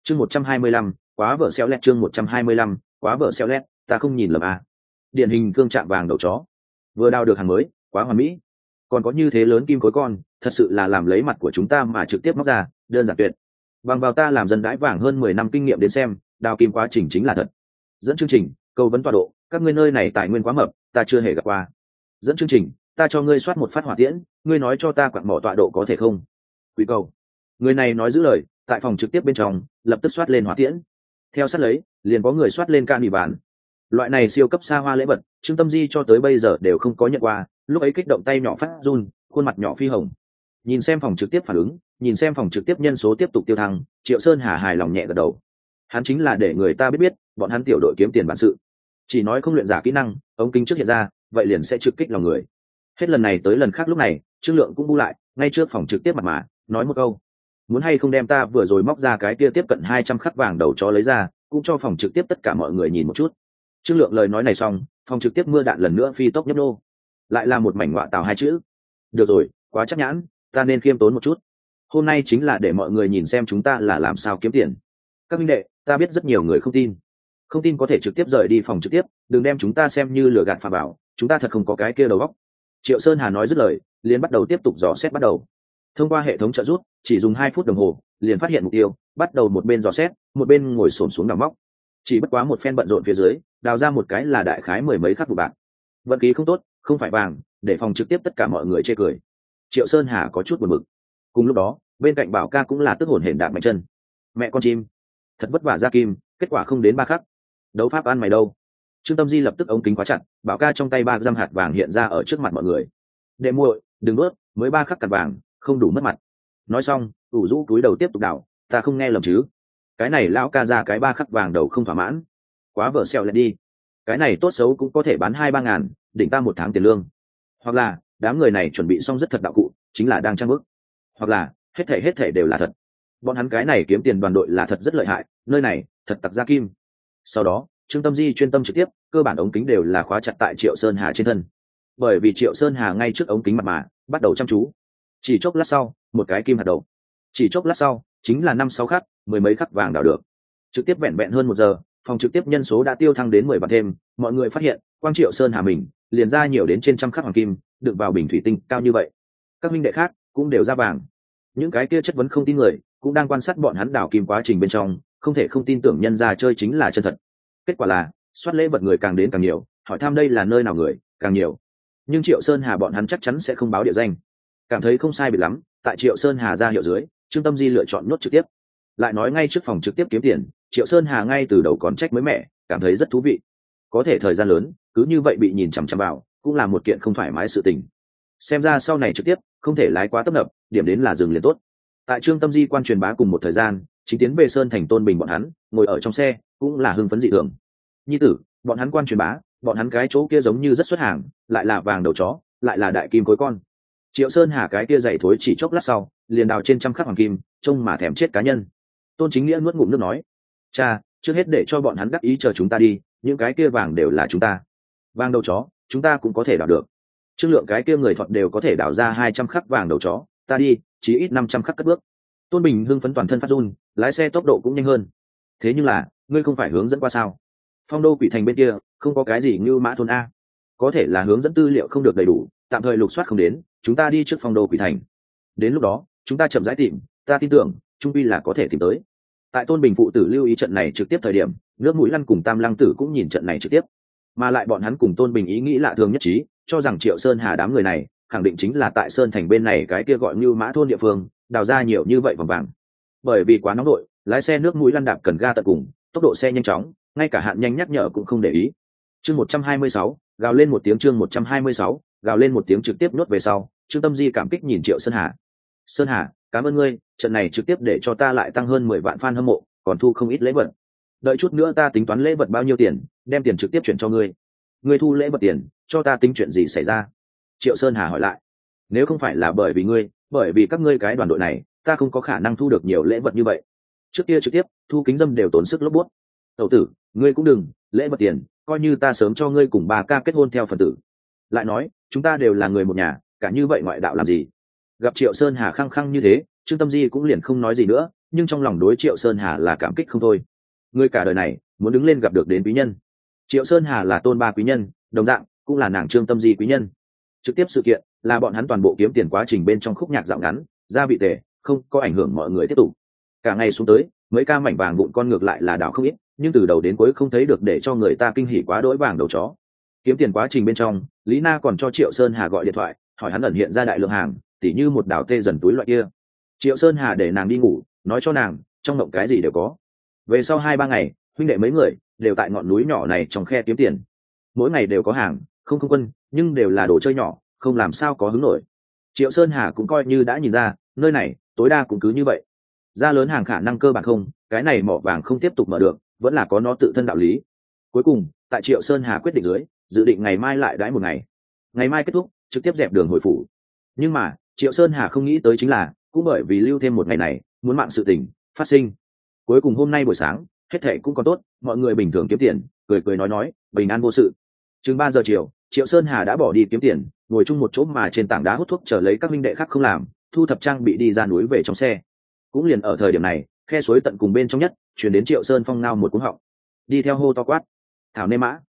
chương 125, quá vợ xéo lét. chương 125, quá vợ xéo lét. Ta không nhìn lầm à. Điển hình cương chạm vàng đầu chó, vừa đào được hàng mới, quá hoàn mỹ. Còn có như thế lớn kim khối con, thật sự là làm lấy mặt của chúng ta mà trực tiếp móc ra, đơn giản tuyệt. Bằng vào ta làm dân đãi vàng hơn 10 năm kinh nghiệm đến xem, đào kim quá trình chính là thật. Dẫn chương trình, cầu vấn tọa độ, các ngươi nơi này tài nguyên quá mập, ta chưa hề gặp qua. Dẫn chương trình, ta cho ngươi soát một phát hỏa tiễn, ngươi nói cho ta quặng mỏ tọa độ có thể không? Quỷ cầu. Người này nói giữ lời, tại phòng trực tiếp bên trong, lập tức soát lên hỏa tiễn. Theo sát lấy, liền có người soát lên can bị bàn. Loại này siêu cấp xa hoa lễ vật, Trương Tâm Di cho tới bây giờ đều không có nhận qua, lúc ấy kích động tay nhỏ phát run, khuôn mặt nhỏ phi hồng. Nhìn xem phòng trực tiếp phản ứng, nhìn xem phòng trực tiếp nhân số tiếp tục tiêu thăng, Triệu Sơn Hà hài lòng nhẹ gật đầu. Hắn chính là để người ta biết bọn hắn tiểu đội kiếm tiền bản sự. Chỉ nói không luyện giả kỹ năng, ống kính trước hiện ra, vậy liền sẽ trực kích lòng người. Hết lần này tới lần khác lúc này, Trương Lượng cũng bu lại, ngay trước phòng trực tiếp mặt mà, nói một câu: "Muốn hay không đem ta vừa rồi móc ra cái kia tiếp cận 200 khắc vàng đầu chó lấy ra, cũng cho phòng trực tiếp tất cả mọi người nhìn một chút." Trương Lượng lời nói này xong, phòng trực tiếp mưa đạn lần nữa phi tốc nhấp nô. Lại là một mảnh ngọa tào hai chữ. Được rồi, quá chắc nhãn, ta nên khiêm tốn một chút. Hôm nay chính là để mọi người nhìn xem chúng ta là làm sao kiếm tiền. Các minh đệ, ta biết rất nhiều người không tin. Không tin có thể trực tiếp rời đi phòng trực tiếp, đừng đem chúng ta xem như lừa gạt phà bảo, chúng ta thật không có cái kia đầu óc. Triệu Sơn Hà nói dứt lời, liền bắt đầu tiếp tục dò xét bắt đầu. Thông qua hệ thống trợ giúp, chỉ dùng 2 phút đồng hồ, liền phát hiện mục tiêu, bắt đầu một bên dò xét, một bên ngồi xổm xuống đào móc. Chỉ bất quá một phen bận rộn phía dưới, đào ra một cái là đại khái 10 mấy khắc vụ bạc. Vận khí không tốt, không phải vàng, để phòng trực tiếp tất cả mọi người chê cười. Triệu Sơn Hà có chút buồn bực. Cùng lúc đó, bên cạnh Bảo Ca cũng là tức hổn hển đạp mạnh chân. Mẹ con chim, thật vất vả ra kim, kết quả không đến 3 khắc. Đấu pháp ăn mày đâu? Trương Tâm Di lập tức ống kính khóa chặt, Bảo Ca trong tay 3 găm hạt vàng hiện ra ở trước mặt mọi người. Đệ muội, đừng nuốt, mới 3 khắc cặt vàng, không đủ mất mặt. Nói xong, ủ rũ túi đầu tiếp tục đảo, ta không nghe lầm chứ? Cái này lão ca ra cái 3 khắc vàng đầu không thỏa mãn, quá vợ xẹo lại đi. Cái này tốt xấu cũng có thể bán 2-3 ngàn, đỉnh ta 1 tháng tiền lương. Hoặc là đám người này chuẩn bị xong rất thật đạo cụ, chính là đang trang bức. Hoặc là hết thảy đều là thật. Bọn hắn cái này kiếm tiền đoàn đội là thật rất lợi hại, nơi này thật tặc ra kim. Sau đó Trương Tâm Di chuyên tâm trực tiếp, cơ bản ống kính đều là khóa chặt tại Triệu Sơn Hà trên thân. Bởi vì Triệu Sơn Hà ngay trước ống kính mặt mà bắt đầu chăm chú. Chỉ chốc lát sau, một cái kim hạt đầu. Chỉ chốc lát sau, chính là 5-6 khắc, 10 mấy khắc vàng đào được. Trực tiếp vẹn hơn 1 giờ, phòng trực tiếp nhân số đã tiêu thăng đến 10 vạn thêm, mọi người phát hiện, quang Triệu Sơn Hà mình, liền ra nhiều đến trên trăm khắc hoàng kim, được vào bình thủy tinh cao như vậy. Các minh đệ khác cũng đều ra vàng. Những cái kia chất vấn không tin người, cũng đang quan sát bọn hắn đào kim quá trình bên trong, không thể không tin tưởng nhân ra chơi chính là chân thật. Kết quả là, soát lễ vật người càng đến càng nhiều, hỏi thăm đây là nơi nào người, càng nhiều. Nhưng Triệu Sơn Hà bọn hắn chắc chắn sẽ không báo địa danh. Cảm thấy không sai biệt lắm, tại Triệu Sơn Hà ra hiệu dưới, Trương Tâm Di lựa chọn nhốt trực tiếp. Lại nói ngay trước phòng trực tiếp kiếm tiền, Triệu Sơn Hà ngay từ đầu còn trách mới mẻ, cảm thấy rất thú vị. Có thể thời gian lớn, cứ như vậy bị nhìn chằm chằm vào, cũng là một kiện không thoải mái sự tình. Xem ra sau này trực tiếp, không thể lái quá tấp nập, điểm đến là dừng liền tốt. Tại Trương Tâm Di quan truyền bá cùng một thời gian, chính tiến về Sơn Thành Tôn Bình bọn hắn, ngồi ở trong xe, cũng là hưng phấn dị thường. Nhi tử, bọn hắn quan truyền bá, bọn hắn cái chỗ kia giống như rất xuất hàng, lại là vàng đầu chó, lại là đại kim khối con. Triệu Sơn Hà cái kia dày thối chỉ chốc lát sau, liền đào trên trăm khắc hoàng kim, trông mà thèm chết cá nhân. Tôn Chính Nghĩa nuốt ngụm nước nói: "Cha, trước hết để cho bọn hắn đắc ý chờ chúng ta đi, những cái kia vàng đều là chúng ta. Vàng đầu chó, chúng ta cũng có thể đào được. Trương Lượng cái kia người Thuận đều có thể đào ra 200 khắc vàng đầu chó, ta đi, chí ít 500 khắc cất bước." Tôn Bình hưng phấn toàn thân phát run, lái xe tốc độ cũng nhanh hơn. "Thế nhưng là, ngươi không phải hướng dẫn qua sao? Phong Đô Quỷ Thành bên kia, không có cái gì như mã thôn a. Có thể là hướng dẫn tư liệu không được đầy đủ, tạm thời lục soát không đến, chúng ta đi trước Phong Đô Quỷ Thành. Đến lúc đó, chúng ta chậm rãi tìm, ta tin tưởng, trung quy là có thể tìm tới." Tại Tôn Bình phụ tử lưu ý trận này trực tiếp thời điểm, Nước Mũi Lăn cùng Tam Lăng Tử cũng nhìn trận này trực tiếp. Mà lại bọn hắn cùng Tôn Bình ý nghĩ lạ thường nhất trí, cho rằng Triệu Sơn Hà đám người này, khẳng định chính là tại Sơn Thành bên này cái kia gọi như mã thôn địa phương, đào ra nhiều như vậy vòng vàng. Bởi vì quá nóng đội, lái xe Nước Mũi Lăn đạp cần ga tận cùng, tốc độ xe nhanh chóng, ngay cả hạn nhanh nhắc nhở cũng không để ý. Chương 126, gào lên một tiếng. Chương 126, gào lên một tiếng trực tiếp nuốt về sau, Trương Tâm Di cảm kích nhìn Triệu Sơn Hà. "Sơn Hà, cảm ơn ngươi, trận này trực tiếp để cho ta lại tăng hơn 10 vạn fan hâm mộ, còn thu không ít lễ vật. Đợi chút nữa ta tính toán lễ vật bao nhiêu tiền, đem tiền trực tiếp chuyển cho ngươi. Ngươi thu lễ vật tiền, cho ta tính chuyện gì xảy ra?" Triệu Sơn Hà hỏi lại. "Nếu không phải là bởi vì ngươi, bởi vì các ngươi cái đoàn đội này, ta không có khả năng thu được nhiều lễ vật như vậy. Trước kia trực tiếp, thu kính dâm đều tốn sức lốp bút. Tẩu tử, ngươi cũng đừng, lễ vật tiền, coi như ta sớm cho ngươi cùng bà ca kết hôn theo phần tử. Lại nói, chúng ta đều là người một nhà, cả như vậy ngoại đạo làm gì?" Gặp Triệu Sơn Hà khăng khăng như thế, Trương Tâm Di cũng liền không nói gì nữa, nhưng trong lòng đối Triệu Sơn Hà là cảm kích không thôi. Người cả đời này muốn đứng lên gặp được đến quý nhân. Triệu Sơn Hà là tôn ba quý nhân, đồng dạng cũng là nàng Trương Tâm Di quý nhân. Trực tiếp sự kiện là bọn hắn toàn bộ kiếm tiền quá trình bên trong khúc nhạc dạo ngắn, ra vị tề, không có ảnh hưởng mọi người tiếp tục. Cả ngày xuống tới, mấy ca mảnh vàng vụn con ngược lại là đảo không ít, nhưng từ đầu đến cuối không thấy được để cho người ta kinh hỉ quá đỗi vàng đầu chó. Kiếm tiền quá trình bên trong, Lý Na còn cho Triệu Sơn Hà gọi điện thoại, hỏi hắn ẩn hiện ra đại lượng hàng, tỉ như một đảo tê dần túi loại kia. Triệu Sơn Hà để nàng đi ngủ, nói cho nàng trong mộng cái gì đều có. Về sau 2-3 ngày, huynh đệ mấy người đều tại ngọn núi nhỏ này trong khe kiếm tiền. Mỗi ngày đều có hàng, không quân, nhưng đều là đồ chơi nhỏ, không làm sao có hứng nổi. Triệu Sơn Hà cũng coi như đã nhìn ra, nơi này tối đa cũng cứ như vậy. Ra lớn hàng khả năng cơ bản không, cái này mỏ vàng không tiếp tục mở được, vẫn là có nó tự thân đạo lý. Cuối cùng, tại Triệu Sơn Hà quyết định dưới, dự định ngày mai lại đãi một ngày. Ngày mai kết thúc, trực tiếp dẹp đường hồi phủ. Nhưng mà, Triệu Sơn Hà không nghĩ tới chính là, cũng bởi vì lưu thêm một ngày này, muốn mạng sự tình phát sinh. Cuối cùng hôm nay buổi sáng, hết thảy cũng còn tốt, mọi người bình thường kiếm tiền, cười cười nói, bình an vô sự. Chừng 3 giờ chiều, Triệu Sơn Hà đã bỏ đi kiếm tiền, ngồi chung một chỗ mà trên tảng đá hút thuốc chờ lấy các minh đệ khác không làm, thu thập trang bị đi ra núi về trong xe. Cũng liền ở thời điểm này, khe suối tận cùng bên trong nhất, truyền đến Triệu Sơn Phong ngao một cú họng, đi theo hô to quát: "Thảo Nê Mã,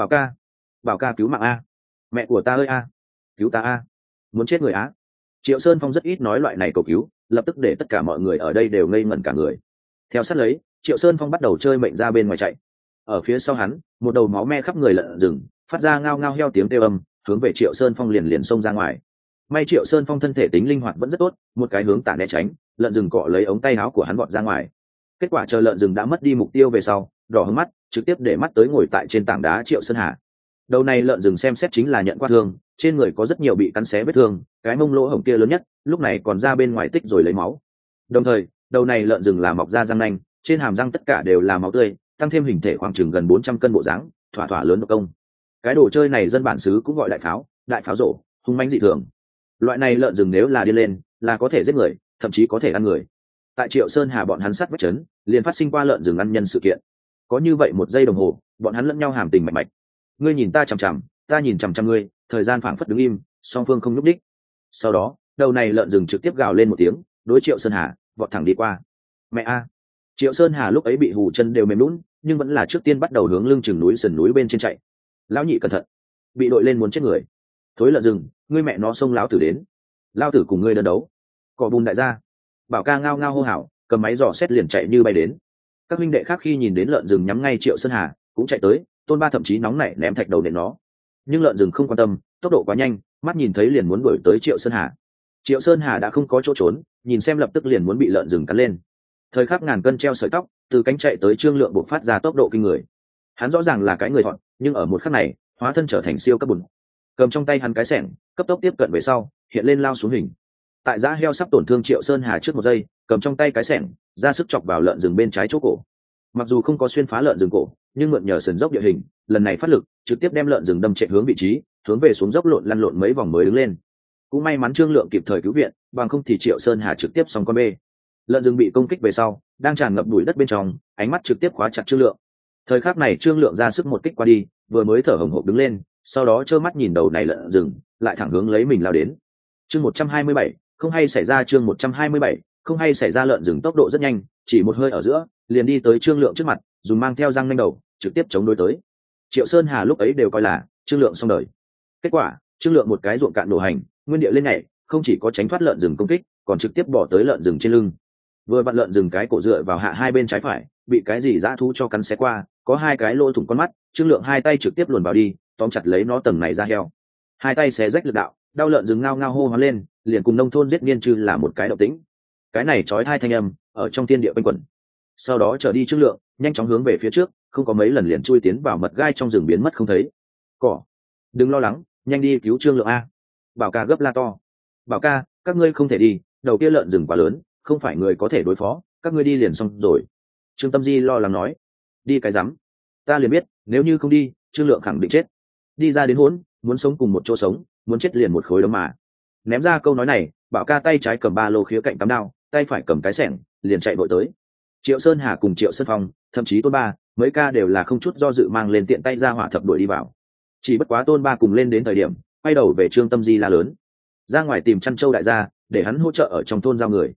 Bảo ca cứu mạng a, mẹ của ta ơi a, cứu ta a, muốn chết người á!" Triệu Sơn Phong rất ít nói loại này cầu cứu, lập tức để tất cả mọi người ở đây đều ngây ngẩn cả người. Theo sát lấy, Triệu Sơn Phong bắt đầu chơi mệnh ra bên ngoài chạy. Ở phía sau hắn, một đầu máu me khắp người lợn rừng, phát ra ngao ngao heo tiếng kêu âm, hướng về Triệu Sơn Phong liền xông ra ngoài. May Triệu Sơn Phong thân thể tính linh hoạt vẫn rất tốt, một cái hướng tả né tránh, lợn rừng cọ lấy ống tay áo của hắn vọt ra ngoài. Kết quả chờ lợn rừng đã mất đi mục tiêu về sau, đỏ hướng mắt, trực tiếp để mắt tới ngồi tại trên tảng đá Triệu Sơn Hà. Đầu này lợn rừng xem xét chính là nhận qua thương, trên người có rất nhiều bị cắn xé vết thương, cái mông lỗ hổng kia lớn nhất, lúc này còn ra bên ngoài tích rồi lấy máu. Đồng thời, đầu này lợn rừng là mọc ra răng nanh, trên hàm răng tất cả đều là máu tươi, tăng thêm hình thể khoảng chừng gần 400 cân bộ dáng, thỏa thỏa lớn độc công. Cái đồ chơi này dân bản xứ cũng gọi đại pháo rổ, hung mãnh dị thường. Loại này lợn rừng nếu là đi lên, là có thể giết người, thậm chí có thể ăn người. Tại Triệu Sơn Hà bọn hắn sát vách trấn, liền phát sinh qua lợn rừng ăn nhân sự kiện. Có như vậy 1 giây đồng hồ, bọn hắn lẫn nhau hàm tình mạch mạch. Ngươi nhìn ta chằm chằm, ta nhìn chằm chằm ngươi, thời gian phảng phất đứng im, song phương không nhúc đích. Sau đó, đầu này lợn rừng trực tiếp gào lên một tiếng, đối Triệu Sơn Hà vọt thẳng đi qua. Mẹ a! Triệu Sơn Hà lúc ấy bị hù chân đều mềm lún, nhưng vẫn là trước tiên bắt đầu hướng lưng chừng núi sườn núi bên trên chạy. Lão nhị cẩn thận, bị đội lên muốn chết người. Thối lợn rừng, ngươi mẹ nó xông lão tử đến. Lão tử cùng ngươi đơn đấu. Cỏ bùn đại gia. Bảo ca ngao ngao hô hào, cầm máy dò xét liền chạy như bay đến. Các huynh đệ khác khi nhìn đến lợn rừng nhắm ngay Triệu Sơn Hà, cũng chạy tới, Tôn Ba thậm chí nóng nảy ném thạch đầu nện nó. Nhưng lợn rừng không quan tâm, tốc độ quá nhanh, mắt nhìn thấy liền muốn đuổi tới Triệu Sơn Hà. Triệu Sơn Hà đã không có chỗ trốn, nhìn xem lập tức liền muốn bị lợn rừng cắn lên. Thời khắc ngàn cân treo sợi tóc, từ cánh chạy tới Trương Lượng bộc phát ra tốc độ kinh người. Hắn rõ ràng là cái người thọn, nhưng ở một khắc này, hóa thân trở thành siêu cấp bùn. Cầm trong tay hắn cái xẻng, cấp tốc tiếp cận về sau, hiện lên lao xuống hình. Tại giá heo sắp tổn thương Triệu Sơn Hà trước 1 giây, cầm trong tay cái xẻng, ra sức chọc vào lợn rừng bên trái chỗ cổ. Mặc dù không có xuyên phá lợn rừng cổ, nhưng mượn nhờ sườn dốc địa hình, lần này phát lực, trực tiếp đem lợn rừng đâm chạy hướng vị trí, hướng về xuống dốc lăn lộn mấy vòng mới đứng lên. Cũng may mắn Trương Lượng kịp thời cứu viện, bằng không thì Triệu Sơn Hà trực tiếp xong con bê. Lợn rừng bị công kích về sau, đang tràn ngập bụi đất bên trong, ánh mắt trực tiếp khóa chặt Trương Lượng. Thời khắc này Trương Lượng ra sức một kích qua đi, vừa mới thở hổn hển đứng lên, sau đó trơ mắt nhìn đầu này lợn rừng, lại thẳng hướng lấy mình lao đến. Chương 127, không hay xảy ra chương 127, không hay xảy ra lợn rừng tốc độ rất nhanh, chỉ một hơi ở giữa, liền đi tới Trương Lượng trước mặt, dùng mang theo răng nanh đầu, trực tiếp chống đối tới. Triệu Sơn Hà lúc ấy đều coi là Trương Lượng xong đời. Kết quả, Trương Lượng một cái ruộng cạn nổ hành, nguyên địa lên nhảy, không chỉ có tránh thoát lợn rừng công kích, còn trực tiếp bỏ tới lợn rừng trên lưng. Vừa vặn lợn rừng cái cổ dựa vào hạ hai bên trái phải, bị cái gì dã thú cho cắn xé qua, có 2 cái lỗ thủng con mắt, Trương Lượng 2 tay trực tiếp luồn vào đi, tóm chặt lấy nó tầng này ra heo. 2 tay xé rách lực đạo, đau lợn rừng ngao ngao hô hoán lên, liền cùng nông thôn giết niên chư là một cái động tĩnh. Cái này chói 2 thanh âm ở trong thiên địa quanh quẩn. Sau đó trở đi Trương Lượng, nhanh chóng hướng về phía trước, không có mấy lần liền chui tiến vào mật gai trong rừng biến mất không thấy. Cỏ, đừng lo lắng, nhanh đi cứu Trương Lượng a. Bảo ca gấp la to. Bảo ca, các ngươi không thể đi, đầu kia lợn rừng quá lớn, không phải người có thể đối phó, các ngươi đi liền xong rồi. Trương Tâm Di lo lắng nói. Đi cái rắm, ta liền biết, nếu như không đi, Trương Lượng khẳng định chết. Đi ra đến hỗn, muốn sống cùng một chỗ sống, muốn chết liền một khối đấm mà. Ném ra câu nói này, Bảo ca tay trái cầm ba lô khía cạnh tắm đao, tay phải cầm cái xẻng, liền chạy vội tới. Triệu Sơn Hà cùng Triệu Sơn Phong, thậm chí Tôn Ba, mấy ca đều là không chút do dự mang lên tiện tay ra hỏa thập đuổi đi vào. Chỉ bất quá Tôn Ba cùng lên đến thời điểm, quay đầu về Trương Tâm Di la lớn, ra ngoài tìm Chăn Châu đại gia, để hắn hỗ trợ ở trong thôn giao người.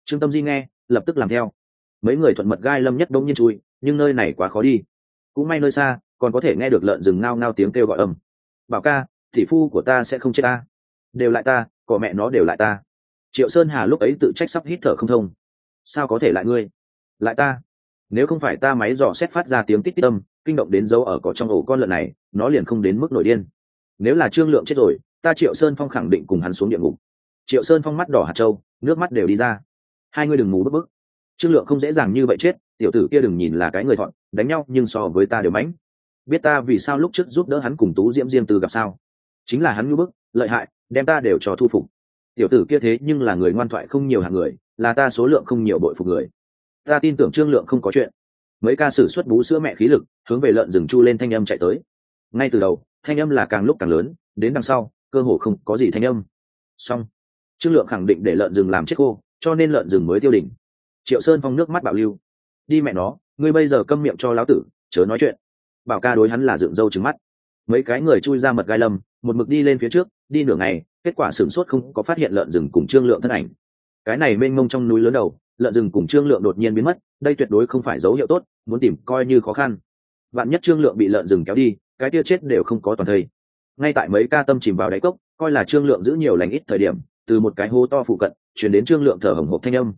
Trương Tâm Di nghe lập tức làm theo. Mấy người thuận mật gai lâm nhất đông nhiên chui, nhưng nơi này quá khó đi. Cũng may nơi xa còn có thể nghe được lợn rừng ngao ngao tiếng kêu gọi âm. Bảo ca, tỷ phu của ta sẽ không chết ta. Đều lại ta, cỏ mẹ nó đều lại ta. Triệu Sơn Hà lúc ấy tự trách sắp hít thở không thông. Sao có thể lại ngươi? Lại ta? Nếu không phải ta máy dò xét phát ra tiếng tít tít âm, kinh động đến dấu ở cỏ trong ổ con lợn này, nó liền không đến mức nổi điên. Nếu là Trương Lượng chết rồi, ta Triệu Sơn Phong khẳng định cùng hắn xuống địa ngục. Triệu Sơn Phong mắt đỏ hạt châu, nước mắt đều đi ra. Hai người đừng mù bức bức. Trương Lượng không dễ dàng như vậy chết, tiểu tử kia đừng nhìn là cái người thọn, đánh nhau nhưng so với ta đều mãnh. Biết ta vì sao lúc trước giúp đỡ hắn cùng Tú Diễm riêng từ gặp sao? Chính là hắn ngu bức, lợi hại, đem ta đều cho thu phục. Tiểu tử kia thế nhưng là người ngoan thoại không nhiều hạng người, là ta số lượng không nhiều bội phục người. Ta tin tưởng Trương Lượng không có chuyện. Mấy ca sử xuất bú sữa mẹ khí lực, hướng về lợn rừng chu lên thanh âm chạy tới. Ngay từ đầu, thanh âm là càng lúc càng lớn, đến đằng sau, cơ hồ không có gì thanh âm. Xong, Trương Lượng khẳng định để lợn rừng làm chết khô, cho nên lợn rừng mới tiêu đỉnh. Triệu Sơn Phong nước mắt bạo lưu. Đi mẹ nó, ngươi bây giờ câm miệng cho lão tử, chớ nói chuyện. Bảo ca đối hắn là dựng râu trừng mắt. Mấy cái người chui ra mật gai lâm, một mực đi lên phía trước, đi nửa ngày, kết quả sửng sốt không có phát hiện lợn rừng cùng Trương Lượng thân ảnh. Cái này mênh mông trong núi lớn đầu, lợn rừng cùng Trương Lượng đột nhiên biến mất, đây tuyệt đối không phải dấu hiệu tốt, muốn tìm coi như khó khăn. Vạn nhất Trương Lượng bị lợn rừng kéo đi, cái kia chết đều không có toàn thây. Ngay tại mấy ca tâm chìm vào đáy cốc, coi là Trương Lượng giữ nhiều lành ít thời điểm, từ một cái hố to phụ cận, truyền đến Trương Lượng thở hổn hộc thanh âm.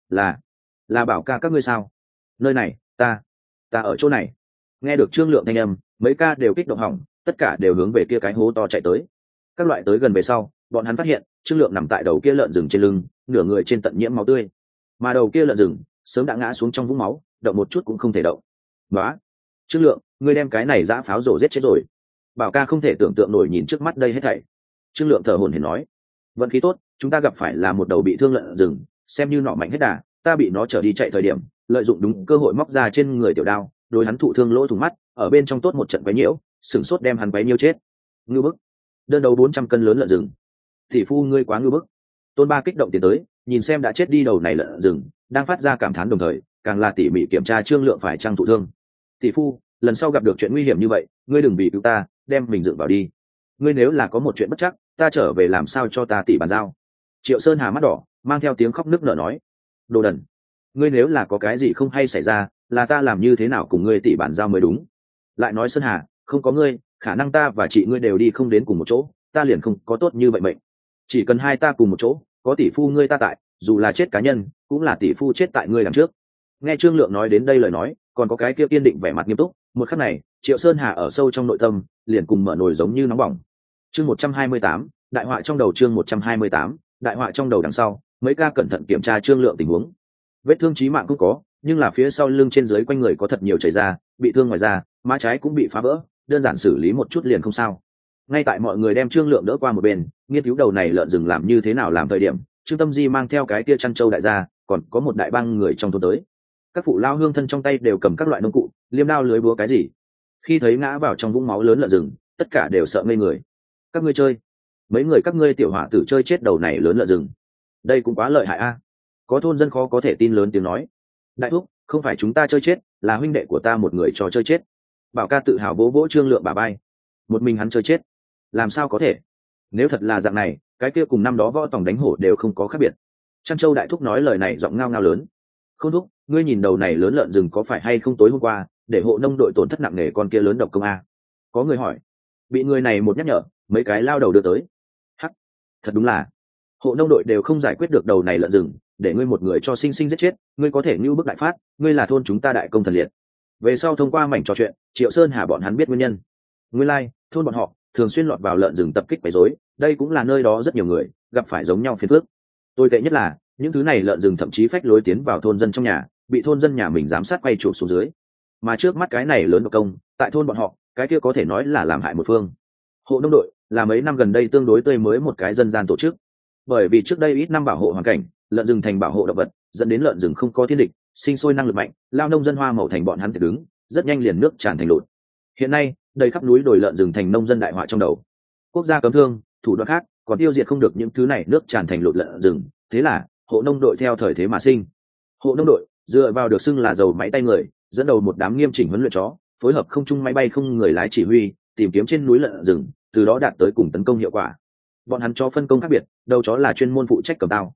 Là Bảo ca các ngươi sao? Nơi này, ta ở chỗ này. Nghe được Trương Lượng thanh âm, mấy ca đều kích động hỏng, tất cả đều hướng về kia cái hố to chạy tới. Các loại tới gần về sau, bọn hắn phát hiện Trương Lượng nằm tại đầu kia lợn rừng trên lưng, nửa người trên tận nhiễm máu tươi, mà đầu kia lợn rừng sớm đã ngã xuống trong vũng máu, động một chút cũng không thể động. Đó, Trương Lượng, ngươi đem cái này dã pháo rổ giết chết rồi. Bảo ca không thể tưởng tượng nổi nhìn trước mắt đây hết thảy. Trương Lượng thở hổn hển nói, vận khí tốt, chúng ta gặp phải là một đầu bị thương lợn rừng, xem như nọ mạnh hết đà, ta bị nó trở đi chạy thời điểm, lợi dụng đúng cơ hội móc ra trên người tiểu đao, đối hắn thụ thương lỗ thủng mắt, ở bên trong tốt một trận quấy nhiễu, sửng sốt đem hắn quấy nhiễu chết. Ngưu bức, đơn đấu 400 cân lớn lợn rừng. Tỷ phu ngươi quá ngưu bức. Tôn Ba kích động tiến tới, nhìn xem đã chết đi đầu này lợn rừng, đang phát ra cảm thán đồng thời, càng là tỉ mỉ kiểm tra Trương Lượng phải chăng thụ thương. Tỷ phu, lần sau gặp được chuyện nguy hiểm như vậy, ngươi đừng bị cứu ta, đem mình dựng vào đi. Ngươi nếu là có một chuyện bất chắc, ta trở về làm sao cho ta tỷ bàn giao. Triệu Sơn Hà mắt đỏ, mang theo tiếng khóc nức nở nói, đồ đần, ngươi nếu là có cái gì không hay xảy ra, là ta làm như thế nào cùng ngươi tỷ bàn giao mới đúng. Lại nói Sơn Hà, không có ngươi, khả năng ta và chị ngươi đều đi không đến cùng một chỗ, ta liền không có tốt như vậy mệnh. Chỉ cần hai ta cùng một chỗ, có tỷ phu ngươi ta tại, dù là chết cá nhân, cũng là tỷ phu chết tại ngươi đằng trước. Nghe Trương Lượng nói đến đây lời nói, còn có cái kia kiên định vẻ mặt nghiêm túc, một khắc này, Triệu Sơn Hà ở sâu trong nội tâm, liền cùng mở nồi giống như nóng bỏng. Chương 128, đại họa trong đầu. Chương 128, đại họa trong đầu. Đằng sau, mấy ca cẩn thận kiểm tra Trương Lượng tình huống. Vết thương chí mạng cũng có, nhưng là phía sau lưng trên dưới quanh người có thật nhiều chảy ra, bị thương ngoài da, má trái cũng bị phá vỡ, đơn giản xử lý một chút liền không sao. Ngay tại mọi người đem Trương Lượng đỡ qua một bên, nghiên cứu đầu này lợn rừng làm như thế nào làm thời điểm, Trương Tâm Di mang theo cái kia chăn trâu đại gia, còn có một đại bang người trong thôn tới. Các phụ lao hương thân trong tay đều cầm các loại nông cụ, liêm đao lưới búa cái gì. Khi thấy ngã vào trong vũng máu lớn lợn rừng, tất cả đều sợ ngây người. Các ngươi chơi? Mấy người các ngươi tiểu hỏa tử chơi chết đầu này lớn lợn rừng. Đây cũng quá lợi hại a. Có thôn dân khó có thể tin lớn tiếng nói. Đại thúc, không phải chúng ta chơi chết, là huynh đệ của ta một người cho chơi chết. Bảo ca tự hào vỗ vỗ Trương Lượng bả vai. Một mình hắn chơi chết? Làm sao có thể? Nếu thật là dạng này, cái kia cùng năm đó võ tòng đánh hổ đều không có khác biệt. Trăn Châu đại thúc nói lời này giọng ngao ngao lớn. Không thúc, ngươi nhìn đầu này lớn lợn rừng có phải hay không tối hôm qua, để hộ nông đội tổn thất nặng nề con kia lớn độc công a? Có người hỏi. Bị người này một nhắc nhở, mấy cái lao đầu đưa tới. Hắc, thật đúng là. Hộ nông đội đều không giải quyết được đầu này lợn rừng, để ngươi một người cho sinh sinh giết chết, ngươi có thể như bức đại phát, ngươi là thôn chúng ta đại công thần liệt. Về sau thông qua mảnh trò chuyện, Triệu Sơn Hà bọn hắn biết nguyên nhân. Nguyên lai, thôn bọn họ thường xuyên lọt vào lợn rừng tập kích quấy rối, đây cũng là nơi đó rất nhiều người gặp phải giống nhau phiền phức. Tồi tệ nhất là, những thứ này lợn rừng thậm chí phách lối tiến vào thôn dân trong nhà, bị thôn dân nhà mình giám sát quay chụp xuống dưới. Mà trước mắt cái này lớn độc công, tại thôn bọn họ, cái kia có thể nói là làm hại một phương. Hộ nông đội là mấy năm gần đây tương đối tươi mới một cái dân gian tổ chức. Bởi vì trước đây ít năm bảo hộ hoàn cảnh, lợn rừng thành bảo hộ động vật, dẫn đến lợn rừng không có thiên địch, sinh sôi năng lực mạnh, lao nông dân hoa màu thành bọn hắn tự đứng, rất nhanh liền nước tràn thành lụt. Hiện nay, đầy khắp núi đồi lợn rừng thành nông dân đại họa trong đầu. Quốc gia cấm thương, thủ đoạn khác, còn tiêu diệt không được những thứ này nước tràn thành lụt lợn rừng, thế là hộ nông đội theo thời thế mà sinh. Hộ nông đội dựa vào được xưng là dầu máy tay người, dẫn đầu một đám nghiêm chỉnh huấn luyện chó, phối hợp không trung máy bay không người lái chỉ huy, tìm kiếm trên núi lợn rừng, từ đó đạt tới cùng tấn công hiệu quả. Bọn hắn chó phân công khác biệt, đầu chó là chuyên môn phụ trách cầm đao,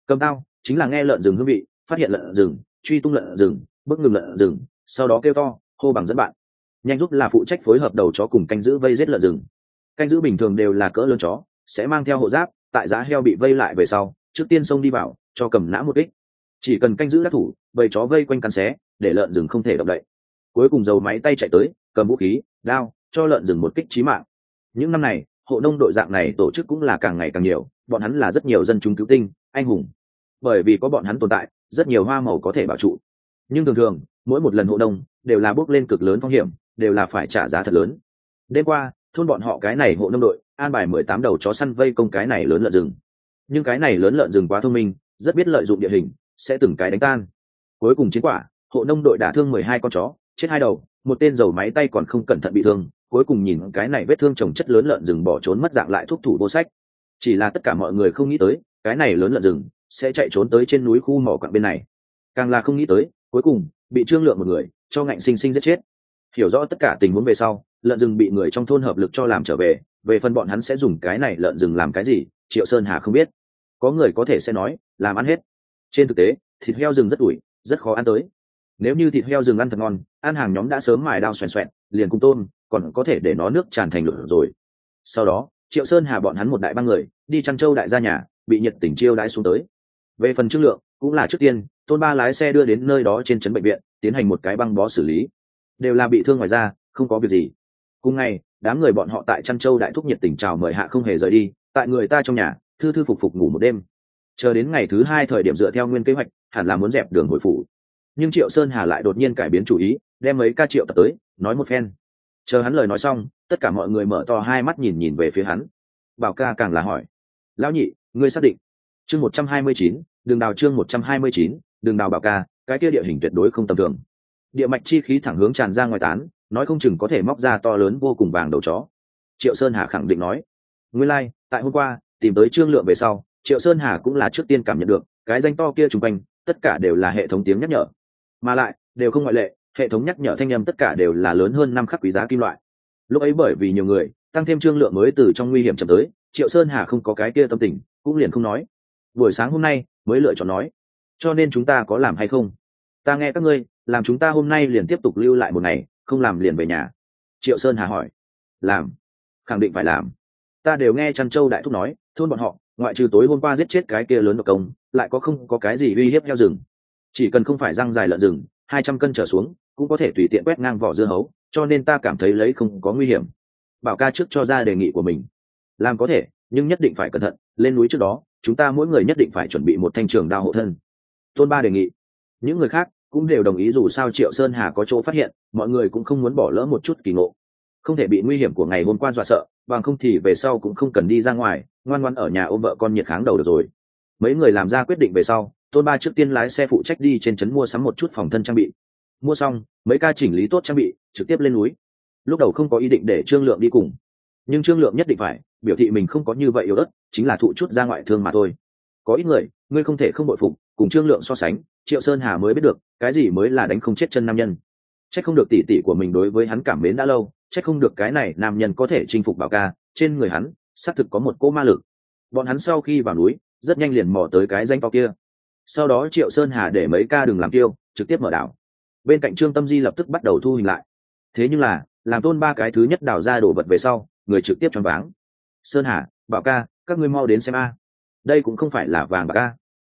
Cầm đao chính là nghe lợn rừng hương vị, phát hiện lợn rừng, truy tung lợn rừng, bước ngừng lợn rừng, sau đó kêu to hô bằng dẫn bạn. Nhanh giúp là phụ trách phối hợp đầu chó cùng canh giữ vây giết lợn rừng. Canh giữ bình thường đều là cỡ lớn chó, sẽ mang theo hộ giáp, tại giá heo bị vây lại về sau trước tiên xông đi vào cho cầm nã một kích. Chỉ cần canh giữ đắc thủ, bầy chó vây quanh cắn xé, để lợn rừng không thể động đậy. Cuối cùng dầu máy tay chạy tới, cầm vũ khí đao cho lợn rừng một kích chí mạng. Những năm này hộ nông đội dạng này tổ chức cũng là càng ngày càng nhiều, bọn hắn là rất nhiều dân chúng cứu tinh anh hùng. Bởi vì có bọn hắn tồn tại, rất nhiều hoa màu có thể bảo trụ. Nhưng thường thường mỗi một lần hộ nông đều là bước lên cực lớn phong hiểm, đều là phải trả giá thật lớn. Đêm qua thôn bọn họ cái này hộ nông đội an bài 18 đầu chó săn vây công cái này lớn lợn rừng. Nhưng cái này lớn lợn rừng quá thông minh, rất biết lợi dụng địa hình, sẽ từng cái đánh tan. Cuối cùng chiến quả, hộ nông đội đả thương 12 con chó, chết 2 đầu, một tên dầu máy tay còn không cẩn thận bị thương. Cuối cùng nhìn cái này vết thương chồng chất lớn lợn rừng bỏ trốn mất dạng lại thúc thủ vô sách. Chỉ là tất cả mọi người không nghĩ tới, cái này lớn lợn rừng sẽ chạy trốn tới trên núi khu mỏ quặng bên này. Càng là không nghĩ tới, cuối cùng bị Trương Lượng một người cho ngạnh sinh sinh giết chết. Hiểu rõ tất cả tình huống về sau, lợn rừng bị người trong thôn hợp lực cho làm trở về, về phần bọn hắn sẽ dùng cái này lợn rừng làm cái gì, Triệu Sơn Hà không biết. Có người có thể sẽ nói làm ăn hết. Trên thực tế thịt heo rừng rất ủi, rất khó ăn tới. Nếu như thịt heo rừng ăn thật ngon, ăn hàng nhóm đã sớm mài đao xoèn xoẹn liền cùng tôm, còn có thể để nó nước tràn thành lửa rồi. Sau đó Triệu Sơn Hà bọn hắn một đại bang người đi Trăn Châu đại gia nhà, bị nhiệt tình chiêu đãi xuống tới. Về phần Trương Lượng cũng là trước tiên Tôn Ba lái xe đưa đến nơi đó trên trấn bệnh viện, tiến hành một cái băng bó xử lý, đều là bị thương ngoài da, không có việc gì. Cùng ngày đám người bọn họ tại Trăn Châu đại thúc nhiệt tình chào mời hạ không hề rời đi, tại người ta trong nhà thư thư phục phục ngủ một đêm. Chờ đến ngày thứ 2 thời điểm dựa theo nguyên kế hoạch hẳn là muốn dẹp đường hồi phủ, nhưng Triệu Sơn Hà lại đột nhiên cải biến chủ ý, đem mấy ca Triệu tập tới nói một phen. Chờ hắn lời nói xong, tất cả mọi người mở to hai mắt nhìn nhìn về phía hắn. Bảo ca càng là hỏi: lão nhị, ngươi xác định? Chương 129, đường đào. Chương 129, đường đào. Bảo ca, cái kia địa hình tuyệt đối không tầm thường, địa mạch chi khí thẳng hướng tràn ra ngoài tán, nói không chừng có thể móc ra to lớn vô cùng vàng đầu chó. Triệu Sơn Hà khẳng định nói. Nguyên lai tại hôm qua tìm tới Trương Lượng về sau, Triệu Sơn Hà cũng là trước tiên cảm nhận được cái danh to kia xung quanh tất cả đều là hệ thống tiếng nhắc nhở, mà lại đều không ngoại lệ, hệ thống nhắc nhở thanh âm tất cả đều là lớn hơn 5 khắc quý giá kim loại. Lúc ấy bởi vì nhiều người tăng thêm Trương Lượng mới từ trong nguy hiểm chậm tới, Triệu Sơn Hà không có cái kia tâm tình, cũng liền không nói. Buổi sáng hôm nay mới lựa chọn nói, cho nên chúng ta có làm hay không? Ta nghe các ngươi làm, chúng ta hôm nay liền tiếp tục lưu lại một ngày, không làm liền về nhà. Triệu Sơn Hà hỏi. Làm, khẳng định phải làm. Ta đều nghe Trăn Châu đại thúc nói, thôn bọn họ ngoại trừ tối hôm qua giết chết cái kia lớn độc công, lại không có cái gì uy hiếp heo rừng. Chỉ cần không phải răng dài lợn rừng 200 cân trở xuống, cũng có thể tùy tiện quét ngang vỏ dưa hấu, cho nên ta cảm thấy lấy không có nguy hiểm. Bảo ca trước cho ra đề nghị của mình. Làm có thể, nhưng nhất định phải cẩn thận, lên núi trước đó chúng ta mỗi người nhất định phải chuẩn bị một thanh trường đao hộ thân. Tôn Ba đề nghị. Những người khác cũng đều đồng ý, dù sao Triệu Sơn Hà có chỗ phát hiện, mọi người cũng không muốn bỏ lỡ một chút kỳ ngộ. Không thể bị nguy hiểm của ngày hôm qua dọa sợ, bằng không thì về sau cũng không cần đi ra ngoài, ngoan ngoãn ở nhà ôm vợ con nhiệt kháng đầu được rồi. Mấy người làm ra quyết định về sau, Tôn Ba trước tiên lái xe phụ trách đi trên trấn mua sắm một chút phòng thân trang bị. Mua xong, mấy ca chỉnh lý tốt trang bị, trực tiếp lên núi. Lúc đầu không có ý định để Trương Lượng đi cùng, nhưng Trương Lượng nhất định phải biểu thị mình không có như vậy yếu ớt, chính là thụ chút ra ngoại thương mà thôi. Có ít người ngươi không thể không bội phục, cùng Trương Lượng so sánh, Triệu Sơn Hà mới biết được cái gì mới là đánh không chết chân nam nhân. Chắc không được tỷ tỷ của mình đối với hắn cảm mến đã lâu, chắc không được cái này nam nhân có thể chinh phục Bảo ca, trên người hắn xác thực có một cỗ ma lực. Bọn hắn sau khi vào núi rất nhanh liền mò tới cái danh to kia. Sau đó Triệu Sơn Hà để mấy ca đừng làm tiêu, trực tiếp mở đảo. Bên cạnh Trương Tâm Di lập tức bắt đầu thu hình lại. Thế nhưng là làm Tôn Ba cái thứ nhất đào ra đồ vật về sau, người trực tiếp choáng váng. Sơn Hà, Bảo ca, các ngươi mau đến xem a. Đây cũng không phải là vàng bạc a.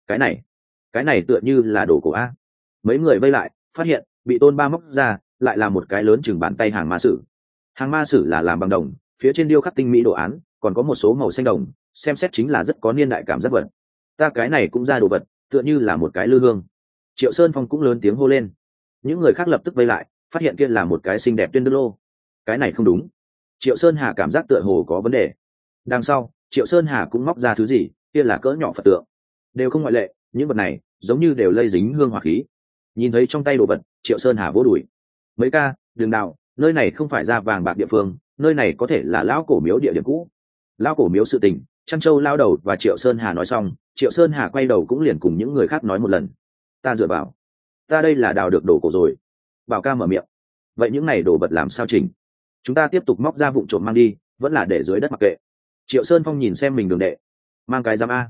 Cái này tựa như là đồ cổ a. Mấy người vây lại, phát hiện bị Tôn Ba móc ra lại là một cái lớn chừng bàn tay hàng ma sử. Hàng ma sử là làm bằng đồng, phía trên điêu khắc tinh mỹ đồ án, còn có một số màu xanh đồng, xem xét chính là rất có niên đại cảm giác vật. Ta cái này cũng ra đồ vật, tựa như là một cái lư hương. Triệu Sơn Phong cũng lớn tiếng hô lên. Những người khác lập tức vây lại, phát hiện kia là một cái xinh đẹp tuyên đức lô. Cái này không đúng. Triệu Sơn Hà cảm giác tựa hồ có vấn đề. Đằng sau Triệu Sơn Hà cũng móc ra thứ gì, kia là cỡ nhỏ Phật tượng, đều không ngoại lệ, những vật này giống như đều lây dính hương hỏa khí. Nhìn thấy trong tay đồ vật, Triệu Sơn Hà vỗ đùi. Mấy ca, đường đào, nơi này không phải ra vàng bạc địa phương, nơi này có thể là lão cổ miếu địa điểm cũ. Lão cổ miếu sự tình, Trăn Châu lao đầu và Triệu Sơn Hà nói xong, Triệu Sơn Hà quay đầu cũng liền cùng những người khác nói một lần. Ta dựa vào, ta đây là đào được đồ cổ rồi. Bảo ca mở miệng. Vậy những này đồ vật làm sao chỉnh? Chúng ta tiếp tục móc ra vụn trộm mang đi, vẫn là để dưới đất mặc kệ? Triệu Sơn Phong nhìn xem mình đường đệ. Mang cái giam a.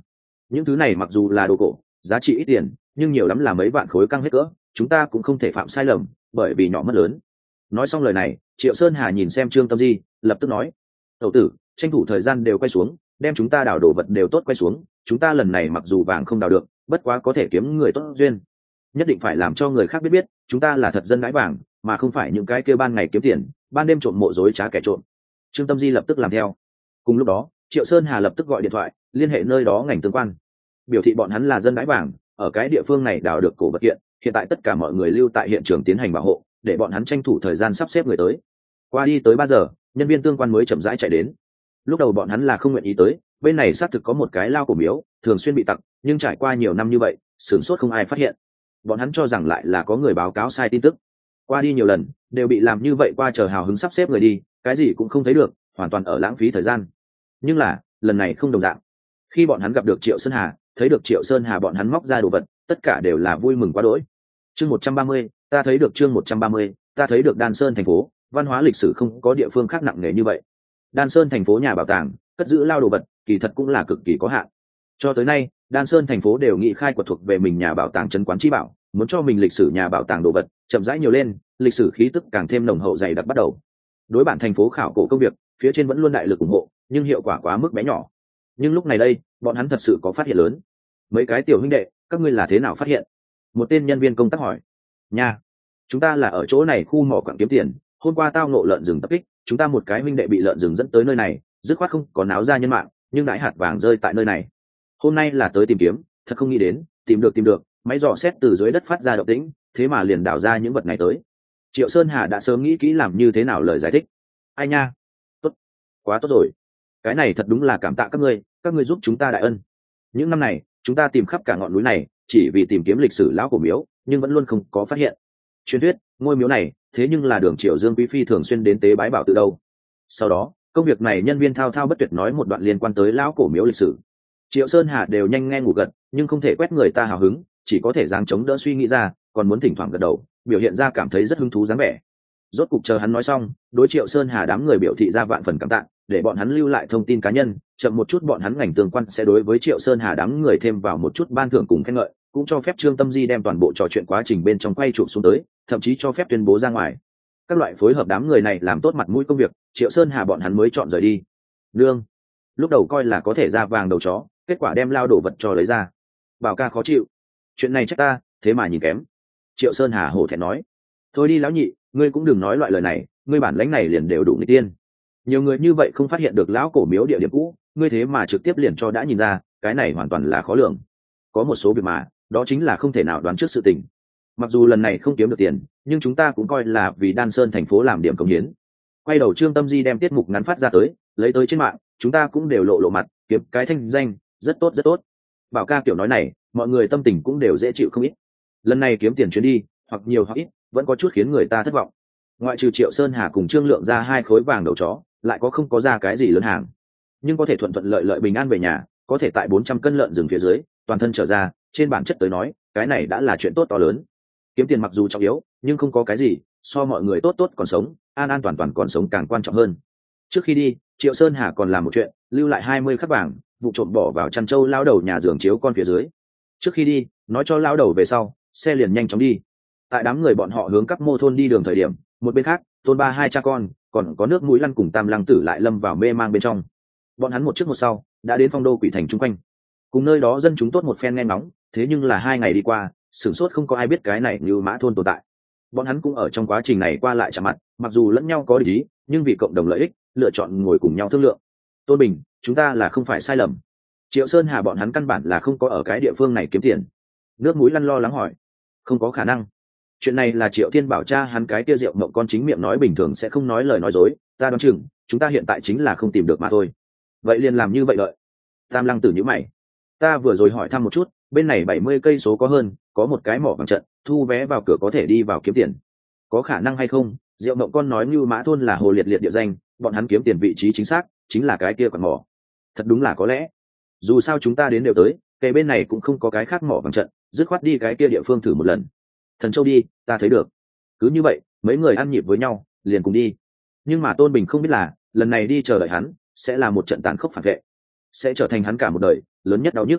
những thứ này mặc dù là đồ cổ, giá trị ít tiền, nhưng nhiều lắm là mấy vạn khối căng hết cỡ, chúng ta cũng không thể phạm sai lầm, bởi vì nhỏ mất lớn. Nói xong lời này, Triệu Sơn Hà nhìn xem Trương Tâm Di, lập tức nói: "Tẩu tử, tranh thủ thời gian đều quay xuống, đem chúng ta đào đồ vật đều tốt quay xuống, chúng ta lần này mặc dù vàng không đào được, bất quá có thể kiếm người tốt duyên. Nhất định phải làm cho người khác biết biết, chúng ta là thật dân đãi vàng, mà không phải những cái kia ban ngày kiếm tiền, ban đêm trộm mộ dối trá kẻ trộm." Trương Tâm Di lập tức làm theo. Cùng lúc đó, Triệu Sơn Hà lập tức gọi điện thoại, liên hệ nơi đó ngành tương quan, biểu thị bọn hắn là dân đãi vàng, ở cái địa phương này đào được cổ vật kiện, hiện tại tất cả mọi người lưu tại hiện trường tiến hành bảo hộ, để bọn hắn tranh thủ thời gian sắp xếp người tới. Qua đi tới 3 giờ, nhân viên tương quan mới chậm rãi chạy đến. Lúc đầu bọn hắn là không nguyện ý tới, bên này xác thực có một cái lao cổ miếu thường xuyên bị tặc, nhưng trải qua nhiều năm như vậy, sửng sốt không ai phát hiện. Bọn hắn cho rằng lại là có người báo cáo sai tin tức. Qua đi nhiều lần đều bị làm như vậy, qua chờ hào hứng sắp xếp người đi, cái gì cũng không thấy được, hoàn toàn ở lãng phí thời gian. Nhưng là lần này không đồng dạng. Khi bọn hắn gặp được Triệu Sơn Hà, thấy được Triệu Sơn Hà, bọn hắn móc ra đồ vật, tất cả đều là vui mừng quá đỗi. Chương 130, ta thấy được chương 130, ta thấy được Đan Sơn thành phố, văn hóa lịch sử không có địa phương khác nặng nề như vậy. Đan Sơn thành phố nhà bảo tàng, cất giữ lao đồ vật, kỳ thật cũng là cực kỳ có hạn. Cho tới nay, Đan Sơn thành phố đều nghĩ khai quật thuộc về mình nhà bảo tàng trấn quán chi bảo, muốn cho mình lịch sử nhà bảo tàng đồ vật chậm rãi nhiều lên, lịch sử khí tức càng thêm nồng hậu dày đặc bắt đầu. Đối bản thành phố khảo cổ công việc, phía trên vẫn luôn đại lực ủng hộ, nhưng hiệu quả quá mức bé nhỏ. Nhưng lúc này đây, bọn hắn thật sự có phát hiện lớn. Mấy cái tiểu huynh đệ, các ngươi là thế nào phát hiện? Một tên nhân viên công tác hỏi. Nha, chúng ta là ở chỗ này khu mỏ quặng kiếm tiền, hôm qua tao ngộ lợn rừng tập kích, chúng ta một cái huynh đệ bị lợn rừng dẫn tới nơi này, dứt khoát không có náo ra nhân mạng, nhưng đãi hạt vàng rơi tại nơi này. Hôm nay là tới tìm kiếm, thật không nghĩ đến, tìm được, máy dò xét từ dưới đất phát ra động tĩnh, thế mà liền đào ra những vật này tới. Triệu Sơn Hà đã sớm nghĩ kỹ làm như thế nào lời giải thích. Ai nha, tốt, quá tốt rồi, cái này thật đúng là cảm tạ các ngươi giúp chúng ta đại ân. Những năm này chúng ta tìm khắp cả ngọn núi này chỉ vì tìm kiếm lịch sử lão cổ miếu, nhưng vẫn luôn không có phát hiện. Truyền thuyết ngôi miếu này thế nhưng là Đường Triệu Dương quý phi thường xuyên đến tế bái bảo tự đâu. Sau đó công việc này nhân viên thao thao bất tuyệt nói một đoạn liên quan tới lão cổ miếu lịch sử. Triệu Sơn Hà đều nhanh nghe ngủ gật, nhưng không thể quét người ta hào hứng, chỉ có thể giáng chống đỡ suy nghĩ ra, còn muốn thỉnh thoảng gật đầu, biểu hiện ra cảm thấy rất hứng thú dáng vẻ. Rốt cục chờ hắn nói xong, đối Triệu Sơn Hà đám người biểu thị ra vạn phần cảm tạ, để bọn hắn lưu lại thông tin cá nhân, chậm một chút bọn hắn ngành tương quan sẽ đối với Triệu Sơn Hà đám người thêm vào một chút ban thưởng cùng khen ngợi, cũng cho phép Trương Tâm Di đem toàn bộ trò chuyện quá trình bên trong quay chụp xuống tới, thậm chí cho phép tuyên bố ra ngoài. Các loại phối hợp đám người này làm tốt mặt mũi công việc, Triệu Sơn Hà bọn hắn mới chọn rời đi. Lương, lúc đầu coi là có thể ra vàng đầu chó, kết quả đem lao đổ vật cho lấy ra. Bảo ca khó chịu, chuyện này trách ta, thế mà nhìn kém. Triệu Sơn Hà hổ thẹn nói. Thôi đi lão nhị, ngươi cũng đừng nói loại lời này, ngươi bản lãnh này liền đều đủ nghịch tiên. Nhiều người như vậy không phát hiện được lão cổ miếu địa điểm cũ, ngươi thế mà trực tiếp liền cho đã nhìn ra, cái này hoàn toàn là khó lường. Có một số việc mà, đó chính là không thể nào đoán trước sự tình. Mặc dù lần này không kiếm được tiền, nhưng chúng ta cũng coi là vì Đan Sơn thành phố làm điểm cống hiến. Quay đầu Trương Tâm Di đem tiết mục ngắn phát ra tới, lấy tới trên mạng, chúng ta cũng đều lộ mặt, kiếm cái thanh danh, rất tốt rất tốt. Bảo ca kiểu nói này, mọi người tâm tình cũng đều dễ chịu không ít. Lần này kiếm tiền chuyến đi, hoặc nhiều hoặc ít, vẫn có chút khiến người ta thất vọng. Ngoại trừ Triệu Sơn Hà cùng Trương Lượng ra 2 khối vàng đầu chó, lại không có ra cái gì lớn hàng. Nhưng có thể thuận thuận lợi lợi bình an về nhà, có thể tại 400 cân lợn rừng phía dưới, toàn thân trở ra, trên bản chất tới nói, cái này đã là chuyện tốt to lớn. Kiếm tiền mặc dù trọng yếu, nhưng không có cái gì so mọi người tốt còn sống, an an toàn toàn còn sống càng quan trọng hơn. Trước khi đi, Triệu Sơn Hà còn làm một chuyện, lưu lại 20 khắc vàng, vụ trộm bỏ vào chăn trâu lao đầu nhà giường chiếu con phía dưới. Trước khi đi, nói cho lao đầu về sau, xe liền nhanh chóng đi. Tại đám người bọn họ hướng các mô thôn đi đường thời điểm, một bên khác, Tôn Ba hai cha con, còn có Nước Mũi Lăn cùng Tam Lăng Tử lại lâm vào mê mang bên trong. Bọn hắn một trước một sau, đã đến phong đô quỷ thành chung quanh. Cùng nơi đó dân chúng tốt một phen nghe ngóng, thế nhưng là 2 ngày đi qua, sửng sốt không có ai biết cái này như Mã thôn tồn tại. Bọn hắn cũng ở trong quá trình này qua lại chạm mặt, mặc dù lẫn nhau có địch ý, nhưng vì cộng đồng lợi ích, lựa chọn ngồi cùng nhau thương lượng. Tôn Bình, chúng ta là không phải sai lầm. Triệu Sơn Hà bọn hắn căn bản là không có ở cái địa phương này kiếm tiền. Nước Mũi Lăn lo lắng hỏi. Không có khả năng. Chuyện này là Triệu Thiên Bảo cha hắn cái kia rượu mộng con chính miệng nói, bình thường sẽ không nói lời nói dối, ta đoán chừng chúng ta hiện tại chính là không tìm được mà thôi. Vậy liền làm như vậy lợi. Tam Lăng Tử nhíu mày. Ta vừa rồi hỏi thăm một chút, bên này 70 cây số có hơn, có một cái mỏ bằng trận, thu vé vào cửa có thể đi vào kiếm tiền. Có khả năng hay không? Diệu Mộng con nói Như Mã thôn là hồ liệt liệt địa danh, bọn hắn kiếm tiền vị trí chính xác chính là cái kia còn mỏ. Thật đúng là có lẽ. Dù sao chúng ta đến đều tới, kề bên này cũng không có cái khác mỏ bằng trận, dứt khoát đi cái kia địa phương thử một lần. Thần Châu đi, ta thấy được. Cứ như vậy, mấy người ăn nhịp với nhau, liền cùng đi. Nhưng mà Tôn Bình không biết là, lần này đi chờ đợi hắn, sẽ là một trận tàn khốc phản vệ, sẽ trở thành hắn cả một đời lớn nhất đau nhức.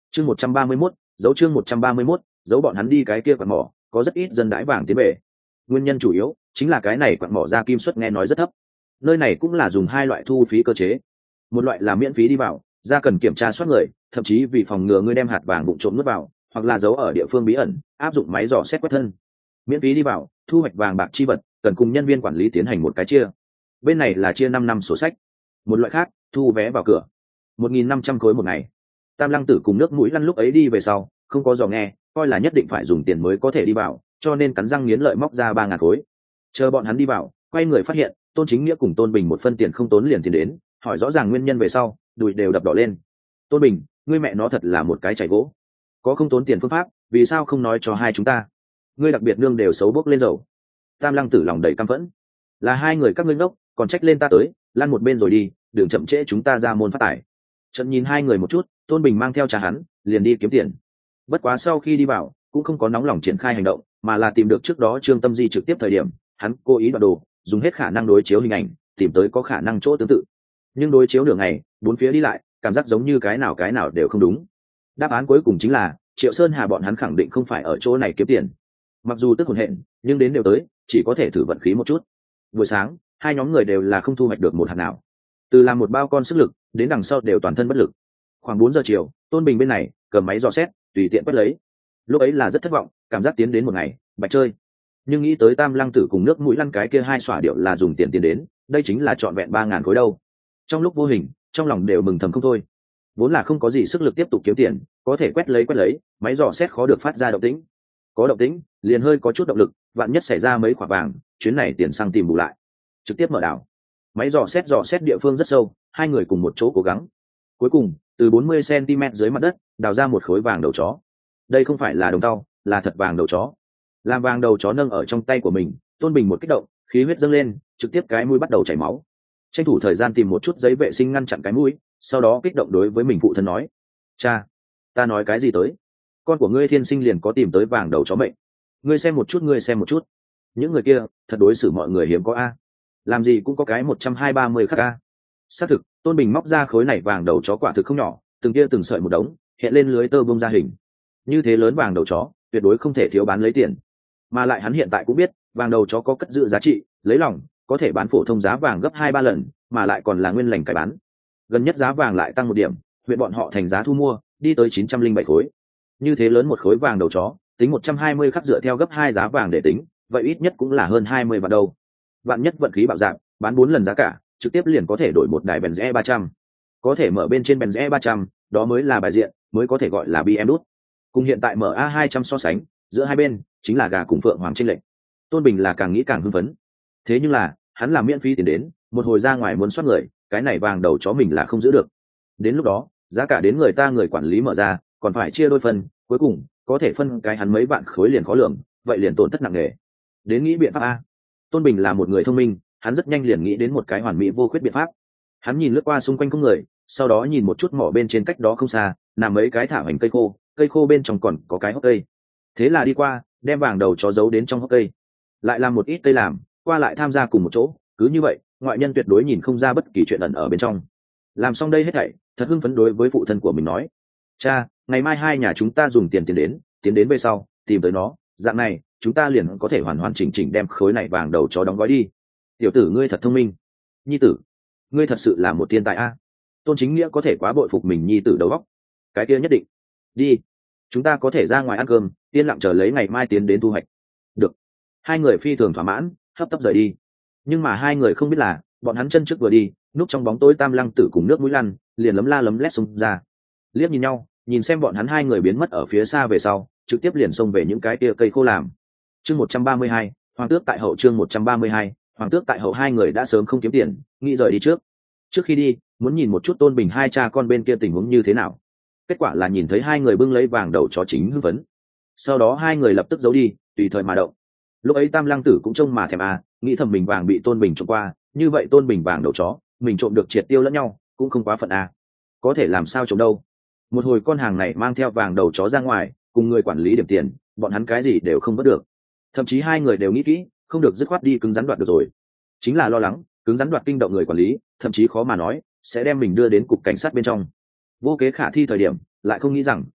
Chương 131, chương 131, dấu bọn hắn đi cái kia quặng mỏ, có rất ít dân đãi vàng tiến về. Nguyên nhân chủ yếu chính là cái này quặng mỏ ra kim suất nghe nói rất thấp. Nơi này cũng là dùng hai loại thu phí cơ chế. Một loại là miễn phí đi vào, ra cần kiểm tra soát người, thậm chí vì phòng ngừa ngươi đem hạt vàng vụng trộm nuốt vào, hoặc là giấu ở địa phương bí ẩn, áp dụng máy dò xét quét thân. Miễn phí đi vào, thu hoạch vàng bạc chi vật, cần cùng nhân viên quản lý tiến hành một cái chia. Bên này là chia 5 năm sổ sách. Một loại khác, thu vé vào cửa, 1.500 khối một ngày. Tam Lăng Tử cùng nước mũi lăn lúc ấy đi về sau, không có dò nghe, coi là nhất định phải dùng tiền mới có thể đi vào, cho nên cắn răng nghiến lợi móc ra 3.000 khối. Chờ bọn hắn đi vào, quay người phát hiện Tôn Chính Nghĩa cùng Tôn Bình một phân tiền không tốn liền tiền đến, hỏi rõ ràng nguyên nhân về sau, đùi đều đập đỏ lên. Tôn Bình, ngươi mẹ nó thật là một cái chảy gỗ, có không tốn tiền phương pháp, vì sao không nói cho hai chúng ta? Ngươi đặc biệt nương đều xấu bốc lên dầu. Tam Lăng Tử lòng đầy căm phẫn, là hai người các ngươi ngốc, còn trách lên ta tới, lăn một bên rồi đi, đừng chậm trễ chúng ta ra môn phát tài. Trận nhìn hai người một chút, Tôn Bình mang theo cha hắn liền đi kiếm tiền. Bất quá sau khi đi vào cũng không có nóng lòng triển khai hành động, mà là tìm được trước đó Trương Tâm Di trực tiếp thời điểm, hắn cố ý đoạt đồ, dùng hết khả năng đối chiếu hình ảnh, tìm tới có khả năng chỗ tương tự. Nhưng đối chiếu nửa ngày, bốn phía đi lại, cảm giác giống như cái nào đều không đúng. Đáp án cuối cùng chính là Triệu Sơn Hà bọn hắn khẳng định không phải ở chỗ này kiếm tiền. Mặc dù tức hồn hện, nhưng đến đều tới, chỉ có thể thử vận khí một chút. Buổi sáng, hai nhóm người đều là không thu hoạch được một hạt nào. Từ làm một bao con sức lực, đến đằng sau đều toàn thân bất lực. Khoảng 4 giờ chiều, Tôn Bình bên này cầm máy dò xét, tùy tiện quét lấy. Lúc ấy là rất thất vọng, cảm giác tiến đến một ngày, bạch chơi. Nhưng nghĩ tới Tam Lăng Tử cùng nước mũi lăn cái kia hai xỏa điệu là dùng tiền đến, đây chính là trọn vẹn 3.000 khối đâu. Trong lúc vô hình, trong lòng đều mừng thầm không thôi. Vốn là không có gì sức lực tiếp tục kiếm tiền, có thể quét lấy, máy dò xét khó được phát ra động tĩnh. Có động tĩnh, liền hơi có chút động lực, vạn nhất xảy ra mấy quả vàng, chuyến này tiền xăng tìm bù lại. Trực tiếp mở đảo. Máy dò xét địa phương rất sâu, hai người cùng một chỗ cố gắng. Cuối cùng, từ 40 cm dưới mặt đất, đào ra một khối vàng đầu chó. Đây không phải là đồng tàu, là thật vàng đầu chó. Làm vàng đầu chó nâng ở trong tay của mình, Tôn Bình một kích động, khí huyết dâng lên, trực tiếp cái mũi bắt đầu chảy máu. Tranh thủ thời gian tìm một chút giấy vệ sinh ngăn chặn cái mũi, sau đó kích động đối với mình phụ thân nói: "Cha, ta nói cái gì tới? Con của ngươi thiên sinh liền có tìm tới vàng đầu chó mệnh. Ngươi xem một chút. Những người kia, thật đối xử mọi người hiếm có a. Làm gì cũng có cái 120-30 khắc a." Xác thực, Tôn Bình móc ra khối này vàng đầu chó quả thực không nhỏ, từng kia từng sợi một đống, hiện lên lưới tơ bông ra hình. Như thế lớn vàng đầu chó, tuyệt đối không thể thiếu bán lấy tiền. Mà lại hắn hiện tại cũng biết, vàng đầu chó có cất giữ giá trị, lấy lòng, có thể bán phổ thông giá vàng gấp 2-3 lần, mà lại còn là nguyên lành cái bán. Gần nhất giá vàng lại tăng một điểm, huyện bọn họ thành giá thu mua, đi tới 907 khối. Như thế lớn một khối vàng đầu chó, tính 120 khắc dựa theo gấp 2 giá vàng để tính, vậy ít nhất cũng là hơn 20 vạn đâu. Vạn nhất vận khí bạo dạng, bán 4 lần giá cả, trực tiếp liền có thể đổi một đài Benz E300. Có thể mở bên trên Benz E300, đó mới là bài diện, mới có thể gọi là BM đút. Cùng hiện tại mở A200 so sánh, giữa hai bên chính là gà cùng phượng hoàng chênh lệch. Tôn Bình là càng nghĩ càng hưng phấn. Thế nhưng là, hắn làm miễn phí tiền đến, một hồi ra ngoài muốn soát người, cái này vàng đầu chó mình là không giữ được. Đến lúc đó, giá cả đến người ta người quản lý mở ra, còn phải chia đôi phần, cuối cùng có thể phân cái hắn mấy vạn khối liền khó lường, vậy liền tổn thất nặng nề. Đến nghĩ biện pháp a. Tôn Bình là một người thông minh, hắn rất nhanh liền nghĩ đến một cái hoàn mỹ vô khuyết biện pháp. Hắn nhìn lướt qua xung quanh không người, sau đó nhìn một chút mỏ bên trên cách đó không xa, nằm mấy cái thả hoành cây khô bên trong còn có cái hốc cây. Thế là đi qua, đem vàng đầu chó giấu đến trong hốc cây, lại làm một ít cây làm, qua lại tham gia cùng một chỗ, cứ như vậy, ngoại nhân tuyệt đối nhìn không ra bất kỳ chuyện ẩn ở bên trong. Làm xong đây hết thảy, thật hưng phấn đối với phụ thân của mình nói: "Cha, ngày mai hai nhà chúng ta dùng tiền tiến đến về sau, tìm tới nó, dạng này, chúng ta liền có thể hoàn hoàn chỉnh chỉnh đem khối này vàng đầu chó đóng gói đi." Tiểu tử ngươi thật thông minh. Nhi tử, ngươi thật sự là một thiên tài a. Tôn Chính Nghĩa có thể quá bội phục mình nhi tử đầu óc. Cái kia nhất định. Đi, chúng ta có thể ra ngoài ăn cơm, yên lặng chờ lấy ngày mai tiến đến thu hoạch. Được. Hai người phi thường thỏa mãn, hấp tấp rời đi. Nhưng mà hai người không biết là, bọn hắn chân trước vừa đi, núp trong bóng tối Tam Lăng Tử cùng nước mũi lăn, liền lấm la lấm lét xông ra. Liếc nhìn nhau, nhìn xem bọn hắn hai người biến mất ở phía xa về sau, trực tiếp liền xông về những cái kia cây khô làm. Chương 132, Hoàng tước tại hậu. Chương 132, Hoàng tước tại hậu. Hai người đã sớm không kiếm tiền, nghĩ rời đi trước. Trước khi đi, muốn nhìn một chút Tôn Bình hai cha con bên kia tình huống như thế nào. Kết quả là nhìn thấy hai người bưng lấy vàng đầu chó chính hưng phấn. Sau đó hai người lập tức giấu đi, tùy thời mà động. Lúc ấy Tam Lăng Tử cũng trông mà thèm nghĩ thầm mình vàng bị Tôn Bình trộm qua, như vậy Tôn Bình vàng đầu chó, mình trộm được triệt tiêu lẫn nhau, cũng không quá phận có thể làm sao trộm đâu. Một hồi con hàng này mang theo vàng đầu chó ra ngoài, cùng người quản lý điểm tiền, bọn hắn cái gì đều không vớt được. Thậm chí hai người đều nghĩ kỹ, không được dứt khoát đi cứng rắn đoạt được rồi. Chính là lo lắng cứng rắn đoạt kinh động người quản lý, thậm chí khó mà nói sẽ đem mình đưa đến cục cảnh sát bên trong. Vô kế khả thi thời điểm, lại không nghĩ rằng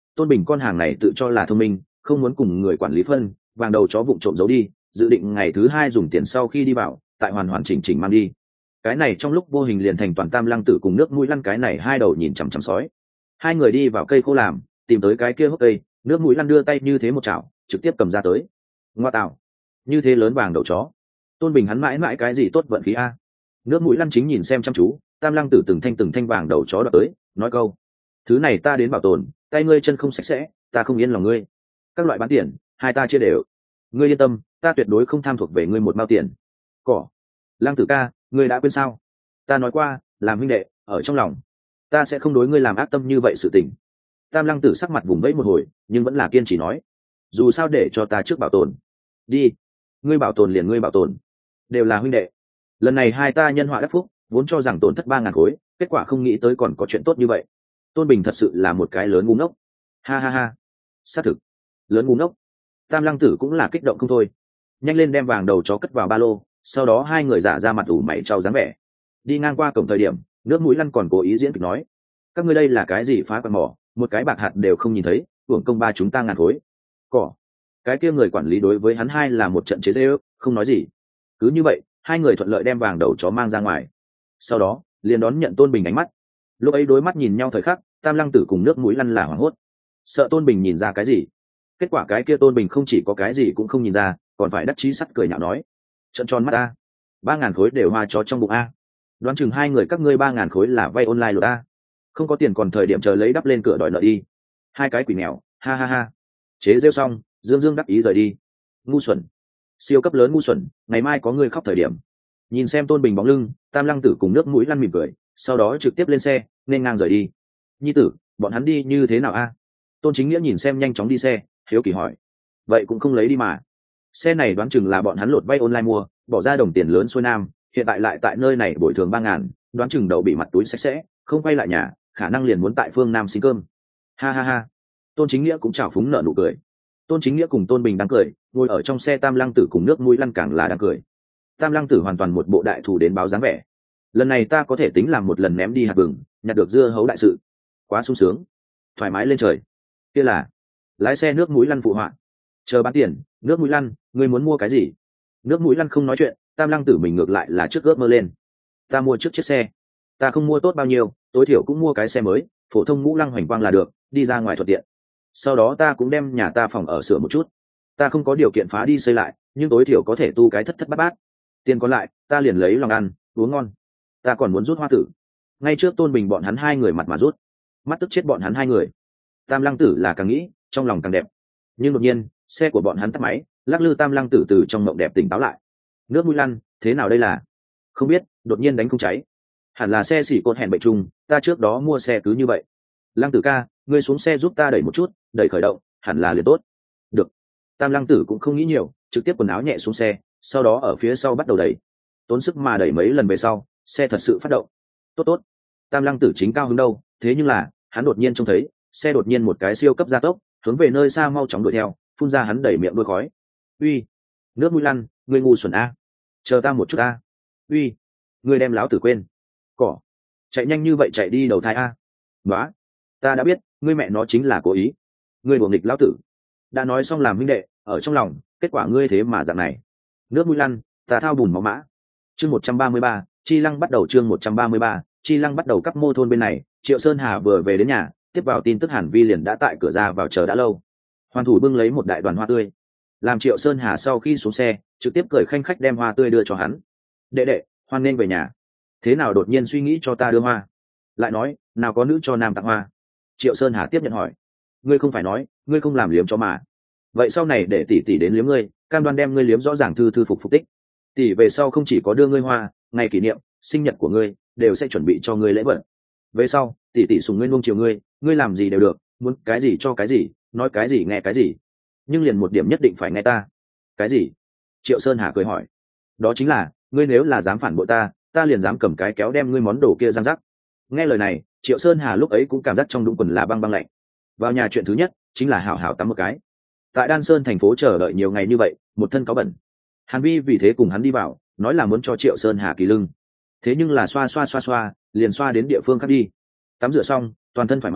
Tôn Bình con hàng này tự cho là thông minh, không muốn cùng người quản lý phân, vàng đầu chó vụng trộm giấu đi, dự định ngày thứ hai dùng tiền sau khi đi vào tại hoàn hoàn chỉnh chỉnh mang đi. Cái này trong lúc vô hình liền thành toàn Tam Lăng Tử cùng nước mũi lăn cái này hai đầu nhìn chằm chằm sói. Hai người đi vào cây khô làm, tìm tới cái kia hốc cây, nước mũi lăn đưa tay như thế một chảo trực tiếp cầm ra tới. Ngoa tạo, như thế lớn vàng đầu chó. Tôn Bình hắn mãi mãi cái gì tốt vận khí a. Nước mũi lăn chính nhìn xem chăm chú, Tam Lăng Tử từng thanh vàng đầu chó đập tới, nói câu: thứ này ta đến bảo tồn, tay ngươi chân không sạch sẽ, ta không yên lòng ngươi. Các loại bán tiền, hai ta chia đều. Ngươi yên tâm, ta tuyệt đối không tham thuộc về ngươi một mao tiền. Cỏ. Lăng Tử ca, ngươi đã quên sao? Ta nói qua, làm huynh đệ, ở trong lòng, ta sẽ không đối ngươi làm ác tâm như vậy sự tình. Tam Lăng Tử sắc mặt vùng vẫy một hồi, nhưng vẫn là kiên trì nói: dù sao để cho ta trước bảo tồn. Đi, ngươi bảo tồn liền ngươi bảo tồn, đều là huynh đệ. Lần này hai ta nhân họa đắc phúc, vốn cho rằng tổn thất 3.000 khối, kết quả không nghĩ tới còn có chuyện tốt như vậy. Tôn Bình thật sự là một cái lớn ngu ngốc. Ha ha ha, xác thực, lớn ngu ngốc. Tam Lăng Tử cũng là kích động không thôi, nhanh lên đem vàng đầu chó cất vào ba lô. Sau đó hai người giả ra mặt ủ mày trao dáng vẻ, đi ngang qua cổng thời điểm, nước mũi lăn còn cố ý diễn kịch nói: các ngươi đây là cái gì phá quạt mỏ, một cái bạc hạt đều không nhìn thấy, hưởng công ba chúng ta 1.000 khối. Cỏ. Cái kia người quản lý đối với hắn hai là một trận chế giễu, không nói gì. Cứ như vậy, hai người thuận lợi đem vàng đầu chó mang ra ngoài, sau đó liền đón nhận Tôn Bình ánh mắt. Lúc ấy đối mắt nhìn nhau thời khắc, Tam Lăng Tử cùng nước mũi lăn là hoảng hốt, sợ Tôn Bình nhìn ra cái gì. Kết quả cái kia Tôn Bình không chỉ có cái gì cũng không nhìn ra, còn phải đắc chí sắt cười nhạo nói: trận tròn mắt a, 3.000 khối đều hoa chó trong bụng a. Đoán chừng hai người các ngươi 3.000 khối là vay online rồi a. Không có tiền còn thời điểm chờ lấy đắp lên cửa đòi nợ đi. Hai cái quỷ nghèo, ha ha ha. Chế rêu xong, Dương Dương đắc ý rời đi. Ngu xuẩn, siêu cấp lớn ngu xuẩn, ngày mai có người khóc thời điểm. Nhìn xem Tôn Bình bóng lưng, Tam Lăng Tử cùng nước mũi lăn mỉm cười, sau đó trực tiếp lên xe nên ngang rời đi. Nhi tử, bọn hắn đi như thế nào a? Tôn Chính Nghĩa nhìn xem nhanh chóng đi xe, hiếu kỳ hỏi. Vậy cũng không lấy đi mà. Xe này đoán chừng là bọn hắn lột vay online mua, bỏ ra đồng tiền lớn xuôi nam, hiện tại lại tại nơi này bồi thường 3.000, đoán chừng đầu bị mặt túi sạch sẽ, không quay lại nhà, khả năng liền muốn tại phương Nam xin cơm. Ha ha ha. Tôn Chính Nghĩa cũng chào phúng nở nụ cười. Tôn Chính Nghĩa cùng Tôn Bình đang cười, ngồi ở trong xe Tam Lăng Tử cùng nước mũi lăn càng là đang cười. Tam Lăng Tử hoàn toàn một bộ đại thủ đến báo dáng vẻ. Lần này ta có thể tính làm một lần ném đi hạt vừng, nhặt được dưa hấu đại sự. Quá sung sướng, thoải mái lên trời. Kia là lái xe nước mũi lăn phụ họa. Chờ bán tiền, nước mũi lăn, ngươi muốn mua cái gì? Nước mũi lăn không nói chuyện, Tam Lăng Tử mình ngược lại là trước ước mơ lên. Ta mua trước chiếc xe. Ta không mua tốt bao nhiêu, tối thiểu cũng mua cái xe mới, phổ thông ngũ lăng hoành quang là được, đi ra ngoài thuận tiện. Sau đó ta cũng đem nhà ta phòng ở sửa một chút. Ta không có điều kiện phá đi xây lại, nhưng tối thiểu có thể tu cái thất thất bát bát. Tiền còn lại, ta liền lấy lòng ăn, uống ngon. Ta còn muốn rút hoa tử. Ngay trước Tôn Bình bọn hắn hai người mặt mà rút, mắt tức chết bọn hắn hai người. Tam Lăng Tử là càng nghĩ, trong lòng càng đẹp. Nhưng đột nhiên, xe của bọn hắn tắt máy, lắc lư Tam Lăng Tử từ trong mộng đẹp tỉnh táo lại. Nước mũi lăn, thế nào đây là? Không biết, đột nhiên đánh không cháy. Hẳn là xe xỉ cột hẹn bệnh chung, ta trước đó mua xe cứ như vậy. Lăng Tử ca, ngươi xuống xe giúp ta đẩy một chút, đẩy khởi động, hẳn là liền tốt. Được. Tam Lăng Tử cũng không nghĩ nhiều, trực tiếp quần áo nhẹ xuống xe, sau đó ở phía sau bắt đầu đẩy. Tốn sức mà đẩy mấy lần về sau, xe thật sự phát động. Tốt tốt. Tam Lăng Tử chính cao hứng đâu, thế nhưng là, hắn đột nhiên trông thấy, xe đột nhiên một cái siêu cấp gia tốc, hướng về nơi xa mau chóng đuổi theo, phun ra hắn đẩy miệng đuôi khói. Uy, nước mũi lăn, ngươi ngu xuẩn a. Chờ ta một chút a. Uy, ngươi đem láo tử quên. Cỏ, chạy nhanh như vậy chạy đi đầu thai a. Nóa, ta đã biết, ngươi mẹ nó chính là cố ý. Ngươi đùa nghịch lão tử. Đã nói xong làm huynh đệ, ở trong lòng, kết quả ngươi thế mà dạng này. Nước mũi lăn, ta thao bùn máu mã. Chương 133, Chi Lăng bắt đầu chương 133, Chi Lăng bắt đầu cắp mô thôn bên này, Triệu Sơn Hà vừa về đến nhà, tiếp vào tin tức Hàn Vi liền đã tại cửa ra vào chờ đã lâu. Hoàn thủ bưng lấy một đại đoàn hoa tươi, làm Triệu Sơn Hà sau khi xuống xe, trực tiếp cười khanh khách đem hoa tươi đưa cho hắn. Đệ đệ, hoan nên về nhà. Thế nào đột nhiên suy nghĩ cho ta đưa hoa? Lại nói, nào có nữ cho nam tặng hoa? Triệu Sơn Hà tiếp nhận hỏi. Ngươi không phải nói, ngươi không làm liếm cho mà. Vậy sau này để tỷ tỷ đến liếm ngươi, cam đoan đem ngươi liếm rõ ràng thư phục tích. Tỷ về sau không chỉ có đưa ngươi hoa, ngày kỷ niệm, sinh nhật của ngươi, đều sẽ chuẩn bị cho ngươi lễ vật. Về sau, tỷ tỷ sùng ngươi nuông chiều ngươi, ngươi làm gì đều được, muốn cái gì cho cái gì, nói cái gì nghe cái gì. Nhưng liền một điểm nhất định phải nghe ta. Cái gì? Triệu Sơn Hà cười hỏi. Đó chính là, ngươi nếu là dám phản bội ta, ta liền dám cầm cái kéo đem ngươi món đồ kia giăng rắc. Nghe lời này, Triệu Sơn Hà lúc ấy cũng cảm giác trong đũng quần là băng băng lạnh. Vào nhà chuyện thứ nhất chính là hảo hảo tắm một cái. Tại Đan Sơn thành phố chờ đợi nhiều ngày như vậy, một thân cáo bẩn. Hàn Vi vì thế cùng hắn đi vào, nói là muốn cho Triệu Sơn Hà kỳ lưng. Thế nhưng là xoa, liền xoa đến địa phương khác đi. Tắm rửa xong, toàn thân thoải mái,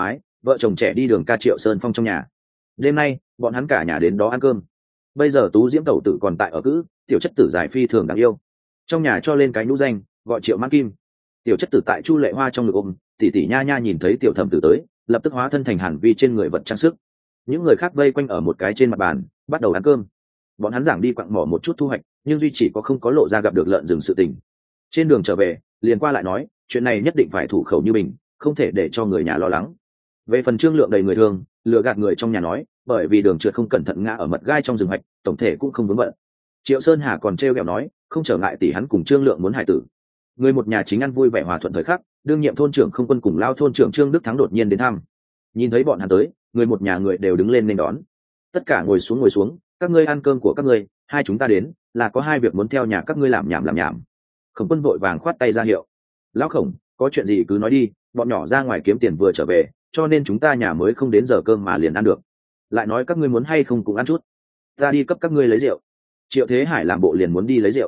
vợ chồng trẻ đi đường ca Triệu Sơn Phong trong nhà. Đêm nay bọn hắn cả nhà đến đó ăn cơm. Bây giờ Tú Diễm tẩu tử còn tại ở cữ, tiểu chất tử giải phi thường đáng yêu, trong nhà cho lên cái nhũ danh gọi Triệu Mãn Kim. Tiểu chất tử tại Chu Lệ Hoa trong ngực ôm, tỷ tỷ nha nha nhìn thấy tiểu thẩm tử tới, lập tức hóa thân thành Hàn Vi trên người vật trang sức. Những người khác vây quanh ở một cái trên mặt bàn bắt đầu ăn cơm. Bọn hắn giảng đi quặng mỏ một chút thu hoạch, nhưng duy chỉ có không có lộ ra gặp được lợn rừng sự tình. Trên đường trở về liền qua lại nói chuyện này nhất định phải thủ khẩu như mình, không thể để cho người nhà lo lắng. Về phần Trương Lượng đầy người thương lừa gạt người trong nhà nói bởi vì đường trượt không cẩn thận ngã ở mật gai trong rừng hoạch, tổng thể cũng không vướng bận. Triệu Sơn Hà còn trêu ghẹo nói không trở ngại tỷ hắn cùng Trương Lượng muốn hài tử. Người một nhà chính ăn vui vẻ hòa thuận thời khắc, đương nhiệm thôn trưởng Không Quân cùng lao thôn trưởng Trương Đức Thắng đột nhiên đến thăm. Nhìn thấy bọn hắn tới, người một nhà người đều đứng lên nên đón. Tất cả ngồi xuống, các ngươi ăn cơm của các ngươi, hai chúng ta đến là có hai việc muốn theo nhà các ngươi làm nhảm. Khổng Quân vội vàng khoát tay ra hiệu. Lão Khổng, có chuyện gì cứ nói đi, bọn nhỏ ra ngoài kiếm tiền vừa trở về, cho nên chúng ta nhà mới không đến giờ cơm mà liền ăn được. Lại nói các ngươi muốn hay không cũng ăn chút, ta đi cấp các ngươi lấy rượu. Triệu Thế Hải làm bộ liền muốn đi lấy rượu.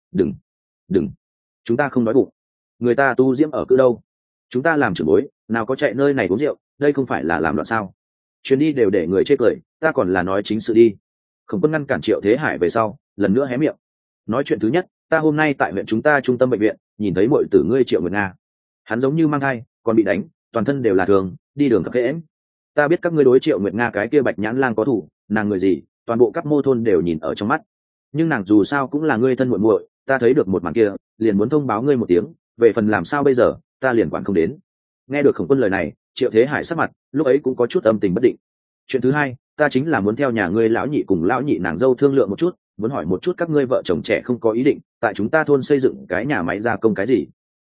Đừng, chúng ta không đói bụng, người ta Tu Diễm ở cữ đâu, chúng ta làm trưởng bối nào có chạy nơi này uống rượu, đây không phải là làm loạn sao? Chuyến đi đều để người chê cười, ta còn là nói chính sự đi. Khổng Quân ngăn cản Triệu Thế Hải về sau, lần nữa hé miệng. Nói chuyện thứ nhất, ta hôm nay tại huyện chúng ta trung tâm bệnh viện nhìn thấy muội tử ngươi Triệu Nguyệt Nga, hắn giống như mang thai, còn bị đánh, toàn thân đều là thương, đi đường khập khẽm. Ta biết các ngươi đối Triệu Nguyệt Nga cái kia Bạch Nhãn Lang có thủ, nàng người gì, toàn bộ các mô thôn đều nhìn ở trong mắt. Nhưng nàng dù sao cũng là ngươi thân muội muội, ta thấy được một màn kia, liền muốn thông báo ngươi một tiếng, về phần làm sao bây giờ, ta liền quản không đến. Nghe được Khổng Quân lời này, Triệu Thế Hải sắc mặt lúc ấy cũng có chút âm tình bất định. Chuyện thứ hai, ta chính là muốn theo nhà ngươi lão nhị cùng lão nhị nàng dâu thương lượng một chút, muốn hỏi một chút các ngươi vợ chồng trẻ không có ý định tại chúng ta thôn xây dựng cái nhà máy gia công cái gì.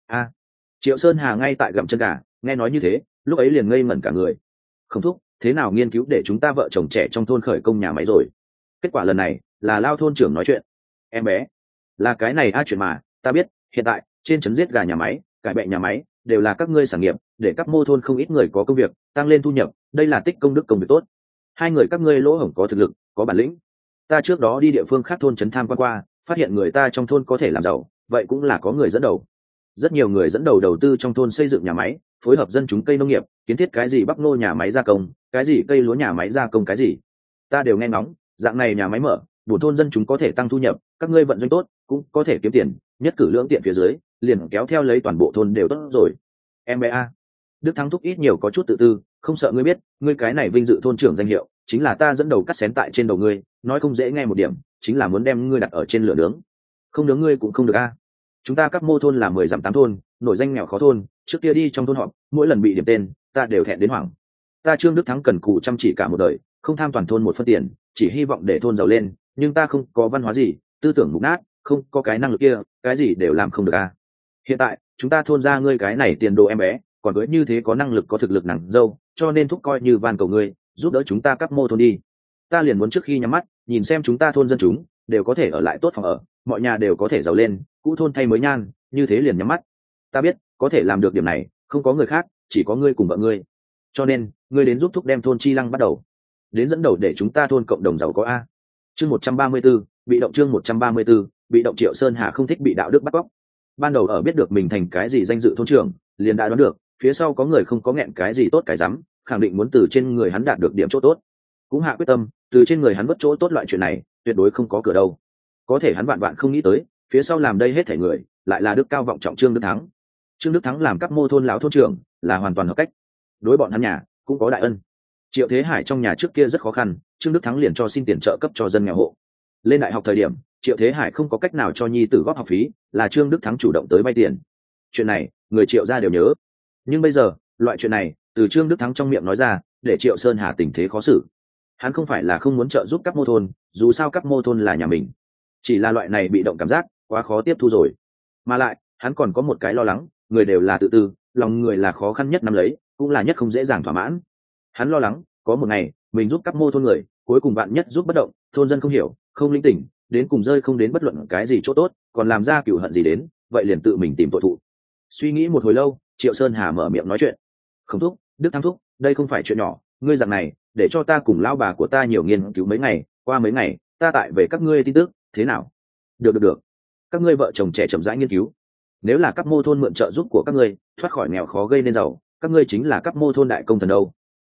Triệu Sơn Hà ngay tại gặm chân gà, nghe nói như thế lúc ấy liền ngây ngẩn cả người. Không thúc, thế nào nghiên cứu để chúng ta vợ chồng trẻ trong thôn khởi công nhà máy rồi? Kết quả lần này là lao thôn trưởng nói chuyện. Em bé, là cái này chuyện mà ta biết, hiện tại trên trấn giết gà nhà máy, cải bẹ nhà máy đều là các ngươi sản nghiệp, để các mô thôn không ít người có công việc, tăng lên thu nhập, đây là tích công đức công việc tốt. Hai người các ngươi lỗ hổng có thực lực, có bản lĩnh. Ta trước đó đi địa phương khác thôn trấn tham quan qua, phát hiện người ta trong thôn có thể làm giàu, vậy cũng là có người dẫn đầu. Rất nhiều người dẫn đầu đầu tư trong thôn xây dựng nhà máy, phối hợp dân chúng cây nông nghiệp, kiến thiết cái gì bắp nô nhà máy gia công, cái gì cây lúa nhà máy gia công cái gì. Ta đều nghe ngóng, dạng này nhà máy mở, buồn thôn dân chúng có thể tăng thu nhập, các ngươi vận doanh tốt, cũng có thể kiếm tiền, nhất cử lưỡng tiện phía dưới, liền kéo theo lấy toàn bộ thôn đều tốt rồi. Em bé a, Đức Thắng thúc ít nhiều có chút tự tư, không sợ ngươi biết, ngươi cái này vinh dự thôn trưởng danh hiệu, chính là ta dẫn đầu cắt xén tại trên đầu ngươi, nói không dễ nghe một điểm, chính là muốn đem ngươi đặt ở trên lửa nướng. Không nướng ngươi cũng không được a. Chúng ta các mô thôn là 10 dặm 8 thôn, nổi danh nghèo khó thôn, trước kia đi trong thôn họp, mỗi lần bị điểm tên, ta đều thẹn đến hoảng. Ta Trương Đức Thắng cần cù chăm chỉ cả một đời, không tham toàn thôn một phân tiền, chỉ hy vọng để thôn giàu lên, nhưng ta không có văn hóa gì, tư tưởng mục nát, không có cái năng lực kia, cái gì đều làm không được a. Hiện tại chúng ta thôn ra ngươi cái này tiền đồ em bé, còn với như thế có năng lực có thực lực nàng dâu, cho nên thúc coi như van cầu ngươi giúp đỡ chúng ta các mô thôn đi. Ta liền muốn trước khi nhắm mắt nhìn xem chúng ta thôn dân chúng đều có thể ở lại tốt phòng ở, mọi nhà đều có thể giàu lên, cũ thôn thay mới nhan, như thế liền nhắm mắt. Ta biết có thể làm được điểm này không có người khác, chỉ có ngươi cùng vợ ngươi, cho nên ngươi đến giúp thúc đem thôn Chi Lăng bắt đầu đến dẫn đầu để chúng ta thôn cộng đồng giàu có a. Chương 134, bị động. Chương 134, bị động. Triệu Sơn Hà không thích bị đạo đức bắt cóc. Ban đầu ở biết được mình thành cái gì danh dự thôn trưởng, liền đã đoán được phía sau có người không có nghẹn cái gì tốt cái rắm, khẳng định muốn từ trên người hắn đạt được điểm chỗ tốt, cũng hạ quyết tâm từ trên người hắn vất chỗ tốt, loại chuyện này tuyệt đối không có cửa đâu. Có thể hắn vạn vạn không nghĩ tới phía sau làm đây hết thể người lại là đức cao vọng trọng Trương Đức Thắng. Trương Đức Thắng làm các mô thôn lão thôn trưởng là hoàn toàn hợp cách, đối bọn hắn nhà cũng có đại ân. Triệu Thế Hải trong nhà trước kia rất khó khăn, Trương Đức Thắng liền cho xin tiền trợ cấp cho dân nghèo hộ. Lên đại học thời điểm Triệu Thế Hải không có cách nào cho nhi tử góp học phí, là Trương Đức Thắng chủ động tới vay tiền. Chuyện này người Triệu gia đều nhớ, nhưng bây giờ loại chuyện này từ Trương Đức Thắng trong miệng nói ra, để Triệu Sơn Hà tình thế khó xử. Hắn không phải là không muốn trợ giúp các mô thôn, dù sao các mô thôn là nhà mình, chỉ là loại này bị động cảm giác quá khó tiếp thu rồi. Mà lại hắn còn có một cái lo lắng, người đều là tự tư, lòng người là khó khăn nhất nắm lấy, cũng là nhất không dễ dàng thỏa mãn. Hắn lo lắng có một ngày mình giúp các mô thôn người, cuối cùng bạn nhất giúp bất động, thôn dân không hiểu, không linh tỉnh, đến cùng rơi không đến bất luận cái gì chỗ tốt, còn làm ra cửu hận gì đến, vậy liền tự mình tìm tội thụ. Suy nghĩ một hồi lâu, Triệu Sơn Hà mở miệng nói chuyện. Không thúc, Đức Thắng thúc, đây không phải chuyện nhỏ, ngươi rằng này để cho ta cùng lão bà của ta nhiều nghiên cứu mấy ngày, qua mấy ngày ta tại về các ngươi tin tức thế nào? Được, các ngươi vợ chồng trẻ chậm rãi nghiên cứu. Nếu là các mô thôn mượn trợ giúp của các ngươi thoát khỏi nghèo khó gây nên giàu, các ngươi chính là các mô thôn đại công thần đâu.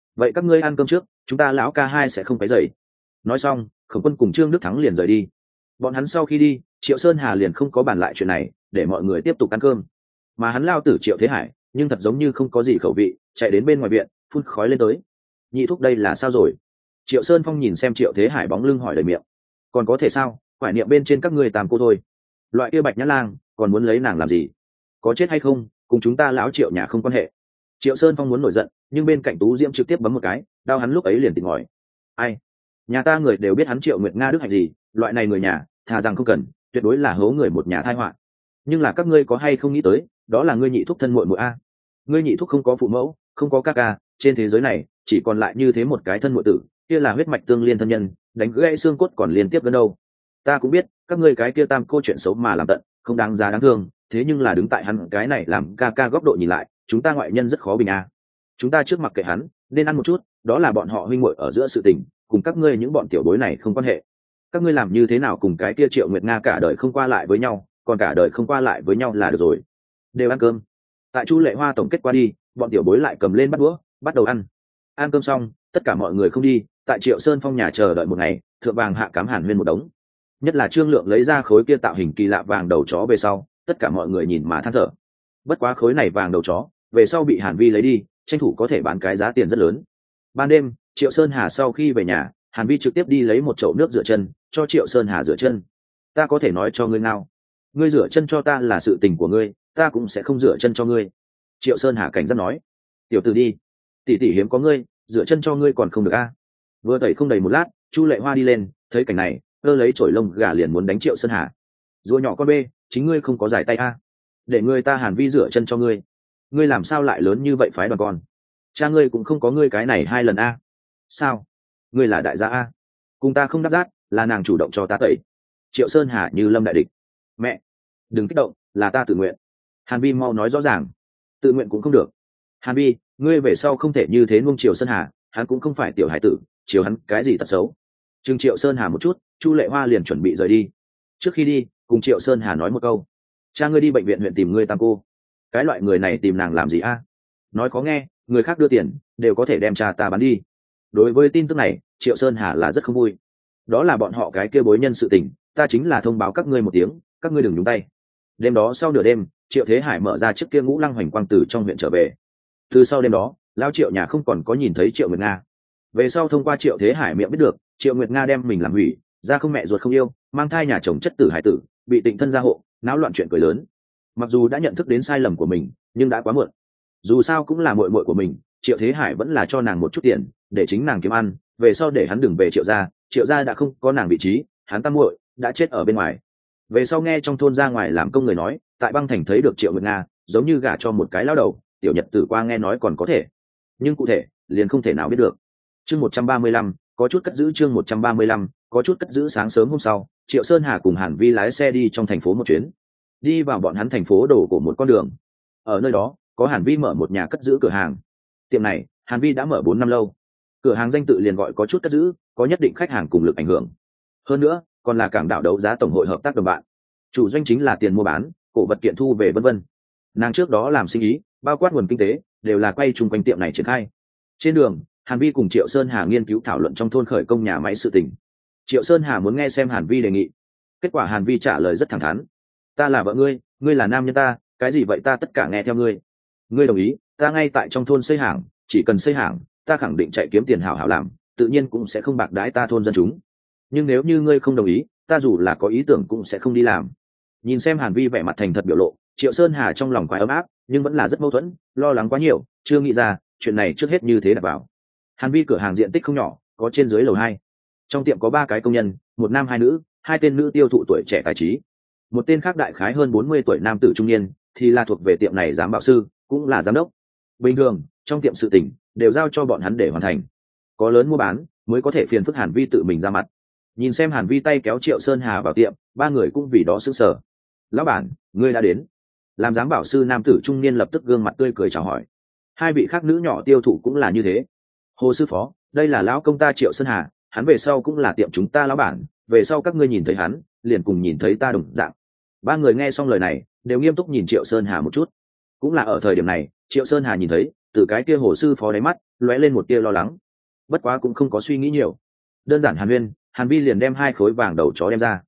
vậy các ngươi ăn cơm trước, chúng ta lão ca hai sẽ không phải dậy. Nói xong, Khổng Quân cùng Trương Đức Thắng liền rời đi. Bọn hắn sau khi đi, Triệu Sơn Hà liền không có bàn lại chuyện này, để mọi người tiếp tục ăn cơm. Mà hắn lao tử Triệu Thế Hải, nhưng thật giống như không có gì khẩu vị, chạy đến bên ngoài viện, phun khói lên tới. Nhị thúc đây là sao rồi? Triệu Sơn Phong nhìn xem Triệu Thế Hải bóng lưng hỏi đầy miệng. Còn có thể sao, phải niệm bên trên các ngươi tam cô thôi. Loại kia Bạch Nhã Lang, còn muốn lấy nàng làm gì? Có chết hay không, cùng chúng ta lão Triệu nhà không quan hệ. Triệu Sơn Phong muốn nổi giận, nhưng bên cạnh Tú Diễm trực tiếp bấm một cái, đau hắn lúc ấy liền tỉnh ngòi. Ai? Nhà ta người đều biết hắn Triệu Nguyệt Nga đức hạnh gì, loại này người nhà, thà rằng không cần, tuyệt đối là hố người một nhà tai họa. Nhưng là các ngươi có hay không nghĩ tới, đó là ngươi nhị thúc thân muội muội a. Ngươi nhị thúc không có phụ mẫu, không có ca ca, trên thế giới này chỉ còn lại như thế một cái thân muội tử, kia là huyết mạch tương liên thân nhân, đánh gãy xương cốt còn liên tiếp gần đâu. Ta cũng biết, các ngươi cái kia tam cô chuyện xấu mà làm tận, không đáng giá đáng thương, thế nhưng là đứng tại hắn cái này làm ca ca góc độ nhìn lại, chúng ta ngoại nhân rất khó bình a. Chúng ta trước mặc kệ hắn, nên ăn một chút, đó là bọn họ huynh muội ở giữa sự tình, cùng các ngươi những bọn tiểu bối này không quan hệ. Các ngươi làm như thế nào cùng cái kia Triệu Nguyệt Nga cả đời không qua lại với nhau, còn cả đời không qua lại với nhau là được rồi. Đều ăn cơm. Tại Chu Lệ Hoa tổng kết qua đi, bọn tiểu bối lại cầm lên bát đũa, bắt đầu ăn. Ăn cơm xong, tất cả mọi người không đi, tại Triệu Sơn Phong nhà chờ đợi một ngày, thượng vàng hạ cám hàn huyên một đống. Nhất là Trương Lượng lấy ra khối kia tạo hình kỳ lạ vàng đầu chó về sau, tất cả mọi người nhìn mà than thở. Bất quá khối này vàng đầu chó, về sau bị Hàn Vi lấy đi, tranh thủ có thể bán cái giá tiền rất lớn. Ban đêm, Triệu Sơn Hà sau khi về nhà, Hàn Vi trực tiếp đi lấy một chậu nước rửa chân, cho Triệu Sơn Hà rửa chân. Ta có thể nói cho ngươi ngao, ngươi rửa chân cho ta là sự tình của ngươi, ta cũng sẽ không rửa chân cho ngươi. Triệu Sơn Hà cảnh giác nói, tiểu tử đi, tỷ tỷ hiếm có ngươi, rửa chân cho ngươi còn không được a. Vừa tẩy không đầy một lát, Chu Lệ Hoa đi lên, thấy cảnh này, cơ lấy chổi lông gà liền muốn đánh Triệu Sơn Hà. Rùa nhỏ con bê, chính ngươi không có giải tay a, để ngươi ta Hàn Vi rửa chân cho ngươi, ngươi làm sao lại lớn như vậy phái đoàn con, cha ngươi cũng không có ngươi cái này hai lần a. Sao, ngươi là đại gia a? Cùng ta không đáp giác, là nàng chủ động cho ta tẩy. Triệu Sơn Hà như lâm đại địch. Mẹ, đừng kích động, là ta tự nguyện. Hàn Vi mau nói rõ ràng. Tự nguyện cũng không được. Hàn Vi, ngươi về sau không thể như thế nuông Triệu Sơn Hà, hắn cũng không phải tiểu hải tử, chiều hắn cái gì tật xấu. Chừng Triệu Sơn Hà một chút, Chu Lệ Hoa liền chuẩn bị rời đi. Trước khi đi, cùng Triệu Sơn Hà nói một câu, cha ngươi đi bệnh viện huyện tìm ngươi tam cô. Cái loại người này tìm nàng làm gì a? Nói có nghe, người khác đưa tiền đều có thể đem cha ta bán đi. Đối với tin tức này, Triệu Sơn Hà là rất không vui. Đó là bọn họ cái kia bối nhân sự tình, ta chính là thông báo các ngươi một tiếng, các ngươi đừng nhúng tay. Đêm đó sau nửa đêm, Triệu Thế Hải mở ra chiếc kia ngũ lăng hoành quang từ trong huyện trở về. Từ sau đêm đó, lao Triệu nhà không còn có nhìn thấy Triệu Nguyệt Nga. Về sau thông qua Triệu Thế Hải miệng biết được, Triệu Nguyệt Nga đem mình làm hủy, ra không mẹ ruột không yêu, mang thai nhà chồng chất tử hải tử, bị tịnh thân gia hộ, náo loạn chuyện cười lớn. Mặc dù đã nhận thức đến sai lầm của mình, nhưng đã quá muộn. Dù sao cũng là muội muội của mình, Triệu Thế Hải vẫn là cho nàng một chút tiền để chính nàng kiếm ăn, về sau để hắn đừng về Triệu gia đã không có nàng vị trí, hắn tam muội đã chết ở bên ngoài. Về sau nghe trong thôn ra ngoài làm công người nói, tại băng thành thấy được Triệu Nguyệt Nga, giống như gả cho một cái lão đầu, tiểu nhật tử qua nghe nói còn có thể, nhưng cụ thể liền không thể nào biết được. Chương 135, có chút cất giữ. Chương 135, có chút cất giữ. Sáng sớm hôm sau, Triệu Sơn Hà cùng Hàn Vi lái xe đi trong thành phố một chuyến, đi vào bọn hắn thành phố đổ của một con đường. Ở nơi đó có Hàn Vi mở một nhà cất giữ cửa hàng. Tiệm này Hàn Vi đã mở 4 năm lâu. Cửa hàng danh tự liền gọi có chút cất giữ, có nhất định khách hàng cùng lực ảnh hưởng. Hơn nữa còn là cảng đảo đấu giá tổng hội hợp tác đồng bạn. Chủ doanh chính là tiền mua bán, cổ vật kiện thu về vân vân. Nàng trước đó làm sinh ý, bao quát nguồn kinh tế đều là quay chung quanh tiệm này triển khai. Trên đường, Hàn Vi cùng Triệu Sơn Hà nghiên cứu thảo luận trong thôn khởi công nhà máy sự tình. Triệu Sơn Hà muốn nghe xem Hàn Vi đề nghị. Kết quả Hàn Vi trả lời rất thẳng thắn: ta là vợ ngươi, ngươi là nam nhân ta, cái gì vậy ta tất cả nghe theo ngươi. Ngươi đồng ý, ta ngay tại trong thôn xây hàng, chỉ cần xây hàng, ta khẳng định chạy kiếm tiền hảo hảo làm, tự nhiên cũng sẽ không bạc đãi ta thôn dân chúng. Nhưng nếu như ngươi không đồng ý, ta dù là có ý tưởng cũng sẽ không đi làm. Nhìn xem Hàn Vi vẻ mặt thành thật biểu lộ, Triệu Sơn Hà trong lòng quái ấm áp, nhưng vẫn là rất mâu thuẫn, lo lắng quá nhiều, chưa nghĩ ra chuyện này trước hết như thế đặt vào. Hàn Vi cửa hàng diện tích không nhỏ, có trên dưới lầu 2. Trong tiệm có 3 cái công nhân, một nam 2 nữ, 2 tên nữ tiêu thụ tuổi trẻ tài trí. Một tên khác đại khái hơn 40 tuổi nam tử trung niên, thì là thuộc về tiệm này giám bảo sư, cũng là giám đốc. Bình thường, trong tiệm sự tình đều giao cho bọn hắn để hoàn thành. Có lớn mua bán, mới có thể phiền phức Hàn Vi tự mình ra mặt. Nhìn xem Hàn Vi tay kéo Triệu Sơn Hà vào tiệm, 3 người cũng vì đó sững sờ. Lão bản, ngươi đã đến. Làm giám bảo sư nam tử trung niên lập tức gương mặt tươi cười chào hỏi. 2 vị khác nữ nhỏ tiêu thụ cũng là như thế. Hồ sư phó, đây là lão công ta Triệu Sơn Hà, hắn về sau cũng là tiệm chúng ta lão bản, về sau các ngươi nhìn thấy hắn, liền cùng nhìn thấy ta đồng dạng. 3 người nghe xong lời này, đều nghiêm túc nhìn Triệu Sơn Hà một chút. Cũng là ở thời điểm này, Triệu Sơn Hà nhìn thấy từ cái kia hồ sư phó đáy mắt lóe lên một tia lo lắng, bất quá cũng không có suy nghĩ nhiều, đơn giản hàn huyên, hàn vi liền đem 2 khối vàng đầu chó đem ra.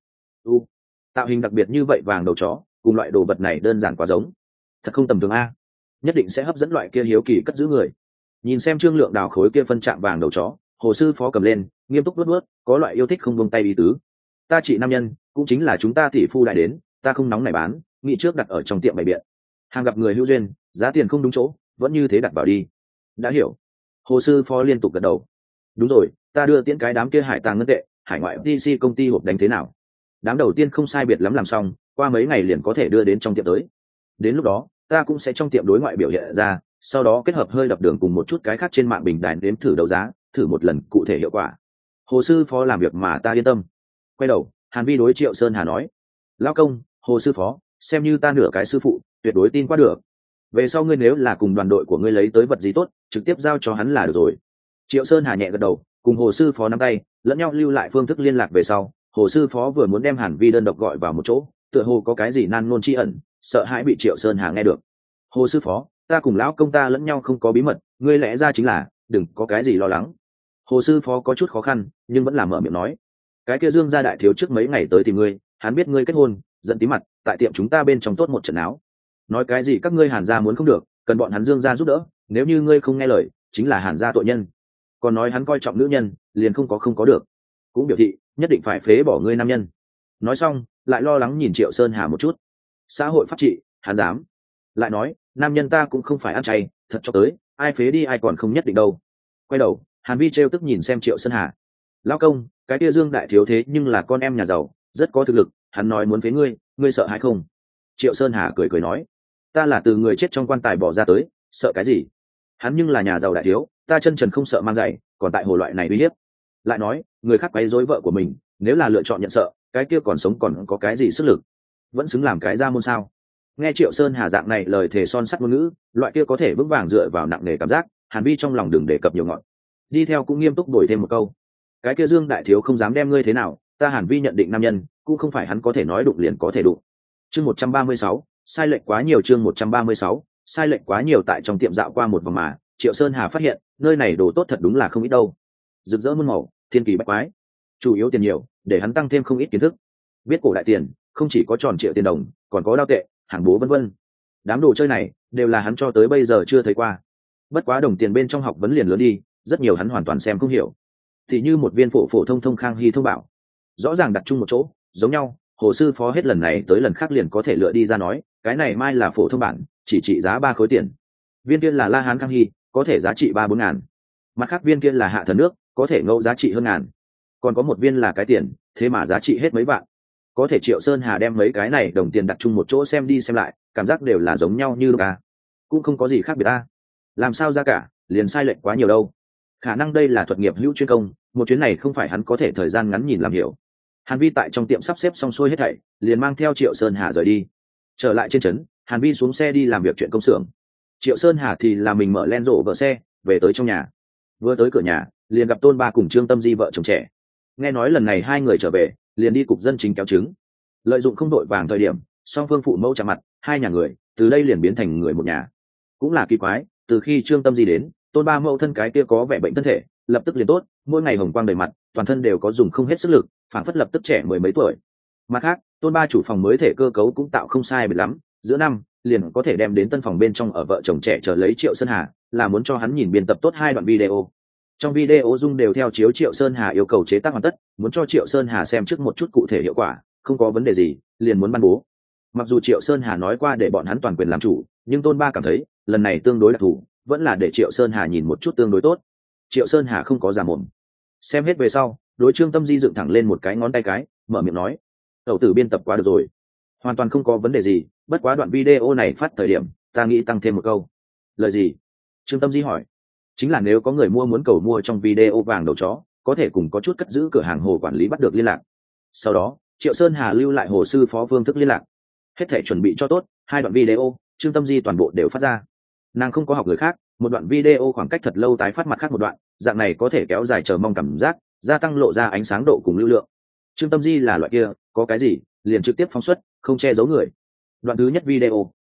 Tạo hình đặc biệt như vậy vàng đầu chó cùng loại đồ vật này đơn giản quá giống, thật không tầm thường a, nhất định sẽ hấp dẫn loại kia hiếu kỳ cất giữ người. Nhìn xem Trương Lượng đào khối kia phân trạng vàng đầu chó, hồ sư phó cầm lên nghiêm túc nuốt, có loại yêu thích không buông tay ý tứ. Ta chị nam nhân cũng chính là chúng ta tỷ phu đại đến, ta không nóng này bán, nghĩ trước đặt ở trong tiệm bày biện, hàng gặp người hữu duyên, giá tiền không đúng chỗ vẫn như thế đặt vào đi. Đã hiểu. Hồ sư phó liên tục gật đầu. Đúng rồi, ta đưa tiễn cái đám kia hải tàng ngân tệ, hải ngoại DC công ty hộp đánh thế nào? Đám đầu tiên không sai biệt lắm làm xong, qua mấy ngày liền có thể đưa đến trong tiệm tới. Đến lúc đó ta cũng sẽ trong tiệm đối ngoại biểu hiện ra, sau đó kết hợp hơi đập đường cùng một chút cái khác trên mạng bình đài đếm thử đấu giá, thử một lần cụ thể hiệu quả. Hồ sư phó làm việc mà ta yên tâm. Quay đầu hàn vi đối Triệu Sơn Hà nói, lão công, hồ sư phó xem như ta nửa cái sư phụ, tuyệt đối tin qua được. Về sau ngươi nếu là cùng đoàn đội của ngươi lấy tới vật gì tốt, trực tiếp giao cho hắn là được rồi. Triệu Sơn Hà nhẹ gật đầu, cùng hồ sư phó nắm tay, lẫn nhau lưu lại phương thức liên lạc. Về sau hồ sư phó vừa muốn đem hàn vi đơn độc gọi vào một chỗ, tựa hồ có cái gì nan ngôn tri ẩn, sợ hãi bị Triệu Sơn Hà nghe được. Hồ sư phó, ta cùng lão công ta lẫn nhau không có bí mật, ngươi lẽ ra chính là đừng có cái gì lo lắng. Hồ sư phó có chút khó khăn nhưng vẫn là mở miệng nói, cái kia Dương gia đại thiếu trước mấy ngày tới tìm ngươi, hắn biết ngươi kết hôn, giận tí mặt, tại tiệm chúng ta bên trong tốt một trận áo, nói cái gì các ngươi Hàn gia muốn không được, cần bọn hắn Dương gia giúp đỡ, nếu như ngươi không nghe lời chính là Hàn gia tội nhân, còn nói hắn coi trọng nữ nhân liền không có được, cũng biểu thị nhất định phải phế bỏ ngươi nam nhân. Nói xong lại lo lắng nhìn Triệu Sơn Hà một chút, xã hội pháp trị hắn dám, lại nói nam nhân ta cũng không phải ăn chay, thật cho tới ai phế đi ai còn không nhất định đâu. Quay đầu Hàn Vi trêu tức nhìn xem Triệu Sơn Hà, lão công, cái kia Dương đại thiếu thế nhưng là con em nhà giàu, rất có thực lực, hắn nói muốn phế ngươi, ngươi sợ hay không? Triệu Sơn Hà cười nói, ta là từ người chết trong quan tài bỏ ra tới, sợ cái gì? Hắn nhưng là nhà giàu đại thiếu, ta chân trần không sợ mang giày, còn tại hồ loại này uy hiếp. Lại nói người khác quấy rối vợ của mình, nếu là lựa chọn nhận sợ, cái kia còn sống còn có cái gì sức lực, vẫn xứng làm cái gia môn sao? Nghe Triệu Sơn Hà dạng này lời thề son sắt ngôn ngữ, loại kia có thể vững vàng dựa vào nặng nề cảm giác, Hàn Vi trong lòng đừng đề cập nhiều ngọn. Đi theo cũng nghiêm túc đổi thêm một câu, cái kia Dương đại thiếu không dám đem ngươi thế nào, ta Hàn Vi nhận định nam nhân cũng không phải hắn có thể nói đụng liền có thể đụng. Chương 136, sai lệch quá nhiều. Chương 136, sai lệch quá nhiều. Tại trong tiệm dạo qua một vòng mà Triệu Sơn Hà phát hiện nơi này đồ tốt thật đúng là không ít đâu, rực rỡ muôn màu, thiên kỳ bách quái, chủ yếu tiền nhiều để hắn tăng thêm không ít kiến thức, biết cổ đại tiền không chỉ có tròn triệu tiền đồng, còn có đao tệ, hàng bố vân vân. Đám đồ chơi này đều là hắn cho tới bây giờ chưa thấy qua, bất quá đồng tiền bên trong học vấn liền lớn đi, rất nhiều hắn hoàn toàn xem không hiểu. Thì như một viên phổ phổ thông thông Khang Hy thông bảo, rõ ràng đặt chung một chỗ giống nhau, hồ sư phó hết lần này tới lần khác liền có thể lựa đi ra nói cái này mai là phổ thông bản, chỉ trị giá 3 khối tiền. Viên kia là La Hán Khang Hy, có thể giá trị 3-4 ngàn. Mặt khác viên kia là Hạ Thần Nước, có thể ngẫu giá trị hơn ngàn. Còn có một viên là cái tiền, thế mà giá trị hết mấy vạn. Có thể Triệu Sơn Hà đem mấy cái này đồng tiền đặt chung một chỗ xem đi xem lại, cảm giác đều là giống nhau như ca, cũng không có gì khác biệt ta. Làm sao ra cả, liền sai lệch quá nhiều đâu. Khả năng đây là thuật nghiệp hữu chuyên công, một chuyến này không phải hắn có thể thời gian ngắn nhìn làm hiểu. Hàn Vi tại trong tiệm sắp xếp xong xuôi hết thảy, liền mang theo Triệu Sơn Hà rời đi. Trở lại trên trấn, Hàn Vi xuống xe đi làm việc chuyện công xưởng. Triệu Sơn Hà thì là mình mở len rộ vợ xe về tới trong nhà. Vừa tới cửa nhà liền gặp Tôn Ba cùng Trương Tâm Di vợ chồng trẻ. Nghe nói lần này hai người trở về liền đi cục dân chính kéo chứng. Lợi dụng không đội vàng thời điểm, song phương phụ mẫu chạm mặt, hai nhà người từ đây liền biến thành người một nhà. Cũng là kỳ quái, từ khi Trương Tâm Di đến, Tôn Ba mẫu thân cái kia có vẻ bệnh thân thể lập tức liền tốt, mỗi ngày hồng quang đầy mặt, toàn thân đều có dùng không hết sức lực, phản phất lập tức trẻ 10 mấy tuổi. Mặt khác Tôn Ba chủ phòng mới thể cơ cấu cũng tạo không sai biệt lắm, giữa năm liền có thể đem đến tân phòng bên trong ở vợ chồng trẻ chờ lấy Triệu Sơn Hà, là muốn cho hắn nhìn biên tập tốt 2 đoạn video. Trong video dung đều theo chiếu Triệu Sơn Hà yêu cầu chế tác hoàn tất, muốn cho Triệu Sơn Hà xem trước một chút cụ thể hiệu quả, không có vấn đề gì liền muốn ban bố. Mặc dù Triệu Sơn Hà nói qua để bọn hắn toàn quyền làm chủ, nhưng Tôn Ba cảm thấy lần này tương đối đặc thù, vẫn là để Triệu Sơn Hà nhìn một chút tương đối tốt. Triệu Sơn Hà không có giả mồm, xem hết về sau đối Trương Tâm Di dựng thẳng lên một cái ngón tay cái, mở miệng nói, tẩu tử biên tập quá được rồi, hoàn toàn không có vấn đề gì, bất quá đoạn video này phát thời điểm ta nghĩ tăng thêm một câu. Lời gì? Trương Tâm Di hỏi. Chính là nếu có người muốn cầu mua trong video vàng đầu chó, có thể cùng có chút cất giữ cửa hàng hồ quản lý bắt được liên lạc. Sau đó Triệu Sơn Hà lưu lại hồ sư phó phương thức liên lạc, hết thể chuẩn bị cho tốt 2 đoạn video, Trương Tâm Di toàn bộ đều phát ra. Nàng không có học người khác, một đoạn video khoảng cách thật lâu tái phát mặt khác một đoạn, dạng này có thể kéo dài chờ mong cảm giác, gia tăng lộ ra ánh sáng độ cùng lưu lượng. Trương Tâm Di là loại kia có cái gì liền trực tiếp phóng xuất, không che giấu người. Đoạn thứ nhất video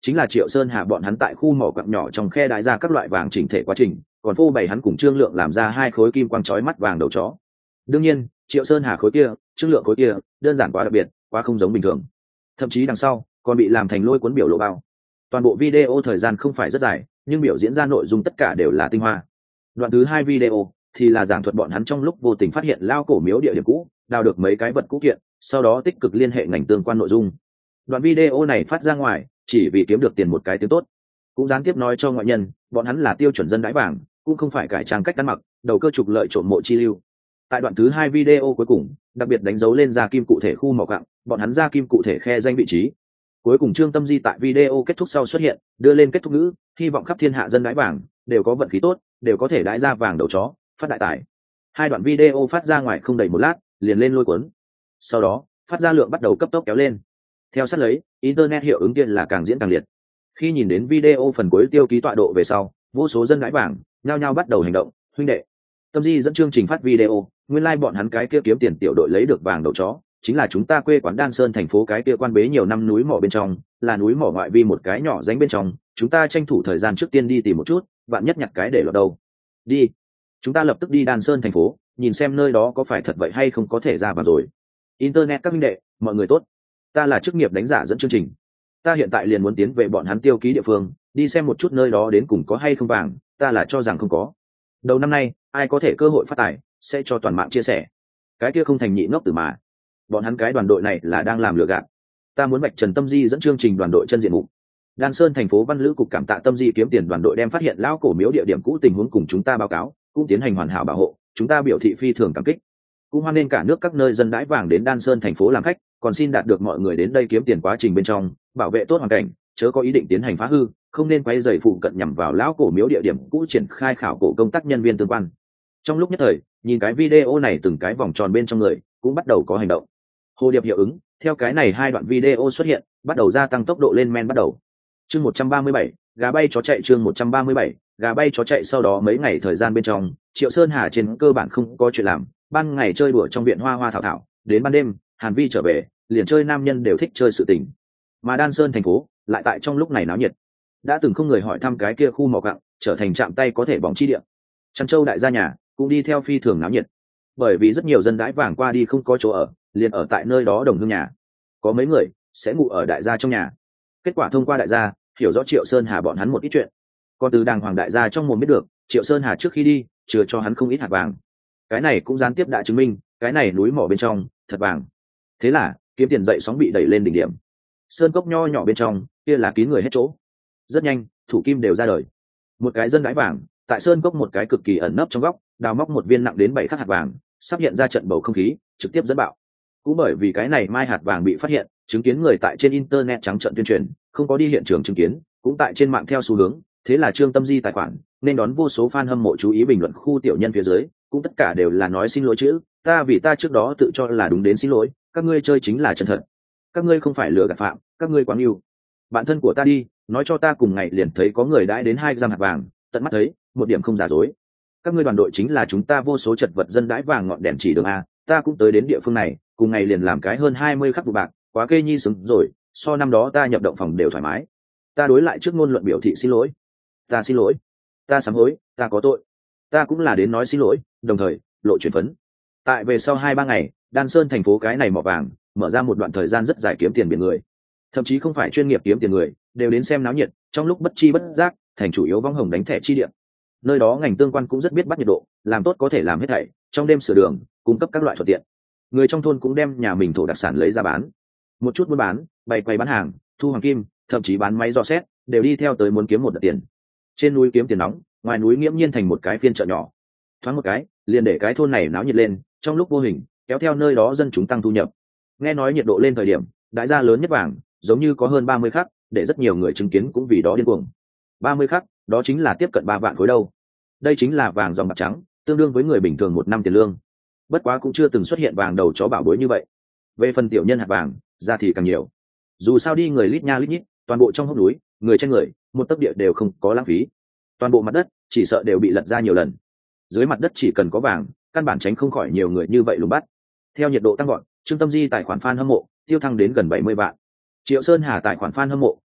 chính là Triệu Sơn Hà bọn hắn tại khu mỏ quặng nhỏ trong khe đái ra các loại vàng chỉnh thể quá trình, còn phô bày hắn cùng Trương Lượng làm ra 2 khối kim quang chói mắt vàng đầu chó. Đương nhiên, Triệu Sơn Hà khối kia, Trương Lượng khối kia, đơn giản quá đặc biệt, quá không giống bình thường. Thậm chí đằng sau còn bị làm thành lôi cuốn biểu lộ bao. Toàn bộ video thời gian không phải rất dài, nhưng biểu diễn ra nội dung tất cả đều là tinh hoa. Đoạn thứ 2 video thì là giảng thuật bọn hắn trong lúc vô tình phát hiện lao cổ miếu địa điểm cũ, đào được mấy cái vật cũ kiện, sau đó tích cực liên hệ ngành tương quan nội dung. Đoạn video này phát ra ngoài chỉ vì kiếm được tiền một cái tiếng tốt, cũng gián tiếp nói cho ngoại nhân bọn hắn là tiêu chuẩn dân đãi vàng, cũng không phải cải trang cách ăn mặc, đầu cơ trục lợi trộm mộ chi lưu. Tại đoạn thứ 2 video cuối cùng, đặc biệt đánh dấu lên ra kim cụ thể khu mỏ quặng, bọn hắn ra kim cụ thể khe danh vị trí. Cuối cùng Trương Tâm Di tại video kết thúc sau xuất hiện, đưa lên kết thúc ngữ, hy vọng khắp thiên hạ dân đãi vàng đều có vận khí tốt, đều có thể đãi ra vàng đầu chó, phát đại tài. 2 đoạn video phát ra ngoài không đầy một lát, liền lên lôi cuốn. Sau đó, phát ra lượng bắt đầu cấp tốc kéo lên. Theo sát lấy, internet hiệu ứng kia là càng diễn càng liệt. Khi nhìn đến video phần cuối tiêu ký tọa độ về sau, vô số dân đãi vàng nhao nhao bắt đầu hành động. Huynh đệ, Tâm Di dẫn chương trình phát video, nguyên lai bọn hắn cái kia kiếm tiền tiểu đội lấy được vàng đầu chó, chính là chúng ta quê quán Đan Sơn thành phố cái kia quan bế nhiều năm núi mỏ bên trong, là núi mỏ ngoại vi một cái nhỏ rãnh bên trong, chúng ta tranh thủ thời gian trước tiên đi tìm một chút, bạn nhất nhặt cái để lọt đâu. Đi, chúng ta lập tức đi Đan Sơn thành phố, nhìn xem nơi đó có phải thật vậy hay không, có thể ra vào rồi. Internet các huynh đệ, mọi người tốt, ta là chức nghiệp đánh giả dẫn chương trình, ta hiện tại liền muốn tiến về bọn hắn tiêu ký địa phương, đi xem một chút nơi đó đến cùng có hay không vàng, ta là cho rằng không có. Đầu năm nay ai có thể cơ hội phát tài sẽ cho toàn mạng chia sẻ, cái kia không thành nhị ngốc tử mà. Bọn hắn cái đoàn đội này là đang làm lừa gạt. Ta muốn vạch trần Tâm Di dẫn chương trình đoàn đội chân diện mục. Đan Sơn thành phố văn lữ cục cảm tạ Tâm Di kiếm tiền đoàn đội đem phát hiện lão cổ miếu địa điểm cũ tình huống cùng chúng ta báo cáo, cũng tiến hành hoàn hảo bảo hộ, chúng ta biểu thị phi thường cảm kích. Cũng hoan nghênh cả nước các nơi dân đãi vàng đến Đan Sơn thành phố làm khách, còn xin đạt được mọi người đến đây kiếm tiền quá trình bên trong bảo vệ tốt hoàn cảnh, chớ có ý định tiến hành phá hư, không nên quay rầy phụ cận nhằm vào lão cổ miếu địa điểm cũ triển khai khảo cổ công tác nhân viên tương quan. Trong lúc nhất thời, nhìn cái video này từng cái vòng tròn bên trong người cũng bắt đầu có hành động. Hồ điệp hiệu ứng, theo cái này 2 đoạn video xuất hiện, bắt đầu gia tăng tốc độ lên men bắt đầu. Chương 137, gà bay chó chạy. Chương 137, gà bay chó chạy. Sau đó mấy ngày thời gian bên trong, Triệu Sơn Hà trên cơ bản không có chuyện làm, ban ngày chơi đùa trong viện hoa hoa thảo thảo, đến ban đêm, Hàn Vi trở về, liền chơi nam nhân đều thích chơi sự tình. Mà Đan Sơn thành phố lại tại trong lúc này náo nhiệt. Đã từng không người hỏi thăm cái kia khu mỏ quặng, trở thành chạm tay có thể bỏng chi địa. Trăn Châu đại gia nhà cũng đi theo phi thường náo nhiệt. Bởi vì rất nhiều dân đãi vàng qua đi không có chỗ ở, liền ở tại nơi đó đồng hương nhà. Có mấy người sẽ ngủ ở đại gia trong nhà. Kết quả thông qua đại gia hiểu rõ Triệu Sơn Hà bọn hắn một ít chuyện. Còn từ đàng hoàng đại gia trong mồm biết được, Triệu Sơn Hà trước khi đi chừa cho hắn không ít hạt vàng. Cái này cũng gián tiếp đã chứng minh cái này núi mỏ bên trong thật vàng. Thế là kiếm tiền dậy sóng bị đẩy lên đỉnh điểm. Sơn cốc nho nhỏ bên trong kia là kín người hết chỗ. Rất nhanh thủ kim đều ra đời. Một cái dân đãi vàng tại sơn cốc một cái cực kỳ ẩn nấp trong góc đào móc một viên nặng đến 7 khắc hạt vàng, sắp hiện ra trận bầu không khí trực tiếp dẫn bạo. Cũng bởi vì cái này mai hạt vàng bị phát hiện, chứng kiến người tại trên internet trắng trợn tuyên truyền, không có đi hiện trường chứng kiến, cũng tại trên mạng theo xu hướng. Thế là Trương Tâm Di tài khoản nên đón vô số fan hâm mộ chú ý bình luận khu tiểu nhân phía dưới, cũng tất cả đều là nói xin lỗi chữ, ta vì ta trước đó tự cho là đúng đến xin lỗi, các ngươi chơi chính là chân thật, các ngươi không phải lừa gạt phạm, các ngươi quá yêu. Bạn thân của ta đi nói cho ta cùng ngày liền thấy có người đãi đến 2 gram hạt vàng, tận mắt thấy, một điểm không giả dối. Các ngươi đoàn đội chính là chúng ta vô số chật vật dân đãi vàng ngọn đèn chỉ đường a, ta cũng tới đến địa phương này, cùng ngày liền làm cái hơn 20 khắc vụ bạc, quá kê nhi xứng rồi, so năm đó ta nhập động phòng đều thoải mái. Ta đối lại trước ngôn luận biểu thị xin lỗi, ta xin lỗi, ta sám hối, ta có tội, ta cũng là đến nói xin lỗi, đồng thời lộ chuyển phấn. Tại về sau 2-3 ngày, Đan Sơn thành phố cái này mỏ vàng mở ra một đoạn thời gian rất dài kiếm tiền biển người, thậm chí không phải chuyên nghiệp kiếm tiền người đều đến xem náo nhiệt, trong lúc bất chi bất giác thành chủ yếu vong hồng đánh thẻ chi điểm. Nơi đó ngành tương quan cũng rất biết bắt nhiệt độ, làm tốt có thể làm hết thảy, trong đêm sửa đường, cung cấp các loại thuận tiện. Người trong thôn cũng đem nhà mình thổ đặc sản lấy ra bán, một chút buôn bán, bày quầy bán hàng, thu hoàng kim, thậm chí bán máy dò xét, đều đi theo tới muốn kiếm một đợt tiền. Trên núi kiếm tiền nóng, ngoài núi nghiễm nhiên thành một cái phiên chợ nhỏ. Thoáng một cái, liền để cái thôn này náo nhiệt lên, trong lúc vô hình kéo theo nơi đó dân chúng tăng thu nhập. Nghe nói nhiệt độ lên thời điểm, đại gia lớn nhất vàng giống như có hơn 30 khắc, để rất nhiều người chứng kiến cũng vì đó điên cuồng. 30 khắc, đó chính là tiếp cận 3 vạn khối đâu. Đây chính là vàng dòng bạc trắng, tương đương với người bình thường 1 năm tiền lương. Bất quá cũng chưa từng xuất hiện vàng đầu chó bảo bối như vậy. Về phần tiểu nhân hạt vàng, ra thì càng nhiều. Dù sao đi người lít nha lít nhít, toàn bộ trong hốc núi, người trên người, một tấc địa đều không có lãng phí. Toàn bộ mặt đất chỉ sợ đều bị lật ra nhiều lần. Dưới mặt đất chỉ cần có vàng, căn bản tránh không khỏi nhiều người như vậy lùng bắt. Theo nhiệt độ tăng gọn, Trương Tâm Di tài khoản fan hâm mộ tiêu thăng đến gần 70 vạn. Triệu Sơn Hà tài khoản fan hâm mộ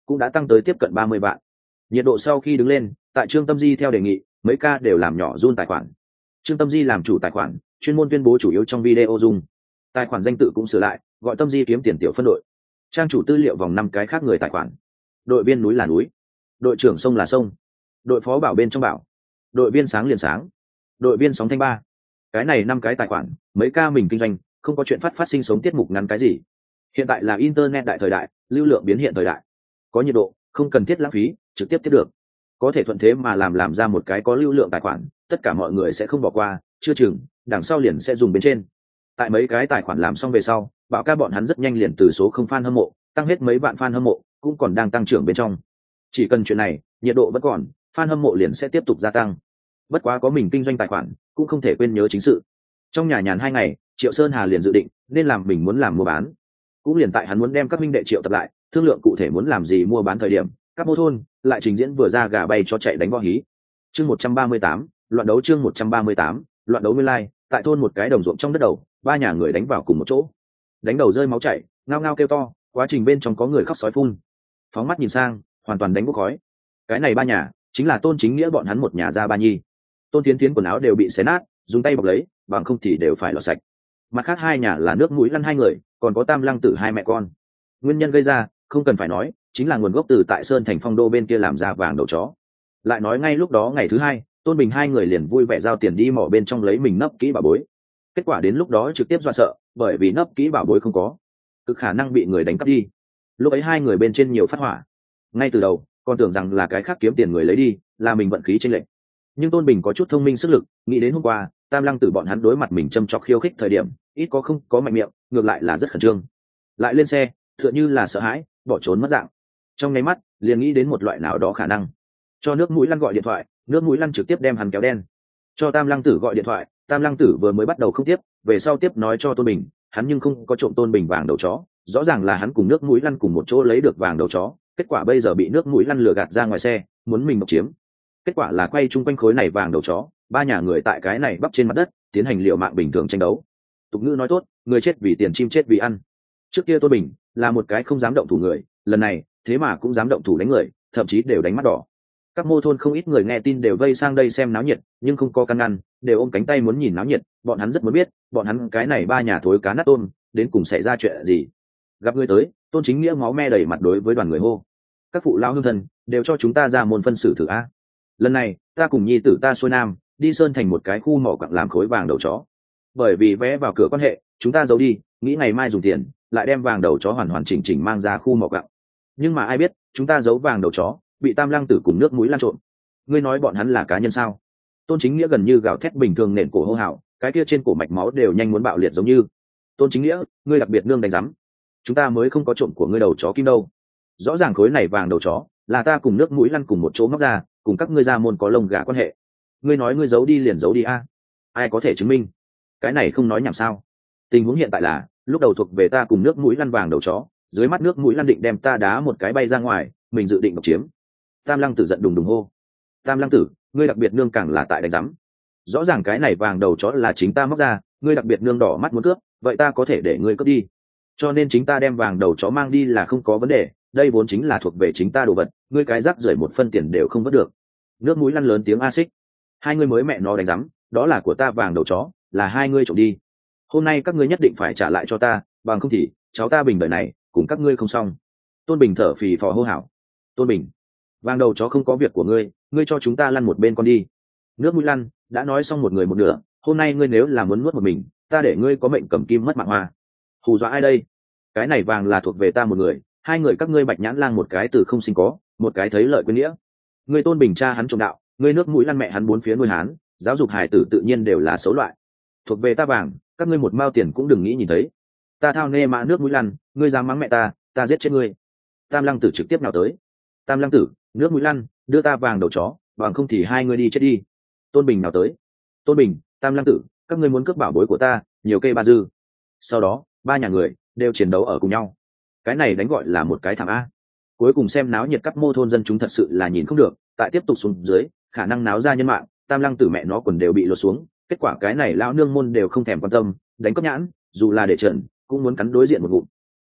cũng đã tăng tới tiếp cận 30 vạn. Nhiệt độ sau khi đứng lên, tại Trương Tâm Di theo đề nghị, mấy ca đều làm nhỏ run tài khoản. Trương Tâm Di làm chủ tài khoản, chuyên môn tuyên bố chủ yếu trong video dùng. Tài khoản danh tự cũng sửa lại, gọi Tâm Di kiếm tiền tiểu phân đội. Trang chủ tư liệu vòng 5 cái khác người tài khoản. Đội viên núi là núi, đội trưởng sông là sông, đội phó bảo bên trong bảo, đội viên sáng liền sáng, đội viên sóng thanh ba. Cái này 5 cái tài khoản, mấy ca mình kinh doanh, không có chuyện phát sinh sống tiết mục ngắn cái gì. Hiện tại là internet đại thời đại, lưu lượng biến hiện thời đại, có nhiệt độ, không cần thiết lãng phí, trực tiếp tiếp được. Có thể thuận thế mà làm ra một cái có lưu lượng tài khoản, tất cả mọi người sẽ không bỏ qua, chưa chừng đằng sau liền sẽ dùng bên trên. Tại mấy cái tài khoản làm xong về sau, bảo ca bọn hắn rất nhanh liền từ số không fan hâm mộ tăng hết mấy vạn fan hâm mộ, cũng còn đang tăng trưởng bên trong. Chỉ cần chuyện này nhiệt độ vẫn còn, fan hâm mộ liền sẽ tiếp tục gia tăng. Bất quá có mình kinh doanh tài khoản cũng không thể quên nhớ chính sự. Trong nhà nhàn 2 ngày, Triệu Sơn Hà liền dự định nên làm mình muốn làm mua bán. Cũng liền tại hắn muốn đem các minh đệ triệu tập lại, thương lượng cụ thể muốn làm gì mua bán thời điểm, các mô thôn lại trình diễn vừa ra gà bay cho chạy đánh võ hí. Chương 138, loạn đấu. Chương 138, loạn đấu. Nguyên lai, tại thôn một cái đồng ruộng trong đất đầu, 3 nhà người đánh vào cùng một chỗ. Đánh đầu rơi máu chảy, ngao ngao kêu to, quá trình bên trong có người khóc sói phun. Phóng mắt nhìn sang, hoàn toàn đánh bốc khói. Cái này 3 nhà, chính là Tôn Chính Nghĩa bọn hắn một nhà ra ba nhi. Tôn Tiến Tiến quần áo đều bị xé nát, dùng tay bọc lấy, bằng không thì đều phải lọt sạch. Mặt khác 2 nhà là nước mũi lăn 2 người, còn có Tam Lăng Tử 2 mẹ con. Nguyên nhân gây ra, không cần phải nói, chính là nguồn gốc từ tại Sơn Thành Phong Đô bên kia làm ra vàng đầu chó. Lại nói ngay lúc đó ngày thứ 2, Tôn Bình 2 người liền vui vẻ giao tiền đi mỏ bên trong lấy mình nấp kỹ bảo bối. Kết quả đến lúc đó trực tiếp dọa sợ, bởi vì nấp kỹ bảo bối không có, cực khả năng bị người đánh cắp đi. Lúc ấy 2 người bên trên nhiều phát hỏa. Ngay từ đầu, còn tưởng rằng là cái khác kiếm tiền người lấy đi, là mình vận khí chênh lệch. Nhưng Tôn Bình có chút thông minh sức lực, nghĩ đến hôm qua, Tam Lăng Tử bọn hắn đối mặt mình châm chọc khiêu khích thời điểm, ít có không có mạnh miệng, ngược lại là rất khẩn trương. Lại lên xe, tựa như là sợ hãi, bỏ trốn mất dạng. Trong nháy mắt, liền nghĩ đến một loại nào đó khả năng. Cho nước mũi lăn gọi điện thoại, nước mũi lăn trực tiếp đem hắn kéo đen. Cho Tam Lăng Tử gọi điện thoại, Tam Lăng Tử vừa mới bắt đầu không tiếp, về sau tiếp nói cho Tôn Bình, hắn nhưng không có trộm Tôn Bình vàng đầu chó, rõ ràng là hắn cùng nước mũi lăn cùng một chỗ lấy được vàng đầu chó, kết quả bây giờ bị nước mũi lăn lừa gạt ra ngoài xe, muốn mình độc chiếm. Kết quả là quay chung quanh khối này vàng đầu chó, 3 nhà người tại cái này bắp trên mặt đất, tiến hành liều mạng bình thường tranh đấu. Tục ngữ nói tốt, người chết vì tiền, chim chết vì ăn. Trước kia Tôn Bình là một cái không dám động thủ người, lần này thế mà cũng dám động thủ đánh người, thậm chí đều đánh mắt đỏ. Các mô thôn không ít người nghe tin đều vây sang đây xem náo nhiệt, nhưng không có căn ngăn, đều ôm cánh tay muốn nhìn náo nhiệt. Bọn hắn rất muốn biết, bọn hắn cái này 3 nhà thối cá nát tôm, đến cùng xảy ra chuyện gì. Gặp người tới, Tôn Chính Nghĩa máu me đầy mặt đối với đoàn người hô: các phụ lão hương thần, đều cho chúng ta ra môn phân xử thử a. Lần này ta cùng nhi tử ta xuôi nam đi Sơn Thành một cái khu mỏ quặng làm khối vàng đầu chó, bởi vì vé vào cửa quan hệ chúng ta giấu đi, nghĩ ngày mai dùng tiền lại đem vàng đầu chó hoàn hoàn chỉnh chỉnh mang ra khu mỏ quặng. Nhưng mà ai biết chúng ta giấu vàng đầu chó bị Tam Lăng Tử cùng nước mũi lan trộn. Ngươi nói bọn hắn là cá nhân sao? Tôn Chính Nghĩa gần như gào thét bình thường nện cổ hô hào, cái kia trên cổ mạch máu đều nhanh muốn bạo liệt giống như. Tôn Chính Nghĩa, ngươi đặc biệt nương đánh rắm, chúng ta mới không có trộm của ngươi đầu chó kim đâu. Rõ ràng khối này vàng đầu chó là ta cùng nước mũi lăn cùng một chỗ móc ra, cùng các ngươi ra môn có lông gà quan hệ. Ngươi nói ngươi giấu đi liền giấu đi a, ai có thể chứng minh? Cái này không nói nhảm sao? Tình huống hiện tại là lúc đầu thuộc về ta cùng nước mũi lăn vàng đầu chó, dưới mắt nước mũi lăn định đem ta đá một cái bay ra ngoài, mình dự định độc chiếm. Tam Lăng Tử giận đùng đùng hô: Tam Lăng Tử, ngươi đặc biệt nương càng là tại đánh rắm. Rõ ràng cái này vàng đầu chó là chính ta móc ra, ngươi đặc biệt nương đỏ mắt muốn cướp, vậy ta có thể để ngươi cướp đi. Cho nên chính ta đem vàng đầu chó mang đi là không có vấn đề, đây vốn chính là thuộc về chính ta đồ vật, ngươi cái rác rưởi một phân tiền đều không vớt được. Nước mũi lăn lớn tiếng a xích: hai ngươi mới mẹ nó đánh rắm, đó là của ta vàng đầu chó, là hai ngươi trộm đi. Hôm nay các ngươi nhất định phải trả lại cho ta, bằng không thì cháu ta Bình đời này cùng các ngươi không xong. Tôn Bình thở phì phò hô hào: Tôn Bình, vàng đầu chó không có việc của ngươi, ngươi cho chúng ta lăn một bên con đi. Nước mũi lăn đã nói xong một người một nửa, hôm nay ngươi nếu là muốn nuốt một mình, ta để ngươi có mệnh cầm kim mất mạng hoa. Hù dọa ai đây? Cái này vàng là thuộc về ta một người, hai người các ngươi Bạch Nhãn Lang một cái từ không sinh có, một cái thấy lợi quên nghĩa. Ngươi Tôn Bình cha hắn trộm đạo, ngươi nước mũi lăn mẹ hắn bốn phía nuôi hắn, giáo dục hài tử tự nhiên đều là xấu loại. Thuộc về ta vàng, các ngươi một mao tiền cũng đừng nghĩ nhìn thấy. Ta thao nê mã nước mũi lăn, ngươi dám mắng mẹ ta giết chết ngươi. Tam Lăng Tử trực tiếp nào tới: Tam Lăng Tử, nước mũi lăn, đưa ta vàng đầu chó, bằng không thì hai ngươi đi chết đi. Tôn Bình nào tới: Tôn Bình, Tam Lăng Tử, các ngươi muốn cướp bảo bối của ta, nhiều cây ba dư. Sau đó ba nhà người đều chiến đấu ở cùng nhau. Cái này đánh gọi là một cái thảm a. Cuối cùng xem náo nhiệt các mô thôn dân chúng thật sự là nhìn không được, tại tiếp tục xuống dưới khả năng náo ra nhân mạng. Tam Lăng Tử mẹ nó quần đều bị lột xuống, kết quả cái này lão nương môn đều không thèm quan tâm, đánh cấp nhãn dù là để trần cũng muốn cắn đối diện một ngụm.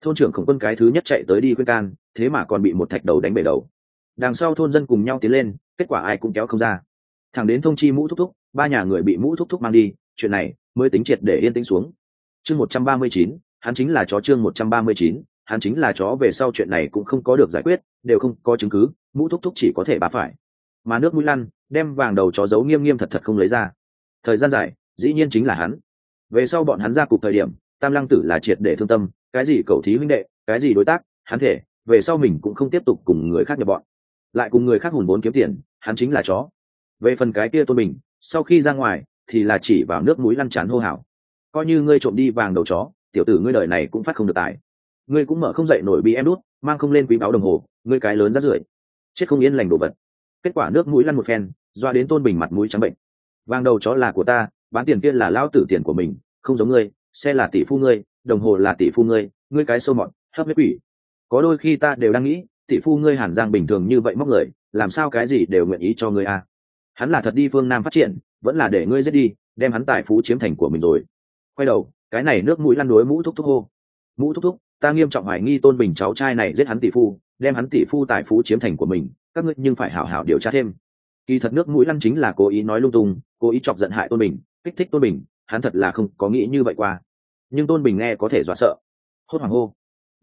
thôn trưởng Khổng Quân cái thứ nhất chạy tới đi khuyên can, thế mà còn bị một thạch đầu đánh bể đầu. Đằng sau thôn dân cùng nhau tiến lên, kết quả ai cũng kéo không ra. Thẳng đến thông chi Mũ Thúc Thúc, ba nhà người bị Mũ Thúc Thúc mang đi, chuyện này mới tính triệt để yên tĩnh xuống. Chương 139, hắn chính là chó. Chương 139, hắn chính là chó. Về sau chuyện này cũng không có được giải quyết, đều không có chứng cứ, Mũ Thúc Thúc chỉ có thể bá phải. Mà nước mũi lăn đem vàng đầu chó giấu nghiêm nghiêm thật thật không lấy ra. Thời gian dài, dĩ nhiên chính là hắn. Về sau bọn hắn ra cục thời điểm, Tam Lăng Tử là triệt để thương tâm, cái gì cậu thí huynh đệ, cái gì đối tác, hắn thể về sau mình cũng không tiếp tục cùng người khác nhập bọn, lại cùng người khác hùn vốn kiếm tiền, hắn chính là chó. Về phần cái kia Tôn Bình, sau khi ra ngoài thì là chỉ vào nước mũi lăn chán hô hào, coi như ngươi trộm đi vàng đầu chó, tiểu tử ngươi đời này cũng phát không được tài, ngươi cũng mở không dậy nổi bị em đút, mang không lên quý báo đồng hồ, ngươi cái lớn rát rưởi, chết không yên lành đồ vật. Kết quả nước mũi lăn một phen, doa đến Tôn Bình mặt mũi trắng bệnh. Vàng đầu chó là của ta, bán tiền kia là lao tử tiền của mình, không giống ngươi, xe là tỷ phu ngươi, đồng hồ là tỷ phu ngươi, ngươi cái sâu mọt hấp huyết quỷ. Có đôi khi ta đều đang nghĩ, tỷ phu ngươi Hàn Giang bình thường như vậy móc người, làm sao cái gì đều nguyện ý cho ngươi à? Hắn là thật đi phương Nam phát triển, vẫn là để ngươi giết đi, đem hắn tài phú chiếm thành của mình rồi. Quay đầu, cái này nước mũi lăn đối Mũ Thúc Thúc hô, Mũ Thúc Thúc, ta nghiêm trọng hoài nghi Tôn Bình cháu trai này giết hắn tỷ phu, đem hắn tỷ phu tài phú chiếm thành của mình, các ngươi nhưng phải hảo hảo điều tra thêm. Kỳ thật nước mũi lăn chính là cố ý nói lung tung, cố ý chọc giận hại Tôn Bình, kích thích Tôn Bình, hắn thật là không có nghĩ như vậy qua. Nhưng Tôn Bình nghe có thể dọa sợ, hốt hoảng hô,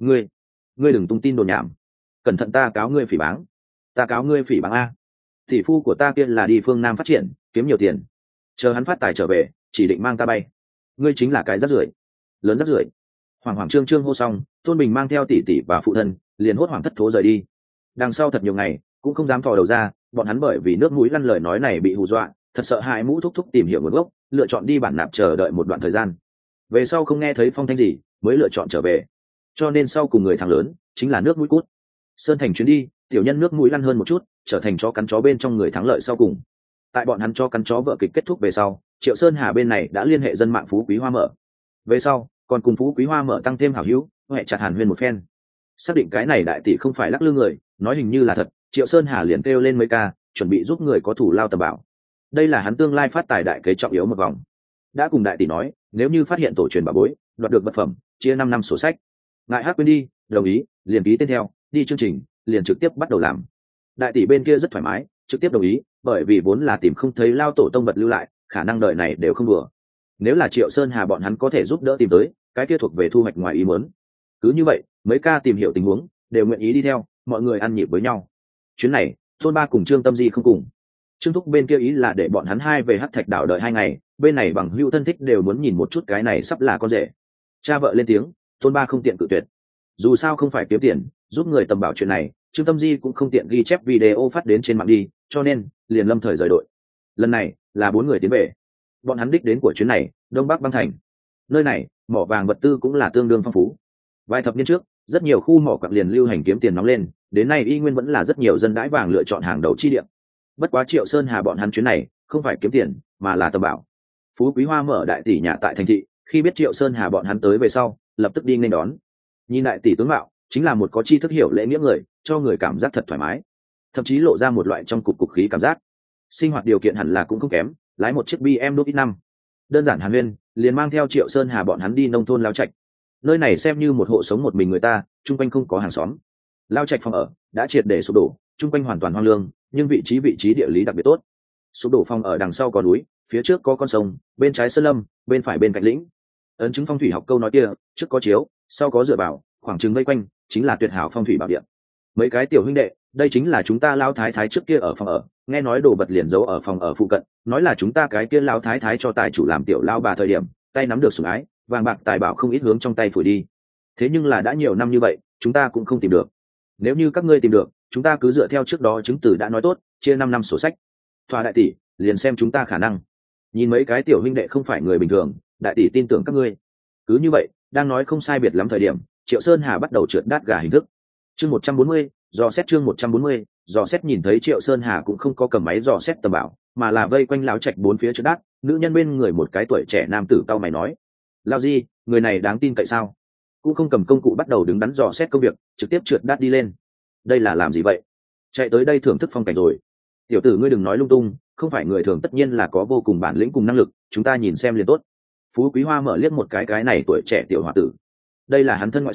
ngươi đừng tung tin đồn nhảm, cẩn thận ta cáo ngươi phỉ báng, ta cáo ngươi phỉ báng a. Tỷ phu của ta kia là đi phương Nam phát triển, kiếm nhiều tiền, chờ hắn phát tài trở về chỉ định mang ta bay, ngươi chính là cái rác rưởi, lớn rác rưởi. Hoàng Hoàng Trương Trương hô xong, Tôn Bình mang theo tỷ tỷ và phụ thân liền hốt hoảng thất thố rời đi. Đằng sau thật nhiều ngày cũng không dám thò đầu ra, bọn hắn bởi vì nước mũi lăn lời nói này bị hù dọa, thật sợ hãi Mũ Thúc Thúc tìm hiểu nguồn gốc, lựa chọn đi bản nạp chờ đợi một đoạn thời gian. Về sau không nghe thấy phong thanh gì, mới lựa chọn trở về. Cho nên sau cùng người thằng lớn chính là nước mũi cút. Sơn Thành chuyến đi, tiểu nhân nước mũi lăn hơn một chút, trở thành chó cắn chó bên trong người thắng lợi sau cùng. Tại bọn hắn cho cắn chó vợ kịch kết thúc về sau, Triệu Sơn Hà bên này đã liên hệ dân mạng Phú Quý Hoa Mở. Về sau, còn cùng Phú Quý Hoa Mở tăng thêm hảo hữu, hẹn chặt Hàn Huyên một phen. Xác định cái này đại tỷ không phải lắc lư người, nói hình như là thật, Triệu Sơn Hà liền kêu lên mấy ca, chuẩn bị giúp người có thủ lao tầm bảo. Đây là hắn tương lai phát tài đại kế trọng yếu một vòng. Đã cùng đại tỷ nói, nếu như phát hiện tổ truyền bảo bối, đoạt được vật phẩm, chia 5 năm sổ sách. Ngại hát quên đi, đồng ý, liền ký tên theo, đi chương trình, liền trực tiếp bắt đầu làm. Đại tỷ bên kia rất thoải mái, trực tiếp đồng ý, bởi vì vốn là tìm không thấy lao tổ tông vật lưu lại, khả năng đợi này đều không đùa. Nếu là Triệu Sơn Hà bọn hắn có thể giúp đỡ tìm tới, cái kia thuộc về thu hoạch ngoài ý muốn. Cứ như vậy, mấy ca tìm hiểu tình huống, đều nguyện ý đi theo, mọi người ăn nhịp với nhau. Chuyến này, Tôn Ba cùng Trương Tâm Di không cùng. Trương Thúc bên kia ý là để bọn hắn hai về Hắc Thạch đảo đợi 2 ngày, bên này bằng hữu thân thích đều muốn nhìn một chút cái này sắp là con rể. Cha vợ lên tiếng, Tôn Ba không tiện cự tuyệt. Dù sao không phải kiếm tiền, giúp người tầm bảo chuyện này, Trương Tâm Di cũng không tiện ghi chép video phát đến trên mạng đi, cho nên liền lâm thời rời đội. Lần này là 4 người tiến về. Bọn hắn đích đến của chuyến này, Đông Bắc Băng Thành. Nơi này, mỏ vàng vật tư cũng là tương đương phong phú. Vài thập niên trước, rất nhiều khu mỏ quặng liền lưu hành kiếm tiền nóng lên, đến nay y nguyên vẫn là rất nhiều dân đãi vàng lựa chọn hàng đầu chi điểm. Bất quá Triệu Sơn Hà bọn hắn chuyến này không phải kiếm tiền, mà là tầm bảo. Phú Quý Hoa Mở đại tỷ nhà tại thành thị, khi biết Triệu Sơn Hà bọn hắn tới về sau, lập tức đi nghênh đón. Nhìn đại tỷ tướng mạo, chính là một có tri thức hiểu lễ nghĩa người, cho người cảm giác thật thoải mái, thậm chí lộ ra một loại trong cục khí cảm giác. Sinh hoạt điều kiện hẳn là cũng không kém, lái một chiếc BMW X5. Đơn giản Hàn Huyên, liền mang theo Triệu Sơn Hà bọn hắn đi nông thôn Lao Trạch. Nơi này xem như một hộ sống một mình người ta, chung quanh không có hàng xóm. Lao Trạch phòng ở đã triệt để sụp đổ, chung quanh hoàn toàn hoang lương, nhưng vị trí địa lý đặc biệt tốt. Sụp đổ phòng ở đằng sau có núi, phía trước có con sông, bên trái sơn lâm, bên phải bên cạnh lĩnh. Ấn chứng phong thủy học câu nói kia, trước có chiếu, sau có dựa vào, khoảng trừng vây quanh, chính là tuyệt hảo phong thủy bảo địa. Mấy cái tiểu huynh đệ, đây chính là chúng ta Lao Thái Thái trước kia ở phòng ở, nghe nói đồ vật liền giấu ở phòng ở phụ cận, nói là chúng ta cái kia Lao Thái Thái cho tài chủ làm tiểu lao bà thời điểm, tay nắm được sủng ái, vàng bạc tài bảo không ít hướng trong tay phủi đi. Thế nhưng là đã nhiều năm như vậy, chúng ta cũng không tìm được. Nếu như các ngươi tìm được, chúng ta cứ dựa theo trước đó chứng từ đã nói tốt, chia 5 năm sổ sách. Thỏa đại tỷ, liền xem chúng ta khả năng. Nhìn mấy cái tiểu huynh đệ không phải người bình thường, đại tỷ tin tưởng các ngươi. Cứ như vậy, đang nói không sai biệt lắm thời điểm, Triệu Sơn Hà bắt đầu trượt đát gà hình thức. Chương 140, dò xét. Chương 140, dò xét. Nhìn thấy Triệu Sơn Hà cũng không có cầm máy dò xét tầm bảo, mà là vây quanh Lão Trạch 4 phía trượt đát. Nữ nhân bên người một cái tuổi trẻ nam tử cau mày nói: Lao Di, người này đáng tin cậy sao? Cũng không cầm công cụ bắt đầu đứng đắn dò xét công việc, trực tiếp trượt đát đi lên. Đây là làm gì vậy? Chạy tới đây thưởng thức phong cảnh rồi. Tiểu tử ngươi đừng nói lung tung, không phải người thường tất nhiên là có vô cùng bản lĩnh cùng năng lực, chúng ta nhìn xem liền tốt. Phú Quý Hoa Mở liếc một cái này tuổi trẻ tiểu hòa tử. Đây là hắn thân ngoại sinh,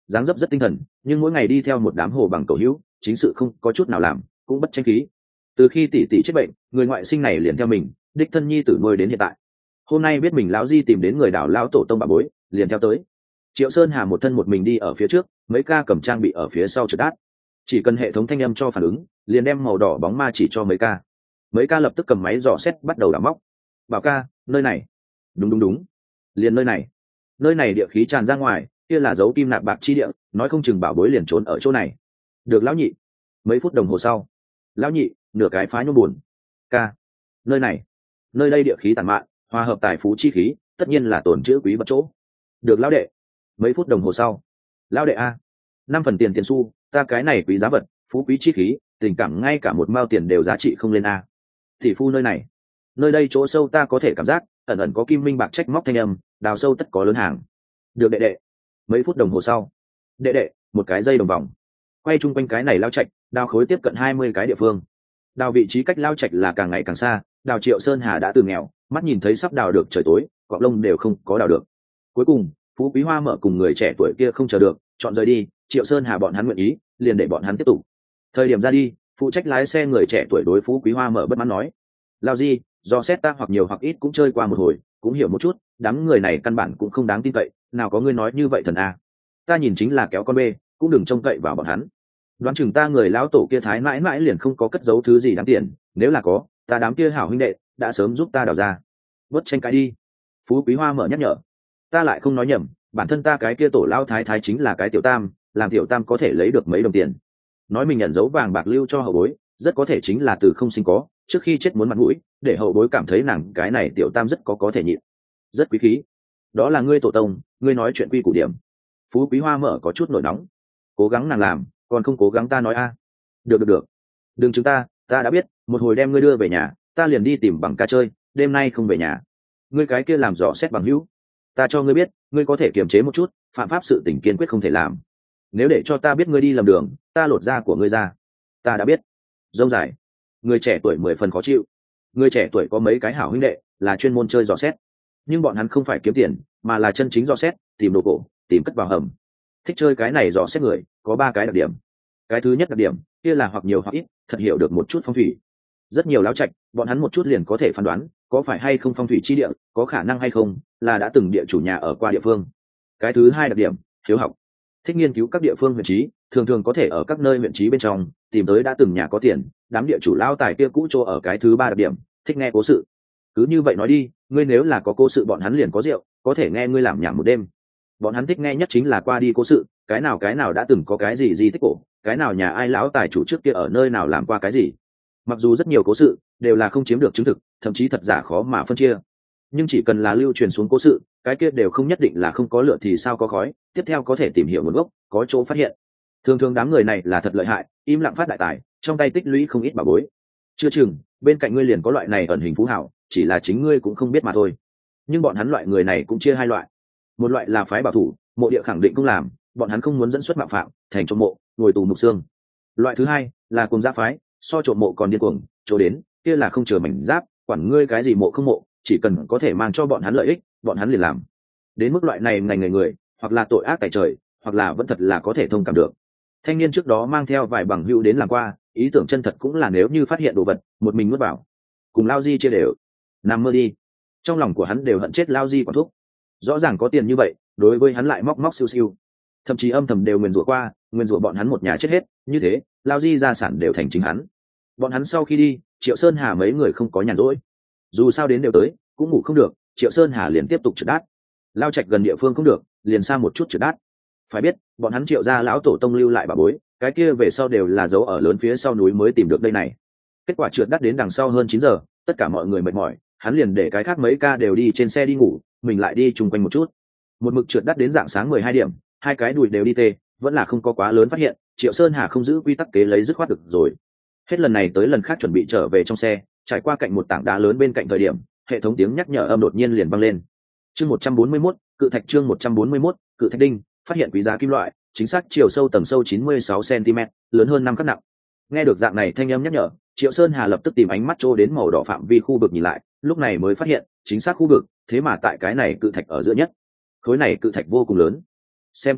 dáng dấp rất tinh thần, nhưng mỗi ngày đi theo một đám hồ bằng cầu hữu, chính sự không có chút nào làm, cũng bất tranh khí. Từ khi tỷ tỷ chết bệnh, người ngoại sinh này liền theo mình, đích thân nhi tử nuôi đến hiện tại. Hôm nay biết mình lão di tìm đến người đảo lão tổ tông bà bối, liền theo tới. Triệu Sơn Hà một thân một mình đi ở phía trước, mấy ca cầm trang bị ở phía sau trượt đát. Chỉ cần hệ thống thanh âm cho phản ứng, liền đem màu đỏ bóng ma chỉ cho mấy ca. Mấy ca lập tức cầm máy dò xét bắt đầu đào móc. Bảo ca, nơi này. Đúng, liền nơi này. Nơi này địa khí tràn ra ngoài, kia là dấu kim nạp bạc chi địa, nói không chừng bảo bối liền trốn ở chỗ này. Được lão nhị. Mấy phút đồng hồ sau, lão nhị nửa cái phá nhôm buồn. Ca, nơi này, nơi đây địa khí tàn mạn, hòa hợp tài phú chi khí, tất nhiên là tổn chữ quý vật chỗ. Được lão đệ. Mấy phút đồng hồ sau, lão đệ a, 5 phần tiền xu, ta cái này quý giá vật, phú quý chi khí, tình cảm ngay cả một mao tiền đều giá trị không lên a. Tỷ phu nơi này, nơi đây chỗ sâu ta có thể cảm giác ẩn ẩn có kim minh bạc trách móc thanh âm, đào sâu tất có lớn hàng. Được đệ đệ. Mấy phút đồng hồ sau, đệ đệ một cái dây đồng vòng quay chung quanh cái này lao trạch, đào khối tiếp cận 20 cái địa phương. Đào vị trí cách lao trạch là càng ngày càng xa, đào Triệu Sơn Hà đã từ nghèo, mắt nhìn thấy sắp đào được trời tối, cọp lông đều không có đào được. Cuối cùng Phú Quý Hoa Mở cùng người trẻ tuổi kia không chờ được, chọn rời đi. Triệu Sơn Hà bọn hắn nguyện ý, liền để bọn hắn tiếp tục. Thời điểm ra đi, phụ trách lái xe người trẻ tuổi đối Phú Quý Hoa Mở bất mãn nói: lao di, do xét ta hoặc nhiều hoặc ít cũng chơi qua một hồi, cũng hiểu một chút, đám người này căn bản cũng không đáng tin cậy, nào có ngươi nói như vậy thần a. Ta nhìn chính là kéo con bê, cũng đừng trông cậy vào bọn hắn. Đoán chừng ta người lão tổ kia thái mãi mãi liền không có cất giấu thứ gì đáng tiền, nếu là có, ta đám kia hảo huynh đệ đã sớm giúp ta đào ra. Bớt tranh cãi đi. Phú Quý Hoa Mở nhắc nhở. Ta lại không nói nhầm, bản thân ta cái kia tổ lao thái thái chính là cái tiểu tam, làm tiểu tam có thể lấy được mấy đồng tiền. Nói mình nhận dấu vàng bạc lưu cho hậu bối, rất có thể chính là từ không sinh có, trước khi chết muốn mặt mũi, để hậu bối cảm thấy nàng cái này tiểu tam rất có thể nhịn, rất quý khí. Đó là ngươi tổ tông, ngươi nói chuyện quy củ điểm. Phú Quý Hoa Mở có chút nổi nóng. Cố gắng nàng làm, còn không cố gắng ta nói a. Được, đừng chúng ta đã biết, một hồi đem ngươi đưa về nhà, ta liền đi tìm bằng ca chơi, đêm nay không về nhà. Ngươi cái kia làm dò xét bằng hữu, ta cho ngươi biết, ngươi có thể kiềm chế một chút, phạm pháp sự tình kiên quyết không thể làm. Nếu để cho ta biết ngươi đi lầm đường, ta lột da của ngươi ra. Ta đã biết. Dông dài. Người trẻ tuổi 10 phần khó chịu. Người trẻ tuổi có mấy cái hảo huynh đệ là chuyên môn chơi dò xét, nhưng bọn hắn không phải kiếm tiền, mà là chân chính dò xét, tìm đồ cổ, tìm cất vào hầm. Thích chơi cái này dò xét người có 3 cái đặc điểm. Cái thứ nhất đặc điểm kia là hoặc nhiều hoặc ít thật hiểu được một chút phong thủy. Rất nhiều láo trạch, bọn hắn một chút liền có thể phán đoán có phải hay không phong thủy chi địa, có khả năng hay không là đã từng địa chủ nhà ở qua địa phương. Cái thứ hai đặc điểm, hiếu học, thích nghiên cứu các địa phương huyện trí, thường thường có thể ở các nơi huyện trí bên trong tìm tới đã từng nhà có tiền, đám địa chủ lao tài kia cũ chỗ ở. Cái thứ ba đặc điểm, thích nghe cố sự. Cứ như vậy nói đi, ngươi nếu là có cố sự bọn hắn liền có rượu, có thể nghe ngươi làm nhảm một đêm. Bọn hắn thích nghe nhất chính là qua đi cố sự, cái nào đã từng có cái gì tích cổ, cái nào nhà ai lão tài chủ trước kia ở nơi nào làm qua cái gì. Mặc dù rất nhiều cố sự đều là không chiếm được chứng thực, thậm chí thật giả khó mà phân chia, nhưng chỉ cần là lưu truyền xuống cố sự, cái kia đều không nhất định là không có lửa thì sao có khói, tiếp theo có thể tìm hiểu nguồn gốc, có chỗ phát hiện. Thường thường đám người này là thật lợi hại, im lặng phát đại tài, trong tay tích lũy không ít bảo bối. Chưa chừng bên cạnh ngươi liền có loại này ẩn hình phú hảo, chỉ là chính ngươi cũng không biết mà thôi. Nhưng bọn hắn loại người này cũng chia hai loại. Một loại là phái bảo thủ, mộ địa khẳng định không làm, bọn hắn không muốn dẫn xuất mạo phạm, thành trộm mộ, ngồi tù mục xương. Loại thứ hai là cùng giáp phái, so trộm mộ còn điên cuồng, chỗ đến kia là không chừa mảnh giáp, quản ngươi cái gì mộ không mộ, chỉ cần có thể mang cho bọn hắn lợi ích, bọn hắn liền làm. Đến mức loại này ngành người, hoặc là tội ác tại trời, hoặc là vẫn thật là có thể thông cảm được. Thanh niên trước đó mang theo vài bằng hữu đến làm qua, ý tưởng chân thật cũng là nếu như phát hiện đồ vật, một mình nuốt vào, cùng lao di chia đều, nằm mơ đi. Trong lòng của hắn đều hận chết lao di quả thuốc. Rõ ràng có tiền như vậy, đối với hắn lại móc siêu siêu, thậm chí âm thầm đều nguyền rủa qua, nguyền rủa bọn hắn một nhà chết hết, như thế lao di gia sản đều thành chính hắn. Bọn hắn sau khi đi, Triệu Sơn Hà mấy người không có nhàn rỗi, dù sao đến đều tới, cũng ngủ không được. Triệu Sơn Hà liền tiếp tục trượt đát. Lao trạch gần địa phương không được, liền xa một chút trượt đát. Phải biết bọn hắn Triệu gia lão tổ tông lưu lại bà bối, cái kia về sau đều là dấu ở lớn phía sau núi mới tìm được đây này. Kết quả trượt đắt đến đằng sau hơn 9 giờ, tất cả mọi người mệt mỏi, hắn liền để cái khác mấy ca đều đi trên xe đi ngủ, mình lại đi chung quanh một chút. Một mực trượt đắt đến rạng sáng 12 điểm, hai cái đùi đều đi tê, vẫn là không có quá lớn phát hiện. Triệu Sơn Hà không giữ quy tắc kế lấy dứt khoát được rồi. Hết lần này tới lần khác chuẩn bị trở về trong xe, trải qua cạnh một tảng đá lớn bên cạnh thời điểm, hệ thống tiếng nhắc nhở âm đột nhiên liền vang lên. Chương 141, cự thạch. Chương 141, cự thạch đinh, phát hiện quý giá kim loại, chính xác chiều sâu tầng sâu 96 cm, lớn hơn 5 cân nặng. Nghe được dạng này thanh âm nhắc nhở, Triệu Sơn Hà lập tức tìm ánh mắt trô đến màu đỏ phạm vi khu vực nhìn lại, lúc này mới phát hiện chính xác khu vực thế mà tại cái này cự thạch ở giữa nhất. Khối này cự thạch vô cùng lớn, xem toàn thể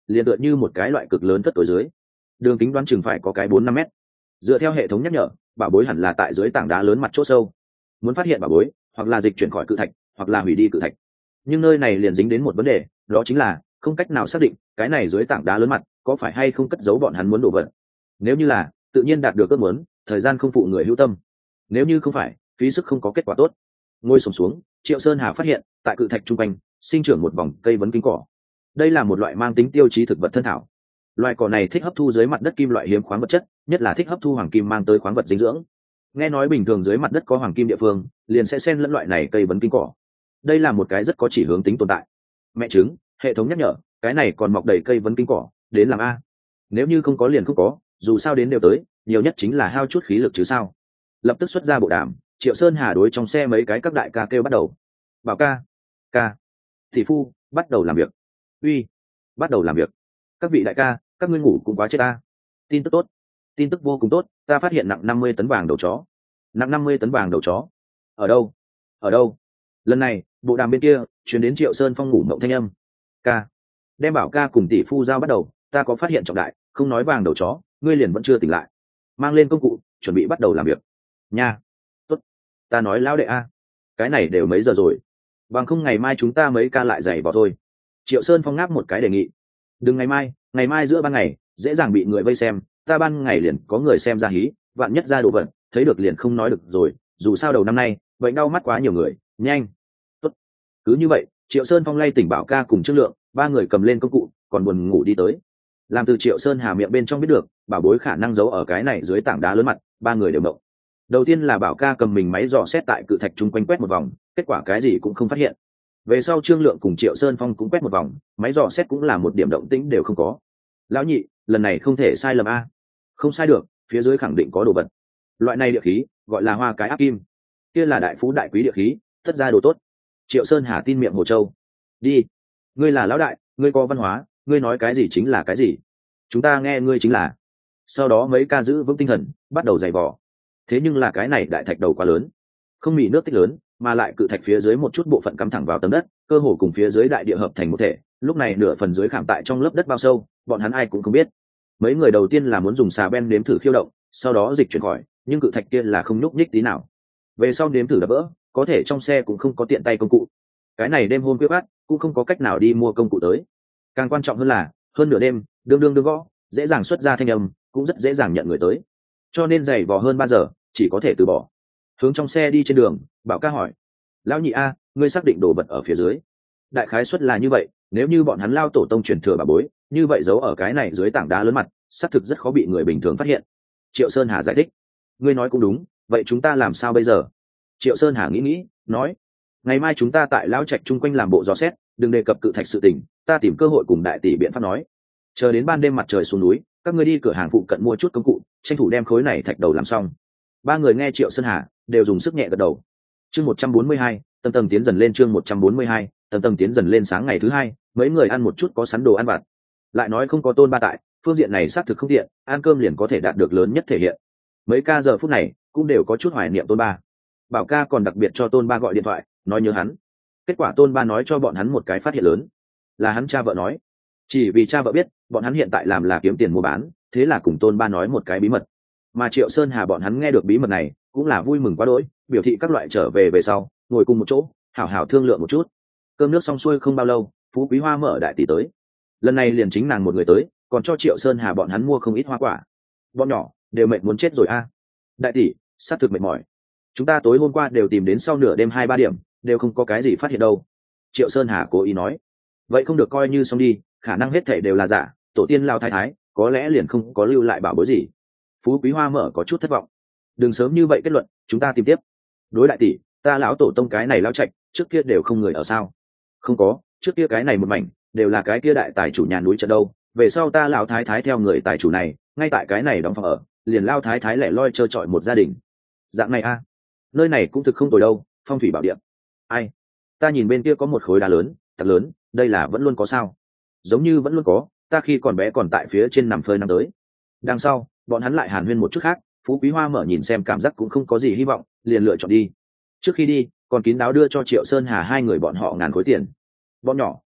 liền tựa như một cái loại cực lớn thất tối dưới, đường kính đoán chừng phải có cái 4-5 mét. Dựa theo hệ thống nhắc nhở, bảo bối hẳn là tại dưới tảng đá lớn mặt chỗ sâu. Muốn phát hiện bảo bối, hoặc là dịch chuyển khỏi cự thạch, hoặc là hủy đi cự thạch. Nhưng nơi này liền dính đến một vấn đề, đó chính là không cách nào xác định cái này dưới tảng đá lớn mặt có phải hay không cất giấu bọn hắn muốn đổ vật. Nếu như là, tự nhiên đạt được ước muốn, thời gian không phụ người hữu tâm. Nếu như không phải, phí sức không có kết quả tốt. Ngồi xổm xuống, Triệu Sơn Hà phát hiện tại cự thạch trung quanh sinh trưởng một vòng cây vấn kính cỏ. Đây là một loại mang tính tiêu chí thực vật thân thảo. Loại cỏ này thích hấp thu dưới mặt đất kim loại hiếm khoáng vật chất, nhất là thích hấp thu hoàng kim mang tới khoáng vật dinh dưỡng. Nghe nói bình thường dưới mặt đất có hoàng kim địa phương, liền sẽ xen lẫn loại này cây vấn kính cỏ. Đây là một cái rất có chỉ hướng tính tồn tại. Mẹ chứng, hệ thống nhắc nhở, cái này còn mọc đầy cây vấn kính cỏ, đến làm a. Nếu như không có liền không có, dù sao đến đều tới, nhiều nhất chính là hao chút khí lực chứ sao. Lập tức xuất ra bộ đàm, Triệu Sơn Hà đối trong xe mấy cái các đại ca kêu bắt đầu. Bảo ca, ca, thị phu, bắt đầu làm việc. Uy, bắt đầu làm việc. Các vị đại ca, các ngươi ngủ cũng quá chết ta. Tin tức tốt, tin tức vô cùng tốt, ta phát hiện nặng 50 tấn vàng đầu chó. Nặng 50 tấn vàng đầu chó. Ở đâu? Ở đâu? Lần này, bộ đàm bên kia chuyển đến Triệu Sơn Phong ngủ mộng thanh âm. Ca, đem bảo ca cùng tỷ phu giao bắt đầu, ta có phát hiện trọng đại, không nói vàng đầu chó, ngươi liền vẫn chưa tỉnh lại. Mang lên công cụ, chuẩn bị bắt đầu làm việc. Nha. Tốt. Ta nói lão đệ a, cái này đều mấy giờ rồi, bằng không ngày mai chúng ta mấy ca lại dày vào thôi. Triệu Sơn Phong ngáp một cái đề nghị. Đừng ngày mai giữa ban ngày dễ dàng bị người vây xem, ta ban ngày liền có người xem ra hí, vạn nhất ra đồ vật thấy được liền không nói được rồi, dù sao đầu năm nay bệnh đau mắt quá nhiều người. Nhanh. Tốt. Cứ như vậy, Triệu Sơn Phong lay tỉnh bảo ca cùng Trương Lượng, ba người cầm lên công cụ còn buồn ngủ đi tới. Làm từ Triệu Sơn Hà miệng bên trong biết được bảo bối khả năng giấu ở cái này dưới tảng đá lớn mặt, ba người đều động. Đầu tiên là bảo ca cầm mình máy dò xét tại cự thạch chung quanh quét một vòng, kết quả cái gì cũng không phát hiện. Về sau Trương Lượng cùng Triệu Sơn Phong cũng quét một vòng, máy dò xét cũng là một điểm động tĩnh đều không có. Lão nhị, lần này không thể sai lầm a. Không sai được, phía dưới khẳng định có đồ vật. Loại này địa khí gọi là hoa cái áp kim, kia là đại phú đại quý địa khí, tất ra đồ tốt. Triệu Sơn Hà tin miệng Hồ Châu. Đi, ngươi là lão đại, ngươi có văn hóa, ngươi nói cái gì chính là cái gì, chúng ta nghe ngươi chính là. Sau đó mấy ca giữ vững tinh thần, bắt đầu giày vò. Thế nhưng là cái này đại thạch đầu quá lớn, không mì nước tích lớn, mà lại cự thạch phía dưới một chút bộ phận cắm thẳng vào tấm đất, cơ hồ cùng phía dưới đại địa hợp thành một thể. Lúc này nửa phần dưới khảm tại trong lớp đất bao sâu, bọn hắn ai cũng không biết. Mấy người đầu tiên là muốn dùng xà ben nếm thử khiêu động, sau đó dịch chuyển khỏi, nhưng cự thạch kia là không nhúc nhích tí nào. Về sau nếm thử đập vỡ, có thể trong xe cũng không có tiện tay công cụ. Cái này đêm hôm khuya khát cũng không có cách nào đi mua công cụ tới. Càng quan trọng hơn là, hơn nửa đêm, đương gõ, dễ dàng xuất ra thanh âm, cũng rất dễ dàng nhận người tới. Cho nên giày vò hơn 3 giờ, chỉ có thể từ bỏ. Hướng trong xe đi trên đường, bảo ca hỏi: lão nhị a, ngươi xác định đồ vật ở phía dưới? Đại khái suất là như vậy, nếu như bọn hắn lao tổ tông truyền thừa bà bối, như vậy giấu ở cái này dưới tảng đá lớn mặt, xác thực rất khó bị người bình thường phát hiện. Triệu Sơn Hà giải thích: ngươi nói cũng đúng, vậy chúng ta làm sao bây giờ? Triệu Sơn Hà nghĩ, nói: ngày mai chúng ta tại lão trạch chung quanh làm bộ dò xét, đừng đề cập cự thạch sự tình, ta tìm cơ hội cùng đại tỷ biện pháp nói. Chờ đến ban đêm mặt trời xuống núi, các ngươi đi cửa hàng phụ cận mua chút công cụ, tranh thủ đem khối này thạch đầu làm xong. Ba người nghe Triệu Sơn Hà đều dùng sức nhẹ gật đầu. Chương 142, tầng tầng tiến dần lên. Chương 142, tầng tầng tiến dần lên. Sáng ngày thứ hai, mấy người ăn một chút có sẵn đồ ăn vặt. Lại nói không có Tôn Ba tại, phương diện này xác thực không tiện, ăn cơm liền có thể đạt được lớn nhất thể hiện. Mấy ca giờ phút này cũng đều có chút hoài niệm Tôn Ba. Bảo ca còn đặc biệt cho Tôn Ba gọi điện thoại, nói nhớ hắn. Kết quả Tôn Ba nói cho bọn hắn một cái phát hiện lớn, là hắn cha vợ nói. Chỉ vì cha vợ biết bọn hắn hiện tại làm là kiếm tiền mua bán, thế là cùng Tôn Ba nói một cái bí mật. Mà Triệu Sơn Hà bọn hắn nghe được bí mật này cũng là vui mừng quá đỗi, biểu thị các loại trở về sau ngồi cùng một chỗ hảo hảo thương lượng một chút. Cơm nước xong xuôi không bao lâu, Phú Quý Hoa mở đại tỷ tới. Lần này liền chính nàng một người tới, còn cho Triệu Sơn Hà bọn hắn mua không ít hoa quả. Bọn nhỏ đều mệt muốn chết rồi a. Đại tỷ, xác thực mệt mỏi, chúng ta tối hôm qua đều tìm đến sau nửa đêm 2-3 điểm đều không có cái gì phát hiện đâu. Triệu Sơn Hà cố ý nói. Vậy không được coi như xong đi, khả năng hết thảy đều là giả, tổ tiên lao thái thái có lẽ liền không có lưu lại bảo bối gì. Phú Quý Hoa mở có chút thất vọng. Đừng sớm như vậy kết luận, chúng ta tìm tiếp. Đối đại tỷ, ta lão tổ tông cái này lao trạch trước kia đều không người ở sao? Không có, trước kia cái này một mảnh đều là cái kia đại tài chủ nhà núi trận đâu. Về sau ta lão thái thái theo người tài chủ này, ngay tại cái này đóng phòng ở, liền lao thái thái lẻ loi trơ trọi một gia đình. Dạng này a, nơi này cũng thực không tồi đâu, phong thủy bảo địa. Ai, ta nhìn bên kia có một khối đá lớn, thật lớn, đây là vẫn luôn có sao? Giống như vẫn luôn có, ta khi còn bé còn tại phía trên nằm phơi năm tới. Đằng sau bọn hắn lại hàn huyên một chút khác. Phú Quý Hoa mở nhìn xem cảm giác cũng không có gì hy vọng, liền lựa chọn đi. Trước khi đi còn kín đáo đưa cho Triệu Sơn Hà hai người bọn họ 1000 khối tiền. Bọn nhỏ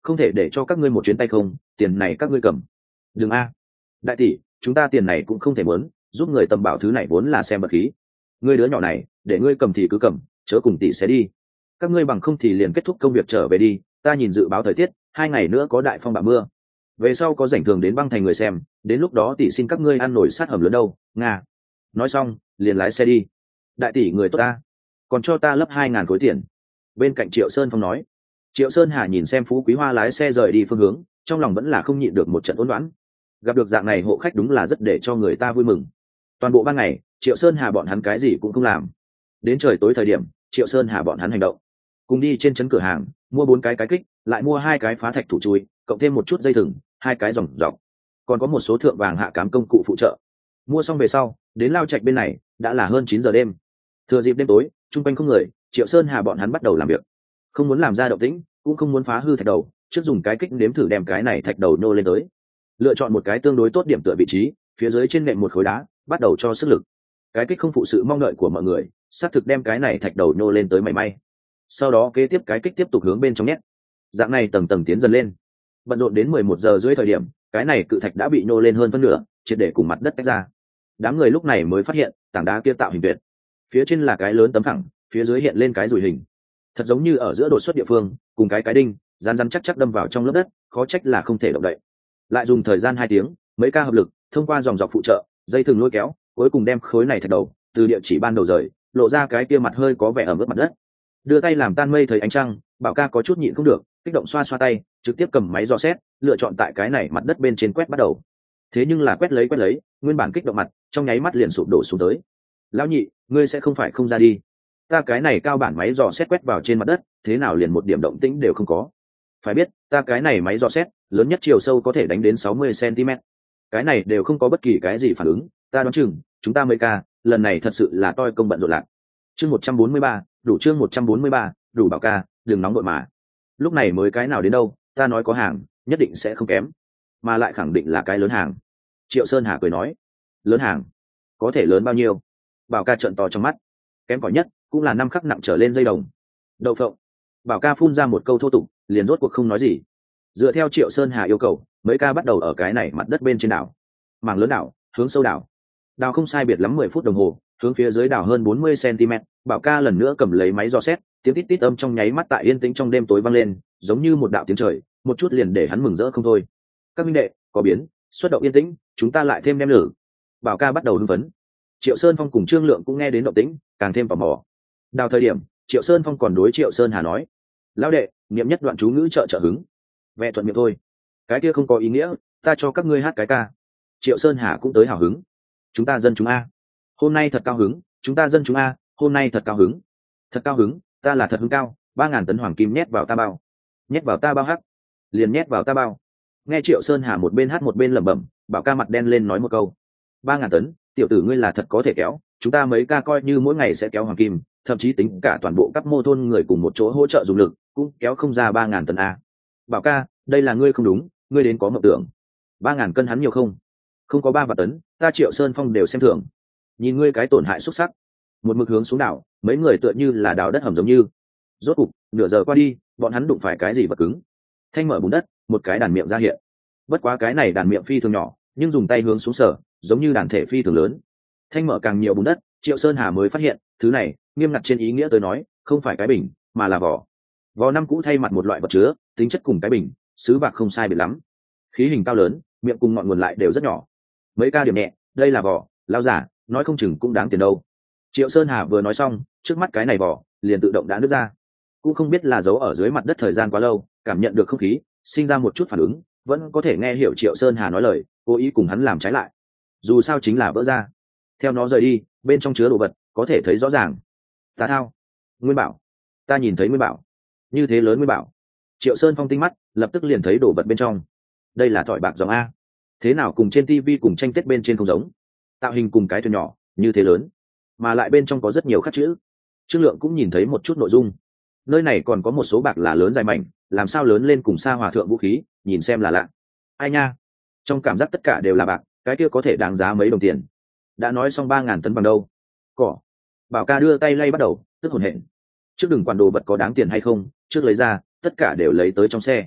không thể để cho các ngươi một chuyến tay không, tiền này các ngươi cầm. Đừng a. Đại tỷ, chúng ta tiền này cũng không thể muốn, giúp người tầm bảo thứ này vốn là xem bật khí. Ngươi đứa nhỏ này, để ngươi cầm thì cứ cầm, chớ cùng tỷ sẽ đi. Các ngươi bằng không thì liền kết thúc công việc trở về đi, ta nhìn dự báo thời tiết, 2 ngày nữa có đại phong bão mưa. Về sau có rảnh thường đến băng thành người xem, đến lúc đó tỷ xin các ngươi ăn nổi sát hầm lớn đâu, nga. Nói xong, liền lái xe đi. Đại tỷ người tốt ta, còn cho ta lấp 2.000 khối tiền. Bên cạnh Triệu Sơn Phong nói. Triệu Sơn Hà nhìn xem Phú Quý Hoa lái xe rời đi phương hướng, trong lòng vẫn là không nhịn được một trận uốn loãng. Gặp được dạng này hộ khách đúng là rất để cho người ta vui mừng. Toàn bộ ban ngày, Triệu Sơn Hà bọn hắn cái gì cũng không làm. Đến trời tối thời điểm, Triệu Sơn Hà bọn hắn hành động, cùng đi trên trấn cửa hàng mua 4 cái kích, lại mua 2 cái phá thạch thủ chui, cộng thêm một chút dây thừng, 2 cái dòng dọc, còn có một số thượng vàng hạ cám công cụ phụ trợ. Mua xong về sau, đến Lao Trạch bên này đã là hơn 9 giờ đêm. Thừa dịp đêm tối, trung quanh không người, Triệu Sơn Hà bọn hắn bắt đầu làm việc. Không muốn làm ra động tĩnh, cũng không muốn phá hư thạch đầu, trước dùng cái kích nếm thử đem cái này thạch đầu nhô lên tới. Lựa chọn một cái tương đối tốt điểm tựa vị trí, phía dưới trên nệm một khối đá, bắt đầu cho sức lực. Cái kích không phụ sự mong đợi của mọi người, xác thực đem cái này thạch đầu nhô lên tới mảy may. Sau đó kế tiếp cái kích tiếp tục hướng bên trong nhét. Dạng này tầng tầng tiến dần lên. Bận rộn đến 11 giờ rưỡi thời điểm, cái này cự thạch đã bị nhô lên hơn phân nửa, triệt để cùng mặt đất tách ra. Đám người lúc này mới phát hiện, tảng đá kia tạo hình tuyệt. Phía trên là cái lớn tấm phẳng, phía dưới hiện lên cái rùi hình. Thật giống như ở giữa đột xuất địa phương, cùng cái đinh, rán rán chắc chắc đâm vào trong lớp đất, khó trách là không thể động đậy. Lại dùng thời gian 2 tiếng, mấy ca hợp lực, thông qua dòng dọc phụ trợ, dây thừng lôi kéo, cuối cùng đem khối này thạch đầu từ địa chỉ ban đầu rời, lộ ra cái kia mặt hơi có vẻ ẩm ướt mặt đất. Đưa tay làm tan mây thấy ánh trăng, Bảo ca có chút nhịn không được, kích động xoa xoa tay, trực tiếp cầm máy dò xét, lựa chọn tại cái này mặt đất bên trên quét bắt đầu. Thế nhưng là quét lấy, nguyên bản kích động mặt trong nháy mắt liền sụp đổ xuống tới. Lão nhị, ngươi sẽ không phải không ra đi? Ta cái này cao bản máy dò xét quét vào trên mặt đất, thế nào liền một điểm động tĩnh đều không có? Phải biết, ta cái này máy dò xét lớn nhất chiều sâu có thể đánh đến 60 cm. Cái này đều không có bất kỳ cái gì phản ứng, ta đoán chừng chúng ta mới ca, lần này thật sự là toi công bận rộn lạc. Chương 143, đủ chương 143, đủ Bảo ca, đừng nóng đội mà. Lúc này mới cái nào đến đâu, ta nói có hàng, nhất định sẽ không kém, mà lại khẳng định là cái lớn hàng. Triệu Sơn Hà cười nói. Lớn hàng? Có thể lớn bao nhiêu? Bảo ca trợn to trong mắt. Kém cỏi nhất cũng là 5 khắc nặng trở lên dây đồng. Đậu phộng. Bảo ca phun ra một câu thô tục, liền rốt cuộc không nói gì. Dựa theo Triệu Sơn Hà yêu cầu, mấy ca bắt đầu ở cái này mặt đất bên trên đảo. Mảng lớn đảo, hướng sâu đảo. Đào không sai biệt lắm 10 phút đồng hồ, hướng phía dưới đảo hơn 40 cm. Bảo ca lần nữa cầm lấy máy dò xét, tiếng tít tít âm trong nháy mắt tại yên tĩnh trong đêm tối vang lên, giống như một đạo tiếng trời, một chút liền để hắn mừng rỡ không thôi. Các minh đệ, có biến, xuất động yên tĩnh, chúng ta lại thêm đem lử. Bảo ca bắt đầu hưng phấn. Triệu Sơn Phong cùng Trương Lượng cũng nghe đến động tĩnh, càng thêm tò mò. Đào thời điểm, Triệu Sơn Phong còn đối Triệu Sơn Hà nói: lão đệ, niệm nhất đoạn chú ngữ trợ hứng. Vẽ thuận miệng thôi, cái kia không có ý nghĩa, ta cho các ngươi hát cái ca. Triệu Sơn Hà cũng tới hào hứng. Chúng ta dân chúng a, hôm nay thật cao hứng, chúng ta dân chúng a, hôm nay thật cao hứng. Thật cao hứng, ta là thật hứng cao, 3.000 tấn hoàng kim nhét vào ta bao. Nhét vào ta bao hắc, liền nhét vào ta bao. Nghe Triệu Sơn Hà một bên hát một bên lẩm bẩm, Bảo ca mặt đen lên nói một câu: 3.000 tấn, tiểu tử ngươi là thật có thể kéo, chúng ta mấy ca coi như mỗi ngày sẽ kéo hoàng kim, thậm chí tính cả toàn bộ các mô thôn người cùng một chỗ hỗ trợ dùng lực, cũng kéo không ra 3.000 tấn a. Bảo ca, đây là ngươi không đúng, ngươi đến có mộng tưởng. 3.000 cân hắn nhiều không? Không có 3 vạn tấn, ta Triệu Sơn Phong đều xem thường. Nhìn ngươi cái tổn hại xuất sắc. Một mực hướng xuống đảo, mấy người tựa như là đào đất hầm giống như. Rốt cục, nửa giờ qua đi, bọn hắn đụng phải cái gì vật cứng. Thanh mở bùn đất, một cái đàn miệng ra hiện. Bất quá cái này đàn miệng phi thường nhỏ, nhưng dùng tay hướng xuống sở, giống như đàn thể phi thường lớn. Thanh mở càng nhiều bùn đất, Triệu Sơn Hà mới phát hiện, thứ này, nghiêm ngặt trên ý nghĩa tôi nói, không phải cái bình, mà là vỏ. Vỏ năm cũ thay mặt một loại vật chứa, tính chất cùng cái bình, sứ bạc không sai biệt lắm. Khí hình cao lớn, miệng cùng ngọn nguồn lại đều rất nhỏ. Mấy ca điểm nhẹ, đây là vỏ, lao giả, nói không chừng cũng đáng tiền đâu. Triệu Sơn Hà vừa nói xong, trước mắt cái này vỏ liền tự động đã nứt ra. Cũng không biết là giấu ở dưới mặt đất thời gian quá lâu, cảm nhận được không khí, sinh ra một chút phản ứng, vẫn có thể nghe hiểu Triệu Sơn Hà nói lời, cố ý cùng hắn làm trái lại. Dù sao chính là vỡ ra. Theo nó rời đi, bên trong chứa đồ vật có thể thấy rõ ràng. Ta thao, Nguyên Bảo, ta nhìn thấy Nguyên Bảo, như thế lớn Nguyên Bảo. Triệu Sơn Phong tinh mắt, lập tức liền thấy đồ vật bên trong. Đây là thỏi bạc dòng a. Thế nào cùng trên tivi cùng tranh tết bên trên không giống? Tạo hình cùng cái thuyền nhỏ, như thế lớn, mà lại bên trong có rất nhiều khắc chữ. Trương Lượng cũng nhìn thấy một chút nội dung. Nơi này còn có một số bạc là lớn dài mảnh, làm sao lớn lên cùng xa hòa thượng vũ khí, nhìn xem là lạ. Ai nha, trong cảm giác tất cả đều là bạc, cái kia có thể đáng giá mấy đồng tiền. Đã nói xong 3.000 tấn bằng đâu? Cỏ. Bảo ca đưa tay lay bắt đầu, tức hổn hển. Trước đừng quản đồ vật có đáng tiền hay không, trước lấy ra, tất cả đều lấy tới trong xe.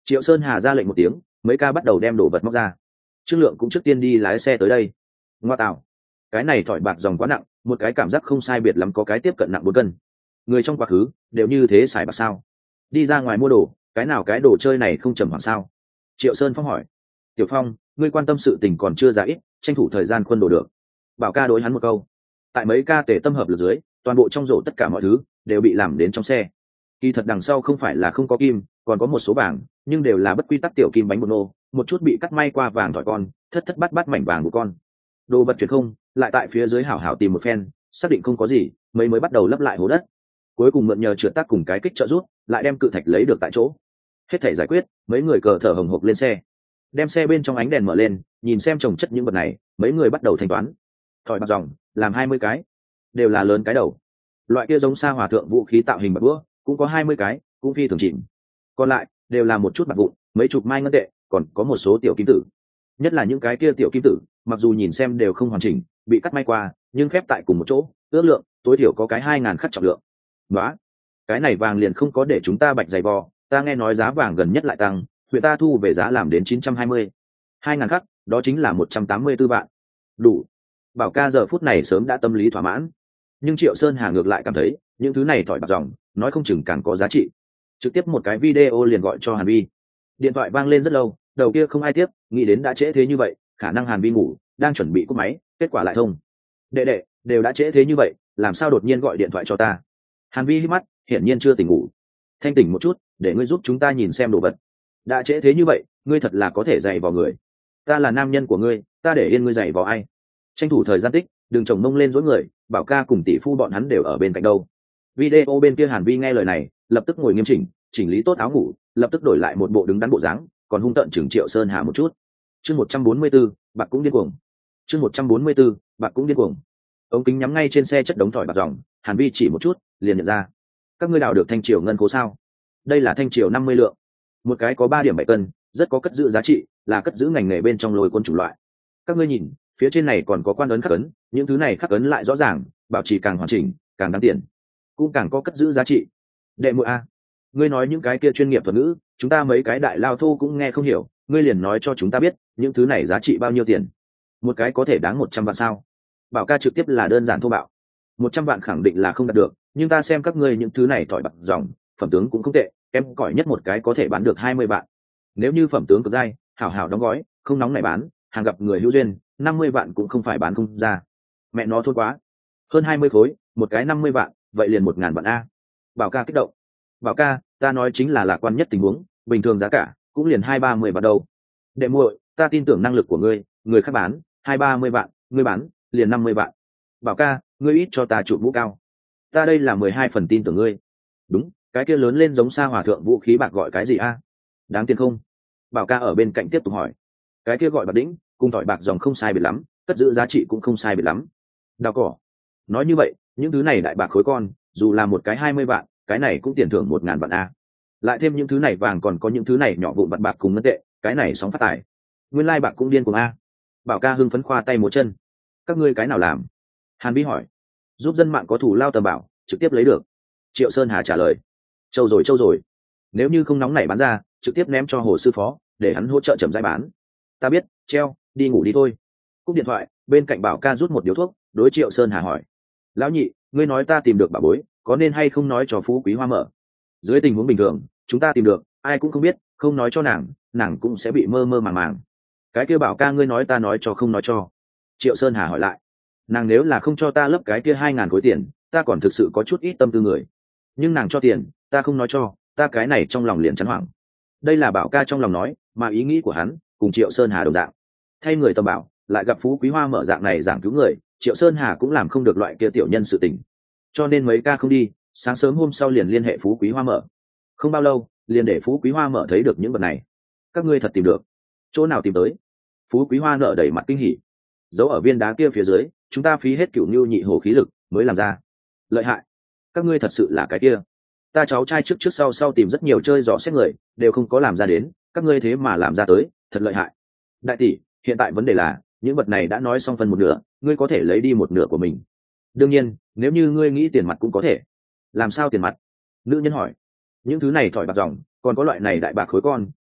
Triệu Sơn Hà ra lệnh một tiếng, mấy ca bắt đầu đem đồ vật móc ra. Trương Lượng cũng trước tiên đi lái xe tới đây. Ngoa tạo, cái này thỏi bạc dòng quá nặng, một cái cảm giác không sai biệt lắm có cái tiếp cận nặng 4 cân. Người trong quá khứ đều như thế xài bạc sao? Đi ra ngoài mua đồ, cái nào cái đồ chơi này không trầm hoảng sao? Triệu Sơn Phong hỏi. Tiểu Phong, ngươi quan tâm sự tình còn chưa ra ít, tranh thủ thời gian quân đồ được. Bảo ca đối hắn một câu. Tại mấy ca tể tâm hợp lực dưới, toàn bộ trong rổ tất cả mọi thứ đều bị làm đến trong xe. Kỳ thật đằng sau không phải là không có kim, còn có một số vàng, nhưng đều là bất quy tắc tiểu kim bánh bột nô, một chút bị cắt may qua vàng thỏi con, thất thất bát bát mảnh vàng của con. Đồ vật chuyển không, lại tại phía dưới hảo hảo tìm một phen, xác định không có gì, mấy mới bắt đầu lấp lại hố đất. Cuối cùng mượn nhờ trượt tác cùng cái kích trợ rút, lại đem cự thạch lấy được tại chỗ. Hết thảy giải quyết, mấy người cờ thở hồng hộc lên xe. Đem xe bên trong ánh đèn mở lên, nhìn xem chồng chất những vật này, mấy người bắt đầu thanh toán. Thỏi bạc dòng, làm 20 cái, đều là lớn cái đầu. Loại kia giống sa hòa thượng vũ khí tạo hình bạc búa, cũng có 20 cái, cũng phi thường chỉnh. Còn lại đều là một chút bạc vụn, mấy chục mai ngân tệ, còn có một số tiểu kim tử. Nhất là những cái kia tiểu kim tử, mặc dù nhìn xem đều không hoàn chỉnh, bị cắt may qua, nhưng khép tại cùng một chỗ, ước lượng tối thiểu có cái 2000 khắc trọng lượng. Đó, cái này vàng liền không có để chúng ta bạch dày vò, ta nghe nói giá vàng gần nhất lại tăng, huyện ta thu về giá làm đến 920. 2000 khắc, đó chính là 184 vạn. Đủ. Bảo ca giờ phút này sớm đã tâm lý thỏa mãn, nhưng Triệu Sơn Hà ngược lại cảm thấy những thứ này thỏi bạc dòng nói không chừng càng có giá trị. Trực tiếp một cái video liền gọi cho Hàn Vi. Điện thoại vang lên rất lâu, đầu kia không ai tiếp, nghĩ đến đã trễ thế như vậy, khả năng Hàn Vi ngủ, đang chuẩn bị cúp máy, kết quả lại thông. Đệ đệ, đều đã trễ thế như vậy, làm sao đột nhiên gọi điện thoại cho ta? Hàn Vi hít mắt, hiển nhiên chưa tỉnh ngủ. Thanh tỉnh một chút, để ngươi giúp chúng ta nhìn xem đồ vật. Đã trễ thế như vậy, ngươi thật là có thể dạy vào người. Ta là nam nhân của ngươi, ta để yên ngươi dạy vào ai? Tranh thủ thời gian tích, đừng chồng mông lên dối người, Bảo ca cùng tỷ phu bọn hắn đều ở bên cạnh đâu. Video bên kia Hàn Vi nghe lời này, lập tức ngồi nghiêm chỉnh, chỉnh lý tốt áo ngủ, lập tức đổi lại một bộ đứng đắn bộ dáng, còn hung tợn chừng Triệu Sơn Hà một chút. Chương 144, bạc cũng điên cuồng. Chương 144, bạc cũng điên cuồng. Ống kính nhắm ngay trên xe chất đống thỏi bạc dòng, Hàn Vi chỉ một chút, liền nhận ra. Các ngươi đào được thanh triều ngân khố sao? Đây là thanh triều 50 lượng, một cái có 3 điểm 7 cân, rất có cất giữ giá trị, là cất giữ ngành nghề bên trong lôi quân chủng loại. Các ngươi nhìn, phía trên này còn có quan ấn khắc ấn, những thứ này khắc ấn lại rõ ràng, bảo trì càng hoàn chỉnh, càng đáng tiền, cũng càng có cất giữ giá trị. Đệ muội a, ngươi nói những cái kia chuyên nghiệp thuật ngữ, chúng ta mấy cái đại lao thô cũng nghe không hiểu, ngươi liền nói cho chúng ta biết, những thứ này giá trị bao nhiêu tiền? Một cái có thể đáng 100 vạn sao? Bảo ca trực tiếp là đơn giản thô bạo. 100 vạn khẳng định là không đạt được, nhưng ta xem các ngươi những thứ này thỏi bạc dòng, phẩm tướng cũng không tệ, kém cỏi nhất một cái có thể bán được 20 vạn. Nếu như phẩm tướng cực dai, hảo hảo đóng gói, không nóng này bán, hàng gặp người hữu duyên, 50 vạn cũng không phải bán không ra. Mẹ nó thốt quá. Hơn 20 khối, một cái 50 vạn, vậy liền 1000 vạn a. Bảo ca kích động. Bảo ca, ta nói chính là lạc quan nhất tình huống, bình thường giá cả cũng liền 2-30 vạn đâu. Đệ muội, ta tin tưởng năng lực của ngươi, người khác bán 2-30 vạn, ngươi bán liền 50 vạn. Bảo ca, ngươi ít cho ta chụp mũ cao. Ta đây là 12 phần tin tưởng ngươi. Đúng, cái kia lớn lên giống sa hòa thượng vũ khí bạc gọi cái gì a? Đáng tiền không? Bảo ca ở bên cạnh tiếp tục hỏi. Cái kia gọi bạc đĩnh, cùng thỏi bạc dòng không sai biệt lắm, cất giữ giá trị cũng không sai biệt lắm. Đào cỏ. Nói như vậy, những thứ này đại bạc khối con, dù là một cái 20 vạn, cái này cũng tiền thưởng 1000 vạn a. Lại thêm những thứ này vàng, còn có những thứ này nhỏ vụn vặt bạc cùng ngân tệ, cái này sóng phát tài. Nguyên lai bạc cũng điên cuồng a. Bảo ca hưng phấn khoa tay múa chân. Các ngươi cái nào làm? Hàn Vi hỏi. Giúp dân mạng có thủ lao tầm bảo, trực tiếp lấy được. Triệu Sơn Hà trả lời. Châu rồi. Nếu như không nóng nảy bán ra, trực tiếp ném cho Hồ sư phó, để hắn hỗ trợ chậm rãi bán. Ta biết, treo, đi ngủ đi thôi. Cúp điện thoại, bên cạnh Bảo ca rút một điếu thuốc, đối Triệu Sơn Hà hỏi. Lão nhị, ngươi nói ta tìm được bà bối, có nên hay không nói cho Phú Quý Hoa mở? Dưới tình huống bình thường, chúng ta tìm được, ai cũng không biết, không nói cho nàng cũng sẽ bị mơ mơ màng màng. Cái kia Bảo ca ngươi nói ta nói cho không nói cho? Triệu Sơn Hà hỏi lại. Nàng nếu là không cho ta lấp cái kia 2000 khối tiền, ta còn thực sự có chút ít tâm tư người. Nhưng nàng cho tiền, ta không nói cho, ta cái này trong lòng liền chán hoảng. Đây là Bảo ca trong lòng nói, mà ý nghĩ của hắn cùng Triệu Sơn Hà đồng dạng. Thay người tầm bảo, lại gặp Phú Quý Hoa mở dạng này giảng cứu người, Triệu Sơn Hà cũng làm không được loại kia tiểu nhân sự tình. Cho nên mấy ca không đi, sáng sớm hôm sau liền liên hệ Phú Quý Hoa mở. Không bao lâu, liền để Phú Quý Hoa mở thấy được những vật này. Các ngươi thật tìm được? Chỗ nào tìm tới? Phú Quý Hoa nở đầy mặt kinh hỉ. Giấu ở viên đá kia phía dưới, chúng ta phí hết cửu nhu nhị hồ khí lực mới làm ra. Lợi hại. Các ngươi thật sự là cái kia. Ta cháu trai trước sau tìm rất nhiều chơi dò xét người, đều không có làm ra đến, các ngươi thế mà làm ra tới, thật lợi hại. Đại tỷ, hiện tại vấn đề là, những vật này đã nói xong phần một nửa, ngươi có thể lấy đi một nửa của mình. Đương nhiên, nếu như ngươi nghĩ tiền mặt cũng có thể. Làm sao tiền mặt? Nữ nhân hỏi. Những thứ này thỏi bạc dòng, còn có loại này đại bạc khối con,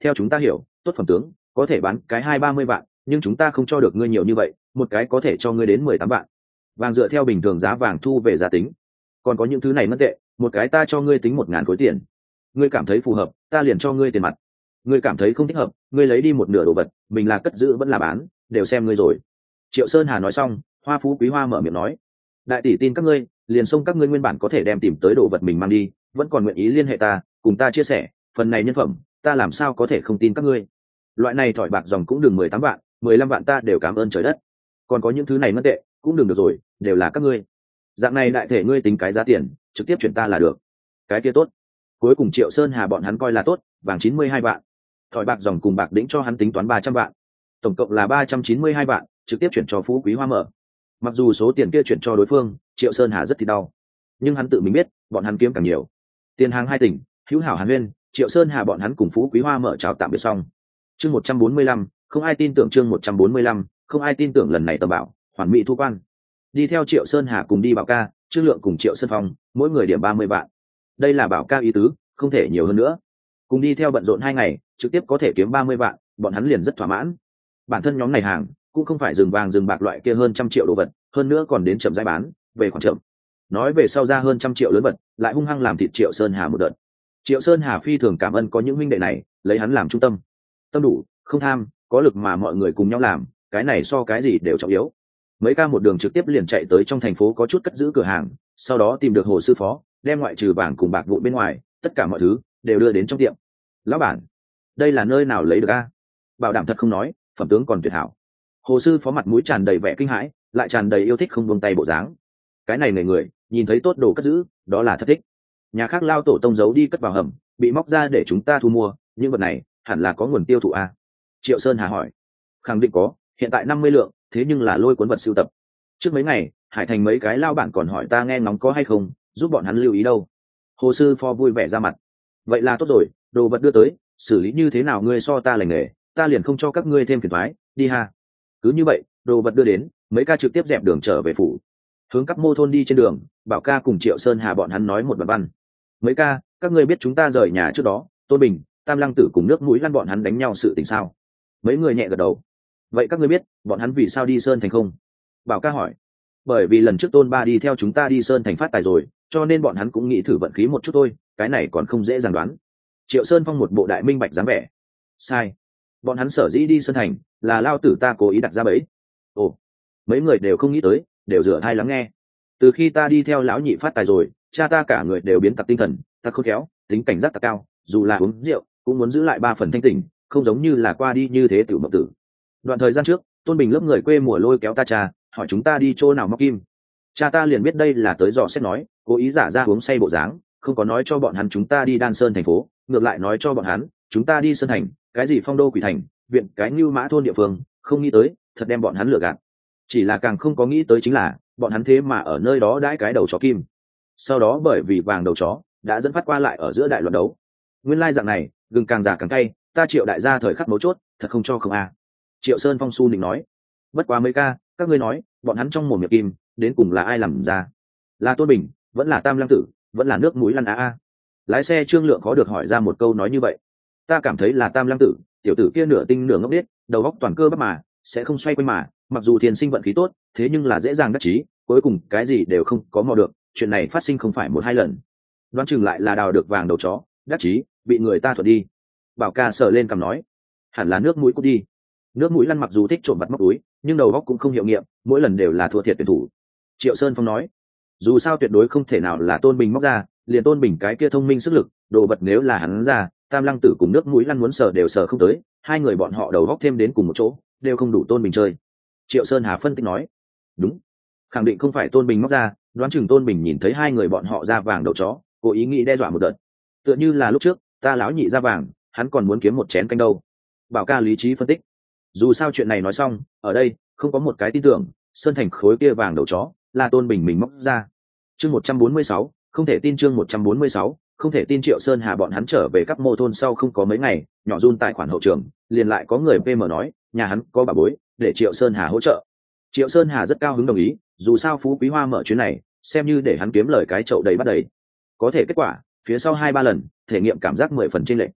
theo chúng ta hiểu, tốt phẩm tướng có thể bán cái 20-30 vạn, nhưng chúng ta không cho được ngươi nhiều như vậy, một cái có thể cho ngươi đến 18 vạn. Vàng dựa theo bình thường giá vàng thu về giá tính, còn có những thứ này ngân tệ, một cái ta cho ngươi tính 1.000 khối tiền. Ngươi cảm thấy phù hợp, ta liền cho ngươi tiền mặt. Ngươi cảm thấy không thích hợp, ngươi lấy đi một nửa đồ vật, mình là cất giữ vẫn là bán, đều xem ngươi rồi. Triệu Sơn Hà nói xong, Hoa Phú Quý Hoa mở miệng nói: đại tỷ tin các ngươi, liền xông các ngươi nguyên bản có thể đem tìm tới đồ vật mình mang đi, vẫn còn nguyện ý liên hệ ta, cùng ta chia sẻ phần này nhân phẩm, ta làm sao có thể không tin các ngươi. Loại này thỏi bạc dòng cũng đừng 18 vạn, 15 vạn ta đều cảm ơn trời đất. Còn có những thứ này ngân tệ cũng đừng được rồi, đều là các ngươi. Dạng này đại thể ngươi tính cái giá tiền, trực tiếp chuyển ta là được. Cái kia tốt. Cuối cùng Triệu Sơn Hà bọn hắn coi là tốt, vàng 92 vạn, thỏi bạc dòng cùng bạc đĩnh cho hắn tính toán 300 vạn, tổng cộng là 392 vạn, trực tiếp chuyển cho Phú Quý Hoa mở. Mặc dù số tiền kia chuyển cho đối phương, Triệu Sơn Hà rất thì đau, nhưng hắn tự mình biết bọn hắn kiếm càng nhiều. Tiền hàng 2 tỉnh, hữu hảo Hàn Huyên, Triệu Sơn Hà bọn hắn cùng Phú Quý Hoa mở chào tạm biệt xong. Chương 145, không ai tin tưởng. Chương 145, không ai tin tưởng. Lần này tầm bảo hoàn mỹ thu quan, đi theo Triệu Sơn Hà cùng đi Bảo Ca, Trương Lượng cùng Triệu Sơn Phong, mỗi người điểm 30 vạn. Đây là Bảo Ca ý tứ, không thể nhiều hơn nữa. Cùng đi theo bận rộn 2 ngày, trực tiếp có thể kiếm 30 vạn, bọn hắn liền rất thỏa mãn. Bản thân nhóm này hàng cũng không phải rừng vàng rừng bạc loại kia hơn 100 triệu đồ vật, hơn nữa còn đến chậm rãi bán, về khoản chậm. Nói về sau ra hơn 100 triệu lớn vật, lại hung hăng làm thịt Triệu Sơn Hà một đợt. Triệu Sơn Hà phi thường cảm ơn có những huynh đệ này, lấy hắn làm trung tâm. Tâm đủ, không tham, có lực mà mọi người cùng nhau làm, cái này so cái gì đều trọng yếu. Mấy ca một đường trực tiếp liền chạy tới trong thành phố có chút cất giữ cửa hàng, sau đó tìm được Hồ sư phó, đem ngoại trừ vàng cùng bạc vụn bên ngoài, tất cả mọi thứ đều đưa đến trong tiệm. Lão bản, đây là nơi nào lấy được a? Bảo đảm thật không nói, phẩm tướng còn tuyệt hảo. Hồ sư phó mặt mũi tràn đầy vẻ kinh hãi, lại tràn đầy yêu thích không buông tay bộ dáng. Cái này người nhìn thấy tốt đồ cất giữ, đó là thật thích. Nhà khác lao tổ tông giấu đi cất vào hầm, bị móc ra để chúng ta thu mua, những vật này hẳn là có nguồn tiêu thụ a? Triệu Sơn Hà hỏi. Khẳng định có, hiện tại 50 lượng, thế nhưng là lôi cuốn vật sưu tập. Trước mấy ngày Hải Thành mấy cái lao bản còn hỏi ta nghe ngóng có hay không, giúp bọn hắn lưu ý đâu. Hồ sư phó vui vẻ ra mặt. Vậy là tốt rồi, đồ vật đưa tới, xử lý như thế nào ngươi so ta lành nghề, ta liền không cho các ngươi thêm phiền toái, đi ha. Cứ như vậy, đồ vật đưa đến, mấy ca trực tiếp dẹp đường trở về phủ. Hướng các mô thôn đi trên đường, Bảo Ca cùng Triệu Sơn Hà bọn hắn nói một đoạn văn. Mấy ca, các ngươi biết chúng ta rời nhà trước đó, Tôn Bình, Tam Lăng Tử cùng nước mũi lăn bọn hắn đánh nhau sự tình sao? Mấy người nhẹ gật đầu. Vậy các ngươi biết bọn hắn vì sao đi Sơn Thành không? Bảo Ca hỏi. Bởi vì lần trước Tôn Ba đi theo chúng ta đi Sơn Thành phát tài rồi, cho nên bọn hắn cũng nghĩ thử vận khí một chút thôi, cái này còn không dễ dàng đoán. Triệu Sơn Phong một bộ đại minh bạch dáng vẻ. Sai, bọn hắn sở dĩ đi Sơn Thành là lao tử ta cố ý đặt ra bẫy. Ồ, mấy người đều không nghĩ tới, đều rửa hai lắng nghe. Từ khi ta đi theo lão nhị phát tài rồi, cha ta cả người đều biến tặc tinh thần, ta khôn khéo, tính cảnh giác tặc cao, dù là uống rượu cũng muốn giữ lại 3 phần thanh tỉnh, không giống như là qua đi như thế tiểu mộng tử. Đoạn thời gian trước, Tôn Bình lớp người quê mùa lôi kéo ta cha, hỏi chúng ta đi chỗ nào móc kim. Cha ta liền biết đây là tới dò xét nói, cố ý giả ra uống say bộ dáng, không có nói cho bọn hắn chúng ta đi Đan Sơn thành phố, ngược lại nói cho bọn hắn chúng ta đi Sơn Thành, cái gì Phong Đô Quỷ Thành, viện cái Nưu Mã thôn địa phương, không nghĩ tới, thật đem bọn hắn lừa gạt. Chỉ là càng không có nghĩ tới chính là, bọn hắn thế mà ở nơi đó đãi cái đầu chó kim. Sau đó bởi vì vàng đầu chó đã dẫn phát qua lại ở giữa đại loạn đấu. Nguyên lai dạng này, gừng càng già càng cay, ta Triệu đại gia thời khắc mấu chốt, thật không cho không a. Triệu Sơn Phong su định nói. Bất quá mấy ca, các ngươi nói, bọn hắn trong mồm miệng kim, đến cùng là ai làm ra? Là Tôn Bình, vẫn là Tam Lăng Tử, vẫn là nước mũi lăn a? Lái xe Trương Lượng khó được hỏi ra một câu nói như vậy. Ta cảm thấy là Tam Lăng Tử, tiểu tử kia nửa tinh nửa ngốc điếc, đầu óc toàn cơ bắp mà, sẽ không xoay quanh mà, mặc dù thiên sinh vận khí tốt, thế nhưng là dễ dàng đắc chí, cuối cùng cái gì đều không có mò được, chuyện này phát sinh không phải 1-2 lần. Đoán chừng lại là đào được vàng đầu chó, đắc chí, bị người ta thuận đi. Bảo Ca sờ lên cằm nói, hẳn là nước mũi cút đi. Nước mũi lăn mặc dù thích trộm vặt móc túi, nhưng đầu óc cũng không hiệu nghiệm, mỗi lần đều là thua thiệt tuyển thủ. Triệu Sơn Phong nói, dù sao tuyệt đối không thể nào là Tôn Bình móc ra, liền Tôn Bình cái kia thông minh sức lực, đồ vật nếu là hắn ra, Tam Lăng Tử cùng nước mũi lăn muốn sờ đều sờ không tới, hai người bọn họ đầu góc thêm đến cùng một chỗ, đều không đủ Tôn Bình chơi. Triệu Sơn Hà phân tích nói, đúng, khẳng định không phải Tôn Bình móc ra, đoán chừng Tôn Bình nhìn thấy hai người bọn họ ra vàng đầu chó, cố ý nghĩ đe dọa một đợt. Tựa như là lúc trước, ta lão nhị ra vàng, hắn còn muốn kiếm một chén canh đâu. Bảo Ca lý trí phân tích, dù sao chuyện này nói xong, ở đây không có một cái tin tưởng Sơn Thành khối kia vàng đầu chó là Tôn Bình mình móc ra. Chương 146, không thể tin. Chương 146, không thể tin. Triệu Sơn Hà bọn hắn trở về các mô thôn sau không có mấy ngày, nhỏ run tài khoản hậu trường liền lại có người PM nói nhà hắn có bà bối, để Triệu Sơn Hà hỗ trợ. Triệu Sơn Hà rất cao hứng đồng ý, dù sao Phú Quý Hoa mở chuyến này xem như để hắn kiếm lời cái chậu đầy bắt đầy. Có thể kết quả phía sau 2-3 lần thể nghiệm cảm giác 10 phần chênh lệch.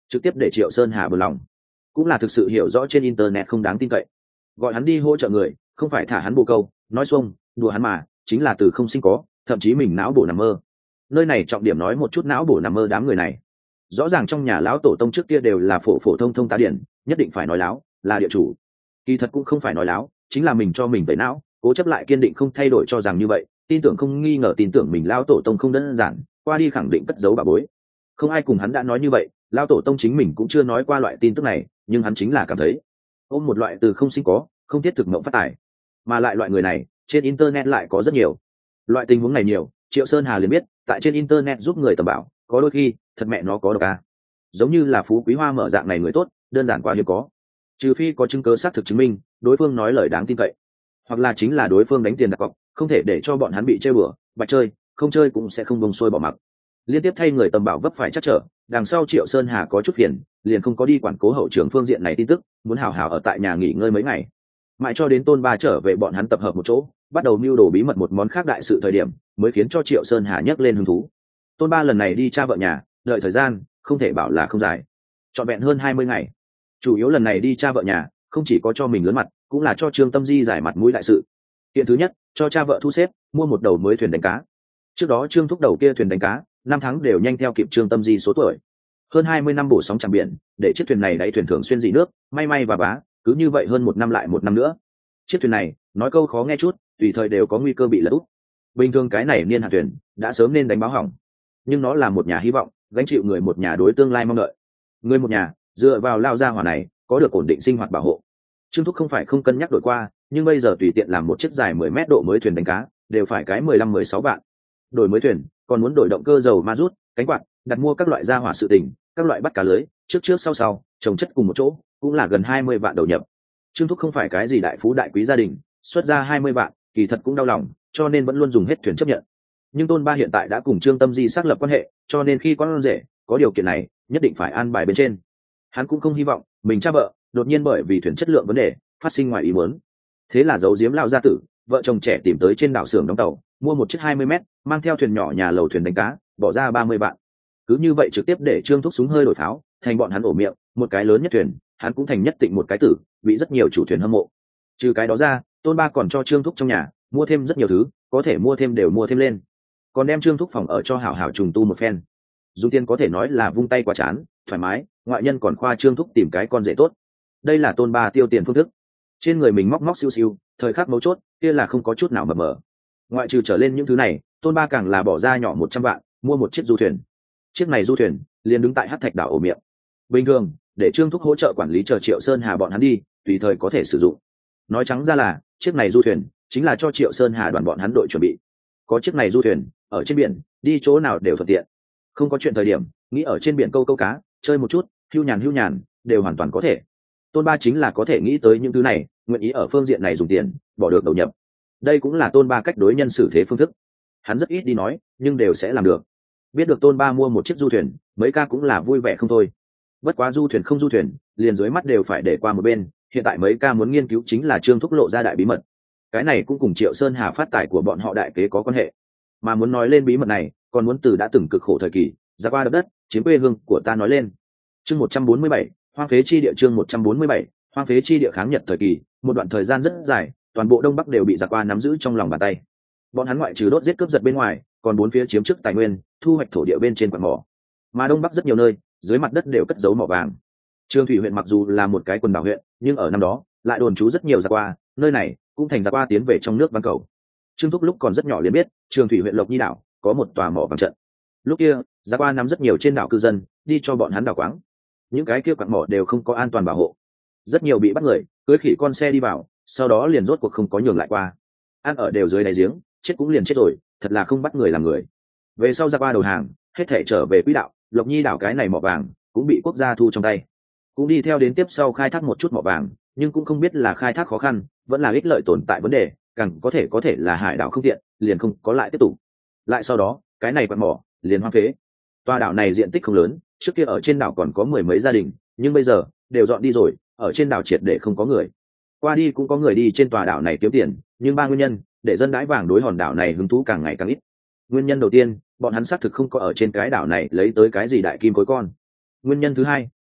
trực tiếp để Triệu Sơn Hà bực lòng. Cũng là thực sự hiểu rõ trên internet không đáng tin cậy, gọi hắn đi hỗ trợ người không phải thả hắn bồ câu nói xuông đùa hắn mà chính là từ không sinh có, thậm chí mình não bổ nằm mơ. Nơi này trọng điểm nói một chút não bổ nằm mơ đám người này. Rõ ràng trong nhà lão tổ tông trước kia đều là phổ phổ thông thông tá điển, nhất định phải nói láo là địa chủ. Kỳ thật cũng không phải nói láo, chính là mình cho mình tẩy não, cố chấp lại kiên định không thay đổi cho rằng như vậy, tin tưởng không nghi ngờ tin tưởng mình lão tổ tông không đơn giản, qua đi khẳng định cất giấu bà bối. Không ai cùng hắn đã nói như vậy, lão tổ tông chính mình cũng chưa nói qua loại tin tức này, nhưng hắn chính là cảm thấy ôm một loại từ không sinh có, không thiết thực mộng phát tài. Mà lại loại người này trên internet lại có rất nhiều. Loại tình huống này nhiều, Triệu Sơn Hà liền biết tại trên internet giúp người tầm bảo có đôi khi thật mẹ nó có độc à. Giống như là Phú Quý Hoa mở dạng này người tốt đơn giản quá hiếm có, trừ phi có chứng cứ xác thực chứng minh đối phương nói lời đáng tin cậy, hoặc là chính là đối phương đánh tiền đặt cọc, không thể để cho bọn hắn bị chơi bừa bạch chơi, không chơi cũng sẽ không bông xuôi bỏ mặc. Liên tiếp thay người tầm bảo vấp phải chắc trở, đằng sau Triệu Sơn Hà có chút phiền, liền không có đi quản cố hậu trường phương diện này tin tức, muốn hảo hảo ở tại nhà nghỉ ngơi mấy ngày. Mãi cho đến Tôn Ba trở về bọn hắn tập hợp một chỗ, bắt đầu mưu đồ bí mật một món khác đại sự thời điểm, mới khiến cho Triệu Sơn Hà nhấc lên hứng thú. Tôn Ba lần này đi cha vợ nhà, đợi thời gian không thể bảo là không dài, trọn vẹn hơn 20 ngày. Chủ yếu lần này đi cha vợ nhà không chỉ có cho mình lớn mặt, cũng là cho Trương Tâm Di giải mặt mũi đại sự. Kiện thứ nhất, cho cha vợ thu xếp mua một đầu mới thuyền đánh cá. Trước đó Trương thúc đầu kia thuyền đánh cá 5 tháng đều nhanh theo kịp Trương Tâm Di số tuổi. Hơn 20 năm bổ sóng chẳng biển, để chiếc thuyền này đáy thuyền thường xuyên dị nước, may may và bá, cứ như vậy hơn 1 năm lại 1 năm nữa. Chiếc thuyền này, nói câu khó nghe chút, tùy thời đều có nguy cơ bị lật úp. Bình thường cái này niên hạn thuyền đã sớm nên đánh báo hỏng, nhưng nó là một nhà hy vọng, gánh chịu người một nhà đối tương lai mong đợi. Người một nhà dựa vào lao gia hỏa này có được ổn định sinh hoạt bảo hộ. Trương thúc không phải không cân nhắc đổi qua, nhưng bây giờ tùy tiện làm một chiếc dài 10 mét độ mới thuyền đánh cá đều phải cái 15-16 vạn. Đổi mới thuyền còn muốn đổi động cơ dầu ma rút, cánh quạt, đặt mua các loại gia hỏa sự tình, các loại bắt cá lưới, trước sau trồng chất cùng một chỗ cũng là gần 20 vạn đầu nhập. Trương thúc không phải cái gì đại phú đại quý gia đình, xuất ra 20 vạn kỳ thật cũng đau lòng, cho nên vẫn luôn dùng hết thuyền chấp nhận. Nhưng Tôn Ba hiện tại đã cùng Trương Tâm Di xác lập quan hệ, cho nên khi con rể có điều kiện này nhất định phải an bài bên trên. Hắn cũng không hy vọng mình cha vợ đột nhiên bởi vì thuyền chất lượng vấn đề phát sinh ngoài ý muốn. Thế là giấu giếm lao gia tử, vợ chồng trẻ tìm tới trên đảo xưởng đóng tàu, mua một chiếc 20 mét, mang theo thuyền nhỏ nhà lầu thuyền đánh cá, bỏ ra 30 vạn. Cứ như vậy trực tiếp để Trương thúc súng hơi đổi pháo, thành bọn hắn ổ miệng, một cái lớn nhất thuyền, hắn cũng thành nhất tịnh một cái tử, bị rất nhiều chủ thuyền hâm mộ. Trừ cái đó ra, Tôn Ba còn cho Trương thúc trong nhà mua thêm rất nhiều thứ, có thể mua thêm đều mua thêm lên. Còn đem Trương thúc phòng ở cho hảo hảo trùng tu một phen. Dùng tiền có thể nói là vung tay qua chán, thoải mái, ngoại nhân còn khoa Trương thúc tìm cái con rể tốt. Đây là Tôn Ba tiêu tiền phương thức. Trên người mình móc móc siêu siêu, thời khắc mấu chốt kia là không có chút nào mập mờ. Ngoại trừ trở lên những thứ này, Tôn Ba càng là bỏ ra nhỏ 100 vạn mua một chiếc du thuyền. Chiếc này du thuyền liền đứng tại Hắc Thạch đảo ổ miệng. Bình thường để Trương thúc hỗ trợ quản lý chờ Triệu Sơn Hà bọn hắn đi, tùy thời có thể sử dụng. Nói trắng ra là chiếc này du thuyền chính là cho Triệu Sơn Hà đoàn bọn hắn đội chuẩn bị. Có chiếc này du thuyền ở trên biển đi chỗ nào đều thuận tiện, không có chuyện thời điểm nghĩ ở trên biển câu câu cá chơi một chút hưu nhàn đều hoàn toàn có thể. Tôn Ba chính là có thể nghĩ tới những thứ này, nguyện ý ở phương diện này dùng tiền bỏ được đầu nhập. Đây cũng là Tôn Ba cách đối nhân xử thế phương thức. Hắn rất ít đi nói nhưng đều sẽ làm được. Biết được Tôn Ba mua một chiếc du thuyền, mấy ca cũng là vui vẻ không thôi. Bất quá du thuyền không du thuyền liền dưới mắt đều phải để qua một bên, hiện tại mấy ca muốn nghiên cứu chính là Trương thúc lộ ra đại bí mật. Cái này cũng cùng Triệu Sơn Hà phát tài của bọn họ đại kế có quan hệ. Mà muốn nói lên bí mật này còn muốn từ đã từng cực khổ thời kỳ ra qua đập đất chiếm quê hương của ta nói lên. Chương 147, hoang phế chi địa. Chương 147, hoang phế chi địa. Kháng Nhật thời kỳ, một đoạn thời gian rất dài, toàn bộ Đông Bắc đều bị giặc qua nắm giữ trong lòng bàn tay. Bọn hắn ngoại trừ đốt giết cướp giật bên ngoài, còn bốn phía chiếm chức tài nguyên, thu hoạch thổ địa bên trên quặng mỏ. Mà Đông Bắc rất nhiều nơi, dưới mặt đất đều cất giấu mỏ vàng. Trường Thủy huyện mặc dù là một cái quần đảo huyện, nhưng ở năm đó lại đồn trú rất nhiều giặc qua, nơi này cũng thành giặc qua tiến về trong nước văn cầu. Trương thúc lúc còn rất nhỏ liền biết, Trường Thủy huyện Lộc Nhi đảo có một tòa mỏ vàng trận. Lúc kia, giặc qua nắm rất nhiều trên đảo cư dân, đi cho bọn hắn đào quáng. Những cái kia quặng mỏ đều không có an toàn bảo hộ, rất nhiều bị bắt người cưới khỉ con xe đi vào, sau đó liền rốt cuộc không có nhường lại qua. Ăn ở đều dưới đáy giếng, chết cũng liền chết rồi, thật là không bắt người làm người. Về sau giặc qua đầu hàng, hết thể trở về quỹ đạo, Lộc Nhi đảo cái này mỏ vàng cũng bị quốc gia thu trong tay, cũng đi theo đến tiếp sau khai thác một chút mỏ vàng, nhưng cũng không biết là khai thác khó khăn vẫn là ích lợi tồn tại vấn đề, càng có thể là hải đảo không tiện, liền không có lại tiếp tục. Lại sau đó cái này quặng mỏ liền hoang phế. Tòa đảo này diện tích không lớn, trước kia ở trên đảo còn có 10 mấy gia đình, nhưng bây giờ đều dọn đi rồi, ở trên đảo triệt để không có người. Qua đi cũng có người đi trên tòa đảo này kiếm tiền, nhưng ba nguyên nhân để dân đãi vàng đối hòn đảo này hứng thú càng ngày càng ít. Nguyên nhân đầu tiên, bọn hắn xác thực không có ở trên cái đảo này lấy tới cái gì đại kim cối con. Nguyên nhân thứ hai,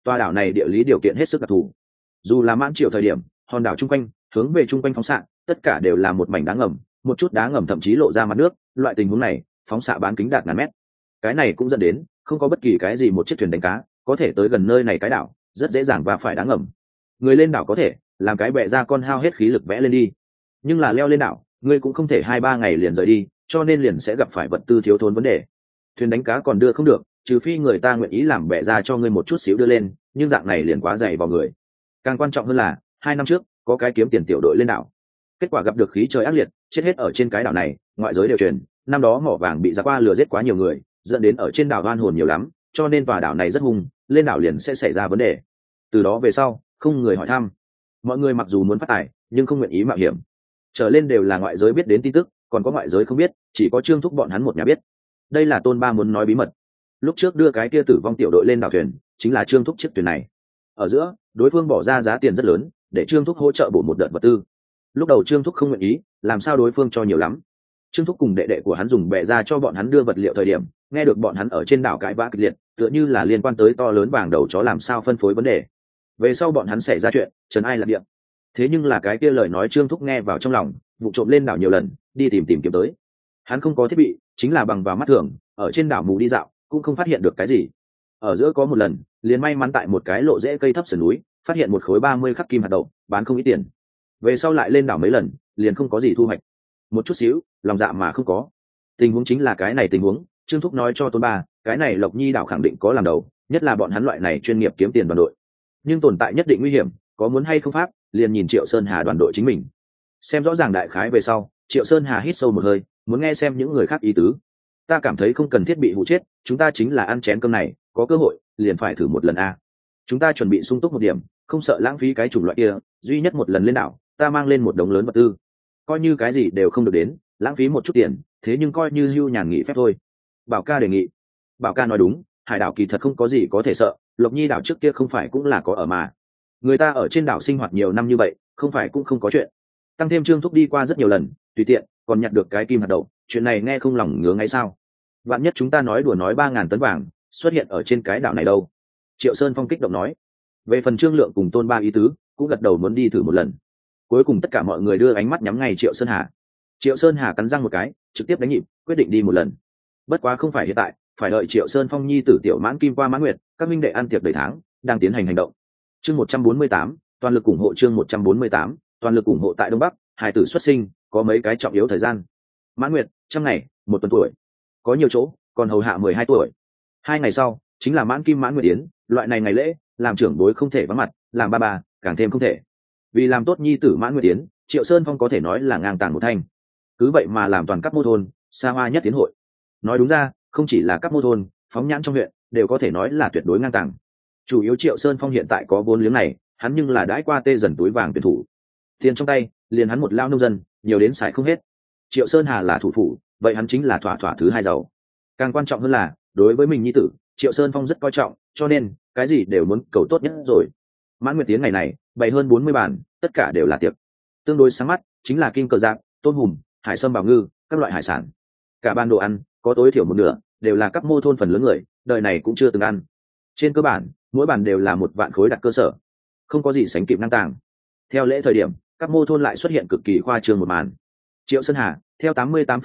Tòa đảo này địa lý điều kiện hết sức đặc thù, dù là mãn triều thời điểm hòn đảo chung quanh hướng về chung quanh phóng xạ tất cả đều là một mảnh đá ngầm, một chút đá ngầm thậm chí lộ ra mặt nước. Loại tình huống này phóng xạ bán kính đạt ngàn mét, cái này cũng dẫn đến không có bất kỳ cái gì một chiếc thuyền đánh cá có thể tới gần nơi này cái đảo, rất dễ dàng va phải đá ngầm. Người lên đảo có thể làm cái bẹ ra con hao hết khí lực vẽ lên đi, nhưng là leo lên đảo ngươi cũng không thể 2-3 ngày liền rời đi, cho nên liền sẽ gặp phải vật tư thiếu thốn vấn đề. Thuyền đánh cá còn đưa không được, trừ phi người ta nguyện ý làm bẹ ra cho ngươi một chút xíu đưa lên, nhưng dạng này liền quá dày vào người. Càng quan trọng hơn là 2 năm trước có cái kiếm tiền tiểu đội lên đảo, kết quả gặp được khí trời ác liệt, chết hết ở trên cái đảo này. Ngoại giới đều truyền năm đó mỏ vàng bị giặc qua lừa giết quá nhiều người, dẫn đến ở trên đảo oan hồn nhiều lắm, cho nên tòa đảo này rất hung, lên đảo liền sẽ xảy ra vấn đề. Từ đó về sau không người hỏi thăm, mọi người mặc dù muốn phát tài nhưng không nguyện ý mạo hiểm. Trở lên đều là ngoại giới biết đến tin tức, còn có ngoại giới không biết, chỉ có Trương Thúc bọn hắn một nhà biết. Đây là Tôn Ba muốn nói bí mật. Lúc trước đưa cái kia tử vong tiểu đội lên đảo thuyền chính là Trương Thúc chiếc thuyền này. Ở giữa đối phương bỏ ra giá tiền rất lớn để Trương Thúc hỗ trợ bổ một đợt vật tư. Lúc đầu Trương Thúc không nguyện ý, làm sao đối phương cho nhiều lắm. Trương Thúc cùng đệ đệ của hắn dùng bè ra cho bọn hắn đưa vật liệu thời điểm, nghe được bọn hắn ở trên đảo cãi vã kịch liệt, tựa như là liên quan tới to lớn vàng đầu chó làm sao phân phối vấn đề. Về sau bọn hắn xảy ra chuyện trần ai lạc địa. Thế nhưng là cái kia lời nói Trương Thúc nghe vào trong lòng, vụ trộm lên đảo nhiều lần đi tìm kiếm tới. Hắn không có thiết bị, chính là bằng vào mắt thường ở trên đảo mù đi dạo cũng không phát hiện được cái gì. Ở giữa có một lần liền may mắn tại một cái lộ rễ cây thấp sườn núi phát hiện một khối 30 khắc kim hạt đậu, bán không ít tiền. Về sau lại lên đảo mấy lần liền không có gì thu hoạch, một chút xíu lòng dạ mà không có. Tình huống chính là cái này tình huống Trương Thúc nói cho Tôn Ba, cái này Lộc Nhi đảo khẳng định có làm đầu, nhất là bọn hắn loại này chuyên nghiệp kiếm tiền đoàn đội, nhưng tồn tại nhất định nguy hiểm, có muốn hay không pháp liền nhìn Triệu Sơn Hà đoàn đội chính mình. Xem rõ ràng đại khái về sau, Triệu Sơn Hà hít sâu một hơi, muốn nghe xem những người khác ý tứ. Ta cảm thấy không cần thiết bị hụ chết, chúng ta chính là ăn chén cơm này, có cơ hội liền phải thử một lần a. Chúng ta chuẩn bị sung túc một điểm, không sợ lãng phí cái chủng loại kia, duy nhất một lần lên đảo ta mang lên một đống lớn vật tư, coi như cái gì đều không được đến, lãng phí một chút tiền, thế nhưng coi như hưu nhàn nghỉ phép thôi. Bảo ca đề nghị. Bảo ca nói đúng, hải đảo kỳ thật không có gì có thể sợ, Lộc Nhi đảo trước kia không phải cũng là có ở mà. Người ta ở trên đảo sinh hoạt nhiều năm như vậy, không phải cũng không có chuyện. Tăng thêm Trương Thúc đi qua rất nhiều lần, tùy tiện còn nhặt được cái kim hạt đậu, chuyện này nghe không lòng ngứa ngáy sao? Vạn nhất chúng ta nói đùa nói 3.000 tấn vàng xuất hiện ở trên cái đảo này đâu? Triệu Sơn Phong kích động nói. Về phần Trương Lượng cùng Tôn Ba ý tứ cũng gật đầu muốn đi thử một lần. Cuối cùng tất cả mọi người đưa ánh mắt nhắm ngay Triệu Sơn Hà. Triệu Sơn Hà cắn răng một cái, trực tiếp đánh nhịp, quyết định đi một lần. Bất quá không phải hiện tại, phải đợi Triệu Sơn Phong nhi tử Tiểu Mãn Kim qua Mãn Nguyệt, các minh đệ ăn tiệc đầy tháng, đang tiến hành hành động. Chương 148, toàn lực ủng hộ. Chương 148, toàn lực ủng hộ. Tại Đông Bắc, hài tử xuất sinh có mấy cái trọng yếu thời gian. Mãn Nguyệt, 100 ngày, 1 tuần tuổi. Có nhiều chỗ còn hầu hạ 12 tuổi. 2 ngày sau chính là Mãn Kim Mãn Nguyệt yến, loại này ngày lễ, làm trưởng bối không thể vắng mặt, làm ba bà càng thêm không thể. Vì làm tốt nhi tử Mãn Nguyệt yến, Triệu Sơn Phong có thể nói là ngang tàng một thanh. Cứ vậy mà làm toàn các mô thôn xa hoa nhất tiến hội. Nói đúng ra, không chỉ là các mô thôn, phóng nhãn trong huyện đều có thể nói là tuyệt đối ngang tàng. Chủ yếu Triệu Sơn Phong hiện tại có vốn liếng này, hắn nhưng là đãi qua tê dần túi vàng tuyển thủ. Tiền trong tay, liền hắn một lao nông dân, nhiều đến xài không hết. Triệu Sơn Hà là thủ phủ, vậy hắn chính là thỏa thỏa thứ hai giàu. Càng quan trọng hơn là, đối với mình nhi tử, Triệu Sơn Phong rất coi trọng, cho nên cái gì đều muốn cầu tốt nhất rồi. Mãn Nguyệt tiến ngày này, bày hơn 40 bàn, tất cả đều là tiệc. Tương đối sáng mắt chính là kim cờ giáp, tôm hùm, hải sâm bào ngư, các loại hải sản. Cả bàn đồ ăn có tối thiểu một nửa đều là các mô thôn phần lớn người đời này cũng chưa từng ăn. Trên cơ bản mỗi bàn đều là 1 vạn khối đặt cơ sở, không có gì sánh kịp ngang tàng. Theo lễ thời điểm, các mô thôn lại xuất hiện cực kỳ khoa trương một màn. Triệu Sơn Hà theo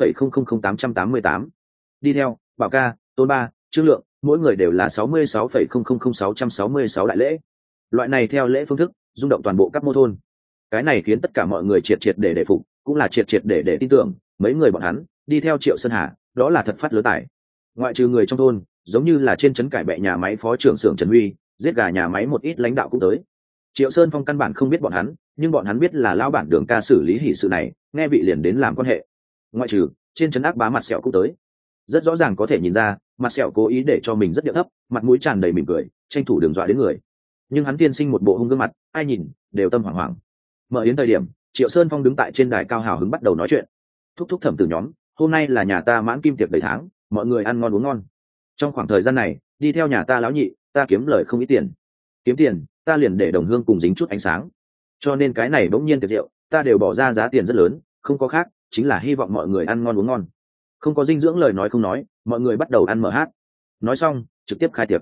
88,000888 đi theo Bảo ca, Tôn Ba, Trương Lượng, mỗi người đều là 66,000666 đại lễ. Loại này theo lễ phương thức rung động toàn bộ các mô thôn. Cái này khiến tất cả mọi người triệt để phục, cũng là triệt để tin tưởng mấy người bọn hắn đi theo Triệu Sơn Hà, đó là thật phát lứa tải. Ngoại trừ người trong thôn, giống như là trên trấn cải bẹ nhà máy phó trưởng xưởng Trần Huy, giết gà nhà máy một ít lãnh đạo cũng tới. Triệu Sơn Phong căn bản không biết bọn hắn, nhưng bọn hắn biết là lão bản Đường ca xử lý hỷ sự này, nghe vị liền đến làm quan hệ. Ngoại trừ trên trấn ác bá Mặt Sẹo cũng tới. Rất rõ ràng có thể nhìn ra, Mặt Sẹo cố ý để cho mình rất điệu thấp, mặt mũi tràn đầy mỉm cười, tranh thủ đường dọa đến người. Nhưng hắn tiên sinh một bộ hung gương mặt, ai nhìn đều tâm hoảng hoảng. Mở yến thời điểm, Triệu Sơn Phong đứng tại trên đài cao hào hứng bắt đầu nói chuyện. Thúc thẩm tử nhóm, hôm nay là nhà ta Mãn Kim tiệc đầy tháng, mọi người ăn ngon uống ngon. Trong khoảng thời gian này, đi theo nhà ta lão nhị, ta kiếm lời không ít tiền. Kiếm tiền, ta liền để đồng hương cùng dính chút ánh sáng. Cho nên cái này bỗng nhiên tiệc rượu, ta đều bỏ ra giá tiền rất lớn, không có khác, chính là hy vọng mọi người ăn ngon uống ngon. Không có dinh dưỡng lời nói không nói, mọi người bắt đầu ăn mở hát. Nói xong, trực tiếp khai tiệc.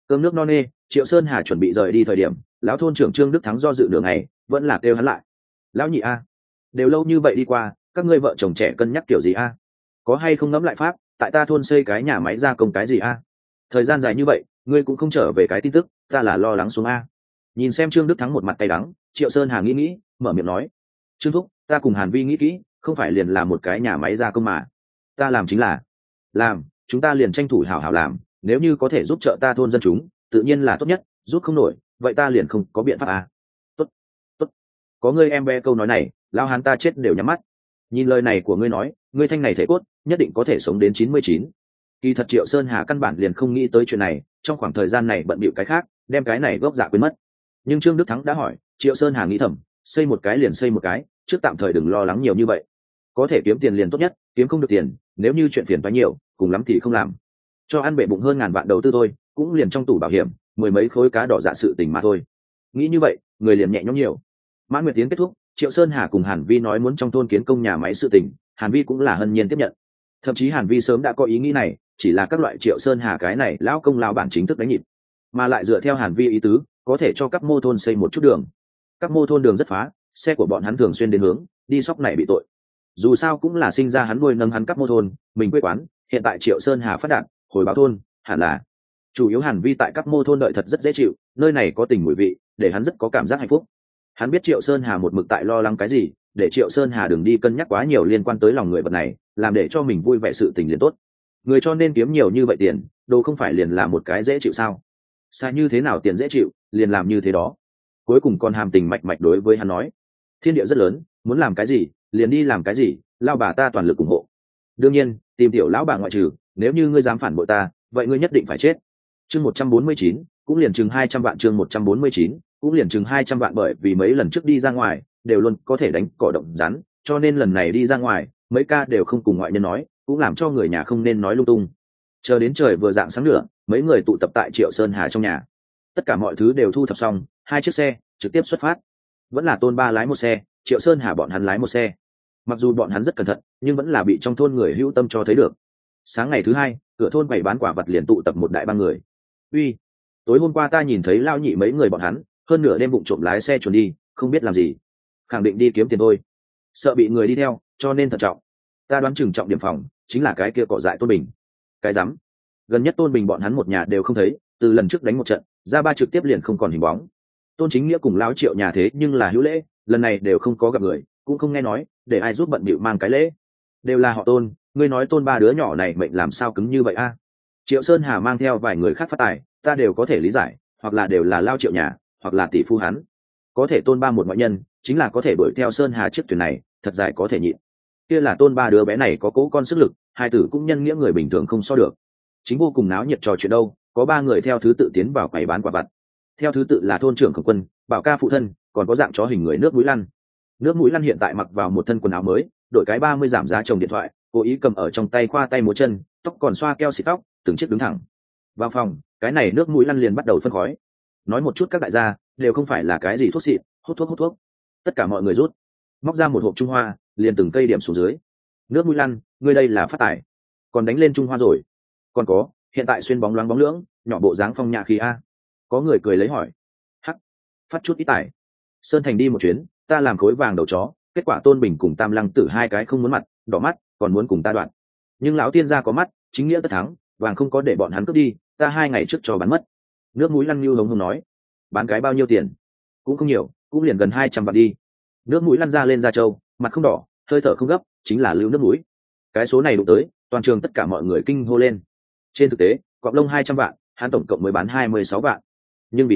Cơm nước no nê, Triệu Sơn Hà chuẩn bị rời đi thời điểm, lão thôn trưởng Trương Đức Thắng do dự nửa ngày, vẫn là kêu hắn lại. Lão nhị a, đều lâu như vậy đi qua, các ngươi vợ chồng trẻ cân nhắc kiểu gì a? Có hay không ngẫm lại pháp, tại ta thôn xây cái nhà máy gia công cái gì a? Thời gian dài như vậy, ngươi cũng không trở về cái tin tức, ta là lo lắng xuống a. Nhìn xem Trương Đức Thắng một mặt cay đắng, Triệu Sơn Hà nghĩ, mở miệng nói: "Trương thúc, ta cùng Hàn Vi nghĩ kỹ, không phải liền là một cái nhà máy gia công mà. Ta làm chính là làm, chúng ta liền tranh thủ hảo hảo làm, nếu như có thể giúp trợ ta thôn dân chúng, tự nhiên là tốt nhất, giúp không nổi, vậy ta liền không có biện pháp à." Tốt, tốt. Có ngươi em bé câu nói này, lao hán ta chết đều nhắm mắt. Nhìn lời này của ngươi nói, ngươi thanh này thể cốt, nhất định có thể sống đến 99. Kỳ thật Triệu Sơn Hà căn bản liền không nghĩ tới chuyện này, trong khoảng thời gian này bận bịu cái khác, đem cái này gốc dạ quên mất. Nhưng Trương Đức Thắng đã hỏi, Triệu Sơn Hà nghĩ thầm, xây một cái liền xây một cái, trước tạm thời đừng lo lắng nhiều như vậy. Có thể kiếm tiền liền tốt nhất, kiếm không được tiền, nếu như chuyện phiền toái nhiều, cùng lắm thì không làm. Cho ăn bể bụng hơn ngàn vạn đầu tư thôi, cũng liền trong tủ bảo hiểm, mười mấy khối cá đỏ dạ sự tình mà thôi. Nghĩ như vậy, người liền nhẹ nhõm nhiều. Mãn Nguyệt Tiến kết thúc, Triệu Sơn Hà cùng Hàn Vi nói muốn trong thôn kiến công nhà máy sự tình, Hàn Vi cũng là hân nhiên tiếp nhận. Thậm chí Hàn Vi sớm đã có ý nghĩ này, chỉ là các loại Triệu Sơn Hà cái này lão công lão bản chính thức đánh nhịp, mà lại dựa theo Hàn Vi ý tứ, có thể cho các mô thôn xây một chút đường. Các mô thôn đường rất phá, xe của bọn hắn thường xuyên đến hướng, đi sóc này bị tội. Dù sao cũng là sinh ra hắn nuôi nâng hắn các mô thôn, mình quê quán, hiện tại Triệu Sơn Hà phát đạt, hồi báo thôn, hẳn là chủ yếu Hàn Vi tại các mô thôn đợi thật rất dễ chịu, nơi này có tình mùi vị, để hắn rất có cảm giác hạnh phúc. Hắn biết Triệu Sơn Hà một mực tại lo lắng cái gì, để Triệu Sơn Hà đừng đi cân nhắc quá nhiều liên quan tới lòng người vật này, làm để cho mình vui vẻ sự tình liền tốt. Người cho nên kiếm nhiều như vậy tiền, đồ không phải liền là một cái dễ chịu sao? Sai như thế nào tiền dễ chịu, liền làm như thế đó. Cuối cùng còn hàm tình mạch mạch đối với hắn nói, thiên địa rất lớn, muốn làm cái gì, liền đi làm cái gì, lao bà ta toàn lực ủng hộ. Đương nhiên, tìm tiểu lão bà ngoại trừ, nếu như ngươi dám phản bội ta, vậy ngươi nhất định phải chết. Chương 149, cũng liền chừng 200 vạn. Chương 149, cũng liền chừng 200 vạn, bởi vì mấy lần trước đi ra ngoài đều luôn có thể đánh cỏ động rắn, cho nên lần này đi ra ngoài mấy ca đều không cùng ngoại nhân nói, cũng làm cho người nhà không nên nói lung tung. Chờ đến trời vừa rạng sáng nữa, mấy người tụ tập tại Triệu Sơn Hà trong nhà. Tất cả mọi thứ đều thu thập xong, hai chiếc xe trực tiếp xuất phát. Vẫn là Tôn Ba lái một xe, Triệu Sơn Hà bọn hắn lái một xe. Mặc dù bọn hắn rất cẩn thận, nhưng vẫn là bị trong thôn người hữu tâm cho thấy được. Sáng ngày thứ hai, cửa thôn bày bán quả vật liền tụ tập một đại bang người. Uy, tối hôm qua ta nhìn thấy lao nhị mấy người bọn hắn, hơn nửa đêm bụng trộm lái xe chuồn đi, không biết làm gì. Khẳng định đi kiếm tiền thôi. Sợ bị người đi theo, cho nên thận trọng. Ta đoán chừng trọng điểm phòng chính là cái kia cỏ dại Tôn Bình. Cái rắm, gần nhất Tôn Bình bọn hắn một nhà đều không thấy, từ lần trước đánh một trận, ra ba trực tiếp liền không còn hình bóng. Tôn Chính Nghĩa cùng lão Triệu nhà thế nhưng là hữu lễ, lần này đều không có gặp người, cũng không nghe nói để ai giúp bận bịu mang cái lễ. Đều là họ Tôn, ngươi nói Tôn ba đứa nhỏ này mệnh làm sao cứng như vậy a? Triệu Sơn Hà mang theo vài người khác phát tài, ta đều có thể lý giải, hoặc là đều là lao Triệu nhà, hoặc là tỷ phu hắn. Có thể Tôn ba một ngoại nhân, chính là có thể đuổi theo Sơn Hà chiếc thuyền này, thật dài có thể nhịn. Kia là Tôn ba đứa bé này có cố con sức lực, hai tử cũng nhân nghĩa người bình thường không so được. Chính vô cùng náo nhiệt trò chuyện đâu, có ba người theo thứ tự tiến vào quầy bán quả vặt. Theo thứ tự là thôn trưởng Khổng Quân, Bảo Ca phụ thân, còn có dạng chó hình người Nước Mũi Lăn. Nước Mũi Lăn hiện tại mặc vào một thân quần áo mới, đổi cái 30 giảm giá trồng điện thoại, cố ý cầm ở trong tay khoa tay múa chân, tóc còn xoa keo xịt tóc, từng chiếc đứng thẳng. Vào phòng, cái này Nước Mũi Lăn liền bắt đầu phân khói. Nói một chút các đại gia, đều không phải là cái gì thuốc xịn, hút thuốc. Tất cả mọi người rút, móc ra một hộp Trung Hoa, liền từng cây điểm xuống dưới. Nước Mũi Lăn, ngươi đây là phát tài, còn đánh lên Trung Hoa rồi. Còn có, hiện tại xuyên bóng loáng bóng lưỡng, nhỏ bộ dáng phong nhã khí a. Có người cười lấy hỏi, hắc, phát chút ít tài. Sơn Thành đi một chuyến, ta làm khối vàng đầu chó, kết quả Tôn Bình cùng Tam Lăng Tử hai cái không muốn mặt, đỏ mắt, còn muốn cùng ta đoạn. Nhưng lão tiên gia có mắt, chính nghĩa tất thắng, vàng không có để bọn hắn cướp đi, ta 2 ngày trước cho bán mất. Nước Mũi Lăn Nưu hống hống nói, bán cái bao nhiêu tiền? Cũng không nhiều, cũng liền gần 200 vạn đi. Nước Mũi Lăn ra lên Gia Châu, mặt không đỏ, hơi thở không gấp, chính là lưu nước mũi. Cái số này đụng tới, toàn trường tất cả mọi người kinh hô lên. Trên thực tế, cọp lông 200 vạn, hắn tổng cộng mới bán 26 vạn. Nhưng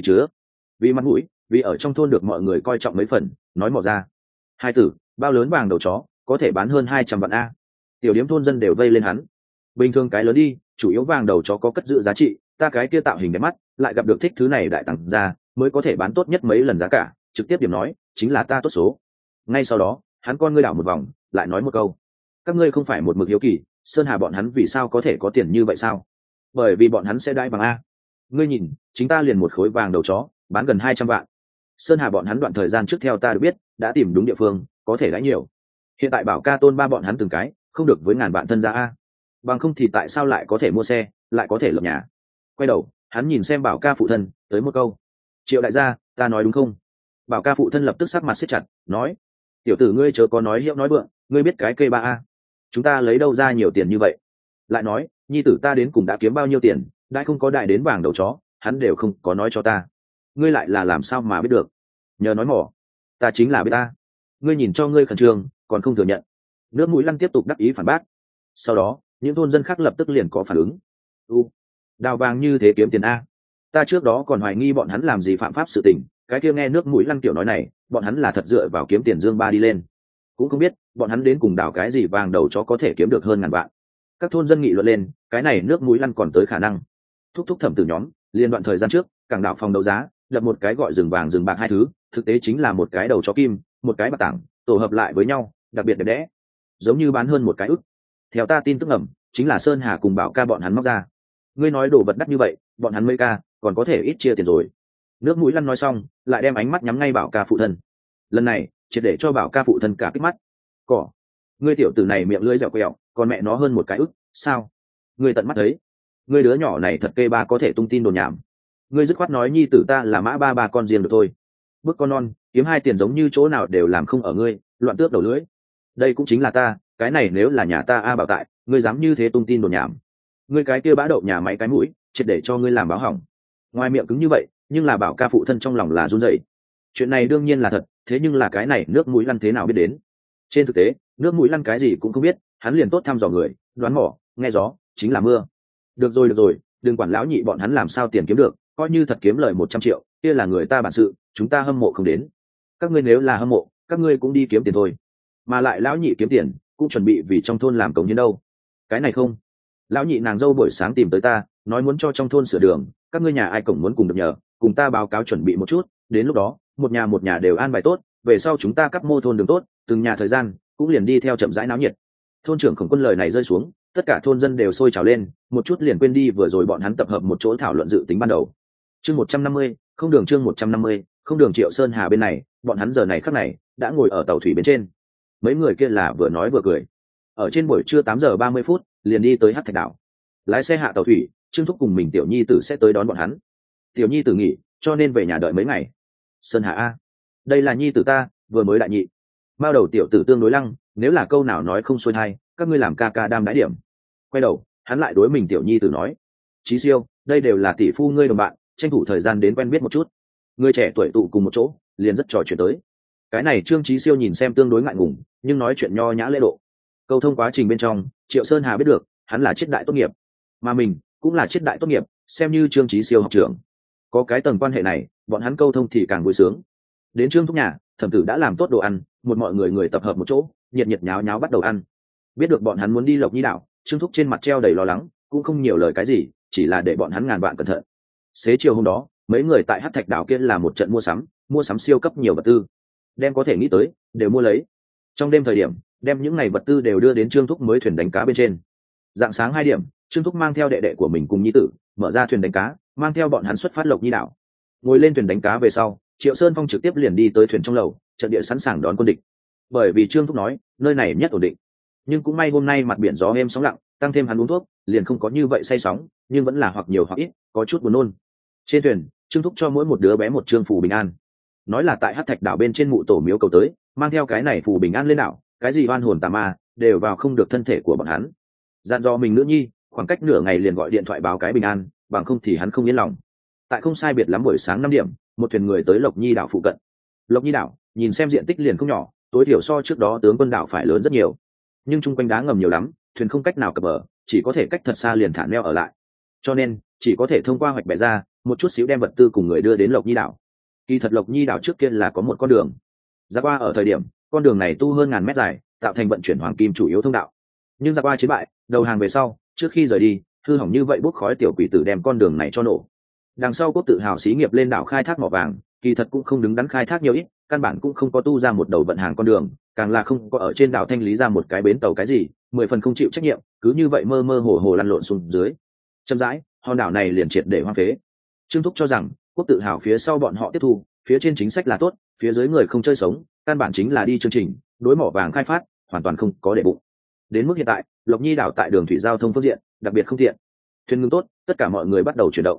vì mặt mũi, vì ở trong thôn được mọi người coi trọng mấy phần, nói mò ra. Hai tử, bao lớn vàng đầu chó, có thể bán hơn 200 vạn a. Tiểu điếm thôn dân đều vây lên hắn. Bình thường cái lớn đi, chủ yếu vàng đầu chó có cất giữ giá trị, ta cái kia tạo hình đẹp mắt, lại gặp được thích thứ này đại tăng ra, mới có thể bán tốt nhất mấy lần giá cả, trực tiếp điểm nói, chính là ta tốt số. Ngay sau đó, hắn con ngươi đảo một vòng, lại nói một câu. Các ngươi không phải một mực hiếu kỳ, Sơn Hà bọn hắn vì sao có thể có tiền như vậy sao? Bởi vì bọn hắn sẽ đãi bằng a. Ngươi nhìn, chính ta liền một khối vàng đầu chó, bán gần 200 vạn. Sơn Hà bọn hắn đoạn thời gian trước theo ta được biết, đã tìm đúng địa phương, có thể đãi nhiều. Hiện tại Bảo Ca Tôn ba bọn hắn từng cái, không được với ngàn vạn thân gia a. Bằng không thì tại sao lại có thể mua xe, lại có thể lập nhà? Quay đầu, hắn nhìn xem Bảo ca phụ thân tới một câu: Triệu đại gia, ta nói đúng không? Bảo ca phụ thân lập tức sắc mặt siết chặt nói: tiểu tử ngươi chớ có nói hiệu nói vượng, ngươi biết cái cây ba a chúng ta lấy đâu ra nhiều tiền như vậy? Lại nói nhi tử ta đến cùng đã kiếm bao nhiêu tiền, đại không có đại đến vàng đầu chó hắn đều không có nói cho ta, ngươi lại là làm sao mà biết được? Nhờ nói mỏ, ta chính là biết ta. Ngươi nhìn cho ngươi khẩn trương còn không thừa nhận. Nước mũi lăn tiếp tục đắc ý phản bác. Sau đó những thôn dân khác lập tức liền có phản ứng: đào vàng như thế kiếm tiền a? Ta trước đó còn hoài nghi bọn hắn làm gì phạm pháp sự tình, cái kia nghe nước mũi lăn kiểu nói này bọn hắn là thật dựa vào kiếm tiền dương ba đi lên, cũng không biết bọn hắn đến cùng đào cái gì vàng đầu chó có thể kiếm được hơn ngàn vạn. Các thôn dân nghị luận lên, cái này nước mũi lăn còn tới khả năng. Thúc thẩm từ nhóm liên đoạn thời gian trước cảng đảo phòng đấu giá lập một cái gọi rừng vàng rừng bạc hai thứ, thực tế chính là một cái đầu chó kim một cái bạc tảng tổ hợp lại với nhau, đặc biệt đẹp đẽ, giống như bán hơn một cái ức. Theo ta tin tức ẩm, chính là Sơn Hà cùng Bảo ca bọn hắn móc ra. Ngươi nói đồ vật đắt như vậy bọn hắn mấy ca còn có thể ít chia tiền rồi. Nước mũi lăn nói xong lại đem ánh mắt nhắm ngay Bảo ca phụ thân. Lần này triệt để cho Bảo ca phụ thân cả kích mắt. Cỏ, ngươi tiểu tử này miệng lưỡi dẻo quẹo, còn mẹ nó hơn một cái ức sao? Ngươi tận mắt thấy, ngươi đứa nhỏ này thật kê ba có thể tung tin đồn nhảm. Ngươi dứt khoát nói nhi tử ta là mã ba con riêng được thôi. Bức con non kiếm hai tiền giống như chỗ nào đều làm không ở ngươi, loạn tước đầu lưỡi. Đây cũng chính là ta, cái này nếu là nhà ta a Bảo tại, ngươi dám như thế tung tin đồn nhảm, ngươi cái kia bã đậu nhà máy cái mũi triệt để cho ngươi làm báo hỏng. Ngoài miệng cứng như vậy nhưng là Bảo ca phụ thân trong lòng là run rẩy. Chuyện này đương nhiên là thật, thế nhưng là cái này nước mũi lăn thế nào biết đến? Trên thực tế nước mũi lăn cái gì cũng không biết, hắn liền tốt thăm dò người, đoán mỏ, nghe gió chính là mưa. Được rồi, đừng quản lão nhị bọn hắn làm sao tiền kiếm được, coi như thật kiếm lời 100 triệu kia là người ta bản sự, chúng ta hâm mộ không đến. Các ngươi nếu là hâm mộ các ngươi cũng đi kiếm tiền thôi, mà lại lão nhị kiếm tiền cũng chuẩn bị vì trong thôn làm cống hiến đâu. Cái này không, lão nhị nàng dâu buổi sáng tìm tới ta nói muốn cho trong thôn sửa đường, các ngươi nhà ai cổng muốn cùng được nhờ, cùng ta báo cáo chuẩn bị một chút, đến lúc đó một nhà đều an bài tốt, về sau chúng ta cắp mô thôn đường tốt, từng nhà thời gian cũng liền đi theo chậm rãi náo nhiệt. Thôn trưởng Khổng Quân lời này rơi xuống, tất cả thôn dân đều sôi trào lên, một chút liền quên đi vừa rồi bọn hắn tập hợp một chỗ thảo luận dự tính ban đầu. Chương 150, không đường chương 150, không đường Triệu Sơn Hà bên này, bọn hắn giờ này khắc này đã ngồi ở tàu thủy bên trên. Mấy người kia là vừa nói vừa cười. Ở trên buổi trưa 8 giờ 30 phút liền đi tới Hắc Thạch đảo. Lái xe hạ tàu thủy, Trương Thúc cùng mình tiểu nhi tử sẽ tới đón bọn hắn. Tiểu nhi tử nghỉ, cho nên về nhà đợi mấy ngày. Sơn Hà a, đây là nhi tử ta, vừa mới đại nhị. Mao đầu tiểu tử tương đối lăng, nếu là câu nào nói không xuôi hay, các ngươi làm ca ca đam đái điểm. Quay đầu hắn lại đối mình tiểu nhi tử nói: Chí Siêu, đây đều là tỷ phu ngươi đồng bạn, tranh thủ thời gian đến quen biết một chút. Người trẻ tuổi tụ cùng một chỗ liền rất trò chuyện tới. Cái này Trương Chí Siêu nhìn xem tương đối ngại ngùng, nhưng nói chuyện nho nhã lễ độ. Câu thông quá trình bên trong, Triệu Sơn Hà biết được hắn là triết đại tốt nghiệp, mà mình cũng là triết đại tốt nghiệp, xem như Trương Chí Siêu học trưởng. Có cái tầng quan hệ này, bọn hắn câu thông thì càng vui sướng. Đến Trương thúc nhà, thẩm tử đã làm tốt đồ ăn, một mọi người tập hợp một chỗ, nhiệt nháo nháo bắt đầu ăn. Biết được bọn hắn muốn đi Lộc Nhi đảo, Trương thúc trên mặt treo đầy lo lắng, cũng không nhiều lời cái gì, chỉ là để bọn hắn ngàn vạn cẩn thận. Xế chiều hôm đó mấy người tại Hắc Thạch đảo kia là một trận mua sắm siêu cấp nhiều vật tư, đem có thể nghĩ tới đều mua lấy. Trong đêm thời điểm đem những ngày vật tư đều đưa đến Trương thúc mới thuyền đánh cá bên trên. Dạng sáng 2 điểm, Trương thúc mang theo đệ đệ của mình cùng nhi tử mở ra thuyền đánh cá, mang theo bọn hắn xuất phát Lộc Nhi đảo. Ngồi lên thuyền đánh cá về sau, Triệu Sơn Phong trực tiếp liền đi tới thuyền trong lầu, trận địa sẵn sàng đón quân địch. Bởi vì Trương thúc nói nơi này nhất ổn định, nhưng cũng may hôm nay mặt biển gió êm sóng lặng, tăng thêm hắn uống thuốc liền không có như vậy say sóng, nhưng vẫn là hoặc nhiều hoặc ít có chút buồn nôn. Trên thuyền Trương thúc cho mỗi một đứa bé một trương phù bình an, nói là tại Hắc Thạch đảo bên trên mụ tổ miếu cầu tới, mang theo cái này phù bình an lên đảo, cái gì oan hồn tà ma đều vào không được thân thể của bọn hắn. Dặn dò mình nữ nhi khoảng cách nửa ngày liền gọi điện thoại báo cái bình an, bằng không thì hắn không yên lòng. Tại không sai biệt lắm buổi sáng 5 điểm, một thuyền người tới Lộc Nhi đảo phụ cận. Lộc Nhi đảo nhìn xem diện tích liền không nhỏ, tối thiểu so trước đó tướng quân đảo phải lớn rất nhiều, nhưng chung quanh đá ngầm nhiều lắm, thuyền không cách nào cập bờ, chỉ có thể cách thật xa liền thả neo ở lại, cho nên chỉ có thể thông qua hoạch bẻ ra một chút xíu đem vật tư cùng người đưa đến Lộc Nhi đảo. Kỳ thật Lộc Nhi đảo trước kia là có một con đường ra qua, ở thời điểm con đường này tu hơn ngàn mét dài, tạo thành vận chuyển hoàng kim chủ yếu thông đạo, nhưng ra qua chiến bại đầu hàng về sau, trước khi rời đi hư hỏng như vậy bốc khói tiểu quỷ tử đem con đường này cho nổ. Đằng sau Quốc tự hào xí nghiệp lên đảo khai thác mỏ vàng, kỳ thật cũng không đứng đắn khai thác nhiều ít, căn bản cũng không có tu ra một đầu vận hàng con đường, càng là không có ở trên đảo thanh lý ra một cái bến tàu cái gì, 10 phần không chịu trách nhiệm, cứ như vậy mơ mơ hồ hồ lăn lộn xuống dưới. Chậm rãi hòn đảo này liền triệt để hoang phế. Trương thúc cho rằng Quốc tự hào phía sau bọn họ tiếp thu, phía trên chính sách là tốt, phía dưới người không chơi sống, căn bản chính là đi chương trình đối mỏ vàng khai phát hoàn toàn không có để bụng. Đến mức hiện tại Lộc Nhi đảo tại đường thủy giao thông phương diện đặc biệt không tiện, thuyền ngừng tốt, tất cả mọi người bắt đầu chuyển động.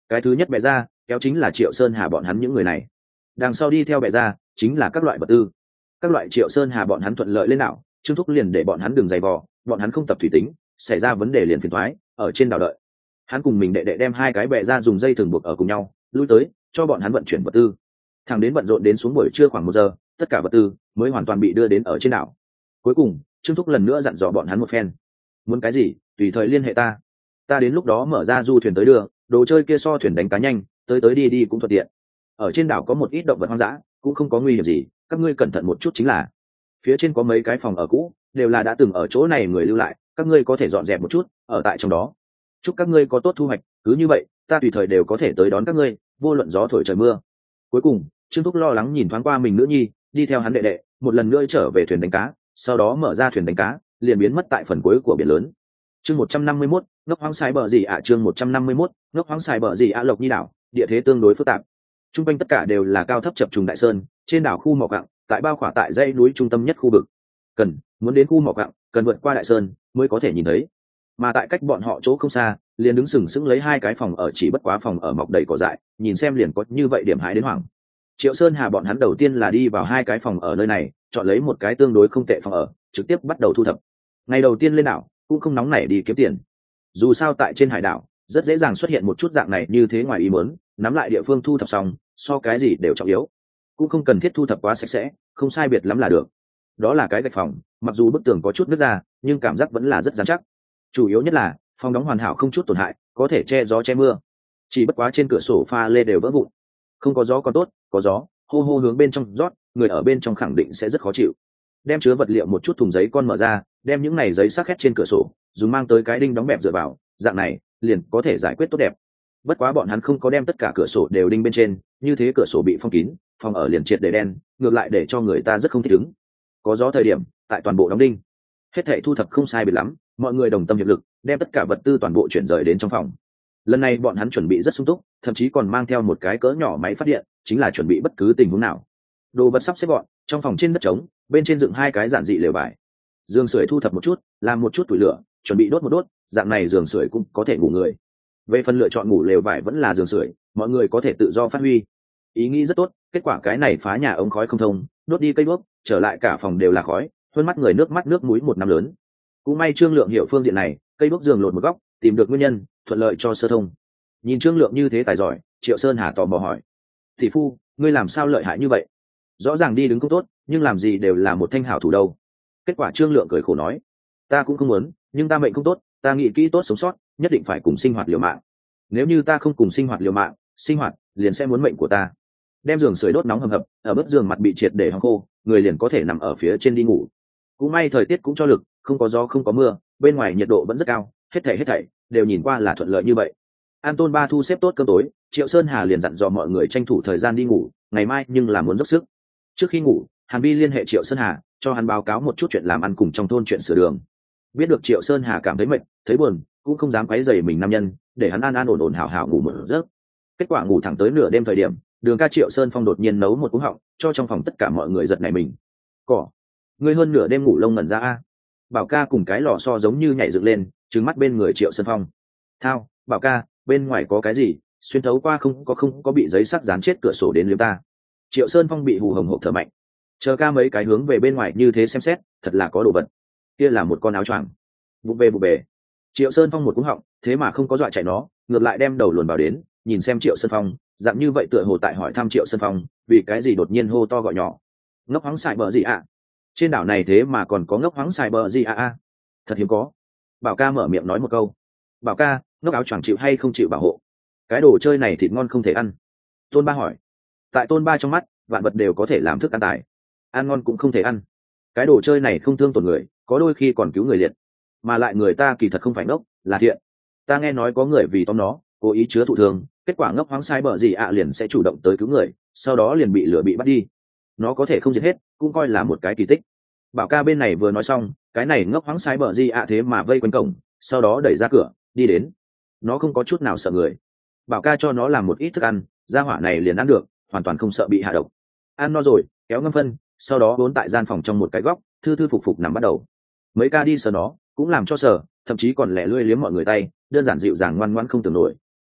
Cái thứ nhất bệ ra kéo chính là Triệu Sơn Hà bọn hắn những người này, đằng sau đi theo bệ ra chính là các loại vật tư. Các loại Triệu Sơn Hà bọn hắn thuận lợi lên đảo, Trương Thúc liền để bọn hắn đừng giày vò, bọn hắn không tập thủy tính, xảy ra vấn đề liền phiền thoái ở trên đảo đợi. Hắn cùng mình đệ đệ đem hai cái bệ ra dùng dây thừng buộc ở cùng nhau, lui tới cho bọn hắn vận chuyển vật tư. Thằng đến bận rộn đến xuống buổi trưa khoảng 1 giờ, tất cả vật tư mới hoàn toàn bị đưa đến ở trên đảo. Cuối cùng Trương Thúc lần nữa dặn dò bọn hắn một phen, muốn cái gì tùy thời liên hệ ta đến lúc đó mở ra du thuyền tới đưa, đồ chơi kia so thuyền đánh cá nhanh, tới đi đi cũng thuận tiện. Ở trên đảo có một ít động vật hoang dã, cũng không có nguy hiểm gì, các ngươi cẩn thận một chút chính là. Phía trên có mấy cái phòng ở cũ, đều là đã từng ở chỗ này người lưu lại, các ngươi có thể dọn dẹp một chút, ở tại trong đó. Chúc các ngươi có tốt thu hoạch, cứ như vậy, ta tùy thời đều có thể tới đón các ngươi, vô luận gió thổi trời mưa. Cuối cùng, Trương Thúc lo lắng nhìn thoáng qua mình nữ nhi, đi theo hắn đệ đệ, một lần nữa trở về thuyền đánh cá, sau đó mở ra thuyền đánh cá, liền biến mất tại phần cuối của biển lớn. Chương 151, ngốc hoang sai bờ gì ạ? Chương 151, ngốc hoang sai bờ gì ạ? Lộc Nhi đảo, địa thế tương đối phức tạp. Trung quanh tất cả đều là cao thấp chập trùng đại sơn, trên đảo khu mỏ quặng, tại bao khỏa tại dãy núi trung tâm nhất khu vực. Muốn đến khu mỏ quặng, cần vượt qua đại sơn mới có thể nhìn thấy. Mà tại cách bọn họ chỗ không xa, liền đứng sừng sững lấy hai cái phòng ở, chỉ bất quá phòng ở mọc đầy cỏ dại, nhìn xem liền có như vậy điểm hãi đến hoảng. Triệu Sơn Hà bọn hắn đầu tiên là đi vào hai cái phòng ở nơi này, chọn lấy một cái tương đối không tệ phòng ở, trực tiếp bắt đầu thu thập. Ngày đầu tiên lên đảo cũng không nóng nảy đi kiếm tiền, dù sao tại trên hải đảo rất dễ dàng xuất hiện một chút dạng này như thế ngoài ý muốn, nắm lại địa phương thu thập xong, so cái gì đều trọng yếu, cũng không cần thiết thu thập quá sạch sẽ, không sai biệt lắm là được. Đó là cái gạch phòng, mặc dù bức tường có chút nứt ra, nhưng cảm giác vẫn là rất dán chắc. Chủ yếu nhất là phòng đóng hoàn hảo không chút tổn hại, có thể che gió che mưa. Chỉ bất quá trên cửa sổ pha lê đều vỡ vụn. Không có gió còn tốt, có gió hô hô hướng bên trong rót, người ở bên trong khẳng định sẽ rất khó chịu. Đem chứa vật liệu một chút thùng giấy con mở ra, đem những này giấy sắc khét trên cửa sổ dùng mang tới cái đinh đóng bẹp dựa vào, dạng này liền có thể giải quyết tốt đẹp. Bất quá bọn hắn không có đem tất cả cửa sổ đều đinh bên trên, như thế cửa sổ bị phong kín, phòng ở liền triệt để đen, ngược lại để cho người ta rất không thích ứng. Có gió thời điểm tại toàn bộ đóng đinh, hết thảy thu thập không sai biệt lắm, mọi người đồng tâm hiệp lực đem tất cả vật tư toàn bộ chuyển rời đến trong phòng. Lần này bọn hắn chuẩn bị rất sung túc, thậm chí còn mang theo một cái cỡ nhỏ máy phát điện, chính là chuẩn bị bất cứ tình huống nào. Đồ vật sắp xếp gọn, trong phòng trên đất trống, bên trên dựng hai cái giản dị lều vải. Giường sưởi thu thập một chút, làm một chút tuổi lửa, chuẩn bị đốt một đốt, dạng này giường sưởi cũng có thể ngủ người. Về phần lựa chọn ngủ lều vải vẫn là giường sưởi, mọi người có thể tự do phát huy. Ý nghĩ rất tốt, kết quả cái này phá nhà ống khói không thông, đốt đi cây đuốc, trở lại cả phòng đều là khói, hơn mắt người nước mắt nước mũi một năm lớn. Cũng may Trương Lượng hiểu phương diện này, cây đuốc giường lột một góc, tìm được nguyên nhân, thuận lợi cho sơ thông. Nhìn Trương Lượng như thế tài giỏi, Triệu Sơn Hà tò mò hỏi: "Tỷ phu, ngươi làm sao lợi hại như vậy? Rõ ràng đi đứng cũng tốt, nhưng làm gì đều là một thanh hảo thủ đâu." Kết quả Trương Lượng cười khổ nói: "Ta cũng không muốn, nhưng ta mệnh không tốt, ta nghĩ kỹ tốt sống sót, nhất định phải cùng sinh hoạt liều mạng. Nếu như ta không cùng sinh hoạt liều mạng, sinh hoạt liền sẽ muốn mệnh của ta." Đem giường sưởi đốt nóng hầm hập, ở bức giường mặt bị triệt để hong khô, người liền có thể nằm ở phía trên đi ngủ. Cũng may thời tiết cũng cho lực, không có gió không có mưa, bên ngoài nhiệt độ vẫn rất cao, hết thảy đều nhìn qua là thuận lợi như vậy. An Tôn Ba thu xếp tốt cơm tối, Triệu Sơn Hà liền dặn dò mọi người tranh thủ thời gian đi ngủ, ngày mai nhưng là muốn dốc sức. Trước khi ngủ, Hàn Vi liên hệ Triệu Sơn Hà, cho hắn báo cáo một chút chuyện làm ăn cùng trong thôn chuyện sửa đường. Biết được Triệu Sơn Hà cảm thấy mệt, thấy buồn, cũng không dám quấy rầy mình nam nhân, để hắn an ổn hảo hảo ngủ một giấc. Kết quả ngủ thẳng tới nửa đêm thời điểm, Đường ca Triệu Sơn Phong đột nhiên nấu một cú họng, cho trong phòng tất cả mọi người giật nảy mình. "Cỏ, ngươi hơn nửa đêm ngủ lông ngẩn ra a?" Bảo ca cùng cái lò xo giống như nhảy dựng lên, trừng mắt bên người Triệu Sơn Phong. "Thao, Bảo ca, bên ngoài có cái gì? Xuyên thấu qua không có bị giấy sắt dán chết cửa sổ đến liếm ta." Triệu Sơn Phong bị hù hồng hộc thở mạnh. Chờ ca mấy cái hướng về bên ngoài như thế xem xét, thật là có đồ vật. Kia là một con áo choàng. Bụp bề. Triệu Sơn Phong một cú họng, thế mà không có dọa chạy nó, ngược lại đem đầu luồn vào đến, nhìn xem Triệu Sơn Phong, dạng như vậy tựa hồ tại hỏi thăm Triệu Sơn Phong, vì cái gì đột nhiên hô to gọi nhỏ. "Ngốc hoáng xài bờ gì ạ? Trên đảo này thế mà còn có ngốc hoáng xài bờ gì ạ? Thật hiếm có." Bảo ca mở miệng nói một câu. "Bảo ca, ngốc áo choàng chịu hay không chịu bảo hộ? Cái đồ chơi này thịt ngon không thể ăn." Tôn Ba hỏi. Tại Tôn Ba trong mắt, vạn vật đều có thể làm thức ăn tài, ăn ngon cũng không thể ăn. Cái đồ chơi này không thương tổn người, có đôi khi còn cứu người liệt, mà lại người ta kỳ thật không phải ngốc, là thiện. Ta nghe nói có người vì tóm nó cố ý chứa thụ thương, kết quả ngốc hoáng sai bờ gì ạ liền sẽ chủ động tới cứu người, sau đó liền bị lửa bị bắt đi. Nó có thể không giết hết, cũng coi là một cái kỳ tích. Bảo ca bên này vừa nói xong, cái này ngốc hoáng sai bờ gì ạ thế mà vây quanh cổng, sau đó đẩy ra cửa đi đến. Nó không có chút nào sợ người. Bảo ca cho nó làm một ít thức ăn, gia hỏa này liền ăn được, hoàn toàn không sợ bị hạ độc. Ăn no rồi, kéo ngâm phân, sau đó vốn tại gian phòng trong một cái góc, thư thư phục phục nằm bắt đầu. Mấy ca đi sờ nó, cũng làm cho sờ, thậm chí còn lẻ lươi liếm mọi người tay, đơn giản dịu dàng ngoan ngoãn không tưởng nổi.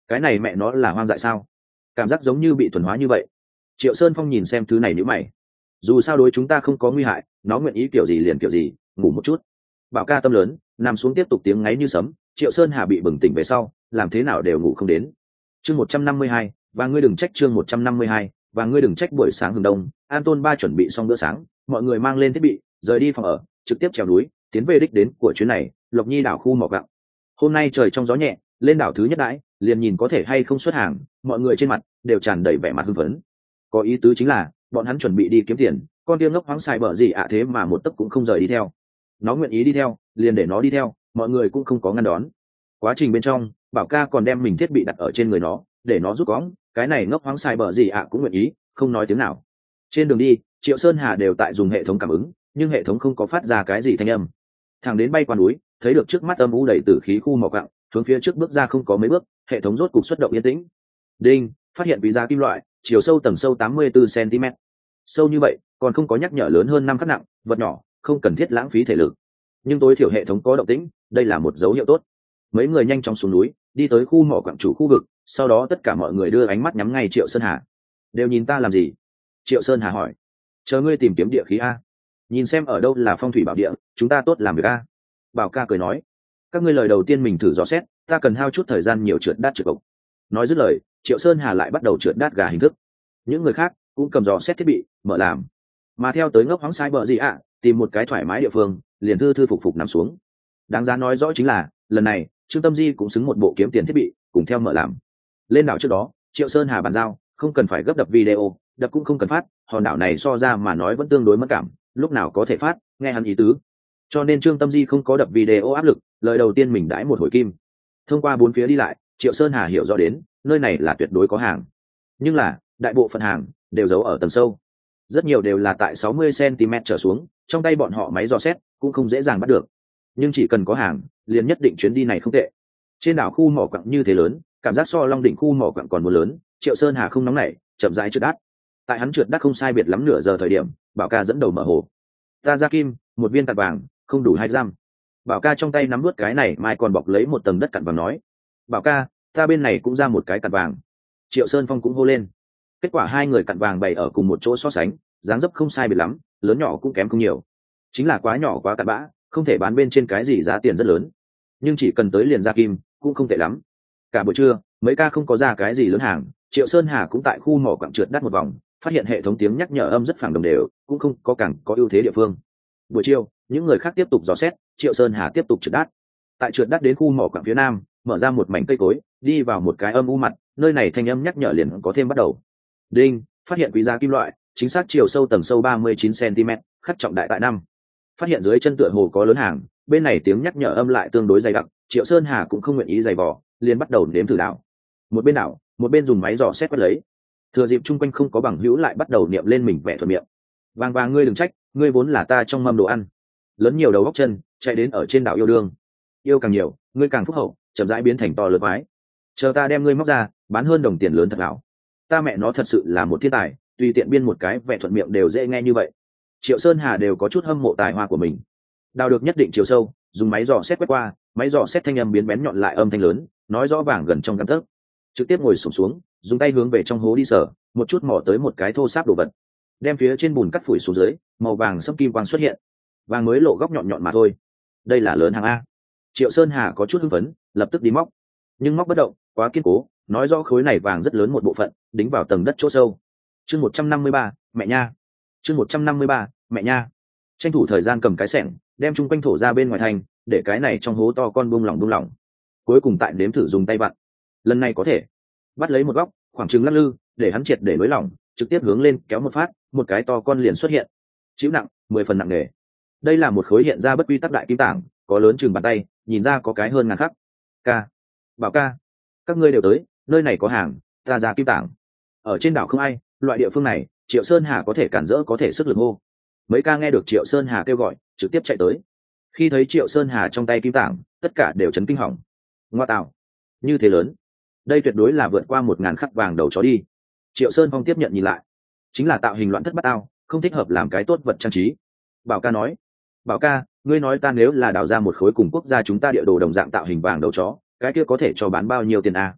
cái này mẹ nó là hoang dại sao? Cảm giác giống như bị thuần hóa như vậy. Triệu Sơn Phong nhìn xem thứ này nhíu mày. Dù sao đối chúng ta không có nguy hại, nó nguyện ý kiểu gì liền kiểu gì, ngủ một chút. Bảo ca tâm lớn, nằm xuống tiếp tục tiếng ngáy như sấm. Triệu Sơn Hà bị bừng tỉnh về sau, làm thế nào đều ngủ không đến. Chương 152, và ngươi đừng trách chương 152, và ngươi đừng trách. Buổi sáng hừng đông, An Tôn ba chuẩn bị xong bữa sáng, mọi người mang lên thiết bị, rời đi phòng ở, trực tiếp trèo núi, tiến về đích đến của chuyến này, Lộc Nhi đảo khu mỏ gạo. Hôm nay trời trong gió nhẹ, lên đảo thứ nhất đãi, liền nhìn có thể hay không xuất hàng, mọi người trên mặt đều tràn đầy vẻ mặt hưng phấn. Có ý tứ chính là, bọn hắn chuẩn bị đi kiếm tiền, con tiêm ngốc hoáng xài bở gì ạ thế mà một tấc cũng không rời đi theo. Nó nguyện ý đi theo, liền để nó đi theo, mọi người cũng không có ngăn đón. Quá trình bên trong, Bảo ca còn đem mình thiết bị đặt ở trên người nó, để nó rút cóng, cái này ngốc hoáng xài bở gì ạ cũng nguyện ý, không nói tiếng nào. Trên đường đi, Triệu Sơn Hà đều tại dùng hệ thống cảm ứng, nhưng hệ thống không có phát ra cái gì thanh âm. Thằng đến bay qua núi, thấy được trước mắt âm u đầy tử khí khu mỏ quặng, hướng phía trước bước ra không có mấy bước, hệ thống rốt cục xuất động yên tĩnh. Đinh, phát hiện quý giá kim loại, chiều sâu tầng sâu 84 cm. Sâu như vậy, còn không có nhắc nhở lớn hơn 5 khắc nặng, vật nhỏ, không cần thiết lãng phí thể lực. Nhưng tối thiểu hệ thống có động tĩnh, đây là một dấu hiệu tốt. Mấy người nhanh chóng xuống núi, đi tới khu mỏ quặng chủ khu vực, sau đó tất cả mọi người đưa ánh mắt nhắm ngay Triệu Sơn Hà. Đều nhìn ta làm gì? Triệu Sơn Hà hỏi. Chờ ngươi tìm kiếm địa khí a, nhìn xem ở đâu là phong thủy bảo địa, chúng ta tốt làm việc a. Bảo ca cười nói. Các ngươi lời đầu tiên mình thử dò xét, ta cần hao chút thời gian nhiều trượt đát trượt cộc. Nói dứt lời, Triệu Sơn Hà lại bắt đầu trượt đát gà hình thức. Những người khác cũng cầm dò xét thiết bị, mở làm. Mà theo tới ngốc hoáng sai bờ gì ạ, tìm một cái thoải mái địa phương, liền thư thư phục phục nằm xuống. Đáng giá nói rõ chính là, lần này Trương Tâm Di cũng xứng một bộ kiếm tiền thiết bị, cùng theo mở làm. Lên đảo trước đó, Triệu Sơn Hà bàn giao, không cần phải gấp đập video, đập cũng không cần phát, hòn đảo này so ra mà nói vẫn tương đối mất cảm, lúc nào có thể phát, nghe hắn ý tứ. Cho nên Trương Tâm Di không có đập video áp lực, lời đầu tiên mình đãi một hồi kim. Thông qua bốn phía đi lại, Triệu Sơn Hà hiểu rõ đến, nơi này là tuyệt đối có hàng. Nhưng là, đại bộ phận hàng đều giấu ở tầng sâu. Rất nhiều đều là tại 60 cm trở xuống, trong tay bọn họ máy dò xét cũng không dễ dàng bắt được. Nhưng chỉ cần có hàng, liền nhất định chuyến đi này không tệ. Trên đảo khu mỏ quặng như thế lớn, cảm giác so Long Đỉnh khu mỏ quặng còn muốn lớn, Triệu Sơn Hà không nóng nảy, chậm rãi trượt đắt. Tại hắn trượt đắt không sai biệt lắm nửa giờ thời điểm, Bảo ca dẫn đầu mở hồ. Ta ra kim, một viên cặn vàng, không đủ 2 gram. Bảo ca trong tay nắm nuốt cái này mai còn bọc lấy một tầng đất cặn vàng nói. Bảo ca, ta bên này cũng ra một cái cặn vàng. Triệu Sơn Phong cũng hô lên. Kết quả hai người cặn vàng bày ở cùng một chỗ so sánh, dáng dấp không sai biệt lắm, lớn nhỏ cũng kém không nhiều. Chính là quá nhỏ quá cặn bã, không thể bán bên trên cái gì giá tiền rất lớn. Nhưng chỉ cần tới liền ra kim, cũng không tệ lắm. Cả buổi trưa, mấy ca không có ra cái gì lớn hàng, Triệu Sơn Hà cũng tại khu mỏ quặng trượt đắt một vòng, phát hiện hệ thống tiếng nhắc nhở âm rất phẳng đồng đều, cũng không có càng có ưu thế địa phương. Buổi chiều, những người khác tiếp tục dò xét, Triệu Sơn Hà tiếp tục trượt đắt. Tại trượt đắt đến khu mỏ quặng phía nam, mở ra một mảnh cây cối, đi vào một cái âm u mặt, nơi này thanh âm nhắc nhở liền có thêm bắt đầu. Đinh, phát hiện quý giá kim loại, chính xác chiều sâu tầng sâu 39 cm, khắc trọng đại tại năm. Phát hiện dưới chân tựa hồ có lớn hàng, bên này tiếng nhắc nhở âm lại tương đối dày đặc, Triệu Sơn Hà cũng không nguyện ý dày vò, liền bắt đầu nếm thử đảo. Một bên đảo, một bên dùng máy dò xét quét lấy. Thừa dịp chung quanh không có bằng hữu lại bắt đầu niệm lên mình vẻ thuận miệng. Vàng vàng ngươi đừng trách, ngươi vốn là ta trong mâm đồ ăn. Lớn nhiều đầu góc chân, chạy đến ở trên đảo yêu đương. Yêu càng nhiều, ngươi càng phúc hậu, chậm rãi biến thành to lớn quái. Chờ ta đem ngươi móc ra, bán hơn đồng tiền lớn thật ảo. Ta mẹ nó thật sự là một thiên tài, tùy tiện biên một cái vẻ thuận miệng đều dễ nghe như vậy. Triệu Sơn Hà đều có chút hâm mộ tài hoa của mình. Đào được nhất định chiều sâu, dùng máy dò xét quét qua, máy dò xét thanh âm biến bén nhọn lại âm thanh lớn, nói rõ vàng gần trong gang tấc. Trực tiếp ngồi xổm xuống, dùng tay hướng về trong hố đi sờ, một chút mò tới một cái thô sáp đồ vật, đem phía trên bùn cắt phủi xuống dưới, màu vàng sẫm kim quang xuất hiện. Vàng mới lộ góc nhọn nhọn mà thôi. Đây là lớn hàng a. Triệu Sơn Hà có chút hưng phấn, lập tức đi móc. Nhưng móc bất động, quá kiên cố, nói rõ khối này vàng rất lớn một bộ phận, đính vào tầng đất chỗ sâu. Chương 153, mẹ nha. Chương 153, mẹ nha. Tranh thủ thời gian cầm cái xẻng, đem chung quanh thổ ra bên ngoài thành, để cái này trong hố to con buông lỏng. Cuối cùng tại nếm thử dùng tay vặn. Lần này có thể. Bắt lấy một góc, khoảng chừng lắc lư, để hắn triệt để nới lỏng, trực tiếp hướng lên kéo một phát, một cái to con liền xuất hiện. Chịu nặng, 10 phần nặng nề. Đây là một khối hiện ra bất quy tắc đại kim tảng, có lớn chừng bàn tay, nhìn ra có cái hơn ngàn khắc. Ca, Bảo ca, các ngươi đều tới, nơi này có hàng, ta ra kim tảng. Ở trên đảo không ai, loại địa phương này, Triệu Sơn Hà có thể cản rỡ có thể sức lực hô. Mấy ca nghe được Triệu Sơn Hà kêu gọi, trực tiếp chạy tới. Khi thấy Triệu Sơn Hà trong tay kim tảng, tất cả đều chấn kinh hỏng. Ngoa tạo, như thế lớn, đây tuyệt đối là vượt qua 1000 khắc vàng đầu chó đi. Triệu Sơn Phong tiếp nhận nhìn lại, chính là tạo hình loạn thất bát ao, không thích hợp làm cái tốt vật trang trí. Bảo ca nói, Bảo ca, ngươi nói ta nếu là đào ra một khối cùng quốc gia chúng ta địa đồ đồng dạng tạo hình vàng đầu chó, cái kia có thể cho bán bao nhiêu tiền a?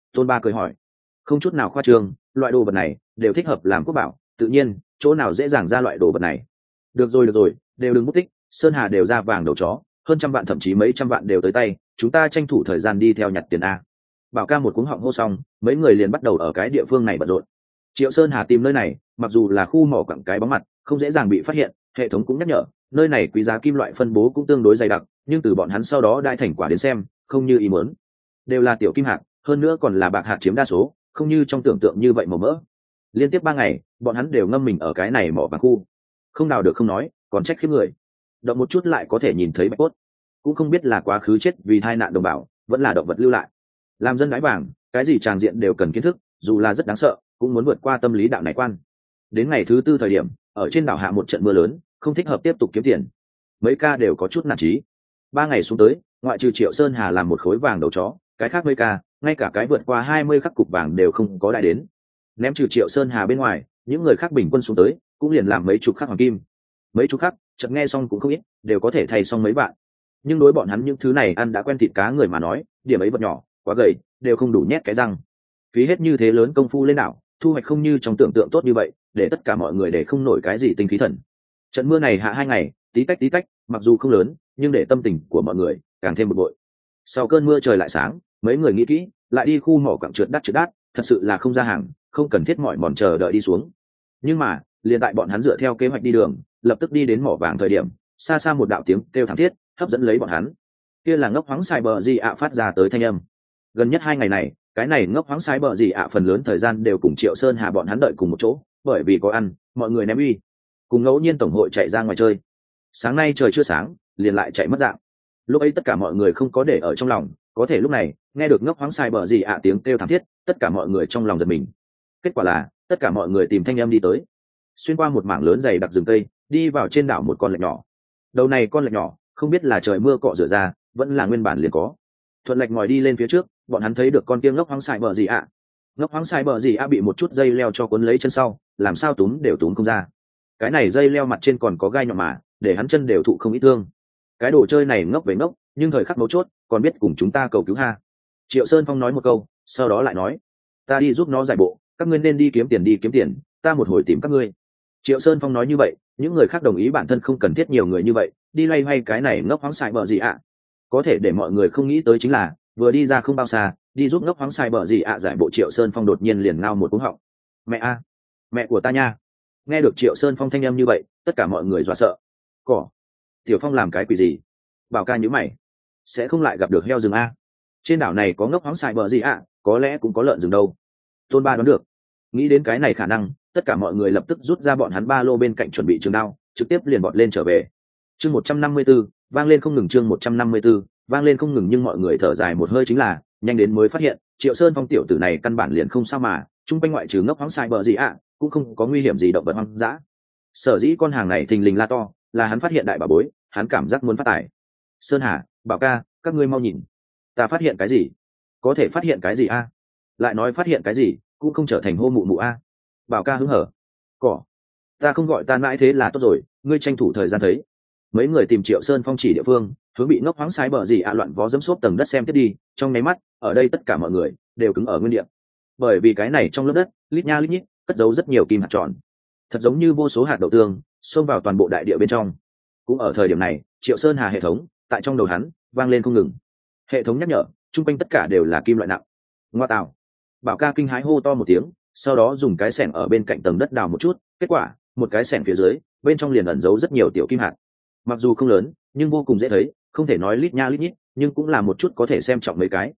Tôn Ba cười hỏi. Không chút nào khoa trương, loại đồ vật này đều thích hợp làm quốc bảo, tự nhiên chỗ nào dễ dàng ra loại đồ vật này. Được rồi, đều đừng mất tích, Sơn Hà đều ra vàng đầu chó, hơn trăm vạn thậm chí mấy trăm vạn đều tới tay, chúng ta tranh thủ thời gian đi theo nhặt tiền a. Bảo ca một cuống họng hô xong, mấy người liền bắt đầu ở cái địa phương này bận rộn. Triệu Sơn Hà tìm nơi này, mặc dù là khu mỏ quặng cái bóng mặt, không dễ dàng bị phát hiện, hệ thống cũng nhắc nhở, nơi này quý giá kim loại phân bố cũng tương đối dày đặc, nhưng từ bọn hắn sau đó đại thành quả đến xem, không như ý muốn. Đều là tiểu kim hạt, hơn nữa còn là bạc hạt chiếm đa số, không như trong tưởng tượng như vậy màu mỡ. Liên tiếp 3 ngày, bọn hắn đều ngâm mình ở cái này mỏ vàng khu. Không nào được không nói, còn trách khiếp người. Động một chút lại có thể nhìn thấy bạch cốt, cũng không biết là quá khứ chết vì tai nạn đồng bào, vẫn là động vật lưu lại. Làm dân đái vàng, cái gì tràng diện đều cần kiến thức, dù là rất đáng sợ, cũng muốn vượt qua tâm lý đạo này quan. Đến ngày thứ 4 thời điểm, ở trên đảo hạ một trận mưa lớn, không thích hợp tiếp tục kiếm tiền. Mấy ca đều có chút nản chí. 3 ngày xuống tới, ngoại trừ Triệu Sơn Hà làm một khối vàng đầu chó, cái khác mấy ca, ngay cả cái vượt qua 20 khắc cục vàng đều không có đại đến. Ném trừ Triệu Sơn Hà bên ngoài, những người khác bình quân xuống tới, cũng liền làm mấy chục khắc hoàng kim. Mấy chục khắc, chợt nghe xong cũng không ít, đều có thể thay xong mấy bạn. Nhưng đối bọn hắn những thứ này ăn đã quen thịt cá người mà nói, điểm ấy vật nhỏ, quá gầy, đều không đủ nhét cái răng. Phí hết như thế lớn công phu lên đảo, thu hoạch không như trong tưởng tượng tốt như vậy, để tất cả mọi người để không nổi cái gì tinh khí thần. Trận mưa này hạ 2 ngày, tí tách, mặc dù không lớn, nhưng để tâm tình của mọi người càng thêm bực bội. Sau cơn mưa trời lại sáng, mấy người nghĩ kỹ, lại đi khu mỏ quặng trượt đát, thật sự là không ra hàng, không cần thiết mỏi mòn chờ đợi đi xuống. Nhưng mà, liền tại bọn hắn dựa theo kế hoạch đi đường, lập tức đi đến mỏ vàng thời điểm, xa xa một đạo tiếng kêu thảm thiết hấp dẫn lấy bọn hắn. Kia là ngốc hoáng sai bờ gì ạ phát ra tới thanh âm. Gần nhất 2 ngày này, cái này ngốc hoáng sai bờ gì ạ phần lớn thời gian đều cùng Triệu Sơn Hà bọn hắn đợi cùng một chỗ, bởi vì có ăn, mọi người ném uy, cùng ngẫu nhiên tổng hội chạy ra ngoài chơi. Sáng nay trời chưa sáng, liền lại chạy mất dạng. Lúc ấy tất cả mọi người không có để ở trong lòng, có thể lúc này nghe được ngốc hoáng sai bờ gì ạ tiếng kêu thảm thiết, tất cả mọi người trong lòng giật mình. Kết quả là tất cả mọi người tìm thanh âm đi tới, xuyên qua một mảng lớn dày đặc rừng cây, đi vào trên đảo một con lạch nhỏ. Đầu này con lạch nhỏ, không biết là trời mưa cọ rửa ra, vẫn là nguyên bản liền có. Thuận lạch ngồi đi lên phía trước, bọn hắn thấy được con kia ngốc hoáng sai bờ gì ạ. Ngốc hoáng sai bờ gì ạ bị một chút dây leo cho cuốn lấy chân sau, làm sao túm đều túm không ra. Cái này dây leo mặt trên còn có gai nhọn mà, để hắn chân đều thụ không ít thương. Cái đồ chơi này ngốc về ngốc, nhưng thời khắc mấu chốt, còn biết cùng chúng ta cầu cứu ha. Triệu Sơn Phong nói một câu, sau đó lại nói, ta đi giúp nó giải bộ, các ngươi nên đi kiếm tiền, ta một hồi tìm các ngươi. Triệu Sơn Phong nói như vậy, những người khác đồng ý bản thân không cần thiết nhiều người như vậy, đi loay hoay cái này ngốc hoáng sai bờ gì ạ. Có thể để mọi người không nghĩ tới chính là, vừa đi ra không bao xa, đi giúp ngốc hoáng sai bờ gì ạ giải bộ Triệu Sơn Phong đột nhiên liền ngao một cú họng. Mẹ a, mẹ của ta nha. Nghe được Triệu Sơn Phong thanh âm như vậy, tất cả mọi người dọa sợ. Cỏ, Tiểu Phong làm cái quỷ gì? Bảo ca nhíu mày, sẽ không lại gặp được heo rừng a? Trên đảo này có ngốc hoáng sai bờ gì ạ, có lẽ cũng có lợn rừng đâu. Tôn Ba đoán được, nghĩ đến cái này khả năng, tất cả mọi người lập tức rút ra bọn hắn ba lô bên cạnh chuẩn bị trường đao, trực tiếp liền bọt lên trở về. Chương 154, vang lên không ngừng, chương 154, vang lên không ngừng, nhưng mọi người thở dài một hơi chính là, nhanh đến mới phát hiện, Triệu Sơn Phong tiểu tử này căn bản liền không sao mà, trung quanh ngoại trừ ngốc hoáng sai bờ gì ạ, cũng không có nguy hiểm gì động vật hoang dã. Sở dĩ con hàng này thình lình la to, là hắn phát hiện đại bà bối, hắn cảm giác muốn phát tài. Sơn Hà, Bảo ca, các ngươi mau nhìn, ta phát hiện cái gì? Có thể phát hiện cái gì a? Lại nói phát hiện cái gì, cũng không trở thành hô mụ mụ a. Bảo ca hứng hở, cỏ, ta không gọi ta mãi thế là tốt rồi, ngươi tranh thủ thời gian thấy. Mấy người tìm Triệu Sơn Phong chỉ địa phương, hướng bị ngốc hoáng sai bờ gì ạ loạn vó dẫm xốp tầng đất xem tiếp đi, trong nháy mắt, ở đây tất cả mọi người đều cứng ở nguyên địa. Bởi vì cái này trong lớp đất, lít nha lít nhít, cất giấu rất nhiều kim hạt tròn, thật giống như vô số hạt đậu tương, xông vào toàn bộ đại địa bên trong. Cũng ở thời điểm này, Triệu Sơn Hà hệ thống, tại trong đầu hắn, vang lên không ngừng. Hệ thống nhắc nhở, chung quanh tất cả đều là kim loại nặng. Ngoa tạo. Bảo ca kinh hãi hô to một tiếng, sau đó dùng cái xẻng ở bên cạnh tầng đất đào một chút, kết quả, một cái xẻng phía dưới, bên trong liền ẩn giấu rất nhiều tiểu kim hạt. Mặc dù không lớn, nhưng vô cùng dễ thấy, không thể nói lít nha lít nhít, nhưng cũng là một chút có thể xem trọng mấy cái.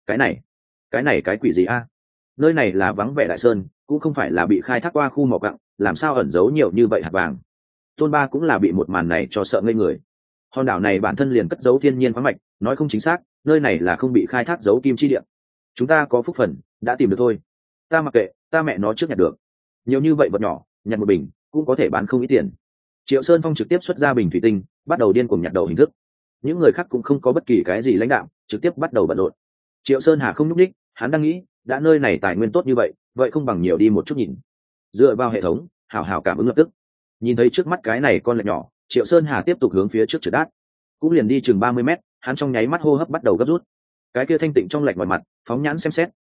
Cái này cái quỷ gì a? Nơi này là vắng vẻ đại sơn, cũng không phải là bị khai thác qua khu mỏ quặng, làm sao ẩn giấu nhiều như vậy hạt vàng. Tôn Ba cũng là bị một màn này cho sợ ngây người. Hòn đảo này bản thân liền cất giấu thiên nhiên khoáng mạch, nói không chính xác, nơi này là không bị khai thác giấu kim chi địa. Chúng ta có phúc phần, đã tìm được thôi. Ta mặc kệ, ta mẹ nó trước nhặt được. Nhiều như vậy vật nhỏ, nhặt một bình, cũng có thể bán không ít tiền. Triệu Sơn Phong trực tiếp xuất ra bình thủy tinh, bắt đầu điên cuồng nhặt đầu hình thức. Những người khác cũng không có bất kỳ cái gì lãnh đạo, trực tiếp bắt đầu bận rộn. Triệu Sơn Hà không nhúc nhích, hắn đang nghĩ, đã nơi này tài nguyên tốt như vậy, vậy không bằng nhiều đi một chút nhìn. Dựa vào hệ thống, hảo hảo cảm ứng lập tức. Nhìn thấy trước mắt cái này con lạch nhỏ, Triệu Sơn Hà tiếp tục hướng phía trước trượt đát, cũng liền đi chừng 30 mét, hắn trong nháy mắt hô hấp bắt đầu gấp rút. Cái kia thanh tịnh trong lạch ngoài mặt, phóng nhãn xem xét,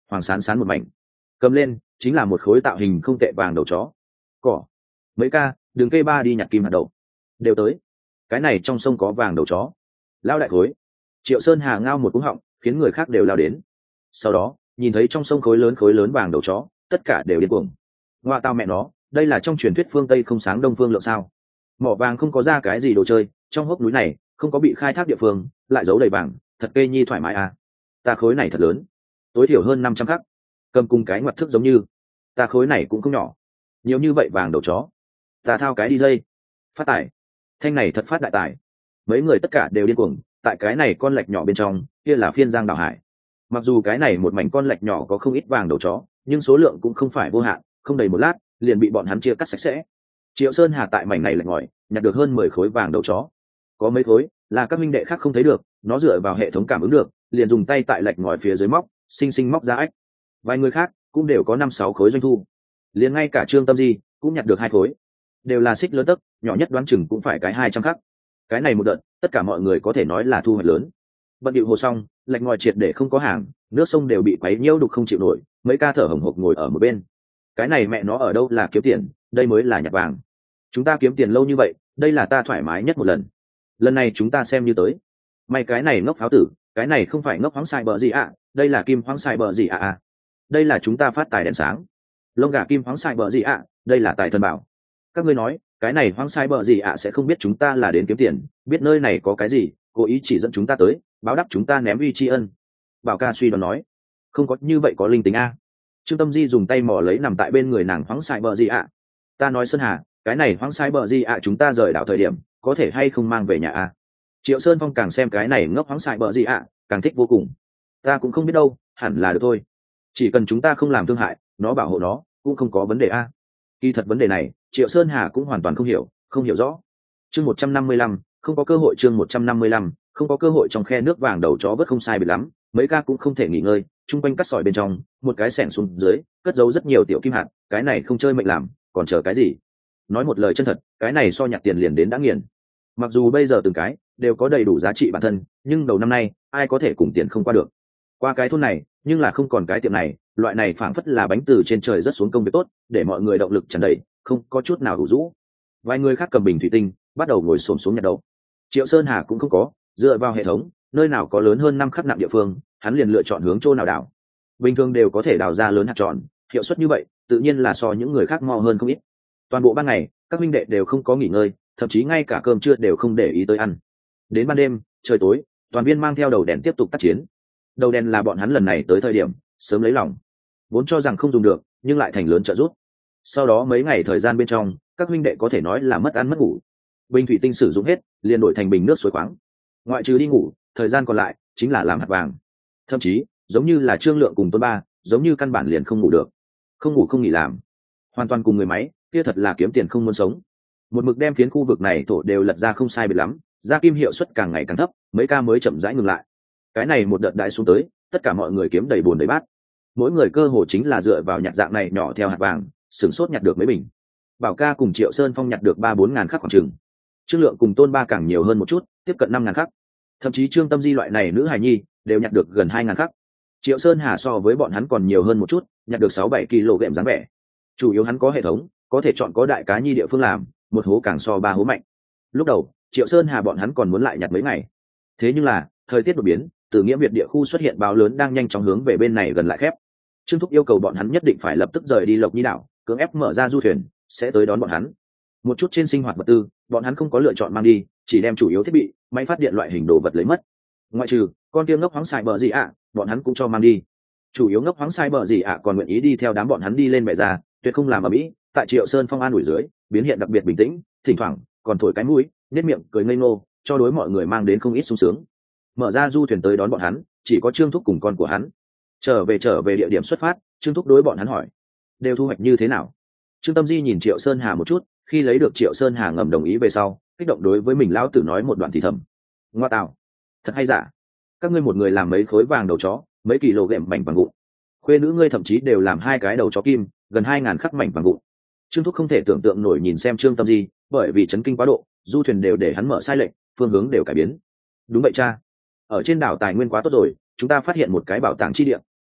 hoàng sán sán một mảnh. Cầm lên chính là một khối tạo hình không tệ vàng đầu chó. Cỏ mấy ca, đường cây ba đi nhặt kim hạt đậu. Đều tới. Cái này trong sông có vàng đầu chó. Lao đại khối. Triệu Sơn Hà ngao một cú họng, khiến người khác đều lao đến. Sau đó nhìn thấy trong sông khối lớn vàng đầu chó, tất cả đều điên cuồng. Ngoa tao mẹ nó, đây là trong truyền thuyết phương Tây không sáng đông phương lượng sao? Mỏ vàng không có ra cái gì đồ chơi, trong hốc núi này không có bị khai thác địa phương, lại giấu đầy vàng, thật kê nhi thoải mái à. Ta khối này thật lớn, tối thiểu hơn 500 khắc, cầm cùng cái ngoặt thức giống như. Ta khối này cũng không nhỏ, nhiều như vậy vàng đầu chó. Ta thao cái đi dây, phát tài, thanh này thật phát đại tài. Mấy người tất cả đều điên cuồng, tại cái này con lạch nhỏ bên trong, kia là phiên giang đảo hải. Mặc dù cái này một mảnh con lạch nhỏ có không ít vàng đầu chó, nhưng số lượng cũng không phải vô hạn, không đầy một lát liền bị bọn hắn chia cắt sạch sẽ. Triệu Sơn Hà tại mảnh này lạch ngòi nhặt được hơn 10 khối vàng đầu chó. Có mấy khối là các minh đệ khác không thấy được, nó dựa vào hệ thống cảm ứng được, liền dùng tay tại lạch ngòi phía dưới móc, xinh móc ra ếch. Vài người khác cũng đều có 5-6 khối doanh thu. Liền ngay cả Trương Tâm Di cũng nhặt được 2 khối. Đều là xích lớn tấc, nhỏ nhất đoán chừng cũng phải cái 200 khắc. Cái này một đợt, tất cả mọi người có thể nói là thu hoạch lớn. Bận điệu hồ xong, lạch ngòi triệt để không có hàng, nước sông đều bị quấy nhiễu đục không chịu nổi, mấy ca thở hổn hộc ngồi ở một bên. Cái này mẹ nó ở đâu là kiếm tiền, đây mới là nhặt vàng. Chúng ta kiếm tiền lâu như vậy, đây là ta thoải mái nhất một lần. Lần này chúng ta xem như tới. May cái này ngốc pháo tử, cái này không phải ngốc hoáng sai bờ gì ạ, đây là kim hoáng sai bờ gì ạ. Đây là chúng ta phát tài đèn sáng. Lông gà kim hoáng sai bờ gì ạ, đây là tài thần bảo. Các ngươi nói, cái này hoáng sai bờ gì ạ sẽ không biết chúng ta là đến kiếm tiền, biết nơi này có cái gì, cố ý chỉ dẫn chúng ta tới, báo đáp chúng ta ném uy tri ân. Bảo ca suy đoán nói, không có như vậy có linh tính a. Trương Tâm Di dùng tay mò lấy nằm tại bên người nàng hoáng sai bờ gì ạ. Ta nói Sơn Hà, cái này hoáng sai bờ gì ạ chúng ta rời đảo thời điểm, có thể hay không mang về nhà a. Triệu Sơn Phong càng xem cái này ngốc hoáng sai bờ gì ạ, càng thích vô cùng. Ta cũng không biết đâu, hẳn là được thôi. Chỉ cần chúng ta không làm thương hại, nó bảo hộ nó, cũng không có vấn đề a. Kỳ thật vấn đề này, Triệu Sơn Hà cũng hoàn toàn không hiểu rõ. Chương 155, không có cơ hội. Chương 155, không có cơ hội. Trong khe nước vàng đầu chó vớt không sai biệt lắm, mấy ca cũng không thể nghỉ ngơi, chung quanh cắt sỏi bên trong, một cái xẻng xuống dưới, cất giấu rất nhiều tiểu kim hạt, cái này không chơi mệnh làm, còn chờ cái gì? Nói một lời chân thật, cái này so nhặt tiền liền đến đã nghiền. Mặc dù bây giờ từng cái đều có đầy đủ giá trị bản thân, nhưng đầu năm nay, ai có thể cùng tiền không qua được. Qua cái thôn này, nhưng là không còn cái tiệm này, loại này phảng phất là bánh từ trên trời rớt xuống công việc tốt, để mọi người động lực tràn đầy, không có chút nào đủ rũ. Vài người khác cầm bình thủy tinh, bắt đầu ngồi xổm xuống nhặt đậu. Triệu Sơn Hà cũng không có, dựa vào hệ thống, nơi nào có lớn hơn 5 khắc nặng địa phương, hắn liền lựa chọn hướng chỗ nào đào. Bình thường đều có thể đào ra lớn hạt tròn, hiệu suất như vậy, tự nhiên là so những người khác mo hơn không ít. Toàn bộ ban ngày, các minh đệ đều không có nghỉ ngơi, thậm chí ngay cả cơm trưa đều không để ý tới ăn. Đến ban đêm, trời tối, toàn viên mang theo đầu đèn tiếp tục tác chiến. Đầu đèn là bọn hắn lần này tới thời điểm sớm lấy lòng, vốn cho rằng không dùng được, nhưng lại thành lớn trợ giúp. Sau đó mấy ngày thời gian bên trong, các huynh đệ có thể nói là mất ăn mất ngủ. Bình thủy tinh sử dụng hết, liền đổi thành bình nước suối khoáng. Ngoại trừ đi ngủ, thời gian còn lại chính là làm hạt vàng. Thậm chí, giống như là Trương Lượng cùng Tôn Ba, giống như căn bản liền không ngủ được, không ngủ không nghỉ làm, hoàn toàn cùng người máy, kia thật là kiếm tiền không muốn sống. Một mực đem phiến khu vực này thổ đều lật ra không sai biệt lắm, gia kim hiệu suất càng ngày càng thấp, mấy ca mới chậm rãi ngừng lại. Cái này một đợt đại xuống tới, tất cả mọi người kiếm đầy bồn đầy bát. Mỗi người cơ hồ chính là dựa vào nhặt dạng này nhỏ theo hạt vàng, sửng sốt nhặt được mấy bình. Bảo ca cùng Triệu Sơn Phong nhặt được 3-4 ngàn khắc khoảng chừng. Trương Lượng cùng Tôn Ba càng nhiều hơn một chút, tiếp cận 5 ngàn khắc. Thậm chí Trương Tâm Di loại này nữ hài nhi đều nhặt được gần 2 ngàn khắc. Triệu Sơn Hà so với bọn hắn còn nhiều hơn một chút, nhặt được 6-7 kg dáng vẻ. Chủ yếu hắn có hệ thống, có thể chọn có đại cá nhi địa phương làm, một hố càng so 3 hố mạnh. Lúc đầu, Triệu Sơn Hà bọn hắn còn muốn lại nhặt mấy ngày. Thế nhưng là, thời tiết đột biến, từ Nghĩa Việt địa khu xuất hiện báo lớn đang nhanh chóng hướng về bên này gần lại khép. Trương Thúc yêu cầu bọn hắn nhất định phải lập tức rời đi Lộc Nhi đảo, cưỡng ép mở ra du thuyền, sẽ tới đón bọn hắn. Một chút trên sinh hoạt vật tư, bọn hắn không có lựa chọn mang đi, chỉ đem chủ yếu thiết bị, máy phát điện loại hình đồ vật lấy mất. Ngoại trừ con tiêm ngốc hoáng sai bờ gì ạ, bọn hắn cũng cho mang đi. Chủ yếu ngốc hoáng sai bờ gì ạ còn nguyện ý đi theo đám bọn hắn đi lên mẹ già, tuyệt không làm ở mỹ. Tại Triệu Sơn Phong an ủi dưới, biến hiện đặc biệt bình tĩnh, thỉnh thoảng còn thổi cái mũi, nét miệng cười ngây ngô, cho đối mọi người mang đến không ít sung sướng. Mở ra du thuyền tới đón bọn hắn, chỉ có Trương Thúc cùng con của hắn. Trở về địa điểm xuất phát, Trương Thúc đối bọn hắn hỏi, đều thu hoạch như thế nào? Trương Tâm Di nhìn Triệu Sơn Hà một chút, khi lấy được Triệu Sơn Hà ngầm đồng ý về sau, kích động đối với mình lão tử nói một đoạn thì thầm. Ngoa tạo, thật hay giả? Các ngươi một người làm mấy khối vàng đầu chó, mấy kg mảnh vàng vụn. Khuê nữ ngươi thậm chí đều làm 2 cái đầu chó kim, gần 2.000 khắc mảnh vàng vụn. Trương Thúc không thể tưởng tượng nổi nhìn xem Trương Tâm Di, bởi vì chấn kinh quá độ, du thuyền đều để hắn mở sai lệch, phương hướng đều cải biến. Đúng vậy cha, ở trên đảo tài nguyên quá tốt rồi, chúng ta phát hiện một cái bảo tàng chi địa.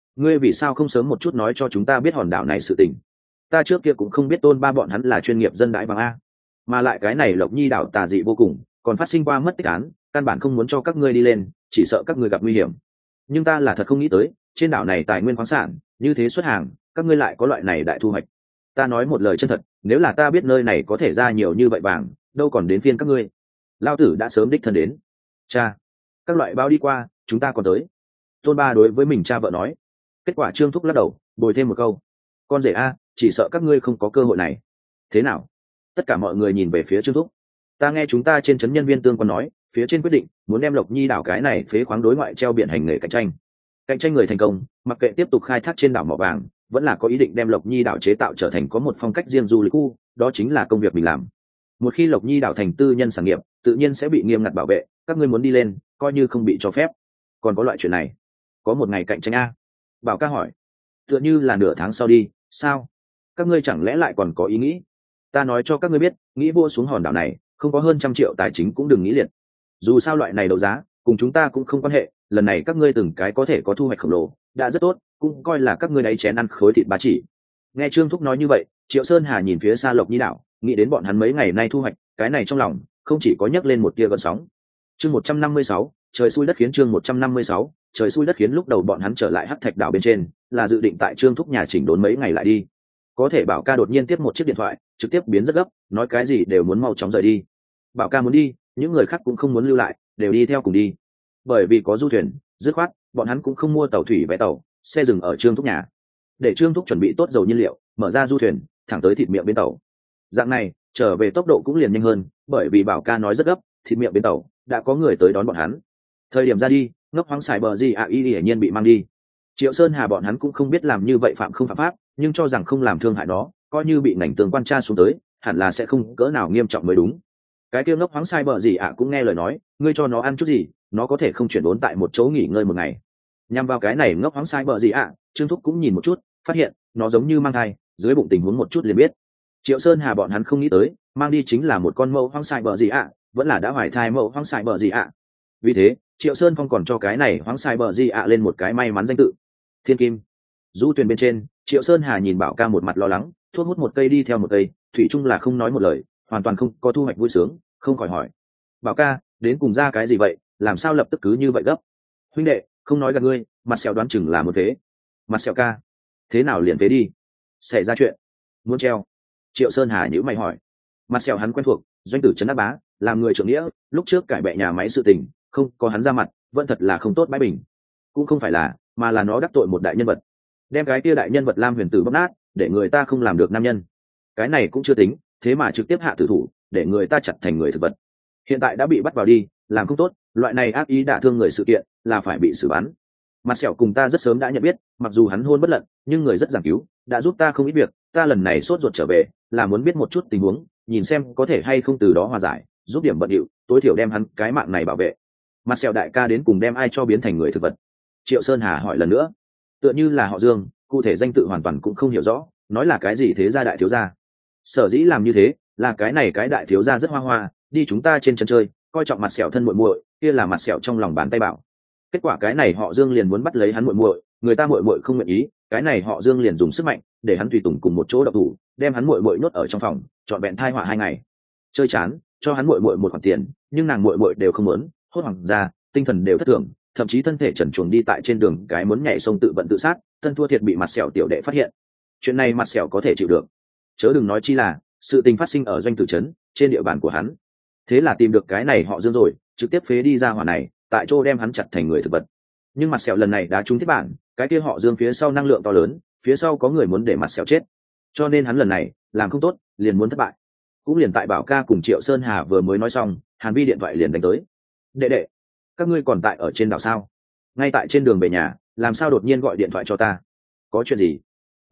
ngươi vì sao không sớm một chút nói cho chúng ta biết hòn đảo này sự tình? Ta trước kia cũng không biết Tôn Ba bọn hắn là chuyên nghiệp dân đãi bằng a, mà lại cái này Lộc Nhi đảo tà dị vô cùng, còn phát sinh qua mất tích án, căn bản không muốn cho các ngươi đi lên, chỉ sợ các ngươi gặp nguy hiểm. Nhưng ta là thật không nghĩ tới, trên đảo này tài nguyên khoáng sản như thế xuất hàng, các ngươi lại có loại này đại thu hoạch. Ta nói một lời chân thật, nếu là ta biết nơi này có thể ra nhiều như vậy vàng, đâu còn đến phiên các ngươi. Lao tử đã sớm đích thân đến. Cha, các loại báo đi qua, chúng ta còn tới. Tôn Ba đối với mình cha vợ nói. Kết quả Trương Thúc lắc đầu, bồi thêm một câu: con rể a, chỉ sợ các ngươi không có cơ hội này. Thế nào? Tất cả mọi người nhìn về phía Trương Thúc. Ta nghe chúng ta trên trấn nhân viên tương quan nói, phía trên quyết định muốn đem Lộc Nhi đảo cái này phế khoáng đối ngoại treo biển hành nghề cạnh tranh người thành công, mặc kệ tiếp tục khai thác trên đảo mỏ vàng, vẫn là có ý định đem Lộc Nhi đảo chế tạo trở thành có một phong cách riêng du lịch khu, đó chính là công việc mình làm. Một khi Lộc Nhi đảo thành tư nhân sản nghiệp, tự nhiên sẽ bị nghiêm ngặt bảo vệ, các ngươi muốn đi lên, coi như không bị cho phép. Còn có loại chuyện này, có một ngày cạnh tranh a? Bảo ca hỏi. Tựa như là nửa tháng sau đi. Sao? Các ngươi chẳng lẽ lại còn có ý nghĩ? Ta nói cho các ngươi biết, nghĩ vua xuống hòn đảo này, không có hơn 100 triệu tài chính cũng đừng nghĩ liệt. Dù sao loại này đấu giá cùng chúng ta cũng không quan hệ, lần này các ngươi từng cái có thể có thu hoạch khổng lồ đã rất tốt, cũng coi là các ngươi đáy chén ăn khối thịt bá chỉ. Nghe Trương Thúc nói như vậy, Triệu Sơn Hà nhìn phía xa Lộc Nhi đảo, nghĩ đến bọn hắn mấy ngày nay thu hoạch, cái này trong lòng không chỉ có nhấc lên một tia gợn sóng. Chương 156, trời xui đất khiến. Chương 156, trời xui đất khiến. Lúc đầu bọn hắn trở lại Hắc Thạch đảo bên trên, là dự định tại Trương Thúc nhà chỉnh đốn mấy ngày lại đi. Có thể Bảo ca đột nhiên tiếp một chiếc điện thoại, trực tiếp biến rất gấp, nói cái gì đều muốn mau chóng rời đi. Bảo ca muốn đi, những người khác cũng không muốn lưu lại, đều đi theo cùng đi. Bởi vì có du thuyền, dứt khoát bọn hắn cũng không mua tàu thủy vé tàu, xe dừng ở Trương Thúc nhà, để Trương Thúc chuẩn bị tốt dầu nhiên liệu, mở ra du thuyền thẳng tới thịt miệng bến tàu. Dạng này trở về tốc độ cũng liền nhanh hơn, bởi vì Bảo ca nói rất gấp, thịt miệng bến tàu đã có người tới đón bọn hắn. Thời điểm ra đi, ngốc hoang xài bờ gì hiển nhiên bị mang đi. Triệu Sơn Hà bọn hắn cũng không biết làm như vậy phạm không phạm pháp, nhưng cho rằng không làm thương hại nó, coi như bị ngành tường quan tra xuống tới, hẳn là sẽ không cỡ nào nghiêm trọng mới đúng. Cái kia ngốc hoang sai bờ gì cũng nghe lời nói, ngươi cho nó ăn chút gì, nó có thể không chuyển đốn tại một chỗ nghỉ ngơi một ngày. Nhằm vào cái này ngốc hoang sai bờ gì Trương Thúc cũng nhìn một chút, phát hiện nó giống như mang thai, dưới bụng tình huống một chút liền biết. Triệu Sơn Hà bọn hắn không nghĩ tới, mang đi chính là một con mẫu hoang sai bờ gì vẫn là đã hoài thai mẫu hoang sai bờ gì Vì thế Triệu Sơn Phong còn cho cái này hoang sai bờ gì lên một cái may mắn danh tự, Thiên Kim. Du thuyền bên trên, Triệu Sơn Hà nhìn Bảo ca một mặt lo lắng, thuốc hút một cây đi theo một cây, thủy chung là không nói một lời, hoàn toàn không có thu hoạch vui sướng, không khỏi hỏi: Bảo ca, đến cùng ra cái gì vậy, làm sao lập tức cứ như vậy gấp? Huynh đệ, không nói gạt ngươi, mặt sẹo đoán chừng là một thế. Mặt sẹo ca, thế nào liền thế đi? Xảy ra chuyện, muốn treo? Triệu Sơn Hà nhíu mày hỏi. Mặt sẹo hắn quen thuộc, doanh tử trấn Đắc Bá, làm người trưởng nghĩa, lúc trước cải bệ nhà máy sự tình, không có hắn ra mặt, vẫn thật là không tốt bãi bình. Cũng không phải là, mà là nó đắc tội một đại nhân vật, đem cái kia đại nhân vật Lam Huyền Tử bóp nát, để người ta không làm được nam nhân. Cái này cũng chưa tính, thế mà trực tiếp hạ tử thủ, để người ta chặt thành người thực vật. Hiện tại đã bị bắt vào đi, làm không tốt, loại này ác ý đả thương người sự kiện là phải bị xử bắn. Mặt sẹo cùng ta rất sớm đã nhận biết, mặc dù hắn hôn bất lận, nhưng người rất giảng cứu, đã giúp ta không ít việc. Ta lần này sốt ruột trở về, là muốn biết một chút tình huống, nhìn xem có thể hay không từ đó hòa giải, giúp điểm bận điệu, tối thiểu đem hắn cái mạng này bảo vệ. Mặt sẹo đại ca đến cùng đem ai cho biến thành người thực vật? Triệu Sơn Hà hỏi lần nữa. Tựa như là họ Dương, cụ thể danh tự hoàn toàn cũng không hiểu rõ, nói là cái gì thế gia đại thiếu gia. Sở dĩ làm như thế, là cái này cái đại thiếu gia rất hoa hoa, đi chúng ta trên chân chơi, coi trọng mặt sẹo thân muội muội, kia là mặt sẹo trong lòng bàn tay bảo. Kết quả cái này họ Dương liền muốn bắt lấy hắn muội muội, người ta muội muội không nguyện ý, cái này họ Dương liền dùng sức mạnh, để hắn tùy tùng cùng một chỗ độc thủ, đem hắn muội muội nhốt ở trong phòng, trọn vẹn thai họa 2 ngày. Chơi chán, cho hắn muội muội một khoản tiền, nhưng nàng muội muội đều không muốn, hốt hoảng ra, tinh thần đều thất thường, thậm chí thân thể trần truồng đi tại trên đường cái muốn nhảy sông tự vận tự sát, thân thua thiệt bị mặt sẹo tiểu đệ phát hiện. Chuyện này mặt sẹo có thể chịu được, chớ đừng nói chi là sự tình phát sinh ở doanh tử trấn, trên địa bàn của hắn. Thế là tìm được cái này họ Dương rồi, trực tiếp phế đi ra hỏa này, tại chỗ đem hắn chặt thành người thực vật. Nhưng mặt sẹo lần này đã trúng thiết bản, cái kia họ Dương phía sau năng lượng to lớn, phía sau có người muốn để mặt sẹo chết, cho nên hắn lần này làm không tốt, liền muốn thất bại. Cũng liền tại Bảo ca cùng Triệu Sơn Hà vừa mới nói xong, Hàn Vi điện thoại liền đánh tới. Đệ đệ, các ngươi còn tại ở trên đảo sao? Ngay tại trên đường về nhà, làm sao đột nhiên gọi điện thoại cho ta? Có chuyện gì?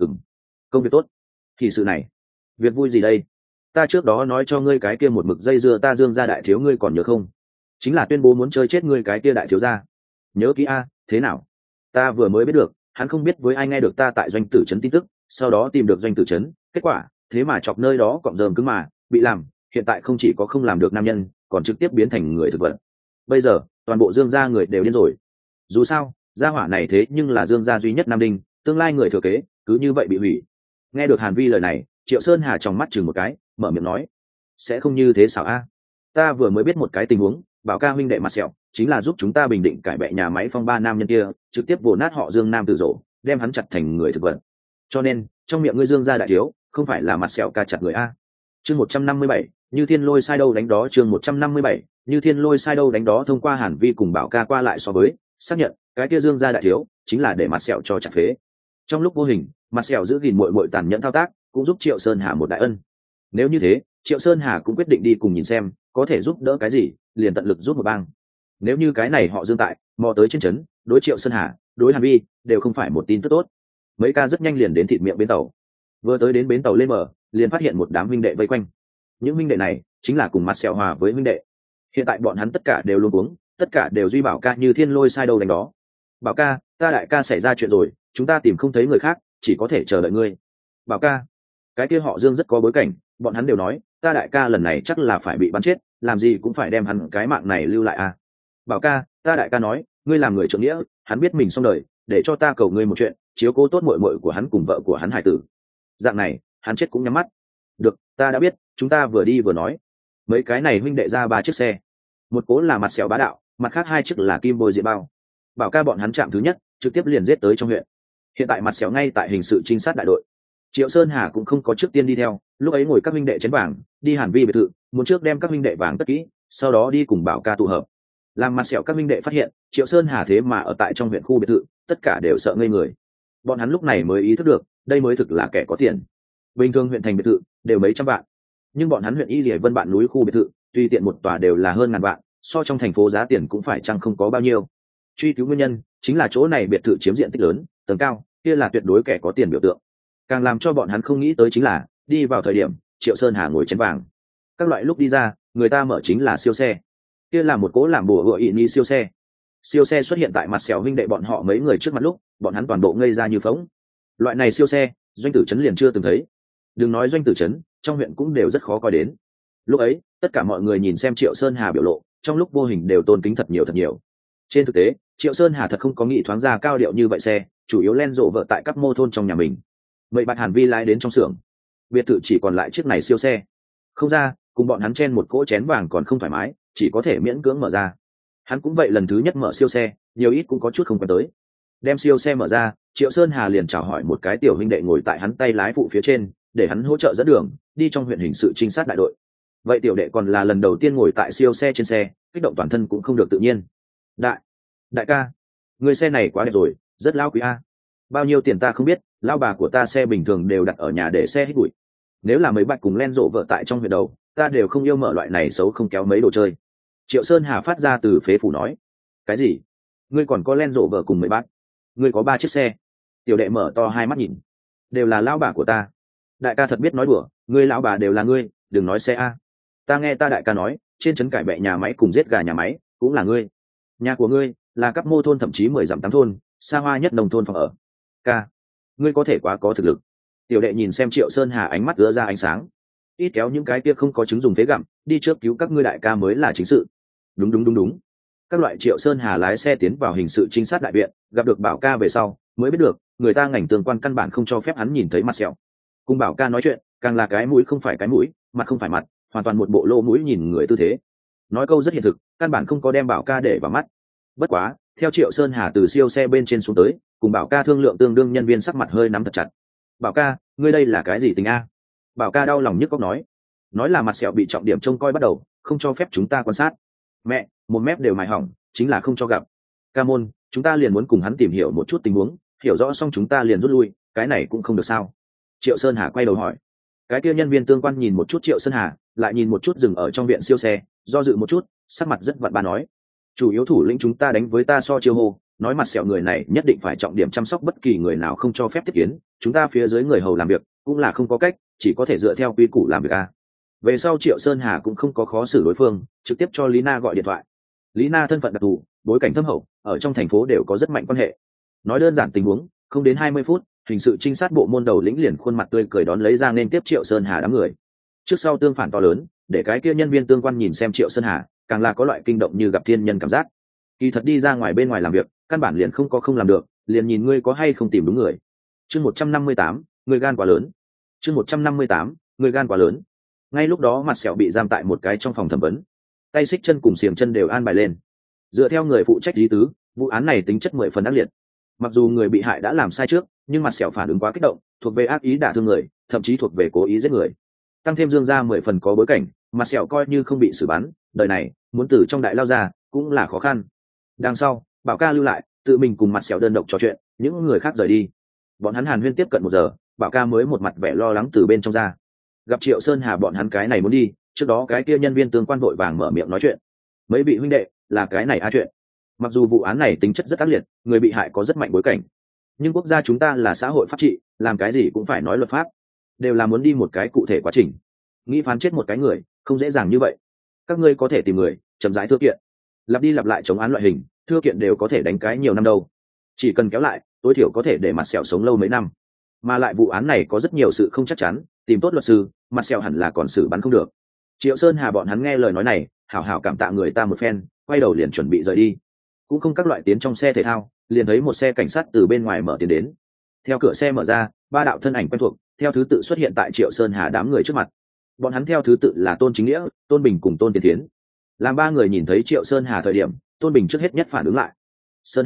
Công việc tốt. Thì sự này, việc vui gì đây? Ta trước đó nói cho ngươi cái kia một mực dây dưa ta Dương gia đại thiếu, ngươi còn nhớ không? Chính là tuyên bố muốn chơi chết ngươi cái kia đại thiếu gia. Nhớ kỹ a? Thế nào? Ta vừa mới biết được, hắn không biết với ai nghe được ta tại doanh tử trấn tin tức, sau đó tìm được doanh tử trấn, kết quả thế mà chọc nơi đó cọm rơm cứng mà bị làm, hiện tại không chỉ có không làm được nam nhân, còn trực tiếp biến thành người thực vật. Bây giờ toàn bộ Dương gia người đều điên rồi. Dù sao gia hỏa này thế nhưng là Dương gia duy nhất nam đinh, tương lai người thừa kế cứ như vậy bị hủy. Nghe được Hàn Vi lời này, Triệu Sơn Hà trong mắt chừng một cái, mở miệng nói: sẽ không như thế sao a? Ta vừa mới biết một cái tình huống, Bảo ca huynh đệ mặt sẹo chính là giúp chúng ta bình định cải bệ nhà máy phong ba nam nhân kia, trực tiếp vồ nát họ Dương Nam Tử Dỗ, đem hắn chặt thành người thực vật. Cho nên trong miệng ngươi Dương gia đại thiếu không phải là mặt sẹo ca chặt người a. Chương 157, như thiên lôi sai đâu đánh đó. Chương 157, như thiên lôi sai đâu đánh đó. Thông qua Hàn Vi cùng Bảo ca qua lại so với, xác nhận cái kia Dương gia đại thiếu chính là để mặt sẹo cho chặt phế. Trong lúc vô hình, mặt sẹo giữ gìn muội tàn nhẫn thao tác, cũng giúp Triệu Sơn Hà một đại ân. Nếu như thế, Triệu Sơn Hà cũng quyết định đi cùng nhìn xem có thể giúp đỡ cái gì, liền tận lực giúp một bang. Nếu như cái này họ Dương tại mò tới trên trấn, đối Triệu Sơn Hà, đối Hàn Vi đều không phải một tin tức tốt. Mấy ca rất nhanh liền đến thịt miệng bến tàu. Vừa tới đến bến tàu lên bờ, liền phát hiện một đám huynh đệ vây quanh. Những huynh đệ này chính là cùng mặt sẹo hòa với huynh đệ. Hiện tại bọn hắn tất cả đều luống cuống, tất cả đều duy Bảo ca như thiên lôi sai đâu đánh đó. Bảo ca, ta đại ca xảy ra chuyện rồi, chúng ta tìm không thấy người khác, chỉ có thể chờ đợi ngươi. Bảo ca, cái kia họ Dương rất có bối cảnh, bọn hắn đều nói ta đại ca lần này chắc là phải bị bắn chết, làm gì cũng phải đem hắn cái mạng này lưu lại à. Bảo ca, ta đại ca nói ngươi làm người trượng nghĩa, hắn biết mình xong đời, để cho ta cầu ngươi một chuyện, chiếu cố tốt muội muội của hắn cùng vợ của hắn hải tử, dạng này hắn chết cũng nhắm mắt. Được, ta đã biết, chúng ta vừa đi vừa nói. Mấy cái này huynh đệ ra 3 chiếc xe, một cố là mặt sẹo bá đạo, mặt khác 2 chiếc là kim bôi diện bao. Bảo ca bọn hắn chạm thứ nhất trực tiếp liền giết tới trong huyện. Hiện tại mặt sẹo ngay tại hình sự trinh sát đại đội. Triệu Sơn Hà cũng không có trước tiên đi theo, lúc ấy ngồi các huynh đệ chén vàng đi Hàn Vi biệt thự, muốn trước đem các huynh đệ vàng tất kỹ, sau đó đi cùng Bảo ca tụ hợp. Làm mặt sẹo các huynh đệ phát hiện Triệu Sơn Hà thế mà ở tại trong huyện khu biệt thự, tất cả đều sợ ngây người. Bọn hắn lúc này mới ý thức được đây mới thực là kẻ có tiền. Bình thường huyện thành biệt thự đều mấy trăm vạn, nhưng bọn hắn huyện Y Lệ Vân Bạn núi khu biệt thự tùy tiện một tòa đều là hơn ngàn vạn, so trong thành phố giá tiền cũng phải chăng không có bao nhiêu. Truy cứu nguyên nhân chính là chỗ này biệt thự chiếm diện tích lớn, tầng cao, kia là tuyệt đối kẻ có tiền biểu tượng. Càng làm cho bọn hắn không nghĩ tới chính là đi vào thời điểm Triệu Sơn Hà ngồi chén vàng, các loại lúc đi ra người ta mở chính là siêu xe, kia là một cố làm bùa hựa ị ni siêu xe. Siêu xe xuất hiện tại mặt sẹo huynh đệ bọn họ mấy người trước mặt lúc bọn hắn toàn bộ ngây ra như phóng. Loại này siêu xe Doanh Tử Trấn liền chưa từng thấy, đừng nói Doanh Tử Trấn, trong huyện cũng đều rất khó coi đến. Lúc ấy tất cả mọi người nhìn xem Triệu Sơn Hà biểu lộ, trong lúc vô hình đều tôn kính thật nhiều thật nhiều. Trên thực tế Triệu Sơn Hà thật không có nghĩ thoáng ra cao điệu như vậy xe, chủ yếu len rộ vợ tại các mô thôn trong nhà mình. Vậy bạn Hàn Vi lái đến trong xưởng biệt thự chỉ còn lại chiếc này siêu xe, không ra cùng bọn hắn chen một cỗ chén vàng còn không thoải mái, chỉ có thể miễn cưỡng mở ra. Hắn cũng vậy lần thứ nhất mở siêu xe, nhiều ít cũng có chút không quen tới. Đem siêu xe mở ra, Triệu Sơn Hà liền chào hỏi một cái tiểu huynh đệ ngồi tại hắn tay lái phụ phía trên, để hắn hỗ trợ dẫn đường đi trong huyện hình sự trinh sát đại đội. Vậy tiểu đệ còn là lần đầu tiên ngồi tại siêu xe trên xe, kích động toàn thân cũng không được tự nhiên. Đại ca, người xe này quá đẹp rồi, rất lao quý a. Bao nhiêu tiền ta không biết, lao bà của ta xe bình thường đều đặt ở nhà để xe hít bụi. Nếu là mấy bạch cùng len rộ vợ tại trong huyện đầu, ta đều không yêu mở loại này xấu không kéo mấy đồ chơi. Triệu Sơn Hà phát ra từ phế phủ nói. Cái gì? Ngươi còn có len rộ vợ cùng mấy bác? Ngươi có 3 chiếc xe? Tiểu đệ mở to hai mắt nhìn. Đều là lão bà của ta. Đại ca thật biết nói đùa, ngươi lão bà đều là ngươi, đừng nói xe a. Ta nghe ta đại ca nói, trên trấn cải bệ nhà máy cùng giết gà nhà máy cũng là ngươi. Nhà của ngươi là các mô thôn thậm chí 10 dặm 8 thôn, xa hoa nhất nông thôn phòng ở. Ca, ngươi có thể quá có thực lực. Tiểu đệ nhìn xem Triệu Sơn Hà ánh mắt ứa ra ánh sáng. Ít kéo những cái kia không có chứng dùng phế gặm, đi trước cứu các ngươi đại ca mới là chính sự. Đúng. Các loại Triệu Sơn Hà lái xe tiến vào hình sự trinh sát đại viện, gặp được Bảo ca về sau mới biết được người ta ngành tương quan căn bản không cho phép hắn nhìn thấy mặt sẹo. Cùng Bảo ca nói chuyện càng là cái mũi không phải cái mũi, mặt không phải mặt, hoàn toàn một bộ lô mũi nhìn người tư thế. Nói câu rất hiện thực, căn bản không có đem Bảo ca để vào mắt. Bất quá theo Triệu Sơn Hà từ siêu xe bên trên xuống tới, cùng Bảo ca thương lượng tương đương, nhân viên sắc mặt hơi nắm thật chặt. Bảo ca, ngươi đây là cái gì tình a? Bảo ca đau lòng nhức cóc nói là mặt sẹo bị trọng điểm trông coi bắt đầu, không cho phép chúng ta quan sát. Mẹ, một mép đều mài hỏng, chính là không cho gặp. Ca môn, chúng ta liền muốn cùng hắn tìm hiểu một chút tình huống, hiểu rõ xong chúng ta liền rút lui, cái này cũng không được sao? Triệu Sơn Hà quay đầu hỏi. Cái kia nhân viên tương quan nhìn một chút Triệu Sơn Hà, lại nhìn một chút dừng ở trong viện siêu xe, do dự một chút, sắc mặt rất vặn ba nói. Chủ yếu thủ lĩnh chúng ta đánh với ta so chiêu hô, nói mặt sẹo người này nhất định phải trọng điểm chăm sóc, bất kỳ người nào không cho phép tiếp kiến, chúng ta phía dưới người hầu làm việc cũng là không có cách, chỉ có thể dựa theo quy củ làm việc a. Về sau Triệu Sơn Hà cũng không có khó xử đối phương, trực tiếp cho Lý Na gọi điện thoại. Lý Na thân phận đặc thù, bối cảnh thâm hậu, ở trong thành phố đều có rất mạnh quan hệ. Nói đơn giản tình huống, không đến 20 phút, hình sự trinh sát bộ môn đầu lĩnh liền khuôn mặt tươi cười đón lấy ra nên tiếp Triệu Sơn Hà đám người. Trước sau tương phản to lớn, để cái kia nhân viên tương quan nhìn xem Triệu Sơn Hà, càng là có loại kinh động như gặp thiên nhân cảm giác. kỳ thật đi ra ngoài bên ngoài làm việc căn bản liền không có không làm được, liền nhìn ngươi có hay không tìm đúng người. Chương 158, người gan quá lớn. Chương 158, người gan quá lớn. Ngay lúc đó mặt sẹo bị giam tại một cái trong phòng thẩm vấn, tay xích chân cùng xiềng chân đều an bài lên. Dựa theo người phụ trách lý tứ, vụ án này tính chất 10 phần ác liệt. Mặc dù người bị hại đã làm sai trước, nhưng mặt sẹo phản ứng quá kích động, thuộc về ác ý đả thương người, thậm chí thuộc về cố ý giết người. Tăng thêm Dương ra 10 phần có bối cảnh, mặt sẹo coi như không bị xử bắn, đời này muốn từ trong đại lao ra cũng là khó khăn. Đằng sau, Bảo Ca lưu lại, tự mình cùng mặt sẹo đơn độc trò chuyện, những người khác rời đi. Bọn hắn hàn huyên tiếp cận 1 giờ, Bảo Ca mới một mặt vẻ lo lắng từ bên trong ra. Gặp Triệu Sơn Hà bọn hắn cái này muốn đi, trước đó cái kia nhân viên tương quan vội vàng mở miệng nói chuyện. Mấy vị huynh đệ, là cái này chuyện. Mặc dù vụ án này tính chất rất ác liệt, người bị hại có rất mạnh bối cảnh, nhưng quốc gia chúng ta là xã hội pháp trị, làm cái gì cũng phải nói luật pháp, đều là muốn đi một cái cụ thể quá trình. Nghĩ phán chết một cái người không dễ dàng như vậy. Các ngươi có thể tìm người chậm rãi thưa kiện, lặp đi lặp lại chống án loại hình, thưa kiện đều có thể đánh cái nhiều năm đâu. Chỉ cần kéo lại, tối thiểu có thể để mặt sẹo sống lâu mấy năm. Mà lại vụ án này có rất nhiều sự không chắc chắn, tìm tốt luật sư, mặt sẹo hẳn là còn xử bắn không được. Triệu Sơn Hà bọn hắn nghe lời nói này, hảo hảo cảm tạ người ta một phen, quay đầu liền chuẩn bị rời đi. Cũng không các loại tiến trong xe thể thao, liền thấy một xe cảnh sát từ bên ngoài mở tiền đến. Theo cửa xe mở ra, 3 đạo thân ảnh quen thuộc theo thứ tự xuất hiện tại Triệu Sơn Hà đám người trước mặt. Bọn hắn theo thứ tự là Tôn Chính Nghĩa, Tôn Bình cùng Tôn Tiến Tiến. Làm 3 người nhìn thấy Triệu Sơn Hà thời điểm, Tôn Bình trước hết nhất phản ứng lại. Sơn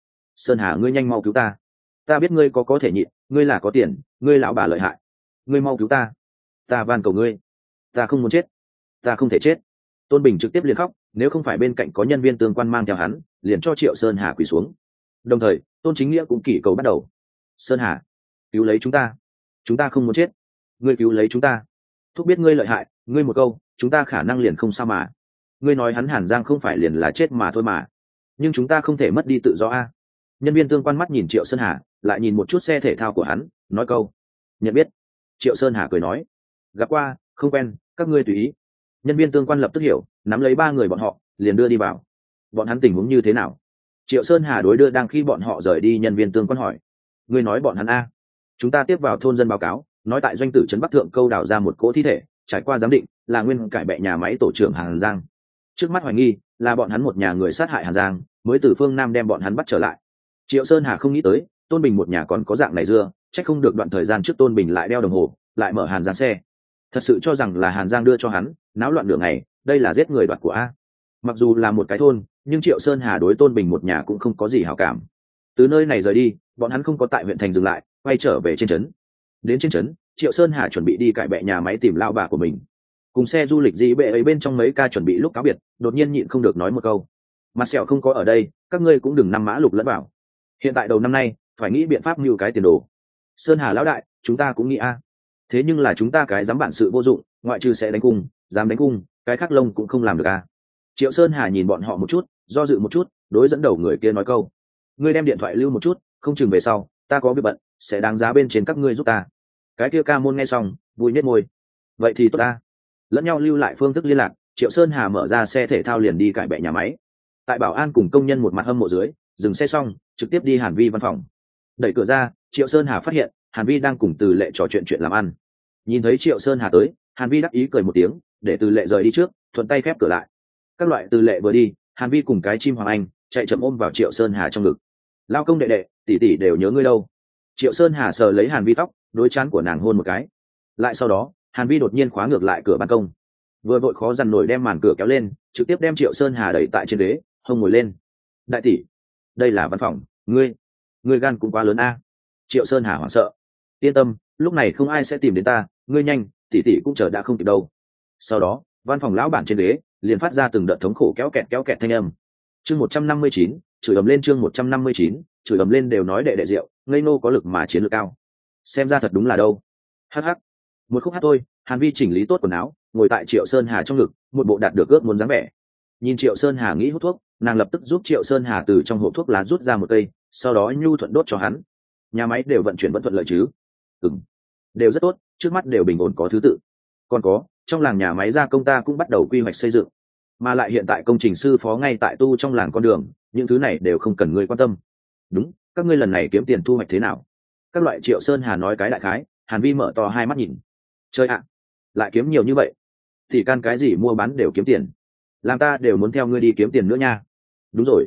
Hà, ngươi nhanh mau cứu ta. Ta biết ngươi có thể nhịn, ngươi là có tiền, ngươi lão bà lợi hại. Ngươi mau cứu ta. Ta van cầu ngươi. Ta không muốn chết. Ta không thể chết. Tôn Bình trực tiếp liền khóc, nếu không phải bên cạnh có nhân viên tương quan mang theo hắn, liền cho Triệu Sơn Hà quỳ xuống. Đồng thời, Tôn Chính Nghĩa cũng kỷ cầu bắt đầu. Sơn Hà, cứu lấy chúng ta không muốn chết. Ngươi cứu lấy chúng ta. Thúc biết ngươi lợi hại, ngươi một câu, chúng ta khả năng liền không sao mà. Ngươi nói hắn Hàn Giang không phải liền là chết mà thôi mà. Nhưng chúng ta không thể mất đi tự do a. Nhân viên tương quan mắt nhìn Triệu Sơn Hà, lại nhìn một chút xe thể thao của hắn, nói câu nhận biết. Triệu Sơn Hà cười nói, gặp qua, không quen, các ngươi tùy ý. Nhân viên tương quan lập tức hiểu, nắm lấy 3 người bọn họ, liền đưa đi vào. Bọn hắn tình huống như thế nào? Triệu Sơn Hà đối đưa đang khi bọn họ rời đi nhân viên tương quan hỏi. Ngươi nói bọn hắn a? Chúng ta tiếp vào thôn dân báo cáo, nói tại doanh tử trấn Bắc Thượng câu đào ra một cỗ thi thể, trải qua giám định là nguyên cải bệ nhà máy tổ trưởng Hàn Giang. Trước mắt hoài nghi là bọn hắn một nhà người sát hại Hàn Giang, mới từ phương Nam đem bọn hắn bắt trở lại. Triệu Sơn Hà không nghĩ tới, Tôn Bình một nhà còn có dạng này dưa, chắc không được đoạn thời gian trước Tôn Bình lại đeo đồng hồ, lại mở Hàn Giang xe. Thật sự cho rằng là Hàn Giang đưa cho hắn, náo loạn nửa ngày, đây là giết người đoạt của a. Mặc dù là một cái thôn, nhưng Triệu Sơn Hà đối Tôn Bình một nhà cũng không có gì hảo cảm. Từ nơi này rời đi, bọn hắn không có tại huyện thành dừng lại, quay trở về trên trấn. Đến trên trấn, Triệu Sơn Hà chuẩn bị đi cải bệ nhà máy tìm lao bà của mình. Cùng xe du lịch dĩ bệ ấy bên trong mấy ca chuẩn bị lúc cáo biệt, đột nhiên nhịn không được nói một câu. Mặt sẹo không có ở đây, các ngươi cũng đừng năm mã lục lẫn vào. Hiện tại đầu năm nay, phải nghĩ biện pháp mưu cái tiền đồ. Sơn Hà lão đại, chúng ta cũng nghĩ a. Thế nhưng là chúng ta cái dám bản sự vô dụng, ngoại trừ sẽ đánh cung, dám đánh cung, cái khác lông cũng không làm được a. Triệu Sơn Hà nhìn bọn họ một chút, do dự một chút, đối dẫn đầu người kia nói câu. Ngươi đem điện thoại lưu một chút, không chừng về sau, ta có việc bận, sẽ đáng giá bên trên các ngươi giúp ta. Cái kia ca môn nghe xong, vui nhếch môi. Vậy thì tốt ta. Lẫn nhau lưu lại phương thức liên lạc, Triệu Sơn Hà mở ra xe thể thao liền đi cải bệ nhà máy. Tại bảo an cùng công nhân một mặt hâm mộ dưới, dừng xe xong, trực tiếp đi Hàn Vi văn phòng. Đẩy cửa ra, Triệu Sơn Hà phát hiện Hàn Vi đang cùng Từ Lệ trò chuyện làm ăn. Nhìn thấy Triệu Sơn Hà tới, Hàn Vi đắc ý cười một tiếng, để Từ Lệ rời đi trước, thuận tay khép cửa lại. Các loại Từ Lệ vừa đi, Hàn Vi cùng cái chim hoàng anh chạy chậm ôm vào Triệu Sơn Hà trong ngực. Lao công đệ đệ, tỷ tỷ đều nhớ ngươi đâu. Triệu Sơn Hà sờ lấy Hàn Vi tóc, đối trán của nàng hôn một cái. Lại sau đó, Hàn Vi đột nhiên khóa ngược lại cửa ban công, vừa vội khó dằn nổi đem màn cửa kéo lên, trực tiếp đem Triệu Sơn Hà đẩy tại trên ghế, hông ngồi lên. Đại tỷ, đây là văn phòng, ngươi gan cũng quá lớn a. Triệu Sơn Hà hoảng sợ. Yên tâm, lúc này không ai sẽ tìm đến ta, ngươi nhanh, tỷ tỷ cũng chờ đã không kịp đâu. Sau đó, văn phòng lão bản trên ghế liền phát ra từng đợt thống khổ kéo kẹt thanh âm. Chương 159, chửi ầm lên. Chương 159, chửi ầm lên. Đều nói đệ đệ rượu, ngây nô có lực mà chiến lược cao. Xem ra thật đúng là đâu. Hắc. Một khúc hát thôi. Hàn Vi chỉnh lý tốt quần áo, ngồi tại Triệu Sơn Hà trong ngực, một bộ đạt được ước muốn dáng vẻ. Nhìn Triệu Sơn Hà nghĩ hút thuốc, nàng lập tức giúp Triệu Sơn Hà từ trong hộp thuốc lá rút ra một cây, sau đó nhu thuận đốt cho hắn. Nhà máy đều vận chuyển vẫn thuận lợi chứ? Đều rất tốt, trước mắt đều bình ổn có thứ tự. Còn có, trong làng nhà máy gia công ta cũng bắt đầu quy hoạch xây dựng, mà lại hiện tại công trình sư phó ngay tại tu trong làng con đường, những thứ này đều không cần ngươi quan tâm. Đúng, các ngươi lần này kiếm tiền thu hoạch thế nào? Các loại. Triệu Sơn Hà nói cái đại khái. Hàn Vi mở to hai mắt nhìn. Chơi ạ, lại kiếm nhiều như vậy thì can cái gì mua bán đều kiếm tiền, làm ta đều muốn theo ngươi đi kiếm tiền nữa nha. Đúng rồi,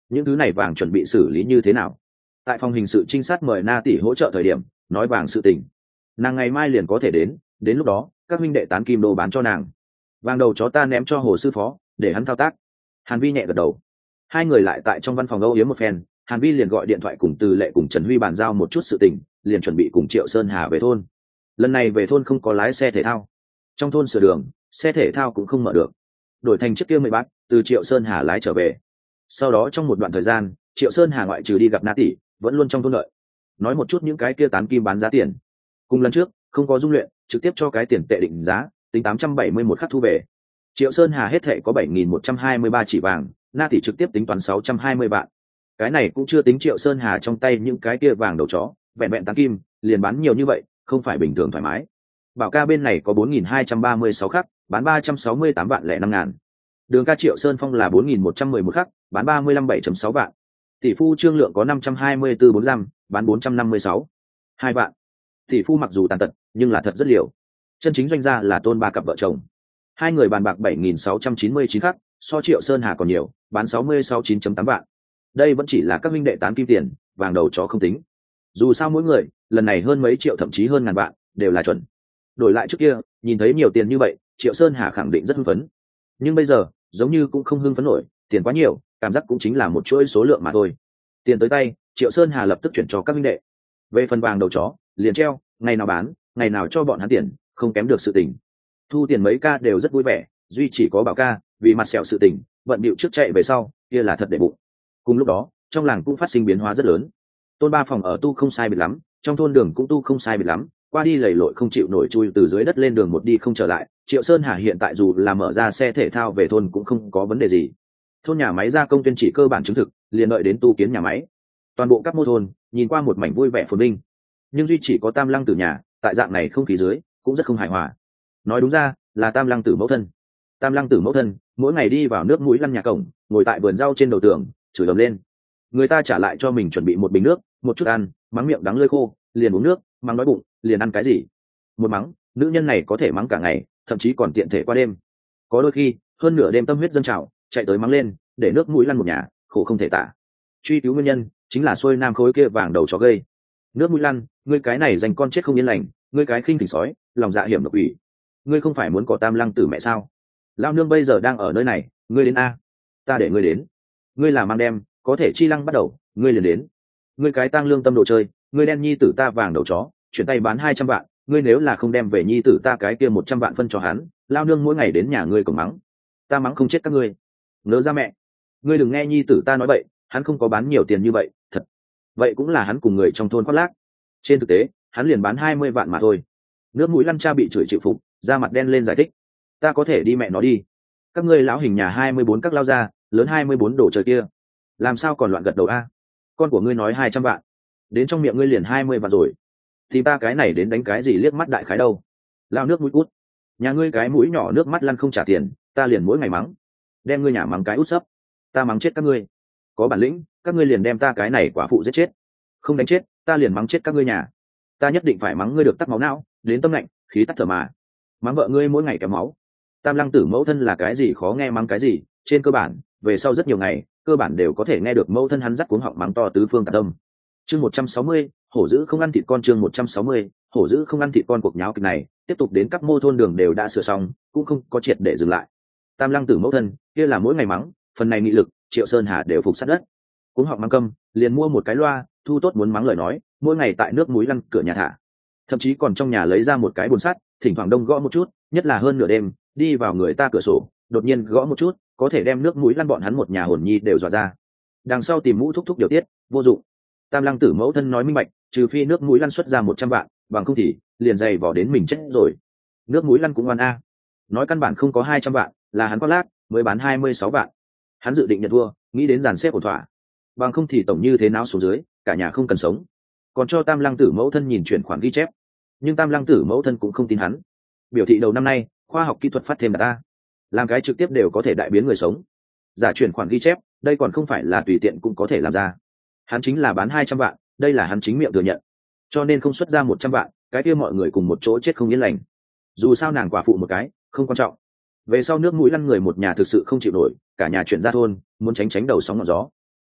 những thứ này vàng chuẩn bị xử lý như thế nào? Tại phòng hình sự trinh sát mời Na tỷ hỗ trợ thời điểm nói vàng sự tình, nàng ngày mai liền có thể đến lúc đó các minh đệ tán kim đô bán cho nàng. Vàng đầu chó ta ném cho Hồ sư phó để hắn thao tác. Hàn Vi nhẹ gật đầu. Hai người lại tại trong văn phòng âu yếm một phen, Hàn Vi liền gọi điện thoại cùng Từ Lệ cùng Trần Huy bàn giao một chút sự tình, liền chuẩn bị cùng Triệu Sơn Hà về thôn. Lần này về thôn không có lái xe thể thao, trong thôn sửa đường xe thể thao cũng không mở được, đổi thành chiếc kia mười bát từ Triệu Sơn Hà lái trở về. Sau đó trong một đoạn thời gian Triệu Sơn Hà ngoại trừ đi gặp Na tỷ vẫn luôn trong thôn lợi, nói một chút những cái kia tán kim bán giá tiền. Cùng lần trước không có dung luyện, trực tiếp cho cái tiền tệ định giá, tính 871 khắc thu về. Triệu Sơn Hà hết thệ có 7.123 chỉ vàng, Na tỷ trực tiếp tính toán 620 vạn. Cái này cũng chưa tính Triệu Sơn Hà trong tay những cái kia vàng đầu chó, vẹn vẹn tán kim liền bán nhiều như vậy, không phải bình thường thoải mái. Bảo ca bên này có 4.236 khắc, bán 368 vạn lẻ 5 ngàn. Đường ca Triệu Sơn Phong là 4.111 khắc, bán 35,7.6 vạn. Tỷ phu Trương Lượng có 524 bốn giam, bán 456 2 vạn. Tỷ phu mặc dù tàn tật nhưng là thật rất liều. Chân chính doanh gia là Tôn ba cặp vợ chồng. Hai người bàn bạc 7.699 khắc, so Triệu Sơn Hà còn nhiều, bán 66,9.8 vạn. Đây vẫn chỉ là các minh đệ tán kim tiền, vàng đầu chó không tính. Dù sao mỗi người lần này hơn mấy triệu thậm chí hơn ngàn vạn đều là chuẩn. Đổi lại trước kia nhìn thấy nhiều tiền như vậy Triệu Sơn Hà khẳng định rất hưng phấn, nhưng bây giờ giống như cũng không hưng phấn nổi, tiền quá nhiều, cảm giác cũng chính là một chuỗi số lượng mà thôi. Tiền tới tay Triệu Sơn Hà lập tức chuyển cho các minh đệ. Về phần vàng đầu chó liền treo, ngày nào bán ngày nào cho bọn hắn tiền, không kém được sự tình. Thu tiền mấy ca đều rất vui vẻ, duy chỉ có Bảo ca vì mặt sẹo sự tình bận bịu trước chạy về sau, kia là thật để bụng. Cùng lúc đó trong làng cũng phát sinh biến hóa rất lớn. Tôn ba phòng ở tu không sai biệt lắm, trong thôn đường cũng tu không sai biệt lắm, qua đi lầy lội không chịu nổi chui từ dưới đất lên đường một đi không trở lại. Triệu Sơn Hà hiện tại dù là mở ra xe thể thao về thôn cũng không có vấn đề gì. Thôn nhà máy gia công tuyên chỉ cơ bản chứng thực, liền đợi đến tu kiến nhà máy. Toàn bộ các mô thôn nhìn qua một mảnh vui vẻ phồn vinh, nhưng duy chỉ có Tam Lăng Tử nhà tại dạng này không khí dưới cũng rất không hài hòa. Nói đúng ra là Tam Lăng Tử mẫu thân. Tam Lăng Tử mẫu thân mỗi ngày đi vào nước mũi lăn nhà cổng, ngồi tại vườn rau trên đầu tường chửi ầm lên. Người ta trả lại cho mình chuẩn bị một bình nước, một chút ăn, mắng miệng đắng lưỡi khô, liền uống nước, mắng đói bụng, liền ăn cái gì. Một mắng, nữ nhân này có thể mắng cả ngày, thậm chí còn tiện thể qua đêm. Có đôi khi hơn nửa đêm tâm huyết dâng trào, chạy tới mắng lên, để nước mũi lăn một nhà, khổ không thể tả. Truy cứu nguyên nhân chính là xuôi nam khối kia vàng đầu chó gây. Nước mũi lăn, ngươi cái này dành con chết không yên lành, ngươi cái khinh thỉnh sói, lòng dạ hiểm độc ủy. Ngươi không phải muốn có Tam Lăng Tử mẹ sao? Lao nương bây giờ đang ở nơi này, ngươi đến a, ta để ngươi đến. Ngươi là mang đem, có thể chi lăng bắt đầu, ngươi liền đến. Ngươi cái tang lương tâm đồ chơi, ngươi đem nhi tử ta vàng đầu chó chuyển tay bán 200 vạn, ngươi nếu là không đem về nhi tử ta cái kia 100 vạn phân cho hắn, lao nương mỗi ngày đến nhà ngươi cùng mắng, ta mắng không chết các ngươi. Ngớ ra mẹ, ngươi đừng nghe nhi tử ta nói bậy, hắn không có bán nhiều tiền như vậy, thật. Vậy cũng là hắn cùng người trong thôn khoác lác, trên thực tế hắn liền bán 20 vạn mà thôi. Nước mũi lăn cha bị chửi chịu phục, da mặt đen lên giải thích, ta có thể đi mẹ nó đi. Các ngươi lão hình nhà 24 các lao ra lớn 24 đồ trời kia, làm sao còn loạn gật đầu a? Con của ngươi nói 200 vạn, đến trong miệng ngươi liền 20 vạn rồi, thì ta cái này đến đánh cái gì liếc mắt đại khái đâu. Lao nước mũi cút, nhà ngươi cái mũi nhỏ nước mắt lăn không trả tiền, ta liền mỗi ngày mắng, đem ngươi nhà mắng cái út sấp, ta mắng chết các ngươi. Có bản lĩnh các ngươi liền đem ta cái này quả phụ giết chết, không đánh chết ta liền mắng chết các ngươi nhà. Ta nhất định phải mắng ngươi được tắc máu não, đến tâm lạnh khí tắt thở mà. Mắng vợ ngươi mỗi ngày kéo máu. Tam Lăng Tử mẫu thân là cái gì khó nghe mắng cái gì, trên cơ bản về sau rất nhiều ngày cơ bản đều có thể nghe được mẫu thân hắn dắt cuống họng mắng to tứ phương tạc tâm. Chương 160, hổ dữ không ăn thịt con. Chương 160, hổ dữ không ăn thịt con. Cuộc nháo kịch này tiếp tục đến các mô thôn đường đều đã sửa xong, cũng không có triệt để dừng lại. Tam Lăng Tử mẫu thân kia là mỗi ngày mắng, phần này nghị lực Triệu Sơn Hà đều phục sát đất. Cuống họng mắng câm, liền mua một cái loa thu tốt muốn mắng lời nói, mỗi ngày tại nước mũi lăn cửa nhà thả, thậm chí còn trong nhà lấy ra một cái bồn sắt, thỉnh thoảng đông gõ một chút, nhất là hơn nửa đêm đi vào người ta cửa sổ đột nhiên gõ một chút, có thể đem nước mũi lăn bọn hắn một nhà hồn nhi đều dọa ra. Đằng sau tìm mũ thúc thúc điều tiết vô dụng. Tam Lăng Tử mẫu thân nói minh bạch, trừ phi nước mũi lăn xuất ra 100 vạn, bằng không thì liền dày vỏ đến mình chết rồi. Nước mũi lăn cũng oan a, nói căn bản không có 200 vạn, là hắn khoác lác mới bán 26 vạn. Hắn dự định nhận thua, nghĩ đến dàn xếp ổn thỏa, bằng không thì tổng như thế nào xuống dưới, cả nhà không cần sống. Còn cho Tam Lăng Tử mẫu thân nhìn chuyển khoản ghi chép, nhưng Tam Lăng Tử mẫu thân cũng không tin hắn. Biểu thị đầu năm nay khoa học kỹ thuật phát thêm đạt ta, làm cái trực tiếp đều có thể đại biến người sống. Giả chuyển khoản ghi chép, đây còn không phải là tùy tiện cũng có thể làm ra. Hắn chính là bán 200 vạn, đây là hắn chính miệng thừa nhận, cho nên không xuất ra 100 vạn, cái kia mọi người cùng một chỗ chết không yên lành. Dù sao nàng quả phụ một cái không quan trọng, về sau nước mũi lăn người một nhà thực sự không chịu nổi, cả nhà chuyển ra thôn muốn tránh đầu sóng ngọn gió.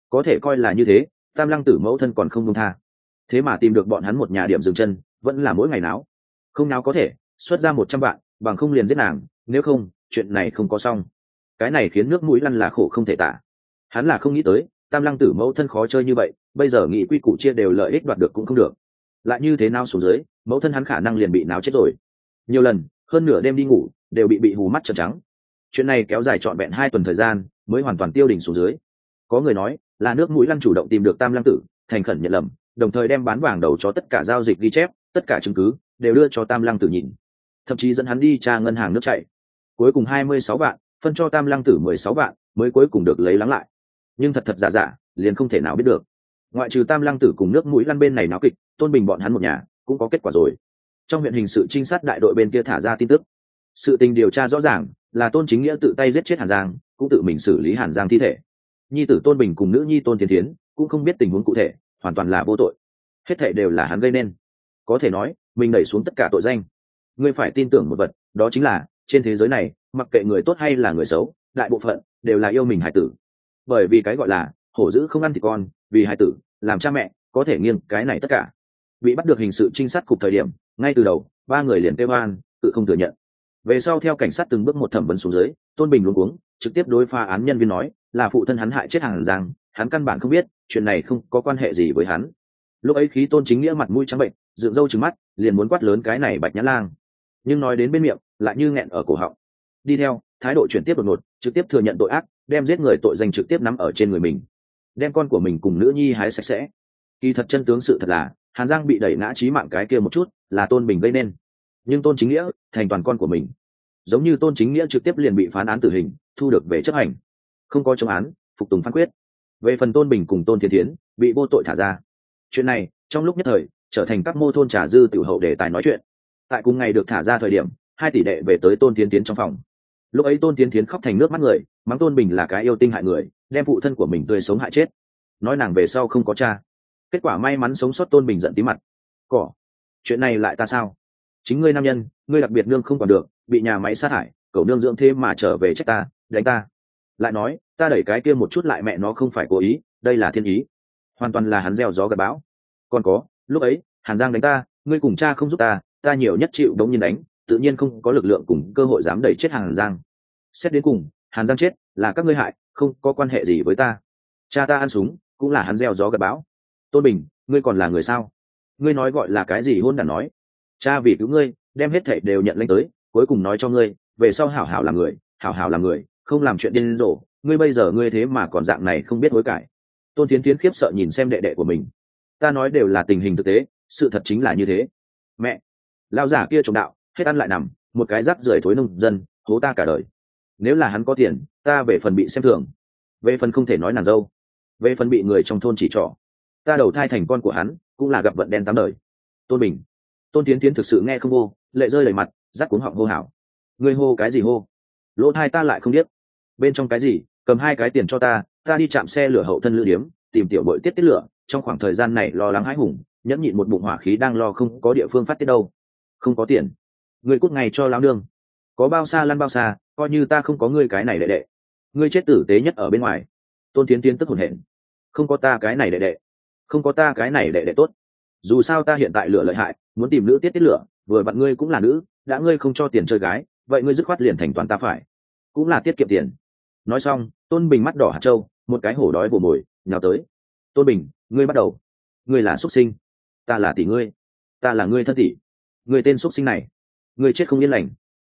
có thể coi là như thế, tam lăng tử mẫu thân còn không công tha, thế mà tìm được bọn hắn một nhà điểm dừng chân, vẫn là mỗi ngày náo. Không náo có thể xuất ra 100 vạn, bằng không liền giết nàng, nếu không chuyện này không có xong. Cái này khiến nước mũi lăn là khổ không thể tả. Hắn là không nghĩ tới tam lăng tử mẫu thân khó chơi như vậy, bây giờ nghị quy củ chia đều lợi ích đoạt được cũng không được, lại như thế nào xuống dưới mẫu thân hắn khả năng liền bị náo chết rồi. Nhiều lần hơn nửa đêm đi ngủ đều bị hù mắt trợn trắng. Chuyện này kéo dài trọn vẹn 2 tuần thời gian mới hoàn toàn tiêu đỉnh xuống dưới. Có người nói là nước mũi lăn chủ động tìm được tam lăng tử, thành khẩn nhận lầm, đồng thời đem bán vàng đầu cho tất cả giao dịch ghi chép, tất cả chứng cứ đều đưa cho tam lăng tử nhìn, thậm chí dẫn hắn đi tra ngân hàng nước chảy. Cuối cùng 26 vạn phân cho tam lăng tử 16 vạn mới cuối cùng được lấy lắng lại. Nhưng thật thật giả giả liền không thể nào biết được. Ngoại trừ tam lăng tử cùng nước mũi lăn bên này náo kịch, Tôn Bình bọn hắn một nhà cũng có kết quả rồi. Trong huyện hình sự trinh sát đại đội bên kia thả ra tin tức, sự tình điều tra rõ ràng là Tôn Chính Nghĩa tự tay giết chết Hàn Giang, cũng tự mình xử lý Hàn Giang thi thể. Nhi tử Tôn Bình cùng nữ nhi Tôn Tiến Tiến cũng không biết tình huống cụ thể, hoàn toàn là vô tội, hết thảy đều là hắn gây nên. Có thể nói mình đẩy xuống tất cả tội danh. Ngươi phải tin tưởng một vật, đó chính là trên thế giới này mặc kệ người tốt hay là người xấu, đại bộ phận đều là yêu mình hải tử. Bởi vì cái gọi là hổ dữ không ăn thịt con, vì hải tử làm cha mẹ có thể nghiêng cái này tất cả. Bị bắt được hình sự trinh sát cục thời điểm, ngay từ đầu 3 người liền kêu oan, tự không thừa nhận. Về sau theo cảnh sát từng bước một thẩm vấn xuống dưới, Tôn Bình luống cuống trực tiếp đối phá án nhân viên nói là phụ thân hắn hại chết Hàn Giang, hắn căn bản không biết, chuyện này không có quan hệ gì với hắn. Lúc ấy khí Tôn Chính Nghĩa mặt mũi trắng bệnh, dựng râu trừng mắt, liền muốn quát lớn cái này Bạch Nhã Lang, nhưng nói đến bên miệng lại như nghẹn ở cổ họng. Đi theo thái độ chuyển tiếp đột ngột, trực tiếp thừa nhận tội ác, đem giết người tội danh trực tiếp nắm ở trên người mình, đem con của mình cùng nữ nhi hái sạch sẽ. Kỳ thật chân tướng sự thật là Hàn Giang bị đẩy ngã chí mạng cái kia một chút là Tôn Bình gây nên, nhưng Tôn Chính Nghĩa thành toàn con của mình, giống như Tôn Chính Nghĩa trực tiếp liền bị phán án tử hình, thu được về chấp hành, không có chống án, phục tùng phán quyết. Về phần Tôn Bình cùng Tôn Thiên Thiến bị vô tội thả ra, chuyện này trong lúc nhất thời trở thành các mô thôn trà dư tiểu hậu đề tài nói chuyện. Tại cùng ngày được thả ra thời điểm, 2 tỷ đệ về tới Tôn Thiên Thiến trong phòng. Lúc ấy Tôn Thiên Thiến khóc thành nước mắt người, mắng Tôn Bình là cái yêu tinh hại người, đem phụ thân của mình tươi sống hại chết, nói nàng về sau không có cha. Kết quả may mắn sống sót Tôn Bình giận tí mặt. Cỏ, chuyện này lại ta sao? Chính ngươi nam nhân, ngươi đặc biệt nương không còn được, bị nhà máy sát hại, cậu nương dưỡng thế mà trở về trách ta, đánh ta. Lại nói ta đẩy cái kia một chút lại mẹ nó không phải cố ý, đây là thiên ý, hoàn toàn là hắn gieo gió gặt bão. Còn có lúc ấy Hàn Giang đánh ta, ngươi cùng cha không giúp ta, ta nhiều nhất chịu đống nhiên đánh, tự nhiên không có lực lượng cùng cơ hội dám đẩy chết Hàn Giang. Xét đến cùng Hàn Giang chết là các ngươi hại, không có quan hệ gì với ta. Cha ta ăn súng cũng là hắn gieo gió gặt bão. Tôn Bình, ngươi còn là người sao? Ngươi nói gọi là cái gì hôn đản nói? Cha vì cứu ngươi đem hết thảy đều nhận lên tới, cuối cùng nói cho ngươi về sau hảo hảo làm người, hảo hảo làm người, không làm chuyện điên rồ. Ngươi bây giờ ngươi thế mà còn dạng này không biết hối cải. Tôn Tiến Tiến khiếp sợ nhìn xem đệ đệ của mình. Ta nói đều là tình hình thực tế, sự thật chính là như thế. Mẹ, lão giả kia trộm đạo, hết ăn lại nằm, một cái rác rưởi thối nông dân, hố ta cả đời. Nếu là hắn có tiền, ta về phần bị xem thường, về phần không thể nói nàng dâu, về phần bị người trong thôn chỉ trỏ, ta đầu thai thành con của hắn cũng là gặp vận đen 8 đời. Tôn Bình, Tôn Tiến Tiến thực sự nghe không vô, lệ rơi đầy mặt, rắc cuống họng hô hào. Ngươi hô cái gì hô? Lỗ thai ta lại không biết. Bên trong cái gì? Cầm 2 cái tiền cho ta đi chạm xe lửa hậu thân lữ điếm, tìm tiểu bội tiết lửa. Trong khoảng thời gian này lo lắng hãi hùng, nhẫn nhịn một bụng hỏa khí đang lo không có địa phương phát tiết đâu. Không có tiền, ngươi cút ngay cho lão nương. Có bao xa lăn bao xa, coi như ta không có ngươi cái này đệ đệ. Ngươi chết tử tế nhất ở bên ngoài. Tôn Tiến Tiến tức hổn hển. Không có ta cái này đệ đệ, không có ta cái này đệ đệ tốt. Dù sao ta hiện tại lửa lợi hại, muốn tìm nữ tiết lửa, vừa bạn ngươi cũng là nữ, đã ngươi không cho tiền chơi gái, vậy ngươi dứt khoát liền thành toàn ta phải, cũng là tiết kiệm tiền. Nói xong Tôn Bình mắt đỏ hạt trâu, một cái hổ đói vồ mồi nhào tới. Tôn Bình, ngươi bắt đầu. Ngươi là xuất sinh, ta là tỷ ngươi, ta là ngươi thân tỷ. Ngươi tên xuất sinh này, ngươi chết không yên lành.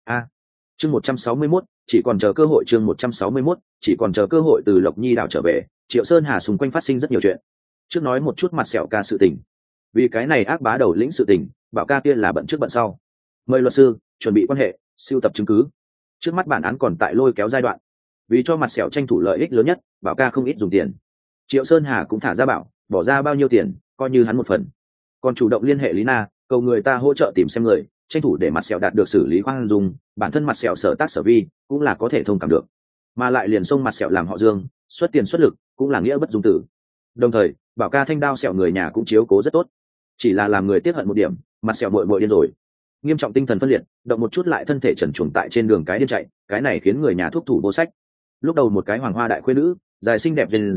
Chương 161, chỉ còn chờ cơ hội. Chương 161, chỉ còn chờ cơ hội. Từ Lộc Nhi đảo trở về, Triệu Sơn Hà xung quanh phát sinh rất nhiều chuyện. Trước nói một chút mặt sẹo ca sự tình. Vì cái này ác bá đầu lĩnh sự tình, bảo ca kia là bận trước bận sau, mời luật sư chuẩn bị quan hệ, sưu tập chứng cứ. Trước mắt bản án còn tại lôi kéo giai đoạn, vì cho mặt sẹo tranh thủ lợi ích lớn nhất, bảo ca không ít dùng tiền. Triệu Sơn Hà cũng thả ra bảo, bỏ ra bao nhiêu tiền coi như hắn một phần, còn chủ động liên hệ Lý Na, cầu người ta hỗ trợ tìm xem người, tranh thủ để mặt sẹo đạt được xử lý khoan dung. Bản thân mặt sẹo sở tác sở vi cũng là có thể thông cảm được, mà lại liền xông mặt sẹo làm họ Dương, xuất tiền xuất lực cũng là nghĩa bất dung tử. Đồng thời bảo ca thanh đao sẹo người nhà cũng chiếu cố rất tốt, chỉ là làm người tiếc hận một điểm, mặt sẹo bội bội điên rồi, nghiêm trọng tinh thần phân liệt, động một chút lại thân thể trần truồng tại trên đường cái điên chạy, cái này khiến người nhà thuốc thủ vô sách. Lúc đầu một cái hoàng hoa đại khuê nữ, dài xinh đẹp duyên dáng,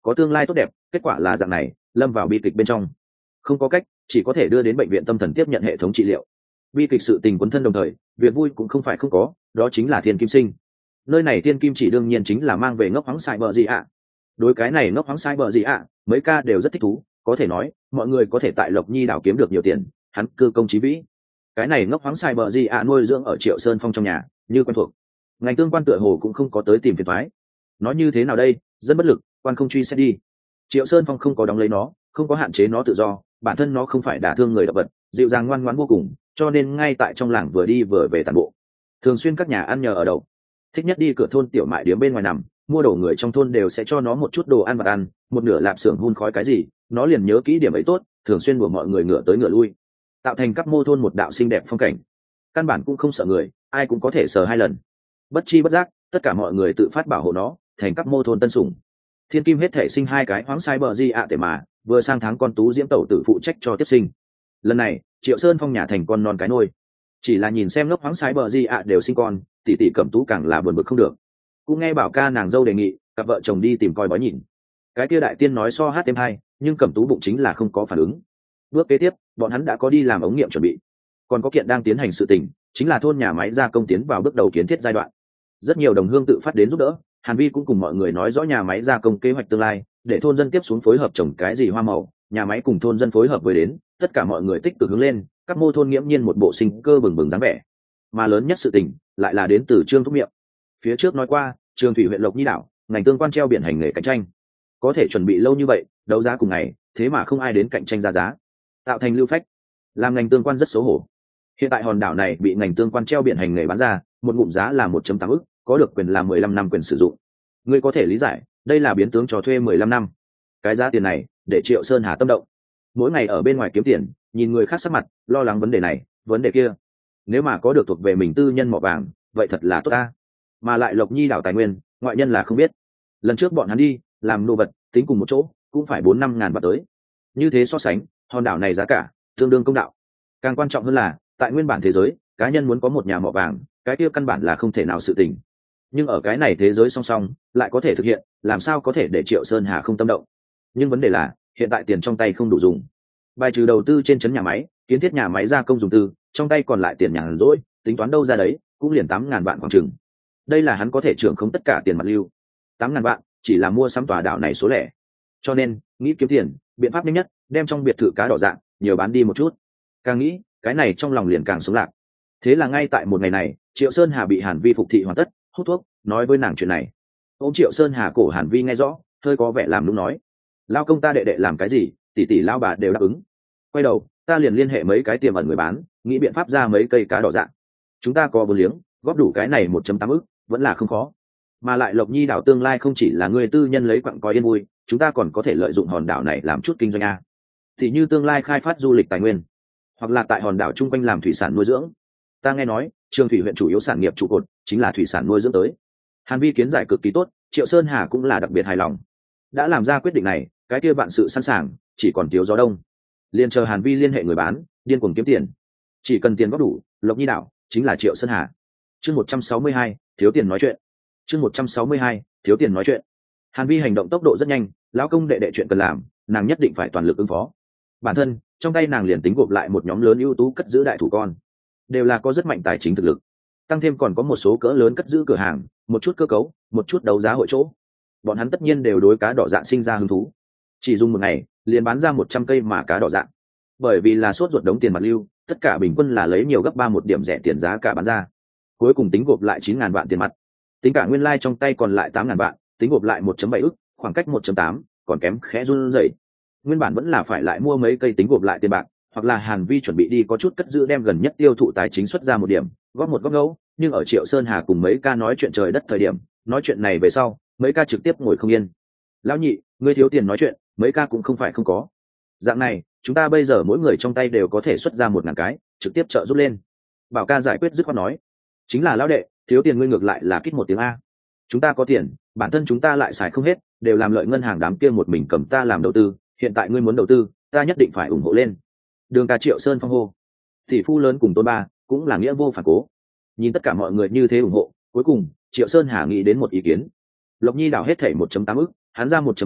có tương lai tốt đẹp, kết quả là dạng này, lâm vào bi kịch bên trong. Không có cách, chỉ có thể đưa đến bệnh viện tâm thần tiếp nhận hệ thống trị liệu. Bi kịch sự tình quấn thân đồng thời, việc vui cũng không phải không có, đó chính là Thiên Kim Sinh. Nơi này Thiên Kim chỉ đương nhiên chính là mang về ngốc hoáng sai bờ gì ạ. Đối cái này ngốc hoáng sai bờ gì ạ, mấy ca đều rất thích thú, có thể nói, mọi người có thể tại Lộc Nhi đảo kiếm được nhiều tiền, hắn cư công chí vĩ. Cái này ngốc hoáng sai bờ gì ạ nuôi dưỡng ở Triệu Sơn Phong trong nhà, như quen thuộc. Ngành tương quan tựa hồ cũng không có tới tìm phiền toái. Nói như thế nào đây, rất bất lực, quan không truy xét đi. Triệu Sơn Phong không có đóng lấy nó, không có hạn chế nó tự do, bản thân nó không phải đả thương người động vật, dịu dàng ngoan ngoãn vô cùng, cho nên ngay tại trong làng vừa đi vừa về tàn bộ. Thường xuyên các nhà ăn nhờ ở đậu, thích nhất đi cửa thôn tiểu mại điếm bên ngoài nằm, mua đồ người trong thôn đều sẽ cho nó một chút đồ ăn vặt ăn, một nửa lạp xưởng hun khói cái gì, nó liền nhớ kỹ điểm ấy tốt, thường xuyên đùa mọi người ngựa tới ngựa lui, tạo thành các mô thôn một đạo xinh đẹp phong cảnh. Căn bản cũng không sợ người, ai cũng có thể sờ 2 lần. Bất chi bất giác, tất cả mọi người tự phát bảo hộ nó, thành các mô thôn tân sủng. Thiên Kim hết thể sinh 2 cái hoáng sai bờ gì ạ tệ mà, vừa sang tháng con tú diễm tẩu tự phụ trách cho tiếp sinh. Lần này, Triệu Sơn Phong nhà thành con non cái nôi. Chỉ là nhìn xem ngốc hoáng sai bờ gì ạ đều sinh con, tỷ tỷ Cẩm Tú càng là buồn bực không được. Cũng nghe bảo ca nàng dâu đề nghị, cặp vợ chồng đi tìm coi bói nhìn. Cái kia đại tiên nói so hát thêm hay, nhưng Cẩm Tú bụng chính là không có phản ứng. Bước kế tiếp, bọn hắn đã có đi làm ống nghiệm chuẩn bị. Còn có kiện đang tiến hành sự tình, chính là thôn nhà máy gia công tiến vào bước đầu kiến thiết giai đoạn. Rất nhiều đồng hương tự phát đến giúp đỡ, Hàn Vi cũng cùng mọi người nói rõ nhà máy gia công kế hoạch tương lai, để thôn dân tiếp xuống phối hợp trồng cái gì hoa màu, nhà máy cùng thôn dân phối hợp với đến, tất cả mọi người tích cực hướng lên, các mô thôn nghiễm nhiên một bộ sinh cơ bừng bừng dáng vẻ. Mà lớn nhất sự tình lại là đến từ Trương Thúc Miệng. Phía trước nói qua, Trường Thủy huyện Lộc Nhi đảo, ngành tương quan treo biển hành nghề cạnh tranh. Có thể chuẩn bị lâu như vậy, đấu giá cùng ngày, thế mà không ai đến cạnh tranh ra giá, tạo thành lưu phách, làm ngành tương quan rất xấu hổ. Hiện tại hòn đảo này bị ngành tương quan treo biển hành nghề bán ra, một ngụm giá là 1.8 ức, có được quyền làm 15 năm quyền sử dụng. Ngươi có thể lý giải, đây là biến tướng cho thuê 15 năm. Cái giá tiền này, để Triệu Sơn Hà tâm động. Mỗi ngày ở bên ngoài kiếm tiền, nhìn người khác sắc mặt, lo lắng vấn đề này, vấn đề kia. Nếu mà có được thuộc về mình tư nhân mỏ vàng, vậy thật là tốt ta. Mà lại Lộc Nhi đảo tài nguyên, ngoại nhân là không biết. Lần trước bọn hắn đi, làm nô vật, tính cùng một chỗ, cũng phải 4-5 ngàn bạc tới. Như thế so sánh, hòn đảo này giá cả, tương đương công đạo. Càng quan trọng hơn là, tại nguyên bản thế giới, cá nhân muốn có một nhà mỏ vàng, cái kia căn bản là không thể nào sự tình. Nhưng ở cái này thế giới song song, lại có thể thực hiện, làm sao có thể để Triệu Sơn Hà không tâm động. Nhưng vấn đề là, hiện tại tiền trong tay không đủ dùng. Bài trừ đầu tư trên trấn nhà máy, kiến thiết nhà máy gia công dùng tư, trong tay còn lại tiền nhàn rỗi, tính toán đâu ra đấy, cũng liền 8.000 vạn khoảng chừng. Đây là hắn có thể trưởng không tất cả tiền mặt lưu. 8.000 vạn, chỉ là mua sắm tòa đảo này số lẻ. Cho nên, nghĩ kiếm tiền, biện pháp nhanh nhất, đem trong biệt thự cá đỏ dạng, nhiều bán đi một chút. Càng nghĩ, cái này trong lòng liền càng sống lạc. Thế là ngay tại một ngày này, Triệu Sơn Hà bị Hàn Vi phục thị hoàn tất, hút thuốc, nói với nàng chuyện này. Ôm Triệu Sơn Hà cổ Hàn Vi nghe rõ, hơi có vẻ làm lúc nói: lao công ta đệ đệ làm cái gì, tỷ tỷ lao bà đều đáp ứng. Quay đầu, ta liền liên hệ mấy cái tiềm ẩn người bán, nghĩ biện pháp ra mấy cây cá đỏ dạng. Chúng ta có vốn liếng, góp đủ cái này 1.8 ức, vẫn là không khó. Mà lại Lộc Nhi đảo tương lai không chỉ là người tư nhân lấy quặng coi yên vui, chúng ta còn có thể lợi dụng hòn đảo này làm chút kinh doanh a. Thì như tương lai khai phát du lịch tài nguyên, hoặc là tại hòn đảo chung quanh làm thủy sản nuôi dưỡng. Ta nghe nói, Trường Thủy huyện chủ yếu sản nghiệp trụ cột chính là thủy sản nuôi dưỡng tới. Hàn Vi kiến giải cực kỳ tốt, Triệu Sơn Hà cũng là đặc biệt hài lòng. Đã làm ra quyết định này, cái kia bạn sự sẵn sàng, chỉ còn thiếu gió đông. Liên chờ Hàn Vi liên hệ người bán, điên cuồng kiếm tiền. Chỉ cần tiền góp đủ, Lộc Nhi đảo chính là Triệu Sơn Hà. Chương 162, thiếu tiền nói chuyện. Chương 162, thiếu tiền nói chuyện. Hàn Vi hành động tốc độ rất nhanh, lão công đệ đệ chuyện cần làm, nàng nhất định phải toàn lực ứng phó. Bản thân, trong tay nàng liền tính gộp lại một nhóm lớn ưu tú cất giữ đại thủ con, đều là có rất mạnh tài chính thực lực. Tăng thêm còn có một số cỡ lớn cất giữ cửa hàng, một chút cơ cấu, một chút đấu giá hội chỗ. Bọn hắn tất nhiên đều đối cá đỏ dạng sinh ra hứng thú. Chỉ dùng một ngày, liền bán ra 100 cây mà cá đỏ dạng. Bởi vì là sốt ruột đống tiền mặt lưu, tất cả bình quân là lấy nhiều gấp 3 một điểm rẻ tiền giá cả bán ra. Cuối cùng tính gộp lại 9.000 vạn tiền mặt. Tính cả nguyên lai trong tay còn lại 8.000 vạn, tính gộp lại 1.7 ức, khoảng cách 1.8, còn kém khẽ run rẩy. Nguyên bản vẫn là phải lại mua mấy cây tính gộp lại tiền bạc, hoặc là Hàn Vi chuẩn bị đi có chút cất giữ đem gần nhất tiêu thụ tài chính xuất ra một điểm, góp một góp ngẫu, nhưng ở Triệu Sơn Hà cùng mấy ca nói chuyện trời đất thời điểm, nói chuyện này về sau, mấy ca trực tiếp ngồi không yên. Lão nhị, ngươi thiếu tiền nói chuyện, mấy ca cũng không phải không có. Dạng này, chúng ta bây giờ mỗi người trong tay đều có thể xuất ra 1.000 cái, trực tiếp trợ giúp lên. Bảo ca giải quyết dứt khoát nói, chính là lão đệ, thiếu tiền ngươi ngược lại là kít một tiếng a. Chúng ta có tiền, bản thân chúng ta lại xài không hết, đều làm lợi ngân hàng đám kia một mình cầm ta làm đầu tư, hiện tại ngươi muốn đầu tư, ta nhất định phải ủng hộ lên. Đường ca Triệu Sơn phong hô. Tỷ phu lớn cùng Tôn Ba cũng là nghĩa vô phản cố. Nhìn tất cả mọi người như thế ủng hộ, cuối cùng Triệu Sơn Hà nghĩ đến một ý kiến. Lộc Nhi đảo hết thảy 1.8 ức, hắn ra 1.4 ức,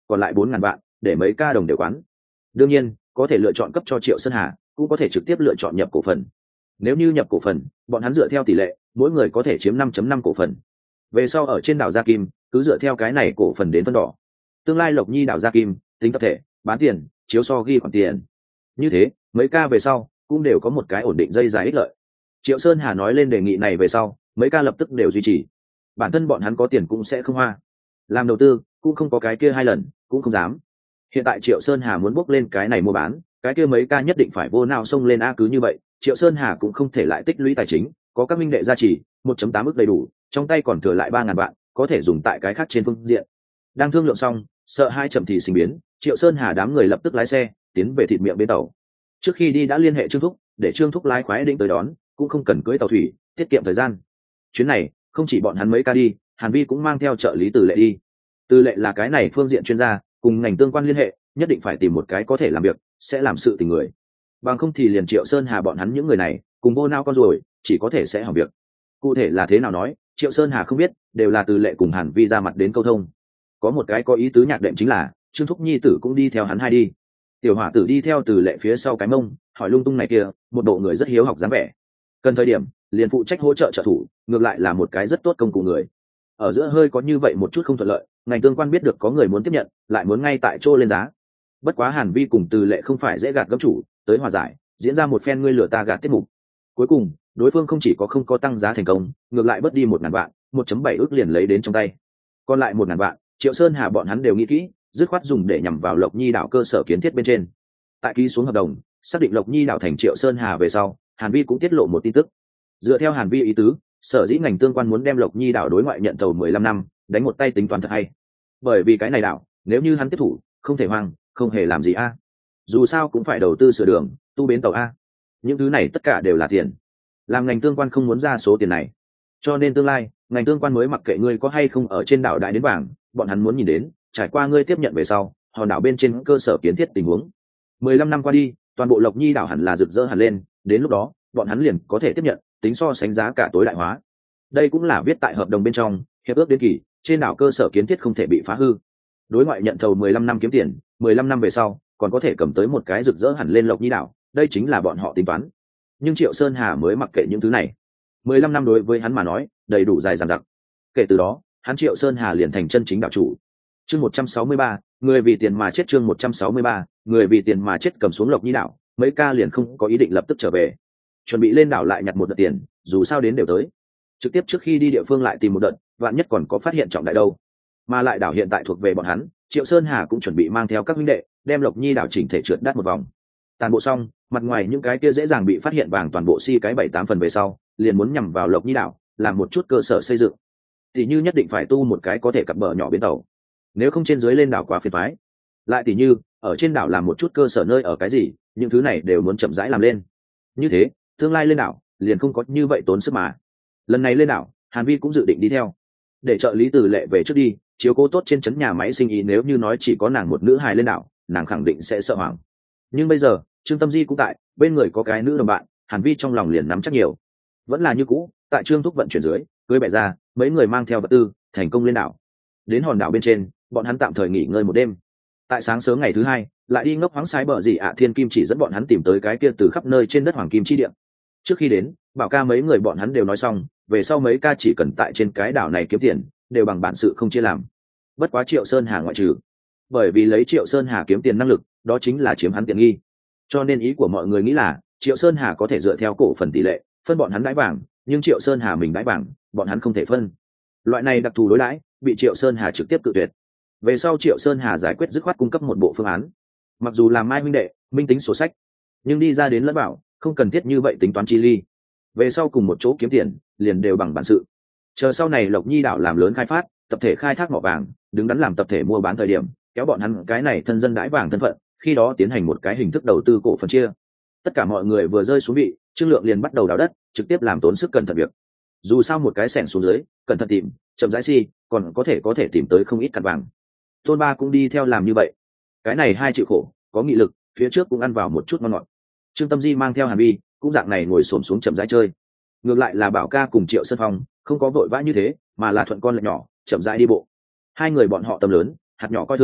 còn lại 4.000 vạn để mấy ca đồng đều quán. Đương nhiên có thể lựa chọn cấp cho Triệu Sơn Hà, cũng có thể trực tiếp lựa chọn nhập cổ phần. Nếu như nhập cổ phần, bọn hắn dựa theo tỷ lệ mỗi người có thể chiếm 5.5 cổ phần. Về sau ở trên đảo Gia Kim cứ dựa theo cái này cổ phần đến phân đỏ. Tương lai Lộc Nhi đảo Gia Kim tính tập thể bán tiền chiếu so ghi khoản tiền, như thế mấy ca về sau cũng đều có một cái ổn định dây dài ích lợi. Triệu Sơn Hà nói lên đề nghị này về sau, mấy ca lập tức đều duy trì. Bản thân bọn hắn có tiền cũng sẽ không hoa, làm đầu tư cũng không có cái kia 2 lần, cũng không dám. Hiện tại Triệu Sơn Hà muốn bốc lên cái này mua bán, cái kia mấy ca nhất định phải vô nào xông lên. Cứ như vậy Triệu Sơn Hà cũng không thể lại tích lũy tài chính, có các minh đệ gia trì 1.8 ức đầy đủ, trong tay còn thừa lại 3.000 vạn, có thể dùng tại cái khác trên phương diện. Đang thương lượng xong, sợ hai chậm thì sinh biến, Triệu Sơn Hà đám người lập tức lái xe tiến về thịt miệng bến tàu. Trước khi đi đã liên hệ Trương Thúc, để Trương Thúc lái khoái định tới đón, cũng không cần cưỡi tàu thủy, tiết kiệm thời gian. Chuyến này không chỉ bọn hắn mấy ca đi, Hàn Vi cũng mang theo trợ lý Từ Lệ đi. Từ Lệ là cái này phương diện chuyên gia, cùng ngành tương quan liên hệ, nhất định phải tìm một cái có thể làm việc, sẽ làm sự tình người. Bằng không thì liền Triệu Sơn Hà bọn hắn những người này cùng vô nao con ruồi, chỉ có thể sẽ hỏng việc. Cụ thể là thế nào nói, Triệu Sơn Hà không biết, đều là Từ Lệ cùng Hàn Vi ra mặt đến câu thông. Có một cái có ý tứ nhạc đệm chính là Trương Thúc nhi tử cũng đi theo hắn hai đi. Tiểu hỏa tử đi theo Từ Lệ phía sau cái mông, hỏi lung tung này kia, một bộ người rất hiếu học dáng vẻ. Cần thời điểm liền phụ trách hỗ trợ trợ thủ, ngược lại là một cái rất tốt công cụ người. Ở giữa hơi có như vậy một chút không thuận lợi, ngành tương quan biết được có người muốn tiếp nhận, lại muốn ngay tại chỗ lên giá. Bất quá Hàn Vi cùng Từ Lệ không phải dễ gạt gấp chủ, tới hòa giải, diễn ra một phen ngươi lừa ta gạt tiết mục. Cuối cùng đối phương không chỉ không có tăng giá thành công, ngược lại bớt đi 1.000 vạn, 1.7 ức liền lấy đến trong tay. Còn lại 1.000 vạn, Triệu Sơn Hà bọn hắn đều nghĩ kỹ, dứt khoát dùng để nhằm vào Lộc Nhi đảo cơ sở kiến thiết bên trên. Tại ký xuống hợp đồng, xác định Lộc Nhi đảo thành Triệu Sơn Hà về sau, Hàn Vi cũng tiết lộ một tin tức. Dựa theo Hàn Vi ý tứ, sở dĩ ngành tương quan muốn đem Lộc Nhi đảo đối ngoại nhận tàu 15 năm, đánh một tay tính toán thật hay. Bởi vì cái này đảo, nếu như hắn tiếp thủ, không thể hoang, không hề làm gì a. Dù sao cũng phải đầu tư sửa đường, tu bến tàu a. Những thứ này tất cả đều là tiền. Làm ngành tương quan không muốn ra số tiền này, cho nên tương lai ngành tương quan mới mặc kệ ngươi có hay không ở trên đảo đại đến vàng, bọn hắn muốn nhìn đến trải qua ngươi tiếp nhận về sau hòn đảo bên trên cơ sở kiến thiết tình huống. 15 năm qua đi, toàn bộ Lộc Nhi đảo hẳn là rực rỡ hẳn lên, đến lúc đó bọn hắn liền có thể tiếp nhận tính so sánh giá cả tối đại hóa. Đây cũng là viết tại hợp đồng bên trong, hiệp ước đến kỳ trên đảo cơ sở kiến thiết không thể bị phá hư. Đối ngoại nhận thầu 15 năm kiếm tiền, 15 năm về sau còn có thể cầm tới một cái rực rỡ hẳn lên Lộc Nhi đảo, đây chính là bọn họ tính toán. Nhưng Triệu Sơn Hà mới mặc kệ những thứ này. 15 năm đối với hắn mà nói đầy đủ dài dằng dặc. Kể từ đó hắn Triệu Sơn Hà liền thành chân chính đảo chủ. Chương 163, người vì tiền mà chết. Chương 163, người vì tiền mà chết. Cầm xuống Lộc Nhi đảo, mấy ca liền không có ý định lập tức trở về, chuẩn bị lên đảo lại nhặt một đợt tiền, dù sao đến đều tới, trực tiếp trước khi đi địa phương lại tìm một đợt, vạn nhất còn có phát hiện trọng đại đâu. Mà lại đảo hiện tại thuộc về bọn hắn, Triệu Sơn Hà cũng chuẩn bị mang theo các huynh đệ đem Lộc Nhi đảo chỉnh thể trượt đắt một vòng. Toàn bộ xong, mặt ngoài những cái kia dễ dàng bị phát hiện vàng toàn bộ cái 7-8 phần về sau, liền muốn nhằm vào Lộc Nhi đảo, làm một chút cơ sở xây dựng. Tỷ như nhất định phải tu một cái có thể cập bờ nhỏ bến tàu, nếu không trên dưới lên đảo quá phiền toái. Lại tỷ như ở trên đảo làm một chút cơ sở nơi ở cái gì, những thứ này đều muốn chậm rãi làm lên. Như thế tương lai lên đảo liền không có như vậy tốn sức mà. Lần này lên đảo, Hàn Vi cũng dự định đi theo, để trợ lý Từ Lệ về trước đi chiếu cố tốt trên trấn nhà máy sinh ý. Nếu như nói chỉ có nàng một nữ hài lên đảo, nàng khẳng định sẽ sợ hoảng. Nhưng bây giờ Trương Tâm Di cũng tại bên người, có cái nữ đồng bạn, Hàn Vi trong lòng liền nắm chắc nhiều. Vẫn là như cũ, tại Trương Thúc vận chuyển dưới, cưới bẹ ra, mấy người mang theo vật tư thành công lên đảo. Đến hòn đảo bên trên, bọn hắn tạm thời nghỉ ngơi một đêm. Tại sáng sớm ngày thứ hai, lại đi ngốc hoáng sái bờ gì Thiên Kim chỉ dẫn bọn hắn tìm tới cái kia từ khắp nơi trên đất hoàng kim chi địa. Trước khi đến, Bảo ca mấy người bọn hắn đều nói xong, về sau mấy ca chỉ cần tại trên cái đảo này kiếm tiền, đều bằng bản sự không chia làm. Bất quá Triệu Sơn Hà ngoại trừ, bởi vì lấy Triệu Sơn Hà kiếm tiền năng lực, đó chính là chiếm hắn tiện nghi. Cho nên ý của mọi người nghĩ là Triệu Sơn Hà có thể dựa theo cổ phần tỷ lệ phân bọn hắn đãi vàng, nhưng Triệu Sơn Hà mình đãi vàng, bọn hắn không thể phân. Loại này đặc thù đối đãi bị Triệu Sơn Hà trực tiếp cự tuyệt. Về sau Triệu Sơn Hà giải quyết dứt khoát cung cấp một bộ phương án. Mặc dù làm mai huynh đệ minh tính sổ sách, nhưng đi ra đến lẫn bảo không cần thiết như vậy tính toán chi ly. Về sau cùng một chỗ kiếm tiền liền đều bằng bản sự. Chờ sau này Lộc Nhi đảo làm lớn khai phát, tập thể khai thác mỏ vàng, đứng đắn làm tập thể mua bán thời điểm, kéo bọn hắn cái này thân dân đãi vàng thân phận, khi đó tiến hành một cái hình thức đầu tư cổ phần chia. Tất cả mọi người vừa rơi xuống vị, Trương Lượng liền bắt đầu đào đất, trực tiếp làm tốn sức cẩn thận việc. Dù sao một cái xẻng xuống dưới, cẩn thận tìm, chậm rãi còn có thể tìm tới không ít cặn vàng. Tôn Ba cũng đi theo làm như vậy. Cái này hai chịu khổ, có nghị lực, phía trước cũng ăn vào một chút ngon ngọt. Trương Tâm Di mang theo Hàn Vi, cũng dạng này ngồi xổm xuống chậm rãi chơi. Ngược lại là Bảo ca cùng Triệu Sơn Phong không có vội vã như thế, mà là thuận con lệch nhỏ, chậm rãi đi bộ. Hai người bọn họ tầm lớn, hạt nhỏ coi thường,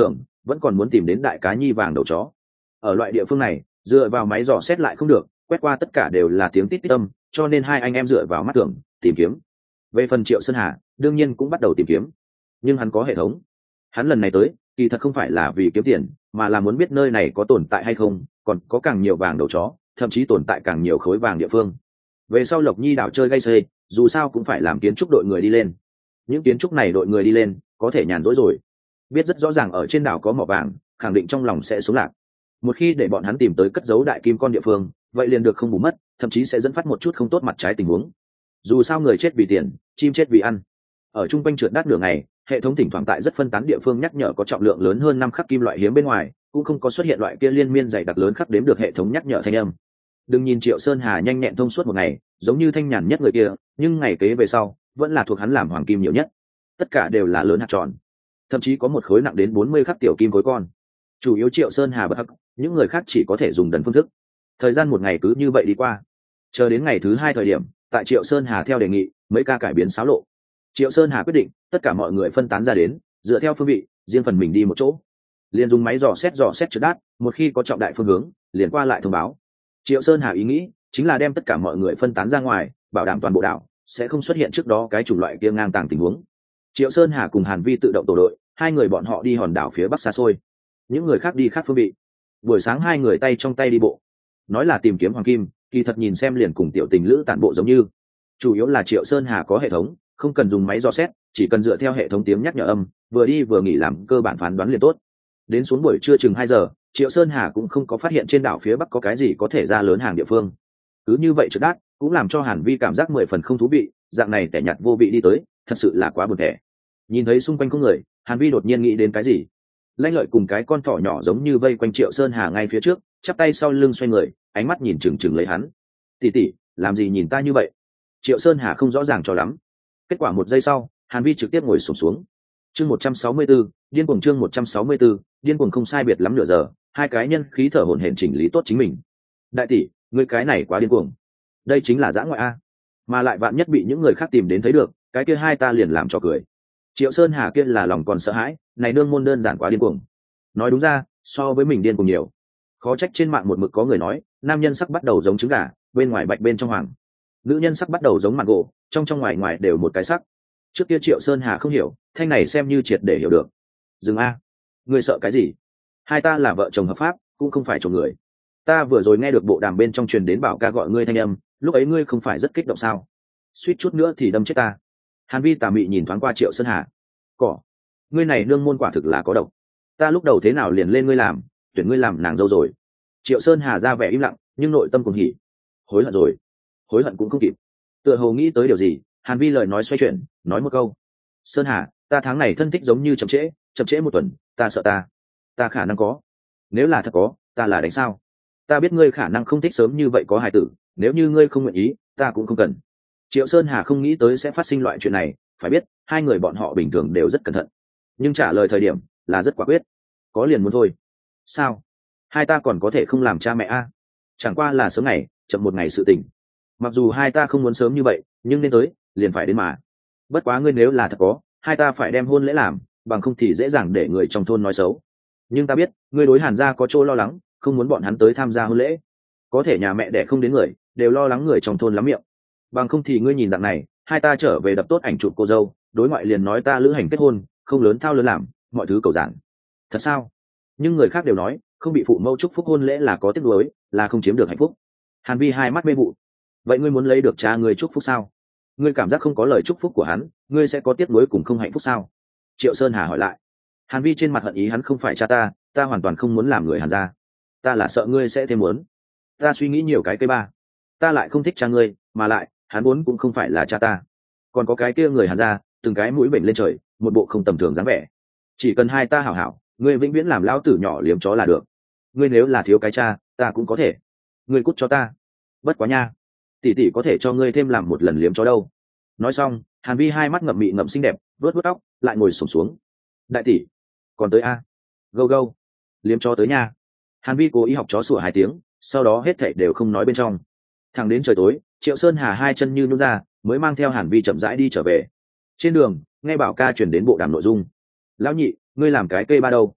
vẫn còn muốn tìm đến đại cá nhi vàng đầu chó. Ở loại địa phương này dựa vào máy dò xét lại không được, quét qua tất cả đều là tiếng tít tít âm, cho nên hai anh em dựa vào mắt tưởng tìm kiếm. Về phần Triệu Sơn Hà đương nhiên cũng bắt đầu tìm kiếm, nhưng hắn có hệ thống. Hắn lần này tới kỳ thật không phải là vì kiếm tiền, mà là muốn biết nơi này có tồn tại hay không, còn có càng nhiều vàng đầu chó, thậm chí tồn tại càng nhiều khối vàng địa phương. Về sau Lộc Nhi đảo chơi gây xê, dù sao cũng phải làm kiến trúc đội người đi lên. Những kiến trúc này đội người đi lên có thể nhàn rỗi rồi, biết rất rõ ràng ở trên đảo có mỏ vàng, khẳng định trong lòng sẽ xuống lạc. Một khi để bọn hắn tìm tới cất giấu đại kim con địa phương, vậy liền được không bù mất, thậm chí sẽ dẫn phát một chút không tốt mặt trái tình huống. Dù sao người chết vì tiền, chim chết vì ăn. Ở trung quanh trượt đát nửa ngày, hệ thống thỉnh thoảng tại rất phân tán địa phương nhắc nhở có trọng lượng lớn hơn 5 khắc kim loại hiếm bên ngoài, cũng không có xuất hiện loại kia liên miên dày đặc lớn khắc đếm được hệ thống nhắc nhở thanh âm. Đừng nhìn Triệu Sơn Hà nhanh nhẹn thông suốt một ngày, giống như thanh nhàn nhất người kia, nhưng ngày kế về sau vẫn là thuộc hắn làm hoàng kim nhiều nhất. Tất cả đều là lớn hạt tròn, thậm chí có một khối nặng đến 40 khắc tiểu kim khối con. Chủ yếu Triệu Sơn Hà bất hắc, những người khác chỉ có thể dùng đần phương thức. Thời gian một ngày cứ như vậy đi qua, chờ đến ngày thứ 2 thời điểm, tại Triệu Sơn Hà theo đề nghị mấy ca cải biến xáo lộ. Triệu Sơn Hà quyết định tất cả mọi người phân tán ra đến, dựa theo phương vị riêng phần mình đi một chỗ, liền dùng máy dò xét trượt đát, một khi có trọng đại phương hướng liền qua lại thông báo. Triệu Sơn Hà ý nghĩ chính là đem tất cả mọi người phân tán ra ngoài, bảo đảm toàn bộ đảo sẽ không xuất hiện trước đó cái chủng loại kia ngang tàng tình huống. Triệu Sơn Hà cùng Hàn Vi tự động tổ đội, hai người bọn họ đi hòn đảo phía bắc xa xôi, những người khác đi khác phương vị. Buổi sáng hai người tay trong tay đi bộ, nói là tìm kiếm hoàng kim, kỳ thật nhìn xem liền cùng tiểu tình lữ tản bộ giống như. Chủ yếu là Triệu Sơn Hà có hệ thống, không cần dùng máy dò xét, chỉ cần dựa theo hệ thống tiếng nhắc nhở âm, vừa đi vừa nghỉ làm cơ bản phán đoán liền tốt. Đến xuống buổi trưa chừng 2 giờ, Triệu Sơn Hà cũng không có phát hiện trên đảo phía bắc có cái gì có thể ra lớn hàng địa phương. Cứ như vậy trượt đát cũng làm cho Hàn Vi cảm giác 10 phần không thú vị, dạng này tẻ nhạt vô vị đi tới, thật sự là quá buồn tẻ. Nhìn thấy xung quanh không người, Hàn Vi đột nhiên nghĩ đến cái gì. Lanh Lợi cùng cái con thỏ nhỏ giống như vây quanh Triệu Sơn Hà ngay phía trước, chắp tay sau lưng xoay người, ánh mắt nhìn chừng chừng lấy hắn. Tỷ tỷ, làm gì nhìn ta như vậy? Triệu Sơn Hà không rõ ràng cho lắm. Kết quả 1 giây sau, Hàn Vi trực tiếp ngồi xổm xuống. Chương 164, điên cuồng chương 164, điên cuồng không sai biệt lắm nửa giờ, hai cái nhân khí thở hổn hển chỉnh lý tốt chính mình. Đại tỷ, ngươi cái này quá điên cuồng. Đây chính là dã ngoại a. Mà lại vạn nhất bị những người khác tìm đến thấy được, cái kia hai ta liền làm cho cười. Triệu Sơn Hà kia là lòng còn sợ hãi, này nương môn đơn giản quá điên cuồng. Nói đúng ra, so với mình điên cuồng nhiều. Khó trách trên mạng một mực có người nói, nam nhân sắc bắt đầu giống trứng gà, bên ngoài bạch bên trong hoàng. Nữ nhân sắc bắt đầu giống màng gỗ, trong ngoài ngoài đều một cái sắc. Trước kia Triệu Sơn Hà không hiểu, thanh này xem như triệt để hiểu được. Dừng a, ngươi sợ cái gì? Hai ta là vợ chồng hợp pháp, cũng không phải chồng người. Ta vừa rồi nghe được bộ đàm bên trong truyền đến bảo ca gọi ngươi thanh âm, lúc ấy ngươi không phải rất kích động sao? Suýt chút nữa thì đâm chết ta. Hàn Vi tà mị nhìn thoáng qua Triệu Sơn Hà. Cỏ, ngươi này nương môn quả thực là có độc. Ta lúc đầu thế nào liền lên ngươi làm, tuyển ngươi làm nàng dâu rồi. Triệu Sơn Hà ra vẻ im lặng, nhưng nội tâm cũng hỉ. Hối hận rồi. Hối hận cũng không kịp. Tựa hồ nghĩ tới điều gì, Hàn Vi lời nói xoay chuyển, nói một câu. Sơn Hà, ta tháng này thân thích giống như chậm trễ 1 tuần, ta sợ ta khả năng có. Nếu là thật có, ta là đánh sao? Ta biết ngươi khả năng không thích sớm như vậy có hài tử, nếu như ngươi không nguyện ý, ta cũng không cần. Triệu Sơn Hà không nghĩ tới sẽ phát sinh loại chuyện này, phải biết hai người bọn họ bình thường đều rất cẩn thận, nhưng trả lời thời điểm là rất quả quyết. Có liền muốn thôi. Sao? Hai ta còn có thể không làm cha mẹ a? Chẳng qua là sớm ngày, chậm 1 ngày sự tình. Mặc dù hai ta không muốn sớm như vậy, nhưng nên tới liền phải đến mà. Bất quá ngươi nếu là thật có, hai ta phải đem hôn lễ làm, bằng không thì dễ dàng để người trong thôn nói xấu. Nhưng ta biết ngươi đối Hàn gia có chỗ lo lắng, không muốn bọn hắn tới tham gia hôn lễ. Có thể nhà mẹ đẻ không đến người, đều lo lắng người trong thôn lắm miệng. Bằng không thì ngươi nhìn dạng này, hai ta trở về đập tốt ảnh chụp cô dâu, đối ngoại liền nói ta lữ hành kết hôn, không lớn thao lớn làm, mọi thứ cầu giản. Thật sao? Nhưng người khác đều nói không bị phụ mẫu chúc phúc hôn lễ là có tiếc nuối, là không chiếm được hạnh phúc. Hàn Vi hai mắt mê vụ. Vậy ngươi muốn lấy được cha ngươi chúc phúc sao? Ngươi cảm giác không có lời chúc phúc của hắn, ngươi sẽ có tiếc nuối cùng không hạnh phúc sao? Triệu Sơn Hà hỏi lại. Hàn Vi trên mặt hận ý hắn không phải cha ta hoàn toàn không muốn làm người Hàn gia. Ta là sợ ngươi sẽ thêm muốn. Ta suy nghĩ nhiều cái cây ba. Ta lại không thích cha ngươi, mà lại hắn vốn cũng không phải là cha ta. Còn có cái kia người Hàn gia, từng cái mũi bệnh lên trời, một bộ không tầm thường dáng vẻ. Chỉ cần hai ta hảo hảo, ngươi vĩnh viễn làm lão tử nhỏ liếm chó là được. Ngươi nếu là thiếu cái cha, ta cũng có thể. Ngươi cút cho ta. Bất quá nha, tỷ tỷ có thể cho ngươi thêm làm 1 lần liếm chó đâu. Nói xong, Hàn Vi hai mắt ngậm mị ngậm xinh đẹp, vuốt vuốt tóc, lại ngồi xổm xuống. Đại tỷ, còn tới a? Gâu gâu, liếm chó tới nha. Hàn Vi cố ý học chó sủa 2 tiếng, sau đó hết thảy đều không nói bên trong. Thẳng đến trời tối, Triệu Sơn Hà hai chân như nhũn ra, mới mang theo Hàn Vi chậm rãi đi trở về. Trên đường, nghe bảo ca chuyển đến bộ đàm nội dung. Lão nhị, ngươi làm cái cây ba đâu?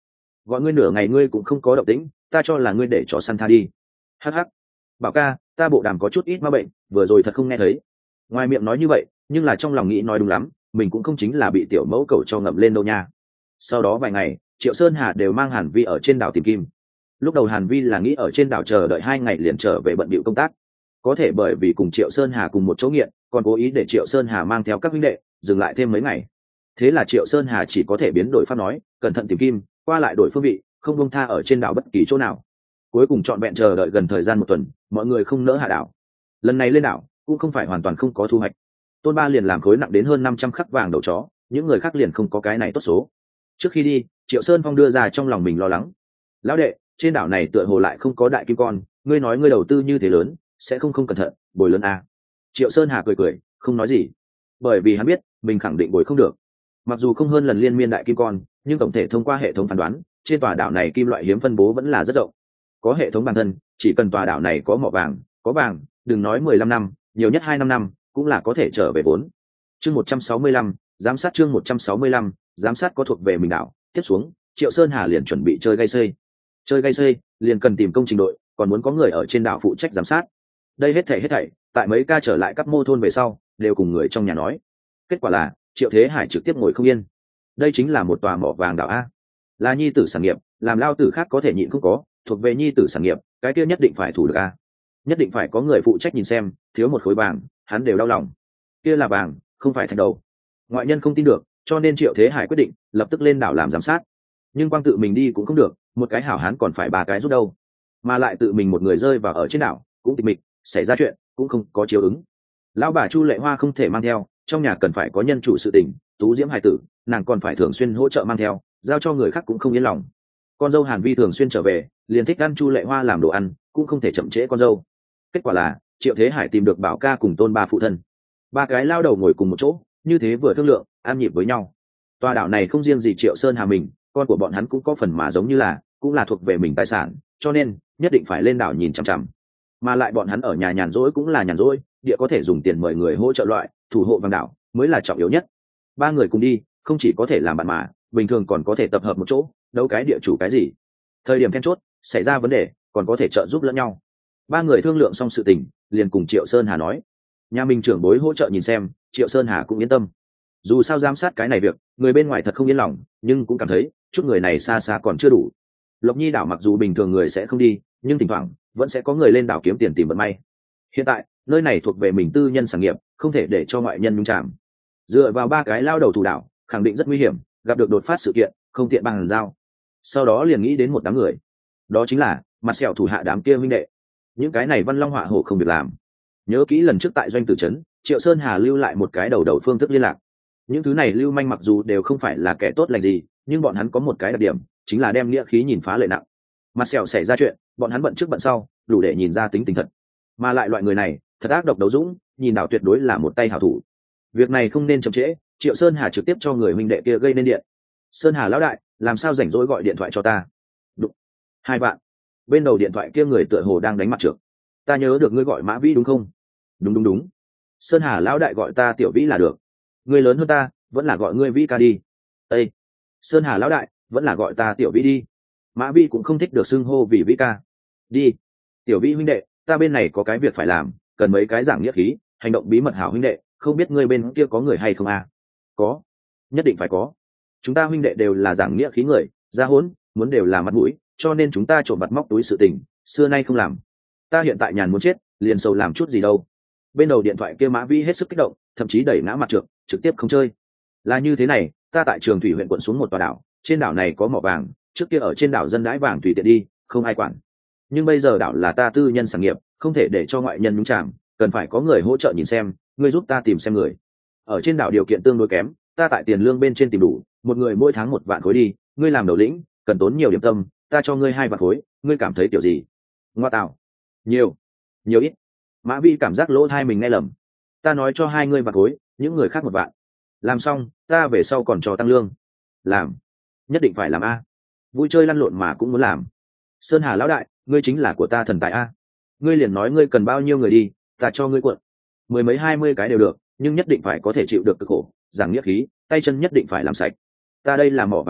gọi ngươi nửa ngày ngươi cũng không có động tĩnh, ta cho là ngươi để chó săn tha đi. Hắc hắc, bảo ca, ta bộ đàm có chút ít ma bệnh, vừa rồi thật không nghe thấy. Ngoài miệng nói như vậy, nhưng là trong lòng nghĩ nói đúng lắm, mình cũng không chính là bị tiểu mẫu cẩu cho ngậm lên đâu nha. Sau đó vài ngày, Triệu Sơn Hà đều mang Hàn Vi ở trên đảo tìm kim. Lúc đầu Hàn Vi là nghĩ ở trên đảo chờ đợi 2 ngày liền trở về bận bịu công tác, có thể bởi vì cùng Triệu Sơn Hà cùng một chỗ nghiện, còn cố ý để Triệu Sơn Hà mang theo các huynh đệ dừng lại thêm mấy ngày. Thế là Triệu Sơn Hà chỉ có thể biến đổi pháp nói, cẩn thận tìm kim, qua lại đổi phương vị, không buông tha ở trên đảo bất kỳ chỗ nào. Cuối cùng trọn vẹn chờ đợi gần thời gian 1 tuần, mọi người không nỡ hạ đảo. Lần này lên đảo cũng không phải hoàn toàn không có thu hoạch. Tôn Ba liền làm khối nặng đến hơn 500 khắc vàng đầu chó, những người khác liền không có cái này tốt số. Trước khi đi, Triệu Sơn Phong đưa ra trong lòng mình lo lắng. Lão đệ, trên đảo này tựa hồ lại không có đại kim con, ngươi nói ngươi đầu tư như thế lớn, sẽ không cẩn thận bồi lớn à. Triệu Sơn Hà cười cười, không nói gì, bởi vì hắn biết mình khẳng định bồi không được. Mặc dù không hơn lần liên miên đại kim con, nhưng tổng thể thông qua hệ thống phán đoán, trên tòa đảo này kim loại hiếm phân bố vẫn là rất rộng. Có hệ thống bản thân, chỉ cần tòa đảo này có mỏ vàng, có vàng, đừng nói 15 năm, nhiều nhất 2-5 năm, cũng là có thể trở về vốn. Chương 165, giám sát chương 165, giám sát có thuộc về mình đảo. Tiếp xuống, Triệu Sơn Hà liền chuẩn bị chơi gây xây. Chơi gây xây, liền cần tìm công trình đội, còn muốn có người ở trên đảo phụ trách giám sát. Đây hết thảy, tại mấy ca trở lại các mô thôn về sau, đều cùng người trong nhà nói. Kết quả là, Triệu Thế Hải trực tiếp ngồi không yên. Đây chính là một tòa mỏ vàng đảo a, là nhi tử sản nghiệp, làm lao tử khác có thể nhịn không có, thuộc về nhi tử sản nghiệp, cái kia nhất định phải thủ được a. Nhất định phải có người phụ trách nhìn xem, thiếu một khối vàng, hắn đều đau lòng. Kia là vàng, không phải thạch đầu. Ngoại nhân không tin được, cho nên Triệu Thế Hải quyết định lập tức lên đảo làm giám sát. Nhưng quang tự mình đi cũng không được, một cái hảo hán còn phải 3 cái giúp đâu, mà lại tự mình một người rơi vào ở trên đảo, cũng tịch mịch, xảy ra chuyện cũng không có chiếu ứng. Lão bà Chu Lệ Hoa không thể mang theo, trong nhà cần phải có nhân chủ sự tình, Tú Diễm hài tử, nàng còn phải thường xuyên hỗ trợ mang theo, giao cho người khác cũng không yên lòng. Con dâu Hàn Vi thường xuyên trở về, liền thích ăn Chu Lệ Hoa làm đồ ăn, cũng không thể chậm trễ con dâu. Kết quả là Triệu Thế Hải tìm được Bảo ca cùng Tôn Ba phụ thân, 3 cái lao đầu ngồi cùng một chỗ, như thế vừa thương lượng, an nhịp với nhau. Tòa đảo này không riêng gì Triệu Sơn Hà mình, con của bọn hắn cũng có phần mà giống như là, cũng là thuộc về mình tài sản, cho nên nhất định phải lên đảo nhìn chằm chằm. Mà lại bọn hắn ở nhà nhàn rỗi cũng là nhàn rỗi, địa có thể dùng tiền mời người hỗ trợ loại, thủ hộ vàng đảo mới là trọng yếu nhất. 3 người cùng đi, không chỉ có thể làm bạn mà, bình thường còn có thể tập hợp một chỗ, đấu cái địa chủ cái gì. Thời điểm then chốt, xảy ra vấn đề, còn có thể trợ giúp lẫn nhau. 3 người thương lượng xong sự tình, liền cùng Triệu Sơn Hà nói, nhà mình trưởng bối hỗ trợ nhìn xem. Triệu Sơn Hà cũng yên tâm. Dù sao giám sát cái này việc, người bên ngoài thật không yên lòng, nhưng cũng cảm thấy chút người này xa xa còn chưa đủ. Lộc Nhi đảo mặc dù bình thường người sẽ không đi, nhưng thỉnh thoảng vẫn sẽ có người lên đảo kiếm tiền tìm vận may. Hiện tại nơi này thuộc về mình tư nhân sản nghiệp, không thể để cho ngoại nhân nhúng chạm. Dựa vào 3 cái lao đầu thủ đảo, khẳng định rất nguy hiểm, gặp được đột phát sự kiện, không tiện bằng giao. Sau đó liền nghĩ đến một đám người, đó chính là mặt sẹo thủ hạ đám kia huynh đệ. Những cái này Văn Long họa hổ không việc làm. Nhớ kỹ lần trước tại doanh tử trấn, Triệu Sơn Hà lưu lại một cái đầu phương thức liên lạc. Những thứ này lưu manh mặc dù đều không phải là kẻ tốt lành gì, nhưng bọn hắn có một cái đặc điểm, chính là đem nghĩa khí nhìn phá lệ nặng. Mặt sẹo xảy ra chuyện, bọn hắn bận trước bận sau, đủ để nhìn ra tính tình thật. Mà lại loại người này, thật ác độc đấu dũng, nhìn đảo tuyệt đối là một tay hảo thủ. Việc này không nên chậm trễ, Triệu Sơn Hà trực tiếp cho người huynh đệ kia gây nên điện. Sơn Hà lão đại, làm sao rảnh rỗi gọi điện thoại cho ta? Đụng. 2 vạn. Bên đầu điện thoại kia người tựa hồ đang đánh mặt trược. Ta nhớ được ngươi gọi Mã Vĩ đúng không? Đúng. Sơn Hà lão đại gọi ta Tiểu Vĩ là được. Ngươi lớn hơn ta, vẫn là gọi ngươi Vĩ ca đi. Ê! Sơn Hà lão đại, vẫn là gọi ta Tiểu Vĩ đi. Mã Vĩ cũng không thích được xưng hô vì Vĩ ca. Đi. Tiểu Vĩ huynh đệ, ta bên này có cái việc phải làm, cần mấy cái giảng nghĩa khí, hành động bí mật hảo huynh đệ, không biết ngươi bên kia có người hay không à? Có. Nhất định phải có. Chúng ta huynh đệ đều là giảng nghĩa khí người, ra hỗn, muốn đều là mặt mũi, cho nên chúng ta trộm vặt móc túi sự tình, xưa nay không làm. Ta hiện tại nhàn muốn chết, liền sầu làm chút gì đâu. Bên đầu điện thoại kia Mã Vĩ hết sức kích động, thậm chí đẩy ngã mặt trược, trực tiếp không chơi. Là như thế này, ta tại Trường Thủy huyện quận xuống một tòa đảo, trên đảo này có mỏ vàng, trước kia ở trên đảo dân đãi vàng tùy tiện đi, không ai quản. Nhưng bây giờ đảo là ta tư nhân sản nghiệp, không thể để cho ngoại nhân nhúng chạm, cần phải có người hỗ trợ nhìn xem, ngươi giúp ta tìm xem người. Ở trên đảo điều kiện tương đối kém, ta tại tiền lương bên trên tìm đủ, một người mỗi tháng 1 vạn khối đi, ngươi làm đầu lĩnh, cần tốn nhiều điểm tâm, ta cho ngươi 2 vạn khối, ngươi cảm thấy kiểu gì? Ngoa tạo. Nhiều ít. Mã Vi cảm giác lỗ tai mình nghe lầm. Ta nói cho 2 ngươi vạn khối, những người khác 1 vạn. Làm xong, ta về sau còn cho tăng lương. Làm. Nhất định phải làm a. Vui chơi lăn lộn mà cũng muốn làm. Sơn Hà lão đại, ngươi chính là của ta thần tài a. Ngươi liền nói ngươi cần bao nhiêu người đi, ta cho ngươi cuộn. 10 mấy 20 cái đều được, nhưng nhất định phải có thể chịu được cực khổ, giảng nghĩa khí, tay chân nhất định phải làm sạch. Ta đây là mỏ vàng đảo,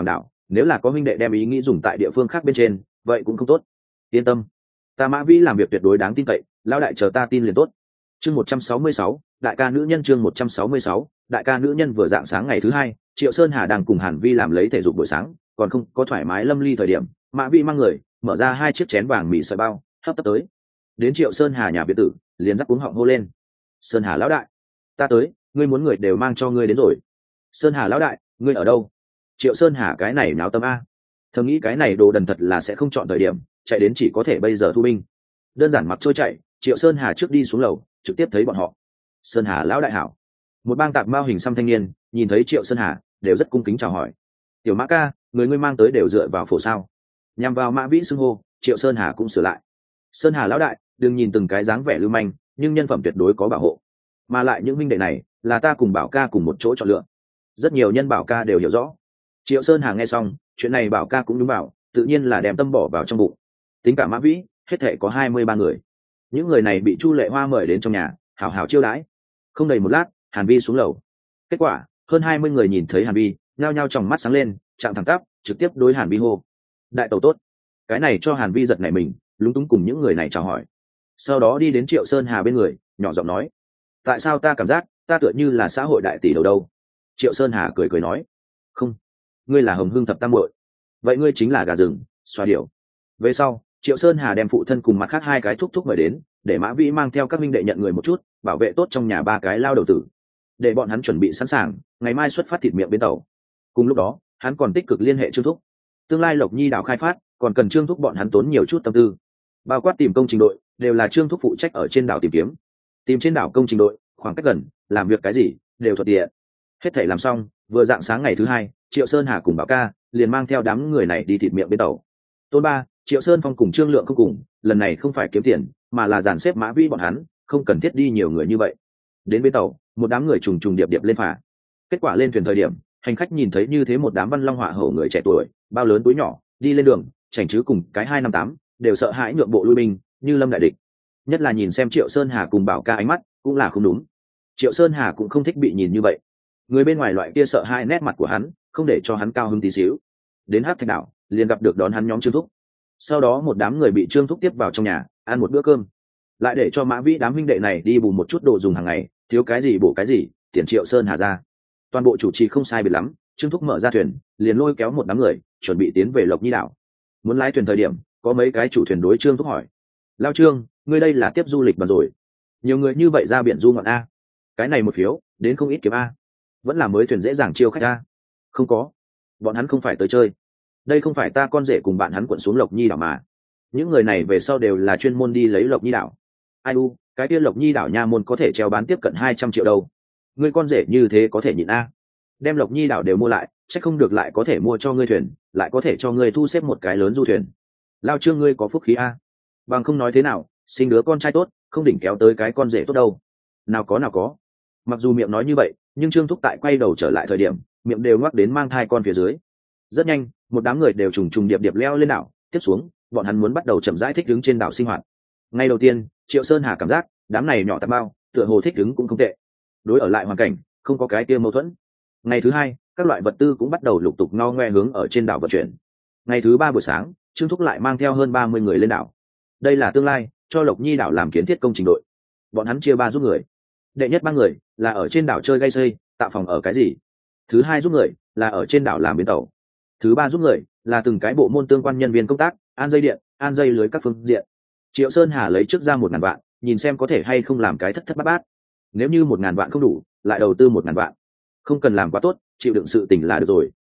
nếu là có huynh đệ đem ý nghĩ dùng tại địa phương khác bên trên vậy cũng không tốt. Yên tâm, ta Mã Vĩ làm việc tuyệt đối đáng tin cậy, lão đại chờ ta tin liền tốt. Chương 166, đại ca nữ nhân. Chương 166, đại ca nữ nhân. Vừa dạng sáng ngày thứ hai, Triệu Sơn Hà đang cùng Hàn Vi làm lấy thể dục buổi sáng, còn không có thoải mái lâm ly thời điểm, Mã Vĩ mang người mở ra 2 chiếc chén vàng mì sợi bao, hấp tấp tới. Đến Triệu Sơn Hà nhà biệt tử, liền dắt cuống họng hô lên: "Sơn Hà lão đại, ta tới, ngươi muốn người đều mang cho ngươi đến rồi." "Sơn Hà lão đại, ngươi ở đâu?" Triệu Sơn Hà cái này náo tâm a, thầm nghĩ cái này đồ đần thật là sẽ không chọn thời điểm, chạy đến chỉ có thể bây giờ thu binh. Đơn giản mặc trôi chạy, Triệu Sơn Hà trước đi xuống lầu, trực tiếp thấy bọn họ. "Sơn Hà lão đại hảo." Một bang tạp mao hình xăm thanh niên nhìn thấy Triệu Sơn Hà đều rất cung kính chào hỏi. "Tiểu Mã ca, người ngươi mang tới đều dựa vào phổ sao?" Nhằm vào Mã Vĩ xưng hô, Triệu Sơn Hà cũng sửa lại: "Sơn Hà lão đại, đừng nhìn từng cái dáng vẻ lưu manh, nhưng nhân phẩm tuyệt đối có bảo hộ, mà lại những minh đệ này là ta cùng Bảo ca cùng một chỗ chọn lựa." Rất nhiều nhân Bảo ca đều hiểu rõ. Triệu Sơn Hà nghe xong chuyện này, Bảo ca cũng đúng bảo, tự nhiên là đem tâm bỏ vào trong bụng. Tính cả Mã Vĩ, hết thể có 23 người. Những người này bị Chu Lệ Hoa mời đến trong nhà hảo hảo chiêu đãi. Không đầy một lát, Hàn Vi xuống lầu. Kết quả hơn 20 người nhìn thấy Hàn Vi, nhao nhao tròng mắt sáng lên, chạm thẳng tắp, trực tiếp đối Hàn Vi hô: "Đại tẩu tốt." Cái này cho Hàn Vi giật nảy mình, lúng túng cùng những người này chào hỏi, sau đó đi đến Triệu Sơn Hà bên người, nhỏ giọng nói: "Tại sao ta cảm giác ta tựa như là xã hội đại tỷ đầu đâu?" Triệu Sơn Hà cười cười nói: "Không, ngươi là Hồng Hương thập tam muội, vậy ngươi chính là gà rừng xoa điểu." Về sau, Triệu Sơn Hà đem phụ thân cùng mặt khác 2 cái thúc thúc mời đến, để Mã Vĩ mang theo các minh đệ nhận người một chút, bảo vệ tốt trong nhà 3 cái lao đầu tử, để bọn hắn chuẩn bị sẵn sàng ngày mai xuất phát thịt miệng bến tàu. Cùng lúc đó, hắn còn tích cực liên hệ Trương thúc. Tương lai Lộc Nhi đảo khai phát còn cần Trương thúc bọn hắn tốn nhiều chút tâm tư, bao quát tìm công trình đội đều là Trương thúc phụ trách ở trên đảo tìm kiếm. Tìm trên đảo công trình đội khoảng cách gần, làm việc cái gì đều thuận tiện. Hết thảy làm xong, vừa dạng sáng ngày thứ hai, Triệu Sơn Hà cùng Bảo ca liền mang theo đám người này đi thịt miệng bến tàu. Tôn ba, Triệu Sơn Phong cùng Trương Lượng không cùng, lần này không phải kiếm tiền mà là dàn xếp Mã Vĩ bọn hắn, không cần thiết đi nhiều người như vậy. Đến bến tàu, một đám người trùng trùng điệp điệp lên phà. Kết quả lên thuyền thời điểm, hành khách nhìn thấy như thế một đám văn long họa hổ người trẻ tuổi, bao lớn túi nhỏ, đi lên đường chảnh chứ cùng cái 258, đều sợ hãi nhượng bộ lui binh, như lâm đại địch. Nhất là nhìn xem Triệu Sơn Hà cùng Bảo ca ánh mắt cũng là không đúng. Triệu Sơn Hà cũng không thích bị nhìn như vậy, người bên ngoài loại kia sợ hai nét mặt của hắn không để cho hắn cao hứng tí xíu. Đến Hắc Thạch đảo liền gặp được đón hắn nhóm Trương thúc, sau đó một đám người bị Trương thúc tiếp vào trong nhà ăn một bữa cơm, lại để cho Mã Vĩ đám huynh đệ này đi bù một chút đồ dùng hàng ngày, thiếu cái gì bổ cái gì, tiền Triệu Sơn Hà ra. Toàn bộ chủ trì không sai biệt lắm, Trương thúc mở ra thuyền liền lôi kéo một đám người chuẩn bị tiến về Lộc Nhi đảo. Muốn lái thuyền thời điểm, có mấy cái chủ thuyền đối Trương thúc hỏi: "Lao Trương, ngươi đây là tiếp du lịch bần rồi, nhiều người như vậy ra biển du ngoạn a, cái này một phiếu đến không ít kiếm a, vẫn là mới thuyền dễ dàng chiêu khách a." "Không có, bọn hắn không phải tới chơi, đây không phải ta con rể cùng bạn hắn quận xuống Lộc Nhi đảo mà. Những người này về sau đều là chuyên môn đi lấy Lộc Nhi đảo." "Ai u, cái kia Lộc Nhi đảo nha môn có thể treo bán tiếp cận 200 triệu đâu, ngươi con rể như thế có thể nhịn a? Đem Lộc Nhi đảo đều mua lại, chắc không được lại có thể mua cho ngươi thuyền, lại có thể cho ngươi thu xếp một cái lớn du thuyền. Lao Trương ngươi có phúc khí a, bằng không nói thế nào sinh đứa con trai tốt, không đỉnh kéo tới cái con rể tốt đâu." Nào có." Mặc dù miệng nói như vậy, nhưng Trương thúc tại quay đầu trở lại thời điểm, miệng đều ngoắc đến mang thai con phía dưới. Rất nhanh, một đám người đều trùng trùng điệp điệp leo lên đảo, tiếp xuống bọn hắn muốn bắt đầu chậm rãi thích ứng trên đảo sinh hoạt. Ngay đầu tiên, Triệu Sơn Hà cảm giác đám này nhỏ tạp bao tựa hồ thích ứng cũng không tệ, đối ở lại hoàn cảnh không có cái kia mâu thuẫn. Ngày thứ hai, các loại vật tư cũng bắt đầu lục tục ngo ngoe hướng ở trên đảo vận chuyển. Ngày thứ ba buổi sáng, Trương thúc lại mang theo hơn 30 người lên đảo. Đây là tương lai cho Lộc Nhi đảo làm kiến thiết công trình đội. Bọn hắn chia 3 giúp người. Đệ nhất 3 người là ở trên đảo chơi gây xây, tạo phòng ở cái gì. Thứ 2 giúp người là ở trên đảo làm bến tàu. Thứ 3 giúp người là từng cái bộ môn tương quan nhân viên công tác, an dây điện, an dây lưới các phương diện. Triệu Sơn Hà lấy trước ra 1.000 vạn, nhìn xem có thể hay không làm cái thất thất bát bát. Nếu như 1.000 vạn không đủ, lại đầu tư 1.000 vạn. Không cần làm quá tốt, chịu đựng sự tình là được rồi.